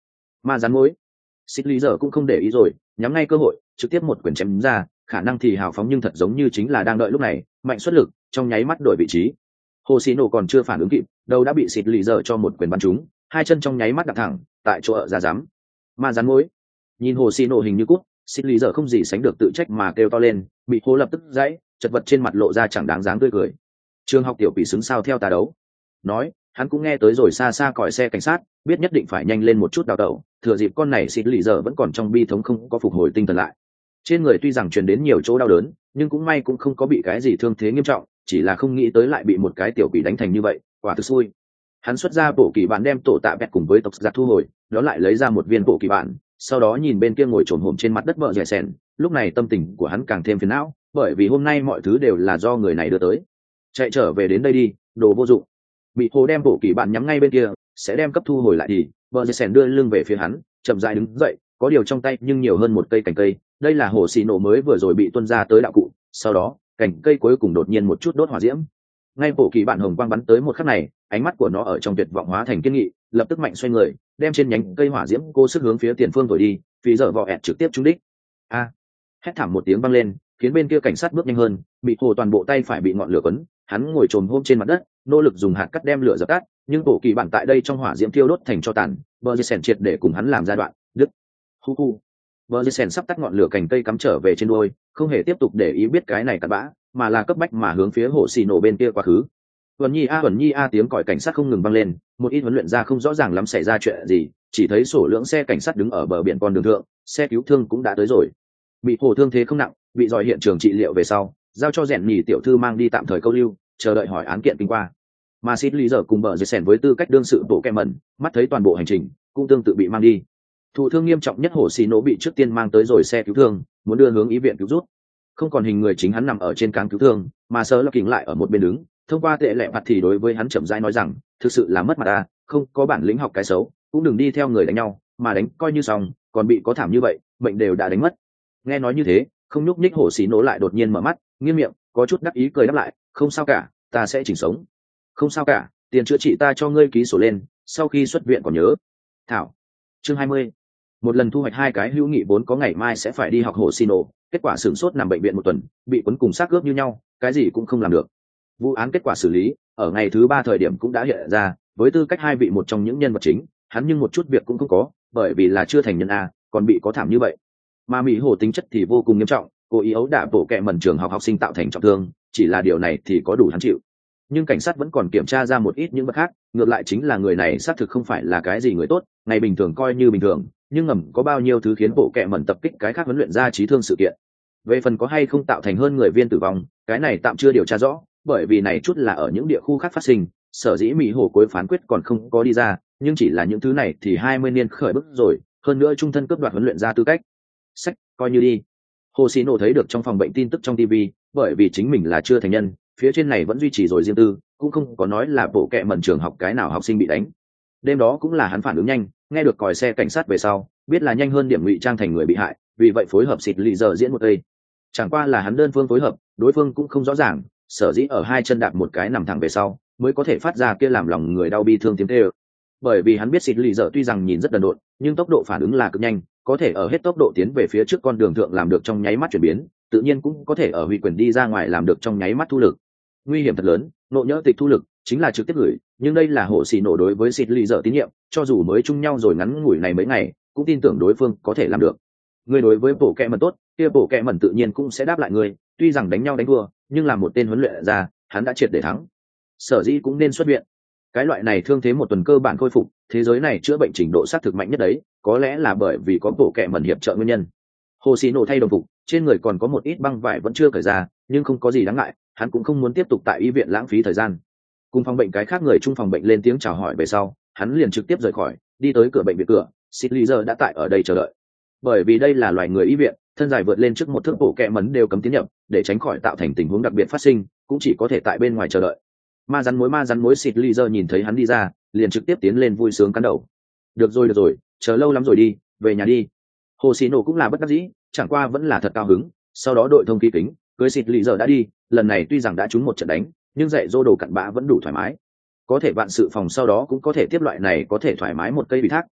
Ma rắn mối. Xịt lý giờ cũng không để ý rồi, nhắm ngay cơ hội trực tiếp một quyền chém ra, khả năng thì hào phóng nhưng thật giống như chính là đang đợi lúc này mạnh xuất lực, trong nháy mắt đổi vị trí. Hồ Xí Nổ còn chưa phản ứng kịp, đầu đã bị xịt lì giờ cho một quyền bắn trúng, hai chân trong nháy mắt đặt thẳng tại chỗ ở ra dám. Ma rắn mối. Nhìn Hồ Xí Nổ hình như cút, xịt lì giờ không gì sánh được tự trách mà kêu to lên, bị Hồ lập tức dãy, chật vật trên mặt lộ ra chẳng đáng dáng tươi cười. Trường học tiểu quỷ xứng sao theo ta đấu. Nói, hắn cũng nghe tới rồi xa xa còi xe cảnh sát, biết nhất định phải nhanh lên một chút đào tẩu, thừa dịp con này xịt lì giờ vẫn còn trong bi thống không có phục hồi tinh thần lại. Trên người tuy rằng truyền đến nhiều chỗ đau đớn, nhưng cũng may cũng không có bị cái gì thương thế nghiêm trọng, chỉ là không nghĩ tới lại bị một cái tiểu quỷ đánh thành như vậy, quả thực xui. Hắn xuất ra bộ kỳ bản đem tổ tạ bẹt cùng với tộc giặc thu hồi, đó lại lấy ra một viên bộ kỳ bản, sau đó nhìn bên kia ngồi trồn hổm trên mặt đất vợ rẻ sèn, lúc này tâm tình của hắn càng thêm phiền não, bởi vì hôm nay mọi thứ đều là do người này đưa tới. Chạy trở về đến đây đi, đồ vô dụng. Bị Hồ đem bộ kỳ bản nhắm ngay bên kia, sẽ đem cấp thu hồi lại thì vợ rẻ sèn đưa lưng về phía hắn, chậm rãi đứng dậy, có điều trong tay nhưng nhiều hơn một cây cành cây, đây là Hồ Xì Nổ mới vừa rồi bị tuôn ra tới đạo cụ, sau đó cành cây cuối cùng đột nhiên một chút đốt hỏa diễm. Ngay bộ kỳ bản hồng quang bắn tới một khắc này, ánh mắt của nó ở trong tuyệt vọng hóa thành kiên nghị, lập tức mạnh xoay người, đem trên nhánh cây hỏa diễm cố sức hướng phía tiền phương thổi đi, vì giờ vọ ẹt trực tiếp trúng đích. A! Hét thảm một tiếng vang lên, khiến bên kia cảnh sát bước nhanh hơn, bị Hồ toàn bộ tay phải bị ngọn lửa quấn, hắn ngồi trồm hôm trên mặt đất, nỗ lực dùng hạt cắt đem lửa dập tắt, nhưng bộ kỳ bản tại đây trong hỏa diễm thiêu đốt thành tro tàn, bờ dây sèn triệt để cùng hắn làm giai đoạn đứt. Hu hu. Bờ dây sèn sắp tắt ngọn lửa cành cây cắm trở về trên đuôi, không hề tiếp tục để ý biết cái này cặn bã, mà là cấp bách mà hướng phía Hồ Xì Nổ bên kia quá khứ. Tuần Nhi a Tuần Nhi a tiếng còi cảnh sát không ngừng vang lên, một ít huấn luyện ra không rõ ràng lắm xảy ra chuyện gì, chỉ thấy sổ lượng xe cảnh sát đứng ở bờ biển con đường thượng, xe cứu thương cũng đã tới rồi. Bị Hồ thương thế không nặng, bị dòi hiện trường trị liệu về sau, giao cho rèn nhì tiểu thư mang đi tạm thời câu lưu, chờ đợi hỏi án kiện kinh qua. Mà Xít Lý giờ cùng bờ dây sèn với tư cách đương sự bộ kẹ mẩn, mắt thấy toàn bộ hành trình cũng tương tự bị mang đi. Thụ thương nghiêm trọng nhất Hồ Xì Nổ bị trước tiên mang tới rồi xe cứu thương, muốn đưa hướng ý viện cứu rút. Không còn hình người chính hắn nằm ở trên cáng cứu thương, mà Sơ Lộc Kình lại ở một bên đứng, thông qua tệ lệ mặt thì đối với hắn chậm rãi nói rằng, thực sự là mất mặt ta, không có bản lĩnh học cái xấu, cũng đừng đi theo người đánh nhau, mà đánh coi như xong, còn bị có thảm như vậy, mệnh đều đã đánh mất. Nghe nói như thế, không nhúc nhích Hồ Xì Nổ lại đột nhiên mở mắt, nghiêm miệng, có chút đắc ý cười đáp lại, không sao cả, ta sẽ chỉnh sống. Không sao cả, tiền chữa trị ta cho ngươi ký sổ lên, sau khi xuất viện còn nhớ. Thảo. Chương hai mươi. Một lần thu hoạch hai cái hữu nghị vốn có ngày mai sẽ phải đi học Hồ Xì Nổ, kết quả sửng sốt nằm bệnh viện một tuần, bị quấn cùng xác cướp như nhau, cái gì cũng không làm được. Vụ án kết quả xử lý, ở ngày thứ ba thời điểm cũng đã hiện ra, với tư cách hai vị một trong những nhân vật chính, hắn nhưng một chút việc cũng không có, bởi vì là chưa thành nhân a, còn bị có thảm như vậy. Mà Mỹ Hồ tính chất thì vô cùng nghiêm trọng, cố ý ấu đả bổ kẹ mẩn trường học học sinh tạo thành trọng thương, chỉ là điều này thì có đủ hắn chịu. Nhưng cảnh sát vẫn còn kiểm tra ra một ít những bất khác, ngược lại chính là người này xác thực không phải là cái gì người tốt, ngày bình thường coi như bình thường, nhưng ngầm có bao nhiêu thứ khiến bộ kẹ mẩn tập kích cái khác huấn luyện ra trí thương sự kiện. Về phần có hay không tạo thành hơn người viên tử vong, cái này tạm chưa điều tra rõ, bởi vì này chút là ở những địa khu khác phát sinh, sở dĩ Mỹ Hồ cuối phán quyết còn không có đi ra, nhưng chỉ là những thứ này thì hai mươi niên khởi bức rồi, hơn nữa trung thân cướp đoạt huấn luyện ra tư cách. Sách, coi như đi. Hồ Xí Nổ thấy được trong phòng bệnh tin tức trong ti vi, bởi vì chính mình là chưa thành nhân, phía trên này vẫn duy trì rồi riêng tư, cũng không có nói là bộ kệ mẩn trường học cái nào học sinh bị đánh. Đêm đó cũng là hắn phản ứng nhanh, nghe được còi xe cảnh sát về sau, biết là nhanh hơn điểm ngụy trang thành người bị hại, vì vậy phối hợp xịt lì giờ diễn một cây. Chẳng qua là hắn đơn phương phối hợp, đối phương cũng không rõ ràng, sở dĩ ở hai chân đạp một cái nằm thẳng về sau, mới có thể phát ra kia làm lòng người đau bi thương tiếng kêu. Bởi vì hắn biết xịt lì giờ tuy rằng nhìn rất đần độn, nhưng tốc độ phản ứng là cực nhanh, có thể ở hết tốc độ tiến về phía trước con đường thượng làm được trong nháy mắt chuyển biến, tự nhiên cũng có thể ở huy quyền đi ra ngoài làm được trong nháy mắt thu lực. Nguy hiểm thật lớn, nộ nhỡ tịch thu lực chính là trực tiếp gửi, nhưng đây là Hồ Xì Nổ đối với xịt lì giờ tín nhiệm, cho dù mới chung nhau rồi ngắn ngủi này mấy ngày, cũng tin tưởng đối phương có thể làm được. Người đối với bộ kẹ mẩn tốt, kia bộ kẹ mẩn tự nhiên cũng sẽ đáp lại người, tuy rằng đánh nhau đánh thua, nhưng là một tên huấn luyện ra, hắn đã triệt để thắng. Sở dĩ cũng nên xuất viện. Cái loại này thương thế một tuần cơ bản khôi phục, thế giới này chữa bệnh trình độ xác thực mạnh nhất đấy, có lẽ là bởi vì có bộ kẹ mẩn hiệp trợ nguyên nhân. Hồ Xì Nổ thay đồng phục, trên người còn có một ít băng vải vẫn chưa cởi ra, nhưng không có gì đáng ngại, hắn cũng không muốn tiếp tục tại y viện lãng phí thời gian. Cùng phòng bệnh cái khác người chung phòng bệnh lên tiếng chào hỏi về sau, hắn liền trực tiếp rời khỏi, đi tới cửa bệnh viện cửa, xịt lì giờ đã tại ở đây chờ đợi. Bởi vì đây là loài người y viện, thân dài vượt lên trước một thước bộ kẹ mẩn đều cấm tiến nhập, để tránh khỏi tạo thành tình huống đặc biệt phát sinh, cũng chỉ có thể tại bên ngoài chờ đợi. Ma rắn mối ma rắn mối xịt lì giờ nhìn thấy hắn đi ra, liền trực tiếp tiến lên vui sướng cắn đầu. Được rồi được rồi, chờ lâu lắm rồi đi, về nhà đi. Hồ Xì Nổ cũng là bất đắc dĩ, chẳng qua vẫn là thật cao hứng. Sau đó đội thông khí kính, cưới xịt lì giờ đã đi, lần này tuy rằng đã trúng một trận đánh, nhưng dạy dỗ đồ cặn bã vẫn đủ thoải mái. Có thể vạn sự phòng sau đó cũng có thể tiếp loại này có thể thoải mái một cây ủy thác,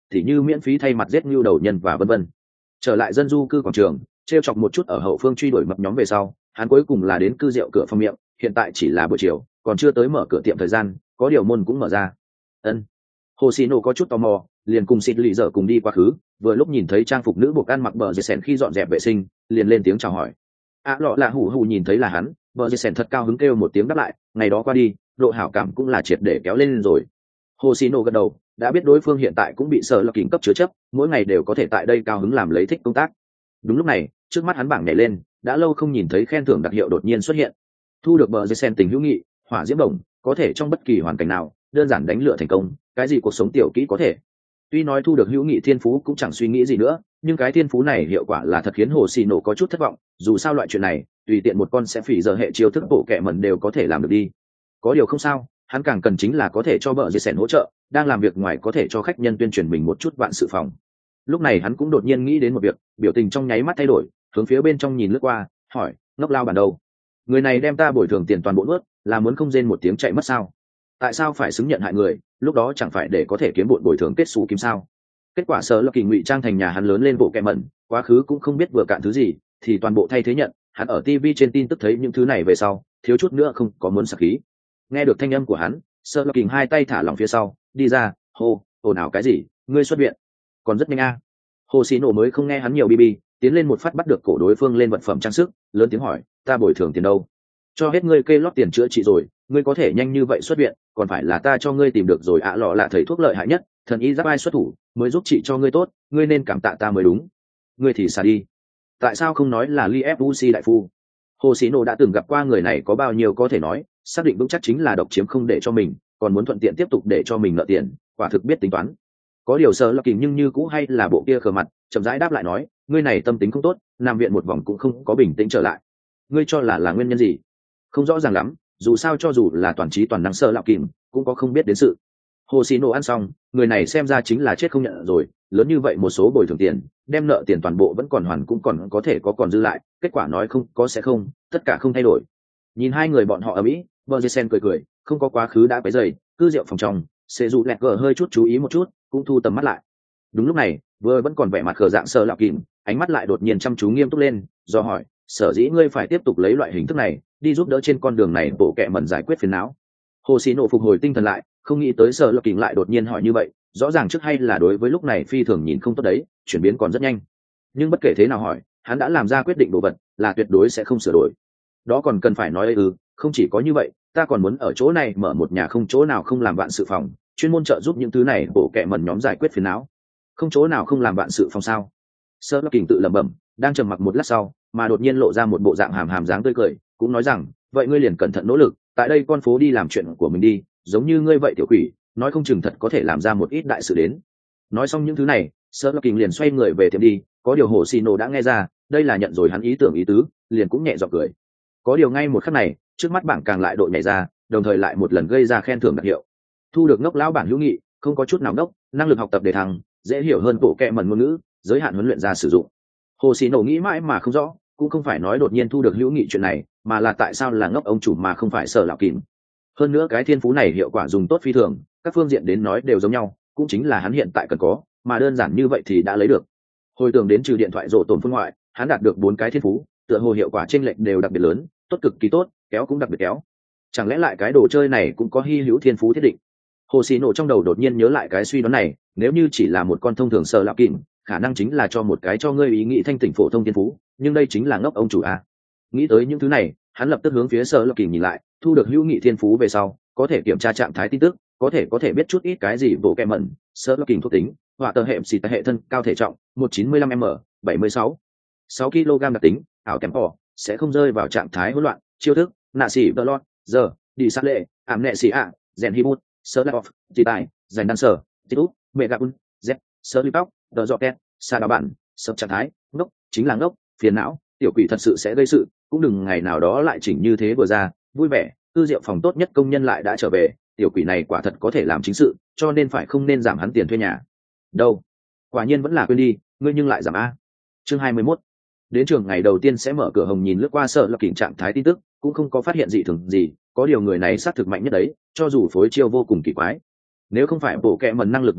thì như miễn phí thay mặt giết ngưu đầu nhân và vân vân. Trở lại dân du cư quảng trường, trêu chọc một chút ở hậu phương truy đuổi mập nhóm về sau, hắn cuối cùng là đến cư rượu cửa phòng miệng, hiện tại chỉ là buổi chiều, còn chưa tới mở cửa tiệm thời gian, có điều môn cũng mở ra. Ân. Hồ Xì Nổ có chút tò mò, liền cùng xịt lì dở cùng đi quá khứ, vừa lúc nhìn thấy trang phục nữ buộc ăn mặc bờ dây sèn khi dọn dẹp vệ sinh, liền lên tiếng chào hỏi. À lọ là hủ hủ nhìn thấy là hắn, bờ dây sèn thật cao hứng kêu một tiếng đáp lại, ngày đó qua đi, độ hảo cảm cũng là triệt để kéo lên rồi. Hồ Xì Nổ gật đầu, đã biết đối phương hiện tại cũng bị sợ lập kính cấp chứa chấp, mỗi ngày đều có thể tại đây cao hứng làm lấy thích công tác. Đúng lúc này, trước mắt hắn bảng nhảy lên, đã lâu không nhìn thấy khen thưởng đặc hiệu đột nhiên xuất hiện. Thu được bờ dây sen tình hữu nghị, hỏa diễm đồng, có thể trong bất kỳ hoàn cảnh nào, đơn giản đánh lửa thành công, cái gì cuộc sống tiểu kỹ có thể. Tuy nói thu được hữu nghị thiên phú cũng chẳng suy nghĩ gì nữa, nhưng cái thiên phú này hiệu quả là thật khiến Hồ Xì Nổ có chút thất vọng, dù sao loại chuyện này, tùy tiện một con sẽ phỉ giờ hệ chiêu thức bộ kệ mẩn đều có thể làm được đi. Có điều không sao, hắn càng cần chính là có thể cho bờ dây sen hỗ trợ, đang làm việc ngoài có thể cho khách nhân tuyên truyền mình một chút vạn sự phòng. Lúc này hắn cũng đột nhiên nghĩ đến một việc, biểu tình trong nháy mắt thay đổi, hướng phía bên trong nhìn lướt qua, hỏi, ngốc lao bản đâu? Người này đem ta bồi thường tiền toàn bộ nuốt, là muốn không rên một tiếng chạy mất sao? Tại sao phải xứng nhận hại người, lúc đó chẳng phải để có thể kiếm bộn bồi thường kết xù kim sao? Kết quả sợ là kỳ ngụy trang thành nhà hắn lớn lên bộ kẹ mẩn, quá khứ cũng không biết vừa cạn thứ gì, thì toàn bộ thay thế nhận. Hắn ở ti vi trên tin tức thấy những thứ này về sau, thiếu chút nữa không có muốn sạc khí. Nghe được thanh âm của hắn, sợ là kỳ hai tay thả lỏng phía sau, đi ra, hô, ồn ào cái gì? Ngươi xuất viện? Còn rất nhanh a. Hồ Xì Nổ mới không nghe hắn nhiều bi bi, tiến lên một phát bắt được cổ đối phương lên vật phẩm trang sức, lớn tiếng hỏi, ta bồi thường tiền đâu? Cho hết ngươi kê lót tiền chữa trị rồi, ngươi có thể nhanh như vậy xuất viện, còn phải là ta cho ngươi tìm được rồi ạ à, lọ là thầy thuốc lợi hại nhất, thần y giáp ai xuất thủ, mới giúp trị cho ngươi tốt, ngươi nên cảm tạ ta mới đúng. Ngươi thì xả đi. Tại sao không nói là Li ép u xê đại phu? Hồ Xì Nổ đã từng gặp qua người này có bao nhiêu có thể nói, xác định vững chắc chính là độc chiếm không để cho mình, còn muốn thuận tiện tiếp tục để cho mình nợ tiền, quả thực biết tính toán. Có điều sợ là kỳ nhưng như cũ hay là bộ kia khờ mặt, chậm rãi đáp lại nói, ngươi này tâm tính không tốt, nằm viện một vòng cũng không có bình tĩnh trở lại. Ngươi cho là là nguyên nhân gì? Không rõ ràng lắm, dù sao cho dù là toàn trí toàn năng sợ lão kìm, cũng có không biết đến sự. Hồ Xì Nổ ăn xong, người này xem ra chính là chết không nhận rồi, lớn như vậy một số bồi thường tiền, đem nợ tiền toàn bộ vẫn còn hoàn cũng còn có thể có còn dư lại, kết quả nói không có sẽ không, tất cả không thay đổi. Nhìn hai người bọn họ ở mỹ, Bergersen cười cười, không có quá khứ đã quấy rầy, cứ rượu phòng trong, sẽ dụ lẹt gờ hơi chút chú ý một chút, cũng thu tầm mắt lại. Đúng lúc này, vừa vẫn còn vẻ mặt khờ dạng sơ lão kìm, ánh mắt lại đột nhiên chăm chú nghiêm túc lên, do hỏi, sở dĩ ngươi phải tiếp tục lấy loại hình thức này, đi giúp đỡ trên con đường này bộ kệ mẩn giải quyết phiền não. Hồ Xì Nổ phục hồi tinh thần lại, không nghĩ tới sơ lão kìm lại đột nhiên hỏi như vậy, rõ ràng trước hay là đối với lúc này phi thường nhìn không tốt đấy, chuyển biến còn rất nhanh. Nhưng bất kể thế nào hỏi, hắn đã làm ra quyết định đồ vật, là tuyệt đối sẽ không sửa đổi. Đó còn cần phải nói ư? Không chỉ có như vậy, ta còn muốn ở chỗ này mở một nhà không chỗ nào không làm vạn sự phòng, chuyên môn trợ giúp những thứ này bộ kệ mẩn nhóm giải quyết phiền não. Không chỗ nào không làm vạn sự phòng sao? Sơ Lắc Kình tự lẩm bẩm, đang trầm mặc một lát sau, mà đột nhiên lộ ra một bộ dạng hàm hàm dáng tươi cười, cũng nói rằng, vậy ngươi liền cẩn thận nỗ lực, tại đây con phố đi làm chuyện của mình đi, giống như ngươi vậy tiểu quỷ, nói không chừng thật có thể làm ra một ít đại sự đến. Nói xong những thứ này, Sơ Lắc Kình liền xoay người về tiệm đi, có điều Hồ Xì Nổ đã nghe ra, đây là nhận rồi hắn ý tưởng ý tứ, liền cũng nhẹ giọng cười. Có điều ngay một khắc này, trước mắt bảng càng lại độ nhảy ra, đồng thời lại một lần gây ra khen thưởng đặc hiệu. Thu được ngốc lão bản hữu nghị, không có chút nào ngốc, năng lực học tập đề thăng, dễ hiểu hơn bộ kệ mẩn ngôn ngữ, giới hạn huấn luyện ra sử dụng. Hồ Xì Nổ nghĩ mãi mà không rõ, cũng không phải nói đột nhiên thu được hữu nghị chuyện này, mà là tại sao là ngốc ông chủ mà không phải Sở lão kìm. Hơn nữa cái thiên phú này hiệu quả dùng tốt phi thường, các phương diện đến nói đều giống nhau, cũng chính là hắn hiện tại cần có, mà đơn giản như vậy thì đã lấy được. Hồi tưởng đến trừ điện thoại rổ tổn phương ngoại, hắn đạt được bốn cái thiên phú, tựa hồ hiệu quả chênh lệch đều đặc biệt lớn, tốt cực kỳ tốt, kéo cũng đặc biệt kéo. Chẳng lẽ lại cái đồ chơi này cũng có hy hữu thiên phú thiết định? Hồ Xì Nổ trong đầu đột nhiên nhớ lại cái suy đoán này, nếu như chỉ là một con thông thường Sở lão kìm, khả năng chính là cho một cái cho ngươi ý nghĩ thanh tỉnh phổ thông thiên phú, nhưng đây chính là ngốc ông chủ à? Nghĩ tới những thứ này, hắn lập tức hướng phía Sở lão kìm nhìn lại, thu được hữu nghị thiên phú về sau, có thể kiểm tra trạng thái tin tức, có thể có thể biết chút ít cái gì bộ kệ mẩn, Sở lão kìm thuộc tính, hỏa tờ hệ xì hệ thân, cao thể trọng, một trăm chín mươi lăm m, bảy mươi sáu, sáu ki lô gam đặc tính, ảo kèm họ, sẽ không rơi vào trạng thái hỗn loạn, chiêu thức, nạ xỉ bờ lọt, giờ, đi sát lệ, ảm nệ xỉ ạ, rèn hi bút, sơ lạp, chỉ tài, dành đan sở, tít úp, mẹ gạp un, z, sơ li tóc, đờ dọ két, xa đào bản, sập trạng thái, ngốc, chính là ngốc, phiền não, tiểu quỷ thật sự sẽ gây sự, cũng đừng ngày nào đó lại chỉnh như thế vừa ra, vui vẻ, tư diệu phòng tốt nhất công nhân lại đã trở về, tiểu quỷ này quả thật có thể làm chính sự, cho nên phải không nên giảm hắn tiền thuê nhà. Đâu? Quả nhiên vẫn là quên đi, ngươi nhưng lại giảm a. Chương hai mươi mốt. Đến trường ngày đầu tiên sẽ mở cửa hồng nhìn lướt qua Sở Lập Kình trạng thái tin tức, cũng không có phát hiện gì thường gì, có điều người này sát thực mạnh nhất đấy, cho dù phối chiêu vô cùng kỳ quái. Nếu không phải bộ kệ mẩn năng lực vấn đề,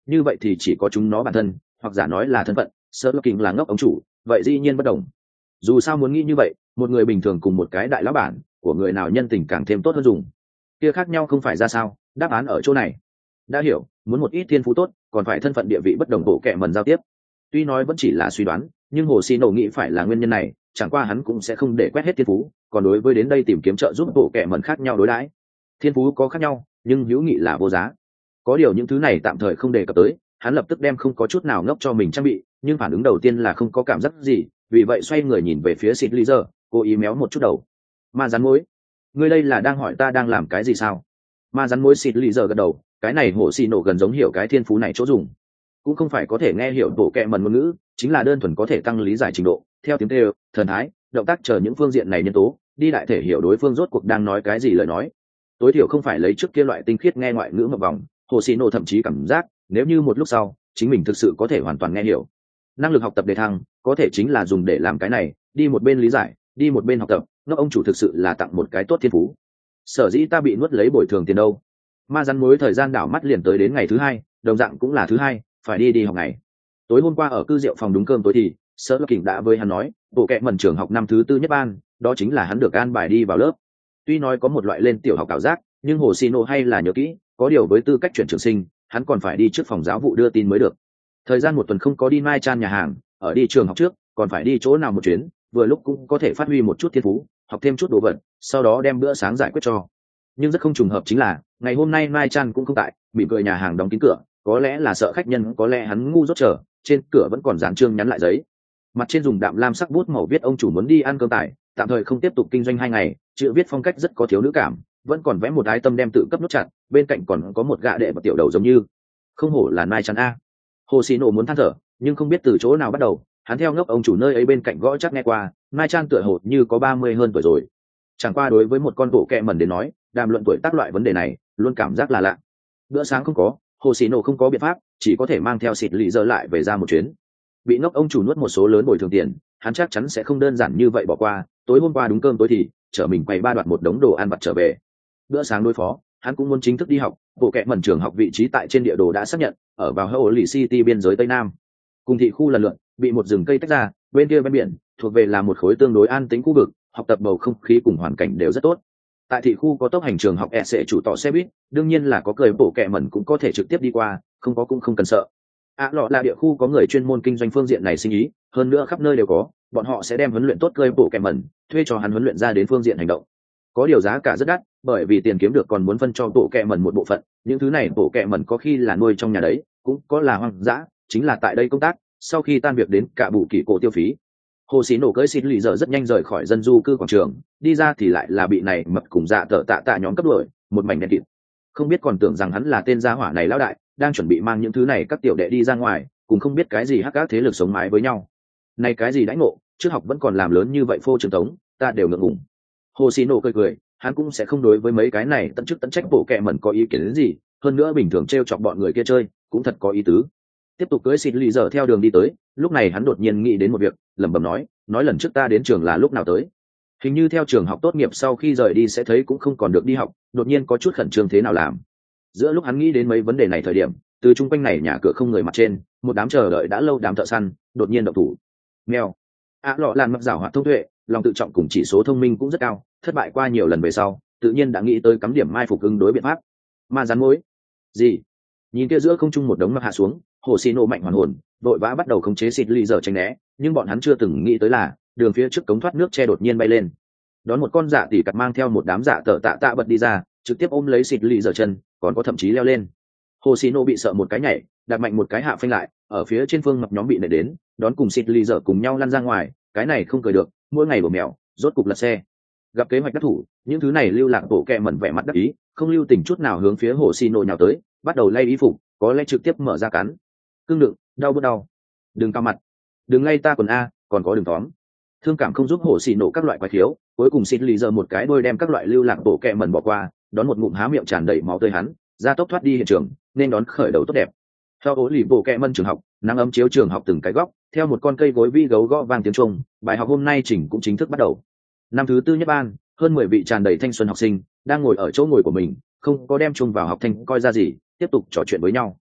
như vậy thì chỉ có chúng nó bản thân, hoặc giả nói là thân phận. Sơ Lô Kình là ngốc ông chủ, vậy dĩ nhiên bất đồng. Dù sao muốn nghĩ như vậy, một người bình thường cùng một cái đại lão bản của người nào nhân tình càng thêm tốt hơn dùng. Kia khác nhau không phải ra sao, đáp án ở chỗ này. Đã hiểu, muốn một ít thiên phú tốt, còn phải thân phận địa vị bất đồng bộ kệ mẩn giao tiếp. Tuy nói vẫn chỉ là suy đoán, nhưng Hồ Xi Nổ nghĩ phải là nguyên nhân này, chẳng qua hắn cũng sẽ không để quét hết thiên phú, còn đối với đến đây tìm kiếm trợ giúp bộ kệ mẩn khác nhau đối đãi. Thiên phú có khác nhau, nhưng hữu nghị là vô giá. Có điều những thứ này tạm thời không đề cập tới, hắn lập tức đem không có chút nào ngốc cho mình trang bị, nhưng phản ứng đầu tiên là không có cảm giác gì, vì vậy xoay người nhìn về phía Sid Leader, cố ý méo một chút đầu. Ma rắn mối, ngươi đây là đang hỏi ta đang làm cái gì sao? Ma rắn mối. Sid Leader gật đầu, cái này Hồ Xi Nổ gần giống hiểu cái thiên phú này chỗ dùng, cũng không phải có thể nghe hiểu bộ kệ mẩn ngôn ngữ, chính là đơn thuần có thể tăng lý giải trình độ, theo tiếng kêu, thần thái, động tác chờ những phương diện này nhân tố, đi đại thể hiểu đối phương rốt cuộc đang nói cái gì lời nói. Tối thiểu không phải lấy trước kia loại tinh khiết nghe ngoại ngữ mà vòng. Hồ Xi Nổ thậm chí cảm giác nếu như một lúc sau chính mình thực sự có thể hoàn toàn nghe hiểu. Năng lực học tập đề thăng có thể chính là dùng để làm cái này, đi một bên lý giải, đi một bên học tập. Nó ông chủ thực sự là tặng một cái tốt thiên phú. Sở dĩ ta bị nuốt lấy bồi thường tiền đâu? Ma rắn mối thời gian đảo mắt liền tới đến ngày thứ hai, đồng dạng cũng là thứ hai, phải đi đi học ngày. Tối hôm qua ở cư rượu phòng đúng cơm tối thì Sở Lô Kình đã với hắn nói, bộ kệ mẩn trường học năm thứ tư nhất ban, đó chính là hắn được an bài đi vào lớp. Tuy nói có một loại lên tiểu học cảm giác, nhưng Hồ Xi Nổ hay là nhớ kỹ, có điều với tư cách chuyển trường sinh, hắn còn phải đi trước phòng giáo vụ đưa tin mới được. Thời gian một tuần không có đi Mai Chan nhà hàng, ở đi trường học trước, còn phải đi chỗ nào một chuyến, vừa lúc cũng có thể phát huy một chút thiên phú, học thêm chút đồ vật, sau đó đem bữa sáng giải quyết cho. Nhưng rất không trùng hợp chính là, ngày hôm nay Mai Chan cũng không tại, bị cười nhà hàng đóng kín cửa, có lẽ là sợ khách nhân, có lẽ hắn ngu dốt chờ, trên cửa vẫn còn dán chương nhắn lại giấy. Mặt trên dùng đạm lam sắc bút màu viết ông chủ muốn đi ăn cơm tại, tạm thời không tiếp tục kinh doanh hai ngày, chữ viết phong cách rất có thiếu nữ cảm, vẫn còn vẽ một ái tâm đem tự cấp nút chặt, bên cạnh còn có một gạ đệ và tiểu đầu giống như. Không hổ là Mai Chan a. Hồ Xi Nổ muốn than thở, nhưng không biết từ chỗ nào bắt đầu, hắn theo ngốc ông chủ nơi ấy bên cạnh gõ chắc nghe qua, Mai Chan tựa hồ như có ba mươi hơn tuổi rồi. Chẳng qua đối với một con bộ kệ mẩn đến nói, đàm luận tuổi tác loại vấn đề này, luôn cảm giác là lạ. Bữa sáng không có, Hồ Xi Nổ không có biện pháp, chỉ có thể mang theo xịt lì giờ lại về ra một chuyến. Bị ngốc ông chủ nuốt một số lớn bồi thường tiền, hắn chắc chắn sẽ không đơn giản như vậy bỏ qua. Tối hôm qua đúng cơm tối thì chở mình quay ba đoạt một đống đồ ăn vặt trở về. Bữa sáng đối phó, hắn cũng muốn chính thức đi học. Bộ kệ mẩn trường học vị trí tại trên địa đồ đã xác nhận, ở vào Holy City biên giới tây nam. Cùng thị khu lần lượt bị một rừng cây tách ra, bên kia bên biển thuộc về là một khối tương đối an tĩnh khu vực, học tập bầu không khí cùng hoàn cảnh đều rất tốt. Tại thị khu có tốc hành trường học e sẽ chủ tỏ xe buýt, đương nhiên là có cười bộ kệ mẩn cũng có thể trực tiếp đi qua, không có cũng không cần sợ. À, lọ là địa khu có người chuyên môn kinh doanh phương diện này sinh ý, hơn nữa khắp nơi đều có, bọn họ sẽ đem huấn luyện tốt cười bộ kệ mẩn, thuê cho hắn huấn luyện ra đến phương diện hành động. Có điều giá cả rất đắt, bởi vì tiền kiếm được còn muốn phân cho bộ kệ mẩn một bộ phận, những thứ này bộ kệ mẩn có khi là nuôi trong nhà đấy, cũng có là hoang dã, chính là tại đây công tác, sau khi tan việc đến cả bù kỳ cổ tiêu phí. Hồ Xi Nổ cưỡi xịt lì giờ rất nhanh rời khỏi dân du cư quảng trường, đi ra thì lại là bị này mập cùng dạ tợ tạ tạ nhóm cấp đuổi, một mảnh đen kịt. Không biết còn tưởng rằng hắn là tên gia hỏa này lão đại, đang chuẩn bị mang những thứ này các tiểu đệ đi ra ngoài, cùng không biết cái gì hắc các thế lực sống mái với nhau. Này cái gì đãi ngộ, trước học vẫn còn làm lớn như vậy phô trường tống, ta đều ngượng ngùng. Hồ Xi Nổ cười cười, hắn cũng sẽ không đối với mấy cái này tận chức tận trách bộ kệ mẩn có ý kiến đến gì, hơn nữa bình thường trêu chọc bọn người kia chơi, cũng thật có ý tứ. Tiếp tục cưỡi xịt lì giờ theo đường đi tới, lúc này hắn đột nhiên nghĩ đến một việc, lẩm bẩm nói, nói lần trước ta đến trường là lúc nào tới? Hình như theo trường học tốt nghiệp sau khi rời đi sẽ thấy cũng không còn được đi học, đột nhiên có chút khẩn trương thế nào làm. Giữa lúc hắn nghĩ đến mấy vấn đề này thời điểm, từ trung quanh này nhà cửa không người mặt trên, một đám chờ đợi đã lâu đám thợ săn, đột nhiên động thủ. Mèo. À, lọ làn mặc giảo hoạt thông tuệ, lòng tự trọng cùng chỉ số thông minh cũng rất cao, thất bại qua nhiều lần về sau, tự nhiên đã nghĩ tới cắm điểm mai phục ứng đối biện pháp. Ma rắn mối. Gì? Nhìn kia giữa không trung một đống mặc hạ xuống, Hồ Xi Nổ mạnh hoàn hồn, vội vã bắt đầu khống chế xịt lì giờ tránh né, nhưng bọn hắn chưa từng nghĩ tới là đường phía trước cống thoát nước che đột nhiên bay lên, đón một con dạ tỷ cặt mang theo một đám dạ tở tạ tạ bật đi ra, trực tiếp ôm lấy xịt lì giờ chân, còn có thậm chí leo lên. Hồ Xi Nổ bị sợ một cái nhảy, đặt mạnh một cái hạ phanh lại, ở phía trên phương mập nhóm bị nện đến, đón cùng xịt lì giờ cùng nhau lăn ra ngoài, cái này không cười được, mỗi ngày bổ mèo, rốt cục lật xe. Gặp kế hoạch đắc thủ, những thứ này lưu lạc bộ kẹ mẩn vẻ mặt đắc ý, không lưu tình chút nào hướng phía Hồ Xi Nổ nhào tới, bắt đầu lay y phục, có lẽ trực tiếp mở ra cắn. Cưng đựng, đau bớt đau, đừng cao mặt, đừng lay ta quần a, còn có đừng tóm. Thương cảm không giúp Hồ Xi Nổ các loại quái thiếu, cuối cùng xịt lì giờ một cái đôi đem các loại lưu lạc bộ kẹ mẩn bỏ qua, đón một ngụm há miệng tràn đầy máu tươi hắn, ra tốc thoát đi hiện trường, nên đón khởi đầu tốt đẹp. Theo ố lì bộ kẹ mẩn trường học, nắng ấm chiếu trường học từng cái góc, theo một con cây gối vi gấu gõ vang tiếng chuông, bài học hôm nay chỉnh cũng chính thức bắt đầu. Năm thứ tư nhất ban, hơn mười vị tràn đầy thanh xuân học sinh đang ngồi ở chỗ ngồi của mình, không có đem chung vào học thanh coi ra gì, tiếp tục trò chuyện với nhau.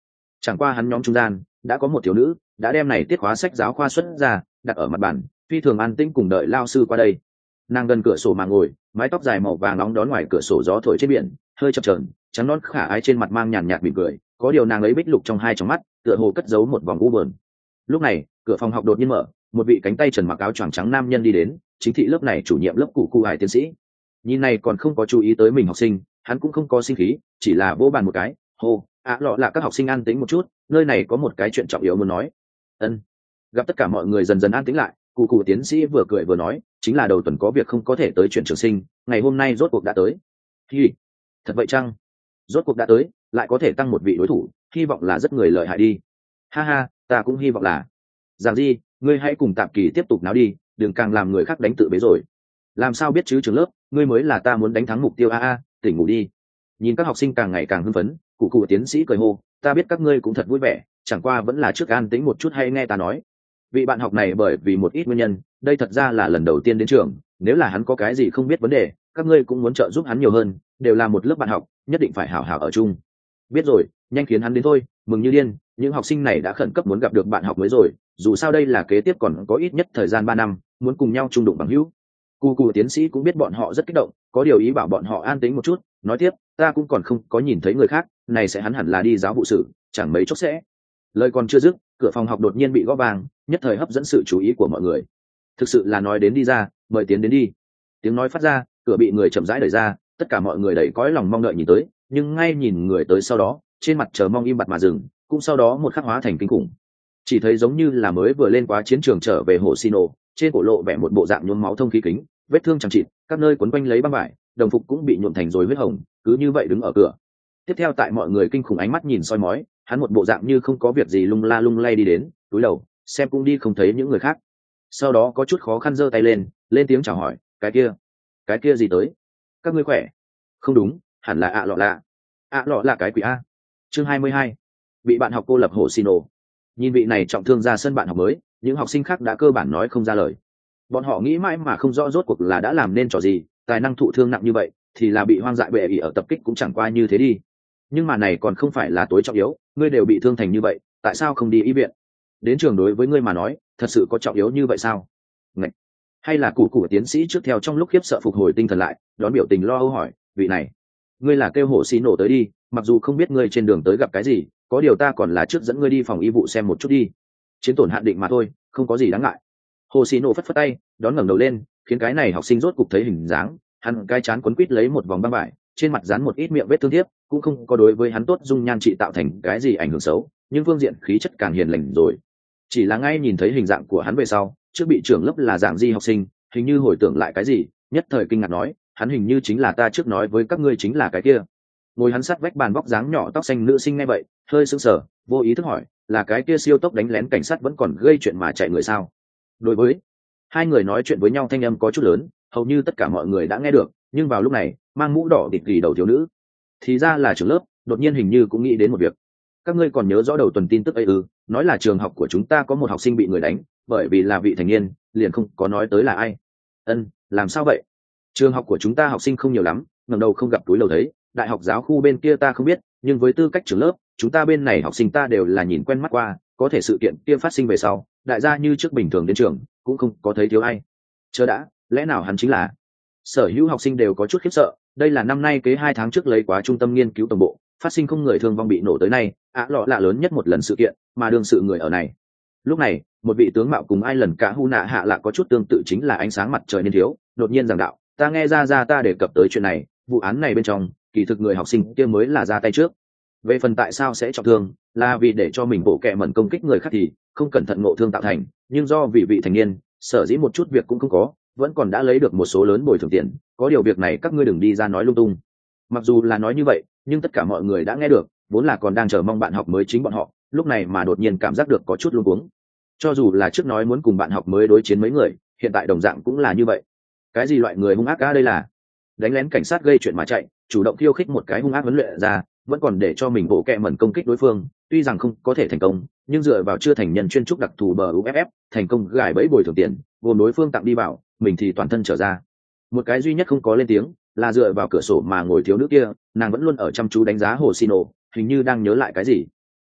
Chẳng qua hắn nhóm trung gian đã có một thiếu nữ đã đem này tiết khóa sách giáo khoa xuất ra đặt ở mặt bàn, phi thường an tĩnh cùng đợi lao sư qua đây. Nàng gần cửa sổ mà ngồi, mái tóc dài màu vàng nóng đón ngoài cửa sổ gió thổi trên biển, hơi chập chờn, trắng non khả ái trên mặt mang nhàn nhạt mỉm cười, có điều nàng ấy bích lục trong hai tròng mắt tựa hồ cất giấu một vòng u buồn. Lúc này cửa phòng học đột nhiên mở, một vị cánh tay trần mặc áo choàng trắng nam nhân đi đến, chính thị lớp này chủ nhiệm lớp cụ cụ hải tiến sĩ. Nhìn này còn không có chú ý tới mình học sinh, hắn cũng không có sinh khí, chỉ là vỗ bàn một cái, hô, ạ lọ là các học sinh an tĩnh một chút, nơi này có một cái chuyện trọng yếu muốn nói. Ân. Gặp tất cả mọi người dần dần an tĩnh lại, cụ cụ tiến sĩ vừa cười vừa nói, chính là đầu tuần có việc không có thể tới chuyển trường sinh, ngày hôm nay rốt cuộc đã tới. Hi, thật vậy chăng? Rốt cuộc đã tới, lại có thể tăng một vị đối thủ, hy vọng là rất người lợi hại đi. Ha ha, ta cũng hy vọng là. Giảng gì, ngươi hãy cùng tạp kỳ tiếp tục náo đi, đừng càng làm người khác đánh tự bế rồi. Làm sao biết chứ trường lớp, ngươi mới là ta muốn đánh thắng mục tiêu a a, tỉnh ngủ đi. Nhìn các học sinh càng ngày càng hưng phấn, cụ cụ tiến sĩ cười hô, ta biết các ngươi cũng thật vui vẻ, chẳng qua vẫn là trước an tĩnh một chút hay nghe ta nói. Vị bạn học này bởi vì một ít nguyên nhân, đây thật ra là lần đầu tiên đến trường, nếu là hắn có cái gì không biết vấn đề, các ngươi cũng muốn trợ giúp hắn nhiều hơn, đều là một lớp bạn học, nhất định phải hảo hảo ở chung. Biết rồi, nhanh khiến hắn đến thôi, mừng như điên, những học sinh này đã khẩn cấp muốn gặp được bạn học mới rồi, dù sao đây là kế tiếp còn có ít nhất thời gian ba năm, muốn cùng nhau chung đụng bằng hữu. Cụ cụ tiến sĩ cũng biết bọn họ rất kích động, có điều ý bảo bọn họ an tĩnh một chút, nói tiếp, ta cũng còn không có nhìn thấy người khác, này sẽ hắn hẳn là đi giáo vụ sự, chẳng mấy chốc sẽ. Lời còn chưa dứt, cửa phòng học đột nhiên bị gõ vang, nhất thời hấp dẫn sự chú ý của mọi người. Thực sự là nói đến đi ra, mời tiến đến đi. Tiếng nói phát ra, cửa bị người chậm rãi đẩy ra, tất cả mọi người đầy cõi lòng mong đợi nhìn tới, nhưng ngay nhìn người tới sau đó, trên mặt chờ mong im bặt mà dừng, cũng sau đó một khắc hóa thành kinh khủng. Chỉ thấy giống như là mới vừa lên quá chiến trường trở về hồ Sino, trên cổ lộ vẻ một bộ dạng nhuốm máu thông khí kính, vết thương chẳng chịt, các nơi quấn quanh lấy băng vải, đồng phục cũng bị nhuộm thành rồi huyết hồng, cứ như vậy đứng ở cửa. Tiếp theo tại mọi người kinh khủng ánh mắt nhìn soi mói, hắn một bộ dạng như không có việc gì lung la lung lay đi đến, túi đầu xem cũng đi không thấy những người khác, sau đó có chút khó khăn giơ tay lên lên tiếng chào hỏi, cái kia cái kia gì tới, các ngươi khỏe không? Đúng, hẳn là ạ lọ lạ. ạ lọ là cái quỷ a. Chương hai mươi hai, bị bạn học cô lập hồ Sino. Nhìn vị này trọng thương ra sân bạn học mới, những học sinh khác đã cơ bản nói không ra lời. Bọn họ nghĩ mãi mà không rõ rốt cuộc là đã làm nên trò gì, tài năng thụ thương nặng như vậy thì là bị hoang dại bệ ỉ ở tập kích cũng chẳng qua như thế đi. Nhưng mà này còn không phải là tối trọng yếu, ngươi đều bị thương thành như vậy, tại sao không đi y viện? Đến trường đối với ngươi mà nói thật sự có trọng yếu như vậy sao? Ngậy. Hay là cụ cụ tiến sĩ trước theo trong lúc khiếp sợ phục hồi tinh thần lại, đón biểu tình lo âu hỏi, vị này, ngươi là kêu hồ xí nổ tới đi, mặc dù không biết ngươi trên đường tới gặp cái gì, có điều ta còn là trước dẫn ngươi đi phòng y vụ xem một chút đi. Chiến tổn hạn định mà thôi, không có gì đáng ngại. Hồ xí nổ phất phất tay, đón ngẩng đầu lên, khiến cái này học sinh rốt cục thấy hình dáng, hắn cái chán quấn quít lấy một vòng băng vải, trên mặt dán một ít miệng vết thương thiếp, cũng không có đối với hắn tốt dung nhan trị tạo thành cái gì ảnh hưởng xấu, nhưng phương diện khí chất càng hiền lành rồi. Chỉ là ngay nhìn thấy hình dạng của hắn về sau, trước bị trưởng lớp là giảng di học sinh, hình như hồi tưởng lại cái gì, nhất thời kinh ngạc nói, hắn hình như chính là ta trước nói với các ngươi chính là cái kia. Ngồi hắn sát vách bàn vóc dáng nhỏ tóc xanh nữ sinh nghe vậy, hơi sững sờ, vô ý thức hỏi, là cái kia siêu tốc đánh lén cảnh sát vẫn còn gây chuyện mà chạy người sao? Đối với hai người nói chuyện với nhau thanh âm có chút lớn, hầu như tất cả mọi người đã nghe được, nhưng vào lúc này, mang mũ đỏ địt gỉ đầu thiếu nữ, thì ra là trưởng lớp, đột nhiên hình như cũng nghĩ đến một việc. Các ngươi còn nhớ rõ đầu tuần tin tức ấy ư? Nói là trường học của chúng ta có một học sinh bị người đánh, bởi vì là vị thành niên, liền không có nói tới là ai. Ân, làm sao vậy? Trường học của chúng ta học sinh không nhiều lắm, ngẩng đầu không gặp túi lầu thấy, đại học giáo khu bên kia ta không biết, nhưng với tư cách trưởng lớp, chúng ta bên này học sinh ta đều là nhìn quen mắt qua, có thể sự kiện kia phát sinh về sau, đại gia như trước bình thường đến trường, cũng không có thấy thiếu ai. Chờ đã, lẽ nào hắn chính là? Sở hữu học sinh đều có chút khiếp sợ, đây là năm nay kế hai tháng trước lấy quá trung tâm nghiên cứu tổng bộ, phát sinh không người thương vong bị nổ tới nay, ạ lọ lạ lớn nhất một lần sự kiện, mà đương sự người ở này. Lúc này, một vị tướng mạo cùng ai lần cả hu nạ hạ lạ có chút tương tự chính là ánh sáng mặt trời niên thiếu, đột nhiên giảng đạo, ta nghe ra ra ta đề cập tới chuyện này, vụ án này bên trong, kỳ thực người học sinh kia mới là ra tay trước. Về phần tại sao sẽ trọng thương, là vì để cho mình bộ kệ mẩn công kích người khác thì không cẩn thận ngộ thương tạo thành, nhưng do vì vị thành niên, sở dĩ một chút việc cũng không có, vẫn còn đã lấy được một số lớn bồi thường tiền, có điều việc này các ngươi đừng đi ra nói lung tung. Mặc dù là nói như vậy, nhưng tất cả mọi người đã nghe được, vốn là còn đang chờ mong bạn học mới chính bọn họ, lúc này mà đột nhiên cảm giác được có chút luống cuống. Cho dù là trước nói muốn cùng bạn học mới đối chiến mấy người, hiện tại đồng dạng cũng là như vậy. Cái gì loại người hung ác á đây là? Đánh lén cảnh sát gây chuyện mà chạy, chủ động khiêu khích một cái hung ác huấn luyện ra, vẫn còn để cho mình bộ kệ mẩn công kích đối phương, tuy rằng không có thể thành công, nhưng dựa vào chưa thành nhân chuyên trúc đặc thù bờ u ép ép, thành công gài bẫy bồi thường tiền, gồm đối phương tặng đi bảo, mình thì toàn thân trở ra. Một cái duy nhất không có lên tiếng, là dựa vào cửa sổ mà ngồi thiếu nữ kia, nàng vẫn luôn ở chăm chú đánh giá hồ Sino, hình như đang nhớ lại cái gì.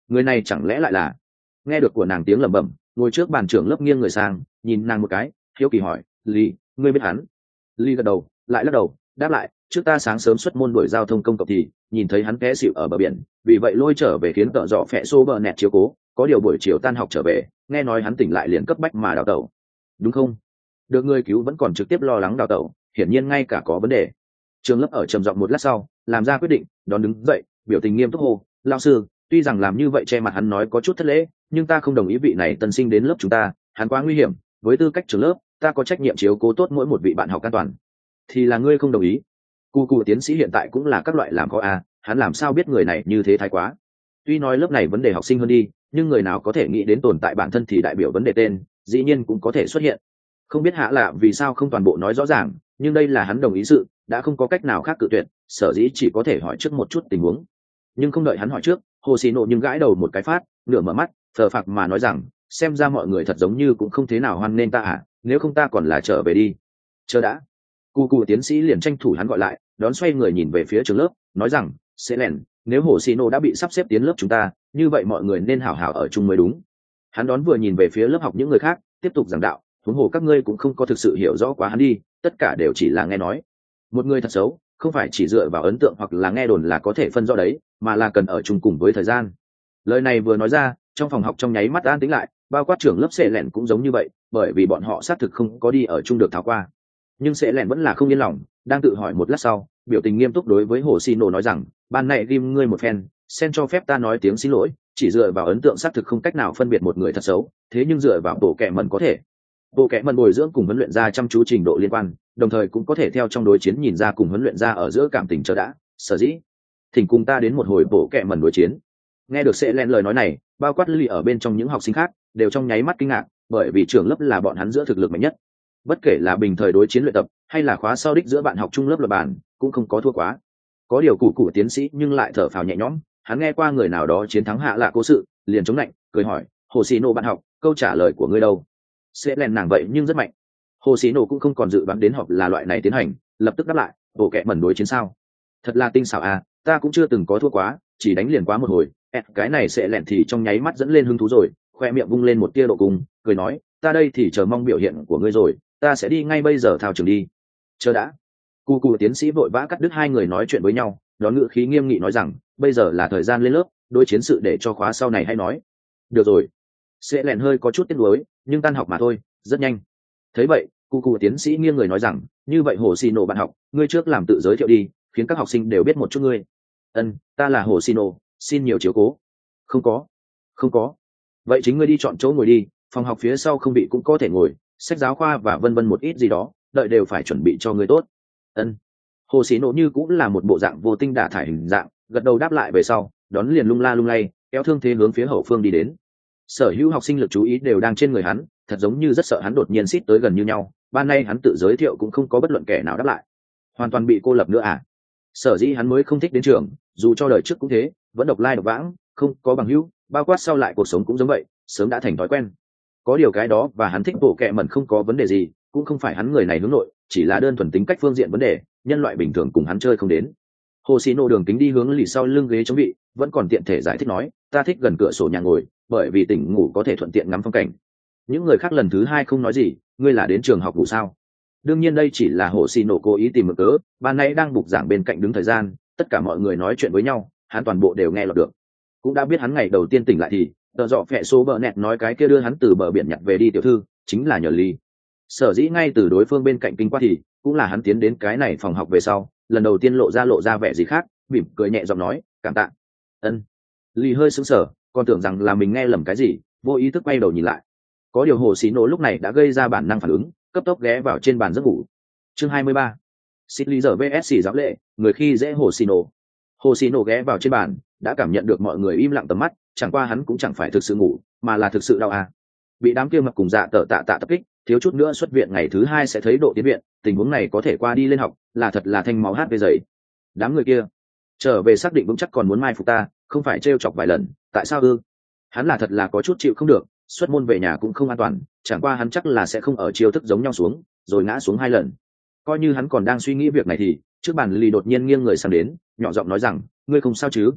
người này chẳng lẽ lại là... Nghe được của nàng tiếng lẩm bẩm, ngồi trước bàn trưởng lớp nghiêng người sang nhìn nàng một cái, hiếu kỳ hỏi, Lý, ngươi biết hắn? Lý gật đầu, lại lắc đầu, đáp lại, trước ta sáng sớm xuất môn đuổi giao thông công cộng thì nhìn thấy hắn té xịu ở bờ biển, vì vậy lôi trở về khiến tợ dọ phẹ xô bờ nẹt chiếu cố, có điều buổi chiều tan học trở về, nghe nói hắn tỉnh lại liền cấp bách mà đào tẩu. Đúng không? Được người cứu vẫn còn trực tiếp lo lắng đào tẩu, hiển nhiên ngay cả có vấn đề. Trường lớp ở trầm giọng một lát sau, làm ra quyết định, đón đứng dậy, biểu tình nghiêm túc hô, lão sư, tuy rằng làm như vậy che mặt hắn nói có chút thất lễ, nhưng ta không đồng ý vị này tân sinh đến lớp chúng ta, hắn quá nguy hiểm, với tư cách trưởng lớp, ta có trách nhiệm chiếu cố tốt mỗi một vị bạn học an toàn. Thì là ngươi không đồng ý? Cụ cụ tiến sĩ hiện tại cũng là các loại làm khó a, hắn làm sao biết người này như thế thái quá? Tuy nói lớp này vấn đề học sinh hơn đi, nhưng người nào có thể nghĩ đến tồn tại bản thân thì đại biểu vấn đề tên, dĩ nhiên cũng có thể xuất hiện. Không biết hạ lạ vì sao không toàn bộ nói rõ ràng, nhưng đây là hắn đồng ý sự, đã không có cách nào khác cự tuyệt, sở dĩ chỉ có thể hỏi trước một chút tình huống. Nhưng không đợi hắn hỏi trước, hồ xì nộ nhưng gãi đầu một cái phát, nửa mở mắt, thờ phạc mà nói rằng, xem ra mọi người thật giống như cũng không thế nào hoan nên ta à, nếu không ta còn là trở về đi. Chờ đã. Cụ cụ tiến sĩ liền tranh thủ hắn gọi lại, đón xoay người nhìn về phía trường lớp, nói rằng, sẽ lẻn, nếu hồ xì nộ đã bị sắp xếp tiến lớp chúng ta, như vậy mọi người nên hảo hảo ở chung mới đúng. Hắn đón vừa nhìn về phía lớp học những người khác, tiếp tục giảng đạo, huống hồ các ngươi cũng không có thực sự hiểu rõ quá hắn đi, tất cả đều chỉ là nghe nói. Một người thật xấu, không phải chỉ dựa vào ấn tượng hoặc là nghe đồn là có thể phân rõ đấy, mà là cần ở chung cùng với thời gian. Lời này vừa nói ra, trong phòng học trong nháy mắt an tĩnh lại, bao quát trưởng lớp Sệ Lẹn cũng giống như vậy, bởi vì bọn họ xác thực không có đi ở chung được tháo qua. Nhưng Sệ Lẹn vẫn là không yên lòng, đang tự hỏi một lát sau, biểu tình nghiêm túc đối với Hồ Xi Nổ nói rằng, ban này ghim ngươi một phen, sen cho phép ta nói tiếng xin lỗi, chỉ dựa vào ấn tượng xác thực không cách nào phân biệt một người thật xấu, thế nhưng dựa vào bộ kệ mẩn có thể. Bộ kệ mẩn bồi dưỡng cùng huấn luyện ra chăm chú trình độ liên quan, đồng thời cũng có thể theo trong đối chiến nhìn ra cùng huấn luyện ra ở giữa cảm tình chờ đã, sở dĩ thỉnh cùng ta đến một hồi bộ kệ mẩn đối chiến. Nghe được Sệ Lẹn lời nói này, bao quát Lily ở bên trong những học sinh khác đều trong nháy mắt kinh ngạc, bởi vì trưởng lớp là bọn hắn giữa thực lực mạnh nhất, bất kể là bình thời đối chiến luyện tập hay là khóa sau đích giữa bạn học trung lớp luật bản cũng không có thua quá. Có điều cụ cụ tiến sĩ nhưng lại thở phào nhẹ nhõm, hắn nghe qua người nào đó chiến thắng hạ lạ cố sự, liền chống lạnh cười hỏi, Hồ Xì Nổ bạn học, câu trả lời của ngươi đâu? Sẽ lèn nàng vậy nhưng rất mạnh. Hồ Xì Nổ cũng không còn dự đoán đến họp là loại này tiến hành, lập tức đáp lại, bộ kệ mẩn đối chiến sao? Thật là tinh xảo à, ta cũng chưa từng có thua quá, chỉ đánh liền quá một hồi. Ê, cái này sẽ lẹn thì trong nháy mắt dẫn lên hứng thú rồi, khoe miệng vung lên một tia độ cùng, cười nói, ta đây thì chờ mong biểu hiện của ngươi rồi, ta sẽ đi ngay bây giờ thao trường đi. Chờ đã. Cụ cụ tiến sĩ vội vã cắt đứt hai người nói chuyện với nhau, đón ngữ khí nghiêm nghị nói rằng, bây giờ là thời gian lên lớp, đối chiến sự để cho khóa sau này hay nói. Được rồi. Sẽ lẹn hơi có chút tiếc nuối, nhưng tan học mà thôi, rất nhanh. Thấy vậy, cụ cụ tiến sĩ nghiêng người nói rằng, như vậy Hồ Xì Nổ bạn học, ngươi trước làm tự giới thiệu đi, khiến các học sinh đều biết một chút ngươi. Ân, ta là Hồ Xì Nổ, xin nhiều chiếu cố. Không có, không có. Vậy chính ngươi đi chọn chỗ ngồi đi, phòng học phía sau không bị cũng có thể ngồi, sách giáo khoa và vân vân một ít gì đó, đợi đều phải chuẩn bị cho ngươi tốt. Ân. Hồ Xì Nổ như cũng là một bộ dạng vô tinh đả thải hình dạng, gật đầu đáp lại về sau, đón liền lung la lung lay, kéo thương thế hướng phía hậu phương đi đến. Sở hữu học sinh lực chú ý đều đang trên người hắn, thật giống như rất sợ hắn đột nhiên xít tới gần như nhau. Ban nay hắn tự giới thiệu cũng không có bất luận kẻ nào đáp lại, hoàn toàn bị cô lập nữa à? Sở dĩ hắn mới không thích đến trường, dù cho đời trước cũng thế, vẫn độc lai độc vãng, không có bằng hữu, bao quát sau lại cuộc sống cũng giống vậy, sớm đã thành thói quen. Có điều cái đó và hắn thích bộ kệ mẩn không có vấn đề gì, cũng không phải hắn người này hướng nội, chỉ là đơn thuần tính cách phương diện vấn đề, nhân loại bình thường cùng hắn chơi không đến. Hồ Xì Nổ đường kính đi hướng lì sau lưng ghế chống vị, vẫn còn tiện thể giải thích nói, ta thích gần cửa sổ nhà ngồi, bởi vì tỉnh ngủ có thể thuận tiện ngắm phong cảnh. Những người khác lần thứ hai không nói gì, ngươi là đến trường học ngủ sao? Đương nhiên đây chỉ là Hồ Xì Nổ cố ý tìm mực cớ, ban nãy đang bục giảng bên cạnh đứng thời gian, tất cả mọi người nói chuyện với nhau, hắn toàn bộ đều nghe lọt được. Cũng đã biết hắn ngày đầu tiên tỉnh lại thì tờ dọ phẹ số bờ nẹt nói cái kia đưa hắn từ bờ biển nhặt về đi tiểu thư chính là nhờ ly. Sở dĩ ngay từ đối phương bên cạnh kinh qua thì cũng là hắn tiến đến cái này phòng học về sau, lần đầu tiên lộ ra lộ ra vẻ gì khác, mỉm cười nhẹ giọng nói cảm tạ. Ân. Ly hơi sững sờ, còn tưởng rằng là mình nghe lầm cái gì, vô ý thức quay đầu nhìn lại. Có điều Hồ Xì Nổ lúc này đã gây ra bản năng phản ứng, cấp tốc ghé vào trên bàn giấc ngủ. Chương hai mươi ba. Xích Lý giờ vê ét giáo lệ, người khi dễ Hồ Xì Nổ. Hồ Xì Nổ ghé vào trên bàn, đã cảm nhận được mọi người im lặng tầm mắt, chẳng qua hắn cũng chẳng phải thực sự ngủ, mà là thực sự đau à. Bị đám kia mặc cùng dạ tở tạ tạ tập kích, thiếu chút nữa xuất viện ngày thứ hai sẽ thấy độ tiến viện, tình huống này có thể qua đi lên học, là thật là thanh máu hát về giấy. Đám người kia trở về xác định vững chắc còn muốn mai phục ta, không phải trêu chọc vài lần, tại sao ư? Hắn là thật là có chút chịu không được, xuất môn về nhà cũng không an toàn, chẳng qua hắn chắc là sẽ không ở chiêu thức giống nhau xuống, rồi ngã xuống hai lần. Coi như hắn còn đang suy nghĩ việc này thì trước bàn lì đột nhiên nghiêng người sang đến, nhỏ giọng nói rằng, ngươi không sao chứ?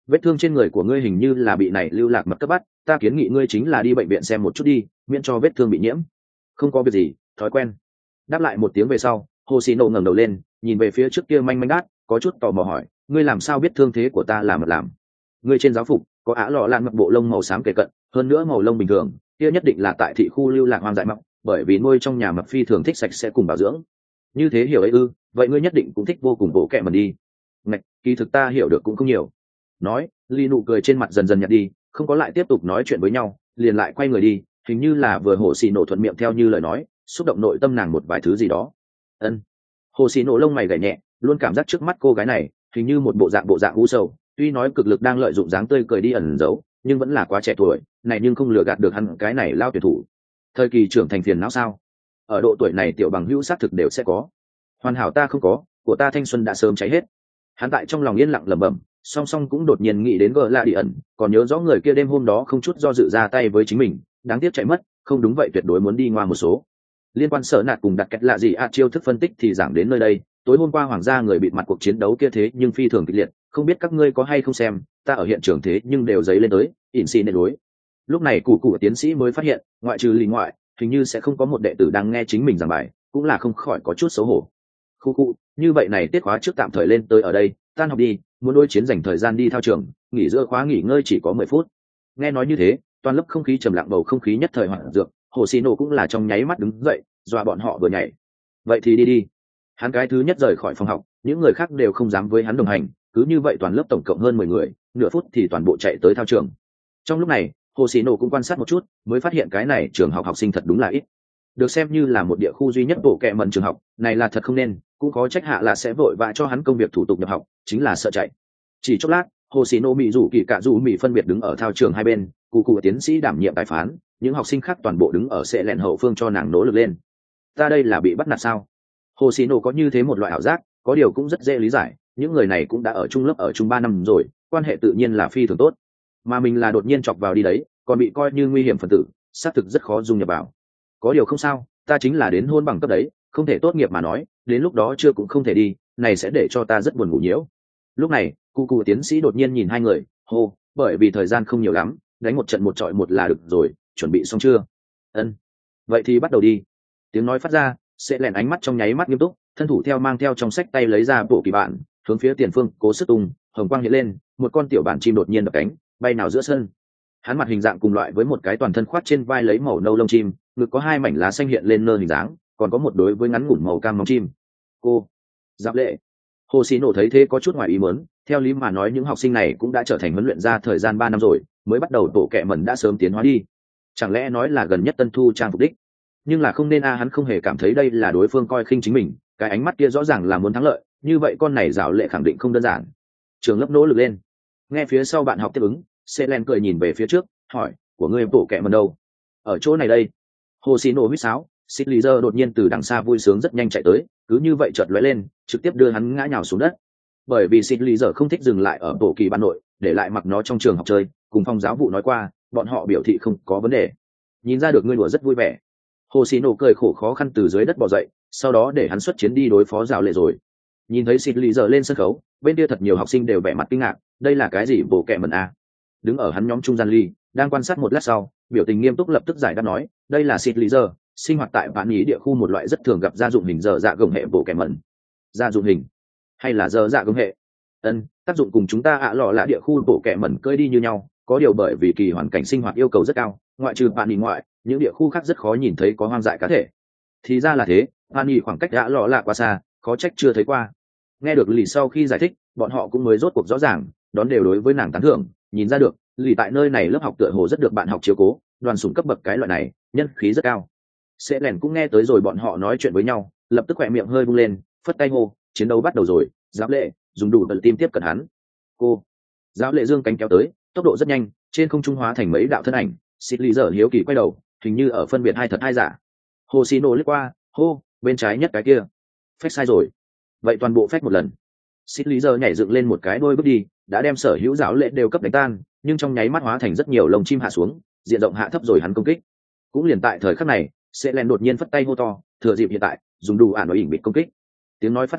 vết thương trên người của ngươi hình như là bị này lưu lạc mật cấp bắt, ta kiến nghị ngươi chính là đi bệnh viện xem một chút đi, miễn cho vết thương bị nhiễm. Không có việc gì, thói quen. Đáp lại một tiếng về sau, hồ xì nổ ngẩng đầu lên, nhìn về phía trước kia manh manh đát, có chút tò mò hỏi, ngươi làm sao biết thương thế của ta là mật làm? Ngươi trên giáo phục có ả lọ lạn mặc bộ lông màu xám kề cận, hơn nữa màu lông bình thường, kia nhất định là tại thị khu lưu lạc hoang dại mập, bởi vì nuôi trong nhà mập phi thường thích sạch sẽ cùng bảo dưỡng. Như thế hiểu ấy ư? Vậy ngươi nhất định cũng thích vô cùng bộ kẹ mần đi. Ngạch, kỳ thực ta hiểu được cũng không nhiều. Nói, Ly nụ cười trên mặt dần dần nhạt đi, không có lại tiếp tục nói chuyện với nhau, liền lại quay người đi, hình như là vừa hồ xì nổ thuận miệng theo như lời nói, xúc động nội tâm nàng một vài thứ gì đó. Ân. Hồ xì nổ lông mày gảy nhẹ, luôn cảm giác trước mắt cô gái này hình như một bộ dạng bộ dạng u sầu, tuy nói cực lực đang lợi dụng dáng tươi cười đi ẩn giấu, nhưng vẫn là quá trẻ tuổi này, nhưng không lừa gạt được hắn cái này lao tuyển thủ. Thời kỳ trưởng thành phiền não sao? Ở độ tuổi này tiểu bằng hữu xác thực đều sẽ có. Hoàn hảo ta không có, của ta thanh xuân đã sớm cháy hết. Hắn tại trong lòng yên lặng lẩm bẩm, song song cũng đột nhiên nghĩ đến gờ la đi ẩn, còn nhớ rõ người kia đêm hôm đó không chút do dự ra tay với chính mình, đáng tiếc chạy mất, không đúng vậy tuyệt đối muốn đi ngoa một số. Liên quan sở nạt cùng đặt kẹt lạ gì ạ chiêu thức phân tích thì giảng đến nơi đây. Tối hôm qua hoàng gia người bịt mặt cuộc chiến đấu kia thế nhưng phi thường kịch liệt, không biết các ngươi có hay không xem, ta ở hiện trường thế nhưng đều giấy lên tới ỉn xì nệ đối. Lúc này cụ cụ tiến sĩ mới phát hiện, ngoại trừ lì ngoại, hình như sẽ không có một đệ tử đang nghe chính mình giảng bài, cũng là không khỏi có chút xấu hổ. Khu cụ, như vậy này tiết khóa trước tạm thời lên tới ở đây, tan học đi, muốn đối chiến dành thời gian đi thao trường, nghỉ giữa khóa nghỉ ngơi chỉ có mười phút. Nghe nói như thế, toàn lớp không khí trầm lặng, bầu không khí nhất thời hoảng dược, hồ xì nổ cũng là trong nháy mắt đứng dậy, dọa bọn họ vừa nhảy. Vậy thì đi đi. Hắn cái thứ nhất rời khỏi phòng học, những người khác đều không dám với hắn đồng hành, cứ như vậy toàn lớp tổng cộng hơn mười người, nửa phút thì toàn bộ chạy tới thao trường. Trong lúc này, hồ xì nổ cũng quan sát một chút, mới phát hiện cái này trường học học sinh thật đúng là ít. Được xem như là một địa khu duy nhất bộ kệ mần trường học, này là thật không nên, cũng có trách hạ là sẽ vội vã cho hắn công việc thủ tục nhập học, chính là sợ chạy. Chỉ chốc lát, hồ xì nổ mị rủ kỳ cả rủ mị phân biệt đứng ở thao trường hai bên, cụ cụ tiến sĩ đảm nhiệm tài phán, những học sinh khác toàn bộ đứng ở sẽ lẹn hậu phương cho nàng nỗ lực lên. Ta đây là bị bắt nạt sao? Hồ xì nổ có như thế một loại ảo giác, có điều cũng rất dễ lý giải, những người này cũng đã ở chung lớp ở chung ba năm rồi, quan hệ tự nhiên là phi thường tốt, mà mình là đột nhiên chọc vào đi đấy, còn bị coi như nguy hiểm phần tử, xác thực rất khó dung nhập vào. Có điều không sao, ta chính là đến hôn bằng cấp đấy, không thể tốt nghiệp mà nói, đến lúc đó chưa cũng không thể đi, này sẽ để cho ta rất buồn ngủ nhiễu. Lúc này, cụ cụ tiến sĩ đột nhiên nhìn hai người, hô, bởi vì thời gian không nhiều lắm, đánh một trận một trọi một là được rồi, chuẩn bị xong chưa? Ân. Vậy thì bắt đầu đi. Tiếng nói phát ra, sẽ lèn ánh mắt trong nháy mắt nghiêm túc, thân thủ theo mang theo trong sách tay lấy ra bộ kỳ bản, hướng phía tiền phương cố sức tung, hồng quang hiện lên, một con tiểu bản chim đột nhiên đập cánh, bay nào giữa sân. Hắn mặt hình dạng cùng loại với một cái toàn thân khoát trên vai lấy màu nâu lông chim, ngực có hai mảnh lá xanh hiện lên nơ hình dáng, còn có một đối với ngắn ngủn màu cam móng chim. Cô, Giáp Lệ. Hồ Xí nổ thấy thế có chút ngoài ý muốn, theo lý mà nói những học sinh này cũng đã trở thành huấn luyện ra thời gian ba năm rồi, mới bắt đầu tổ kẹ mẩn đã sớm tiến hóa đi. Chẳng lẽ nói là gần nhất tân thu trang phục đích? Nhưng là không nên a, hắn không hề cảm thấy đây là đối phương coi khinh chính mình, cái ánh mắt kia rõ ràng là muốn thắng lợi, như vậy con này Giảo Lệ khẳng định không đơn giản. Trường lớp nỗ lực lên. Nghe phía sau bạn học tiếp ứng, Selen cười nhìn về phía trước, hỏi, của ngươi tổ kẹ mẩn đâu? Ở chỗ này đây. Hồ Xí nổ huýt sáo, Xít Lý Giơ đột nhiên từ đằng xa vui sướng rất nhanh chạy tới, cứ như vậy chợt lóe lên, trực tiếp đưa hắn ngã nhào xuống đất. Bởi vì Xít Lý Giơ không thích dừng lại ở bộ kỳ ban nội, để lại mặc nó trong trường học chơi, cùng phòng giáo vụ nói qua, bọn họ biểu thị không có vấn đề. Nhìn ra được ngươi đùa rất vui vẻ. Hồ Xí nổ cười khổ khó khăn từ dưới đất bò dậy, sau đó để hắn xuất chiến đi đối phó Giảo Lệ rồi. Nhìn thấy Xít Lý Giơ lên sân khấu, bên kia thật nhiều học sinh đều vẻ mặt kinh ngạc, đây là cái gì bộ kẹ mẩn a? Đứng ở hắn nhóm trung gian ly, đang quan sát một lát sau, biểu tình nghiêm túc lập tức giải đáp nói, đây là Xít Lý Giơ, sinh hoạt tại vạn ý địa khu một loại rất thường gặp gia dụng hình dở dạ gồng hệ bộ kẹ mẩn. Gia dụng hình hay là dở dạ gồng hệ? Ân, tác dụng cùng chúng ta ạ lọ là địa khu bộ kẹ mẩn cơi đi như nhau, có điều bởi vì kỳ hoàn cảnh sinh hoạt yêu cầu rất cao, ngoại trừ vạn ý ngoại, những địa khu khác rất khó nhìn thấy có hoang dại cá thể. Thì ra là thế, vạn ý khoảng cách ạ lọ là quá xa, khó trách chưa thấy qua. Nghe được lì sau khi giải thích, bọn họ cũng mới rốt cuộc rõ ràng, đón đều đối với nàng tán thưởng, nhìn ra được lì tại nơi này lớp học tựa hồ rất được bạn học chiếu cố, đoàn sủng cấp bậc cái loại này nhân khí rất cao. Sẽ lẻn cũng nghe tới rồi bọn họ nói chuyện với nhau, lập tức khỏe miệng hơi bung lên, phất tay hô, chiến đấu bắt đầu rồi. Giáp Lệ dùng đủ tận tim tiếp cận hắn. Cô, Giáp Lệ dương cánh kéo tới, tốc độ rất nhanh, trên không trung hóa thành mấy đạo thân ảnh. Xít Lý Giơ hiếu kỳ quay đầu, hình như ở phân biệt hai thật hai giả. Hồ Xí nổ lướt qua, hô, bên trái nhất cái kia, phách sai rồi. Vậy toàn bộ phách một lần. Xít Lý Giơ nhảy dựng lên một cái đôi bước đi, đã đem sở hữu Giảo Lệ đều cấp đánh tan, nhưng trong nháy mắt hóa thành rất nhiều lồng chim hạ xuống, diện rộng hạ thấp rồi hắn công kích. Cũng liền tại thời khắc này, Selen đột nhiên phất tay hô to, thừa dịp hiện tại, dùng đủ ản nói ỉn bịt công kích. Tiếng nói phát ra,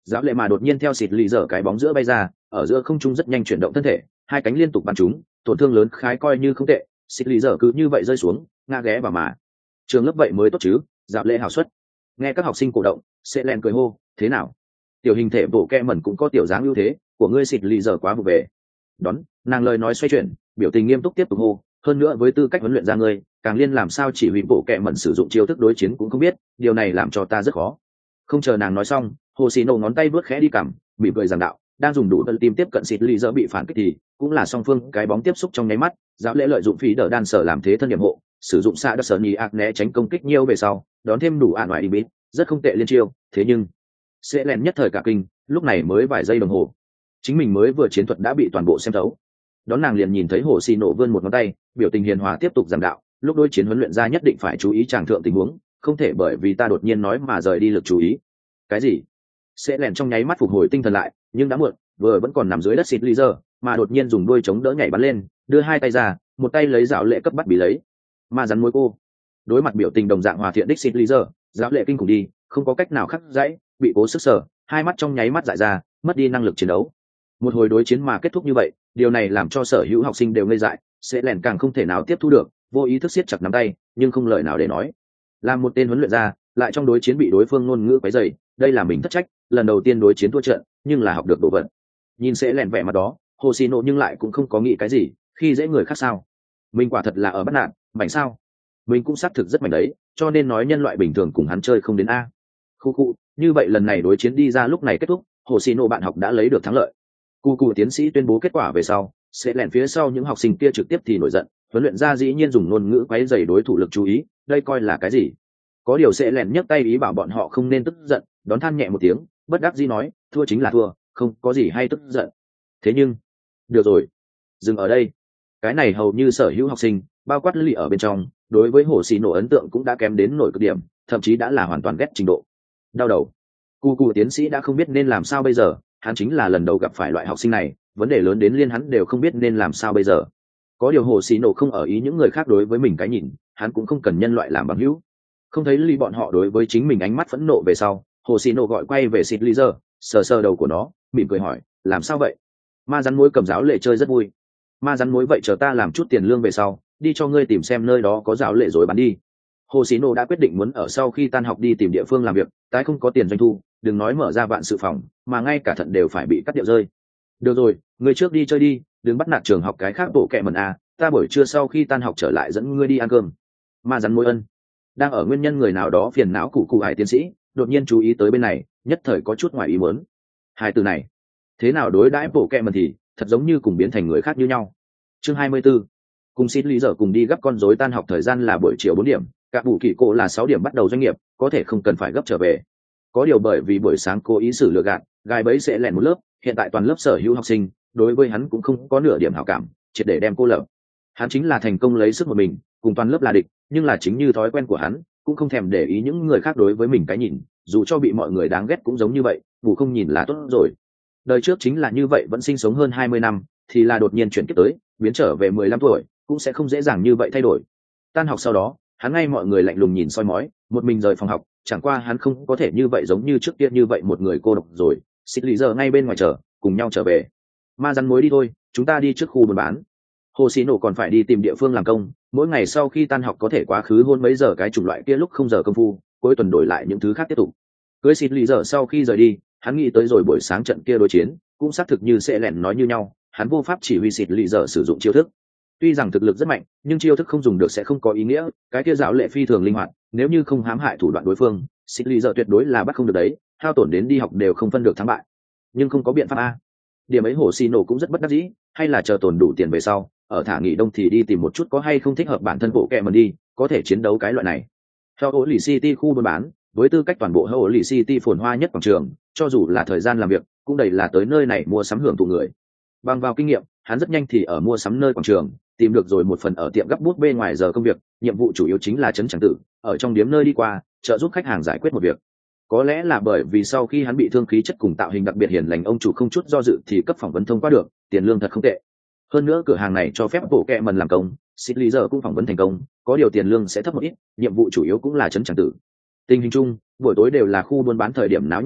Giáo lệ mà đột nhiên theo xịt lì dở cái bóng giữa bay ra, ở giữa không trung rất nhanh chuyển động thân thể, hai cánh liên tục bắn trúng, tổn thương lớn khái coi như không tệ. Xịt lì dở cứ như vậy rơi xuống, ngã ghé vào mà. Trường lớp vậy mới tốt chứ? Giáo lệ hào suất. Nghe các học sinh cổ động, sẽ len cười hô, thế nào? Tiểu hình thể bộ kẹ mẩn cũng có tiểu dáng ưu thế, của ngươi xịt lì dở quá vụ về. Đón, nàng lời nói xoay chuyển, biểu tình nghiêm túc tiếp tục hô, hơn nữa với tư cách huấn luyện ra ngươi, càng liên làm sao chỉ huy bộ kẹ mẩn sử dụng chiêu thức đối chiến cũng không biết, điều này làm cho ta rất khó. Không chờ nàng nói xong, hồ xì nổ ngón tay vớt khẽ đi cằm, mỉm cười giảng đạo, đang dùng đủ tân tim tiếp cận xịt lì dở bị phản kích thì cũng là song phương cái bóng tiếp xúc trong nháy mắt. Giáo lễ lợi dụng phí đỡ đan sở làm thế thân điểm hộ, sử dụng xạ đất sở nhì ạc né tránh công kích nhiều về sau, đón thêm đủ ạn ngoại đi bít, rất không tệ liên chiêu. Thế nhưng sẽ lẹn nhất thời cả kinh, lúc này mới vài giây đồng hồ, chính mình mới vừa chiến thuật đã bị toàn bộ xem thấu. Đón nàng liền nhìn thấy hồ xì nổ vươn một ngón tay, biểu tình hiền hòa tiếp tục giảng đạo, lúc đối chiến huấn luyện ra nhất định phải chú ý tràng thượng tình huống, không thể bởi vì ta đột nhiên nói mà rời đi lực chú ý. Cái gì? Sẽ lẹn trong nháy mắt phục hồi tinh thần lại, nhưng đã muộn, vừa vẫn còn nằm dưới đất xịt lý giờ, mà đột nhiên dùng đuôi chống đỡ nhảy bắn lên, đưa hai tay ra, một tay lấy giáo lệ cấp bắt bị lấy. Ma rắn mối cô. Đối mặt biểu tình đồng dạng hòa thiện đích xịt lý giờ, giáo lệ kinh khủng đi, không có cách nào khắc dãy, bị cố sức sở, hai mắt trong nháy mắt dại ra, mất đi năng lực chiến đấu. Một hồi đối chiến mà kết thúc như vậy, điều này làm cho sở hữu học sinh đều ngây dại, sẽ lẹn càng không thể nào tiếp thu được, vô ý thức siết chặt nắm tay, nhưng không lời nào để nói. Làm một tên huấn luyện ra, lại trong đối chiến bị đối phương ngôn ngữ quấy rầy, đây là mình thất trách, lần đầu tiên đối chiến thua trận, nhưng là học được đồ vật. Nhìn sẽ lẹn vẻ mặt đó, hồ xì nộ nhưng lại cũng không có nghĩ cái gì, khi dễ người khác sao? Mình quả thật là ở bắt nạt, mảnh sao? Mình cũng xác thực rất mảnh đấy, cho nên nói nhân loại bình thường cùng hắn chơi không đến a. Khu khu, như vậy lần này đối chiến đi ra lúc này kết thúc, hồ xì nộ bạn học đã lấy được thắng lợi. Cụ cụ tiến sĩ tuyên bố kết quả về sau, sẽ lẹn phía sau những học sinh kia trực tiếp thì nổi giận, huấn luyện ra dĩ nhiên dùng ngôn ngữ quấy rầy đối thủ lực chú ý, đây coi là cái gì? Có điều sẽ lẹn nhấc tay ý bảo bọn họ không nên tức giận, đón than nhẹ một tiếng, bất đắc dĩ nói, thua chính là thua, không có gì hay tức giận. Thế nhưng, được rồi, dừng ở đây. Cái này hầu như sở hữu học sinh, bao quát lì ở bên trong, đối với hồ xì nổ ấn tượng cũng đã kém đến nổi cực điểm, thậm chí đã là hoàn toàn ghét trình độ. Đau đầu. Cụ cụ tiến sĩ đã không biết nên làm sao bây giờ, hắn chính là lần đầu gặp phải loại học sinh này, vấn đề lớn đến liên hắn đều không biết nên làm sao bây giờ. Có điều hồ xì nổ không ở ý những người khác đối với mình cái nhìn, hắn cũng không cần nhân loại làm bằng hữu. Không thấy ly bọn họ đối với chính mình ánh mắt phẫn nộ về sau, hồ xì nổ gọi quay về xịt lý giờ, sờ sờ đầu của nó, mỉm cười hỏi, làm sao vậy? Ma rắn mối cầm giáo lệ chơi rất vui. Ma rắn mối vậy chờ ta làm chút tiền lương về sau, đi cho ngươi tìm xem nơi đó có giáo lệ rồi bán đi. Hồ xì nổ đã quyết định muốn ở sau khi tan học đi tìm địa phương làm việc, tái không có tiền doanh thu, đừng nói mở ra vạn sự phòng, mà ngay cả thận đều phải bị cắt điệu rơi. Được rồi, ngươi trước đi chơi đi, đừng bắt nạt trường học cái khác bộ kệ mẩn a, ta buổi trưa sau khi tan học trở lại dẫn ngươi đi ăn cơm. Ma rắn mối ân. Đang ở nguyên nhân người nào đó phiền não cụ cụ hải tiến sĩ, đột nhiên chú ý tới bên này, nhất thời có chút ngoài ý muốn. Hai từ này, thế nào đối đãi bộ kệ mẩn thì thật giống như cùng biến thành người khác như nhau. Chương hai mươi 24. Cùng xin lý giờ cùng đi gấp con rối tan học thời gian là buổi chiều bốn điểm, cả bù kỳ cổ là sáu điểm bắt đầu doanh nghiệp, có thể không cần phải gấp trở về. Có điều bởi vì buổi sáng cố ý xử lừa gạt, gài bẫy sẽ lẻn một lớp, hiện tại toàn lớp sở hữu học sinh, đối với hắn cũng không có nửa điểm hảo cảm, triệt để đem cô lập. Hắn chính là thành công lấy sức một mình, cùng toàn lớp là địch, nhưng là chính như thói quen của hắn, cũng không thèm để ý những người khác đối với mình cái nhìn, dù cho bị mọi người đáng ghét cũng giống như vậy, ngủ không nhìn là tốt rồi. Đời trước chính là như vậy, vẫn sinh sống hơn hai mươi năm, thì là đột nhiên chuyển kiếp tới, biến trở về mười lăm tuổi, cũng sẽ không dễ dàng như vậy thay đổi. Tan học sau đó, hắn ngay mọi người lạnh lùng nhìn soi mói, một mình rời phòng học, chẳng qua hắn không có thể như vậy giống như trước kia như vậy một người cô độc rồi, xịt lý giờ ngay bên ngoài chờ, cùng nhau trở về. Ma rắn mối đi thôi, chúng ta đi trước khu buôn bán. Hồ xì nổ còn phải đi tìm địa phương làm công, mỗi ngày sau khi tan học có thể quá khứ hôn mấy giờ cái chủng loại kia lúc không giờ công phu, cuối tuần đổi lại những thứ khác tiếp tục. Cưới xịt lý giờ sau khi rời đi, hắn nghĩ tới rồi buổi sáng trận kia đối chiến, cũng xác thực như sẽ lẹn nói như nhau, hắn vô pháp chỉ huy xịt lý giờ sử dụng chiêu thức. Tuy rằng thực lực rất mạnh, nhưng chiêu thức không dùng được sẽ không có ý nghĩa, cái kia giáo lệ phi thường linh hoạt, nếu như không hãm hại thủ đoạn đối phương, xịt lý giờ tuyệt đối là bắt không được đấy, hao tổn đến đi học đều không phân được thắng bại. Nhưng không có biện pháp a. Điểm ấy hồ xì nổ cũng rất bất đắc dĩ, hay là chờ tồn đủ tiền về sau, ở thả nghỉ đông thì đi tìm một chút có hay không thích hợp bản thân bộ kẹ mần đi, có thể chiến đấu cái loại này. Theo Hồ Lì City khu buôn bán, với tư cách toàn bộ Hồ Lì City phồn hoa nhất quảng trường, cho dù là thời gian làm việc, cũng đầy là tới nơi này mua sắm hưởng thụ người. Bằng vào kinh nghiệm, hắn rất nhanh thì ở mua sắm nơi quảng trường, tìm được rồi một phần ở tiệm gấp bút bê ngoài giờ công việc, nhiệm vụ chủ yếu chính là chấn chẳng tử, ở trong điếm nơi đi qua, trợ giúp khách hàng giải quyết một việc. Có lẽ là bởi vì sau khi hắn bị thương khí chất cùng tạo hình đặc biệt hiền lành, ông chủ không chút do dự thì cấp phỏng vấn thông qua được, tiền lương thật không tệ. Hơn nữa cửa hàng này cho phép bộ kẹ mần làm công, xịt lý giờ cũng phỏng vấn thành công, có điều tiền lương sẽ thấp một ít, nhiệm vụ chủ yếu cũng là chấn chẳng tử. Tình hình chung, buổi tối đều là khu buôn bán thời điểm náo nhiệt nhất,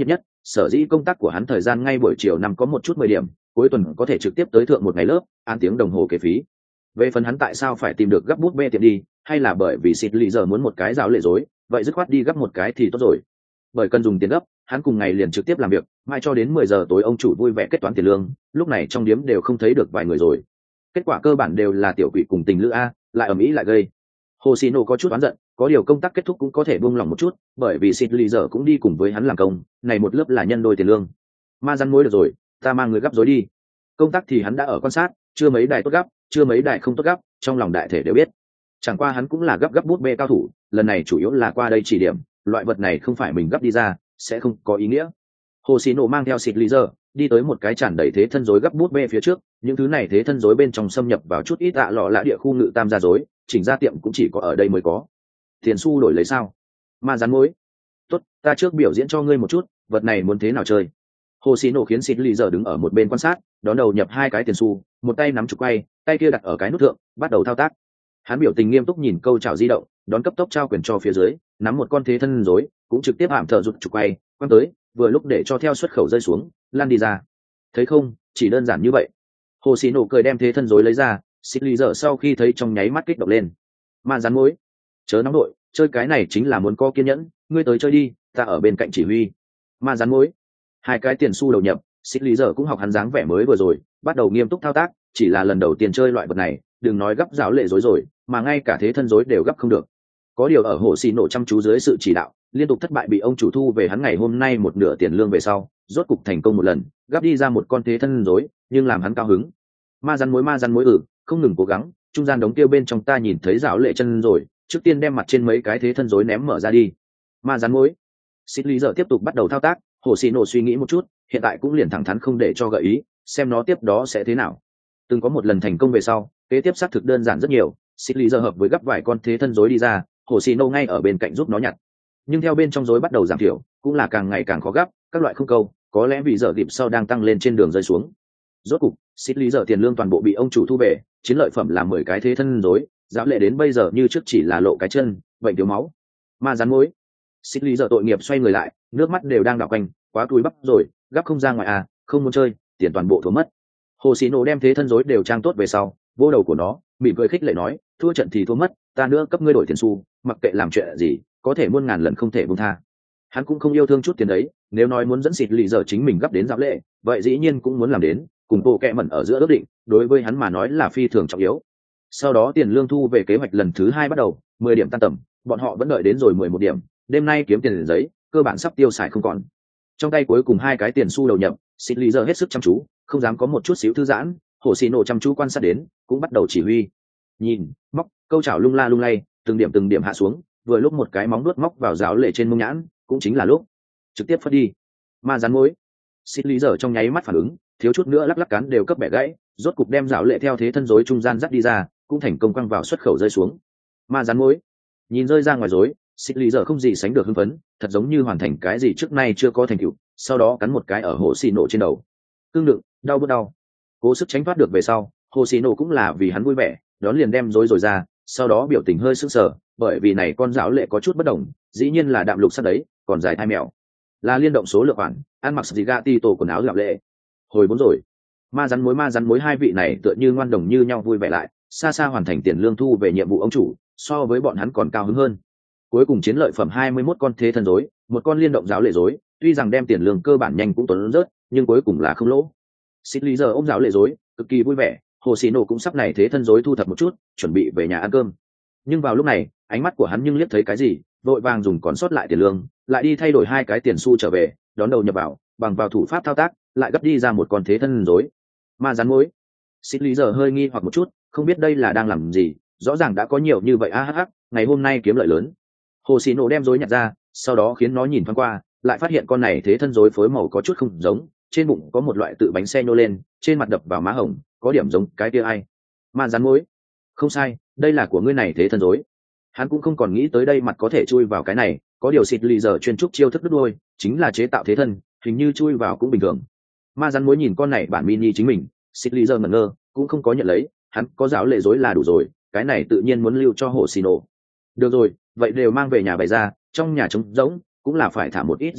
sở dĩ công tác của hắn thời gian ngay buổi chiều năm có một chút mười điểm, cuối tuần có thể trực tiếp tới thượng một ngày lớp, ăn tiếng đồng hồ kế phí. Về phần hắn tại sao phải tìm được gấp bút bê tiệm đi, hay là bởi vì xịt lì giờ muốn một cái giáo lệ dối, vậy dứt khoát đi gấp một cái thì tốt rồi. Bởi cần dùng tiền gấp, hắn cùng ngày liền trực tiếp làm việc, mai cho đến mười giờ tối ông chủ vui vẻ kết toán tiền lương, lúc này trong điếm đều không thấy được vài người rồi. Kết quả cơ bản đều là tiểu quỷ cùng tình lữ a, lại ầm ĩ lại gây. Hồ Sĩ Nổ có chút oán giận, có điều công tác kết thúc cũng có thể buông lòng một chút, bởi vì xịt lì giờ cũng đi cùng với hắn làm công, này một lớp là nhân đôi tiền lương. Ma rắn mối được rồi, ta mang người gấp rối đi. Công tác thì hắn đã ở quan sát, chưa mấy đài tốt gấp, chưa mấy đài không tốt gấp, trong lòng đại thể đều biết. Chẳng qua hắn cũng là gấp gấp bút bê cao thủ, lần này chủ yếu là qua đây chỉ điểm, loại vật này không phải mình gấp đi ra, sẽ không có ý nghĩa. Hồ Sĩ Nổ mang theo xịt lì giờ, đi tới một cái tràn đầy thế thân rối gấp bút bê phía trước, những thứ này thế thân rối bên trong xâm nhập vào chút ít ạ lọ lạ địa khu ngự tam gia rối, chỉnh ra tiệm cũng chỉ có ở đây mới có. Tiền xu đổi lấy sao? Ma rắn mối. Tốt, ta trước biểu diễn cho ngươi một chút, vật này muốn thế nào chơi. Hồ Sĩ Nổ khiến xịt lì giờ đứng ở một bên quan sát, đón đầu nhập hai cái tiền xu, một tay nắm trục quay, tay kia đặt ở cái nút thượng, bắt đầu thao tác. Hắn biểu tình nghiêm túc nhìn câu chảo di động, đón cấp tốc trao quyền cho phía dưới, nắm một con thế thân rối, cũng trực tiếp hạm thở rụt trục quay, quăng tới, vừa lúc để cho theo xuất khẩu rơi xuống, lan đi ra. Thấy không, chỉ đơn giản như vậy. Hồ Sĩ Nổ cười đem thế thân rối lấy ra, xịt lì giờ sau khi thấy trong nháy mắt kích động lên. Ma rắn mối, chớ nóng đội, chơi cái này chính là muốn có kiên nhẫn, ngươi tới chơi đi, ta ở bên cạnh chỉ huy. Ma rắn mối, hai cái tiền xu đầu nhập, xịt lì giờ cũng học hắn dáng vẻ mới vừa rồi, bắt đầu nghiêm túc thao tác, chỉ là lần đầu tiên chơi loại vật này, đừng nói gấp giáo lệ rối rồi, mà ngay cả thế thân rối đều gấp không được. Có điều ở Hồ Sĩ Nổ chăm chú dưới sự chỉ đạo, liên tục thất bại bị ông chủ thu về hắn ngày hôm nay một nửa tiền lương về sau, rốt cục thành công một lần, gấp đi ra một con thế thân rối, nhưng làm hắn cao hứng. Ma rắn mối ma rắn mối ử, không ngừng cố gắng, trung gian đống tiêu bên trong ta nhìn thấy giáo lệ chân rồi, trước tiên đem mặt trên mấy cái thế thân rối ném mở ra đi. Ma rắn mối. Xịt lý giờ tiếp tục bắt đầu thao tác, Hồ Sĩ Nổ suy nghĩ một chút, hiện tại cũng liền thẳng thắn không để cho gợi ý, xem nó tiếp đó sẽ thế nào. Từng có một lần thành công về sau, kế tiếp xác thực đơn giản rất nhiều, xịt lý giờ hợp với gấp vài con thế thân rối đi ra, Hồ Sĩ Nổ ngay ở bên cạnh giúp nó nhặt. Nhưng theo bên trong rối bắt đầu giảm thiểu, cũng là càng ngày càng khó gấp, các loại không câu, có lẽ vì giờ dịp sau đang tăng lên trên đường rơi xuống. Rốt cục, xịt lý giờ tiền lương toàn bộ bị ông chủ thu về, chiến lợi phẩm là mười cái thế thân rối, giáo lệ đến bây giờ như trước chỉ là lộ cái chân, bệnh thiếu máu. Ma rắn mối. Xịt lý giờ tội nghiệp xoay người lại, nước mắt đều đang đảo quanh, quá túi bắp rồi, gấp không ra ngoài à, không muốn chơi, tiền toàn bộ thua mất. Hồ Sĩ Nổ đem thế thân rối đều trang tốt về sau, vô đầu của nó, mỉm cười khích lệ nói, thua trận thì thua mất, ta nữa cấp ngươi đổi tiền xu, mặc kệ làm chuyện gì, có thể muôn ngàn lần không thể buông tha. Hắn cũng không yêu thương chút tiền đấy, nếu nói muốn dẫn xịt lì giờ chính mình gấp đến giáo lệ, vậy dĩ nhiên cũng muốn làm đến, cùng bộ kẹ mẩn ở giữa ước định, đối với hắn mà nói là phi thường trọng yếu. Sau đó tiền lương thu về kế hoạch lần thứ hai bắt đầu, mười điểm tan tầm, bọn họ vẫn đợi đến rồi mười một điểm, đêm nay kiếm tiền giấy, cơ bản sắp tiêu xài không còn. Trong tay cuối cùng hai cái tiền xu đầu nhập, xịt lì giờ hết sức chăm chú, không dám có một chút xíu thư giãn, Hồ Sĩ Nổ chăm chú quan sát đến, cũng bắt đầu chỉ huy. Nhìn, móc, câu chảo lung la lung lay, từng điểm từng điểm hạ xuống, vừa lúc một cái móng vuốt móc vào giáo lệ trên mông nhãn, cũng chính là lúc trực tiếp phất đi. Ma rắn mối. Xịt lý giờ trong nháy mắt phản ứng, thiếu chút nữa lắc lắc cán đều cấp bẻ gãy, rốt cục đem giáo lệ theo thế thân rối trung gian dắt đi ra, cũng thành công quăng vào xuất khẩu rơi xuống. Ma rắn mối. Nhìn rơi ra ngoài rối, xịt lý giờ không gì sánh được hưng phấn, thật giống như hoàn thành cái gì trước nay chưa có thành tựu, sau đó cắn một cái ở Hồ Sĩ Nổ trên đầu. Cương đựng, đau bớt đau. Cố sức tránh thoát được về sau, Hồ Sĩ Nổ cũng là vì hắn vui vẻ, đón liền đem rối rồi ra, sau đó biểu tình hơi sững sờ, bởi vì này con giáo lệ có chút bất đồng, dĩ nhiên là đạm lục sắc đấy, còn dài thai mèo, là liên động số lượng khoản, ăn mặc gì gati tổ quần áo lão lệ. Hồi bốn rồi. Ma rắn mối ma rắn mối hai vị này tựa như ngoan đồng như nhau vui vẻ lại, xa xa hoàn thành tiền lương thu về nhiệm vụ ông chủ, so với bọn hắn còn cao hứng hơn. Cuối cùng chiến lợi phẩm hai mươi mốt con thế thân rối, một con liên động giáo lệ rối, tuy rằng đem tiền lương cơ bản nhanh cũng tuấn rớt, nhưng cuối cùng là không lỗ. Xịt lý giờ ôm giáo lệ rối, cực kỳ vui vẻ, Hồ Sĩ Nổ cũng sắp này thế thân rối thu thập một chút, chuẩn bị về nhà ăn cơm. Nhưng vào lúc này, ánh mắt của hắn nhưng liếc thấy cái gì, vội vàng dùng còn sót lại tiền lương, lại đi thay đổi hai cái tiền xu trở về, đón đầu nhập vào, bằng vào thủ pháp thao tác, lại gấp đi ra một con thế thân rối. Ma rắn mối. Xịt lý giờ hơi nghi hoặc một chút, không biết đây là đang làm gì, rõ ràng đã có nhiều như vậy a hắc, ngày hôm nay kiếm lợi lớn. Hồ Sĩ Nổ đem rối nhặt ra, sau đó khiến nó nhìn thoáng qua, lại phát hiện con này thế thân rối phối màu có chút không giống, trên bụng có một loại tự bánh xe nhô lên, trên mặt đập vào má hồng, có điểm giống cái kia ai. Ma rắn mối. Không sai, đây là của ngươi này thế thân rối. Hắn cũng không còn nghĩ tới đây mặt có thể chui vào cái này, có điều xịt lì giờ chuyên trúc chiêu thức đứt đuôi, chính là chế tạo thế thân, hình như chui vào cũng bình thường. Ma rắn mối nhìn con này bản mini chính mình, xịt lì giờ ngẩn ngơ, cũng không có nhận lấy, hắn có giáo lệ rối là đủ rồi, cái này tự nhiên muốn lưu cho Hồ Sĩ Nổ. Được rồi, vậy đều mang về nhà bày ra, trong nhà trống rỗng, cũng là phải thả một ít gì đó,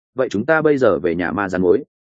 vậy chúng ta bây giờ về nhà ma rắn mối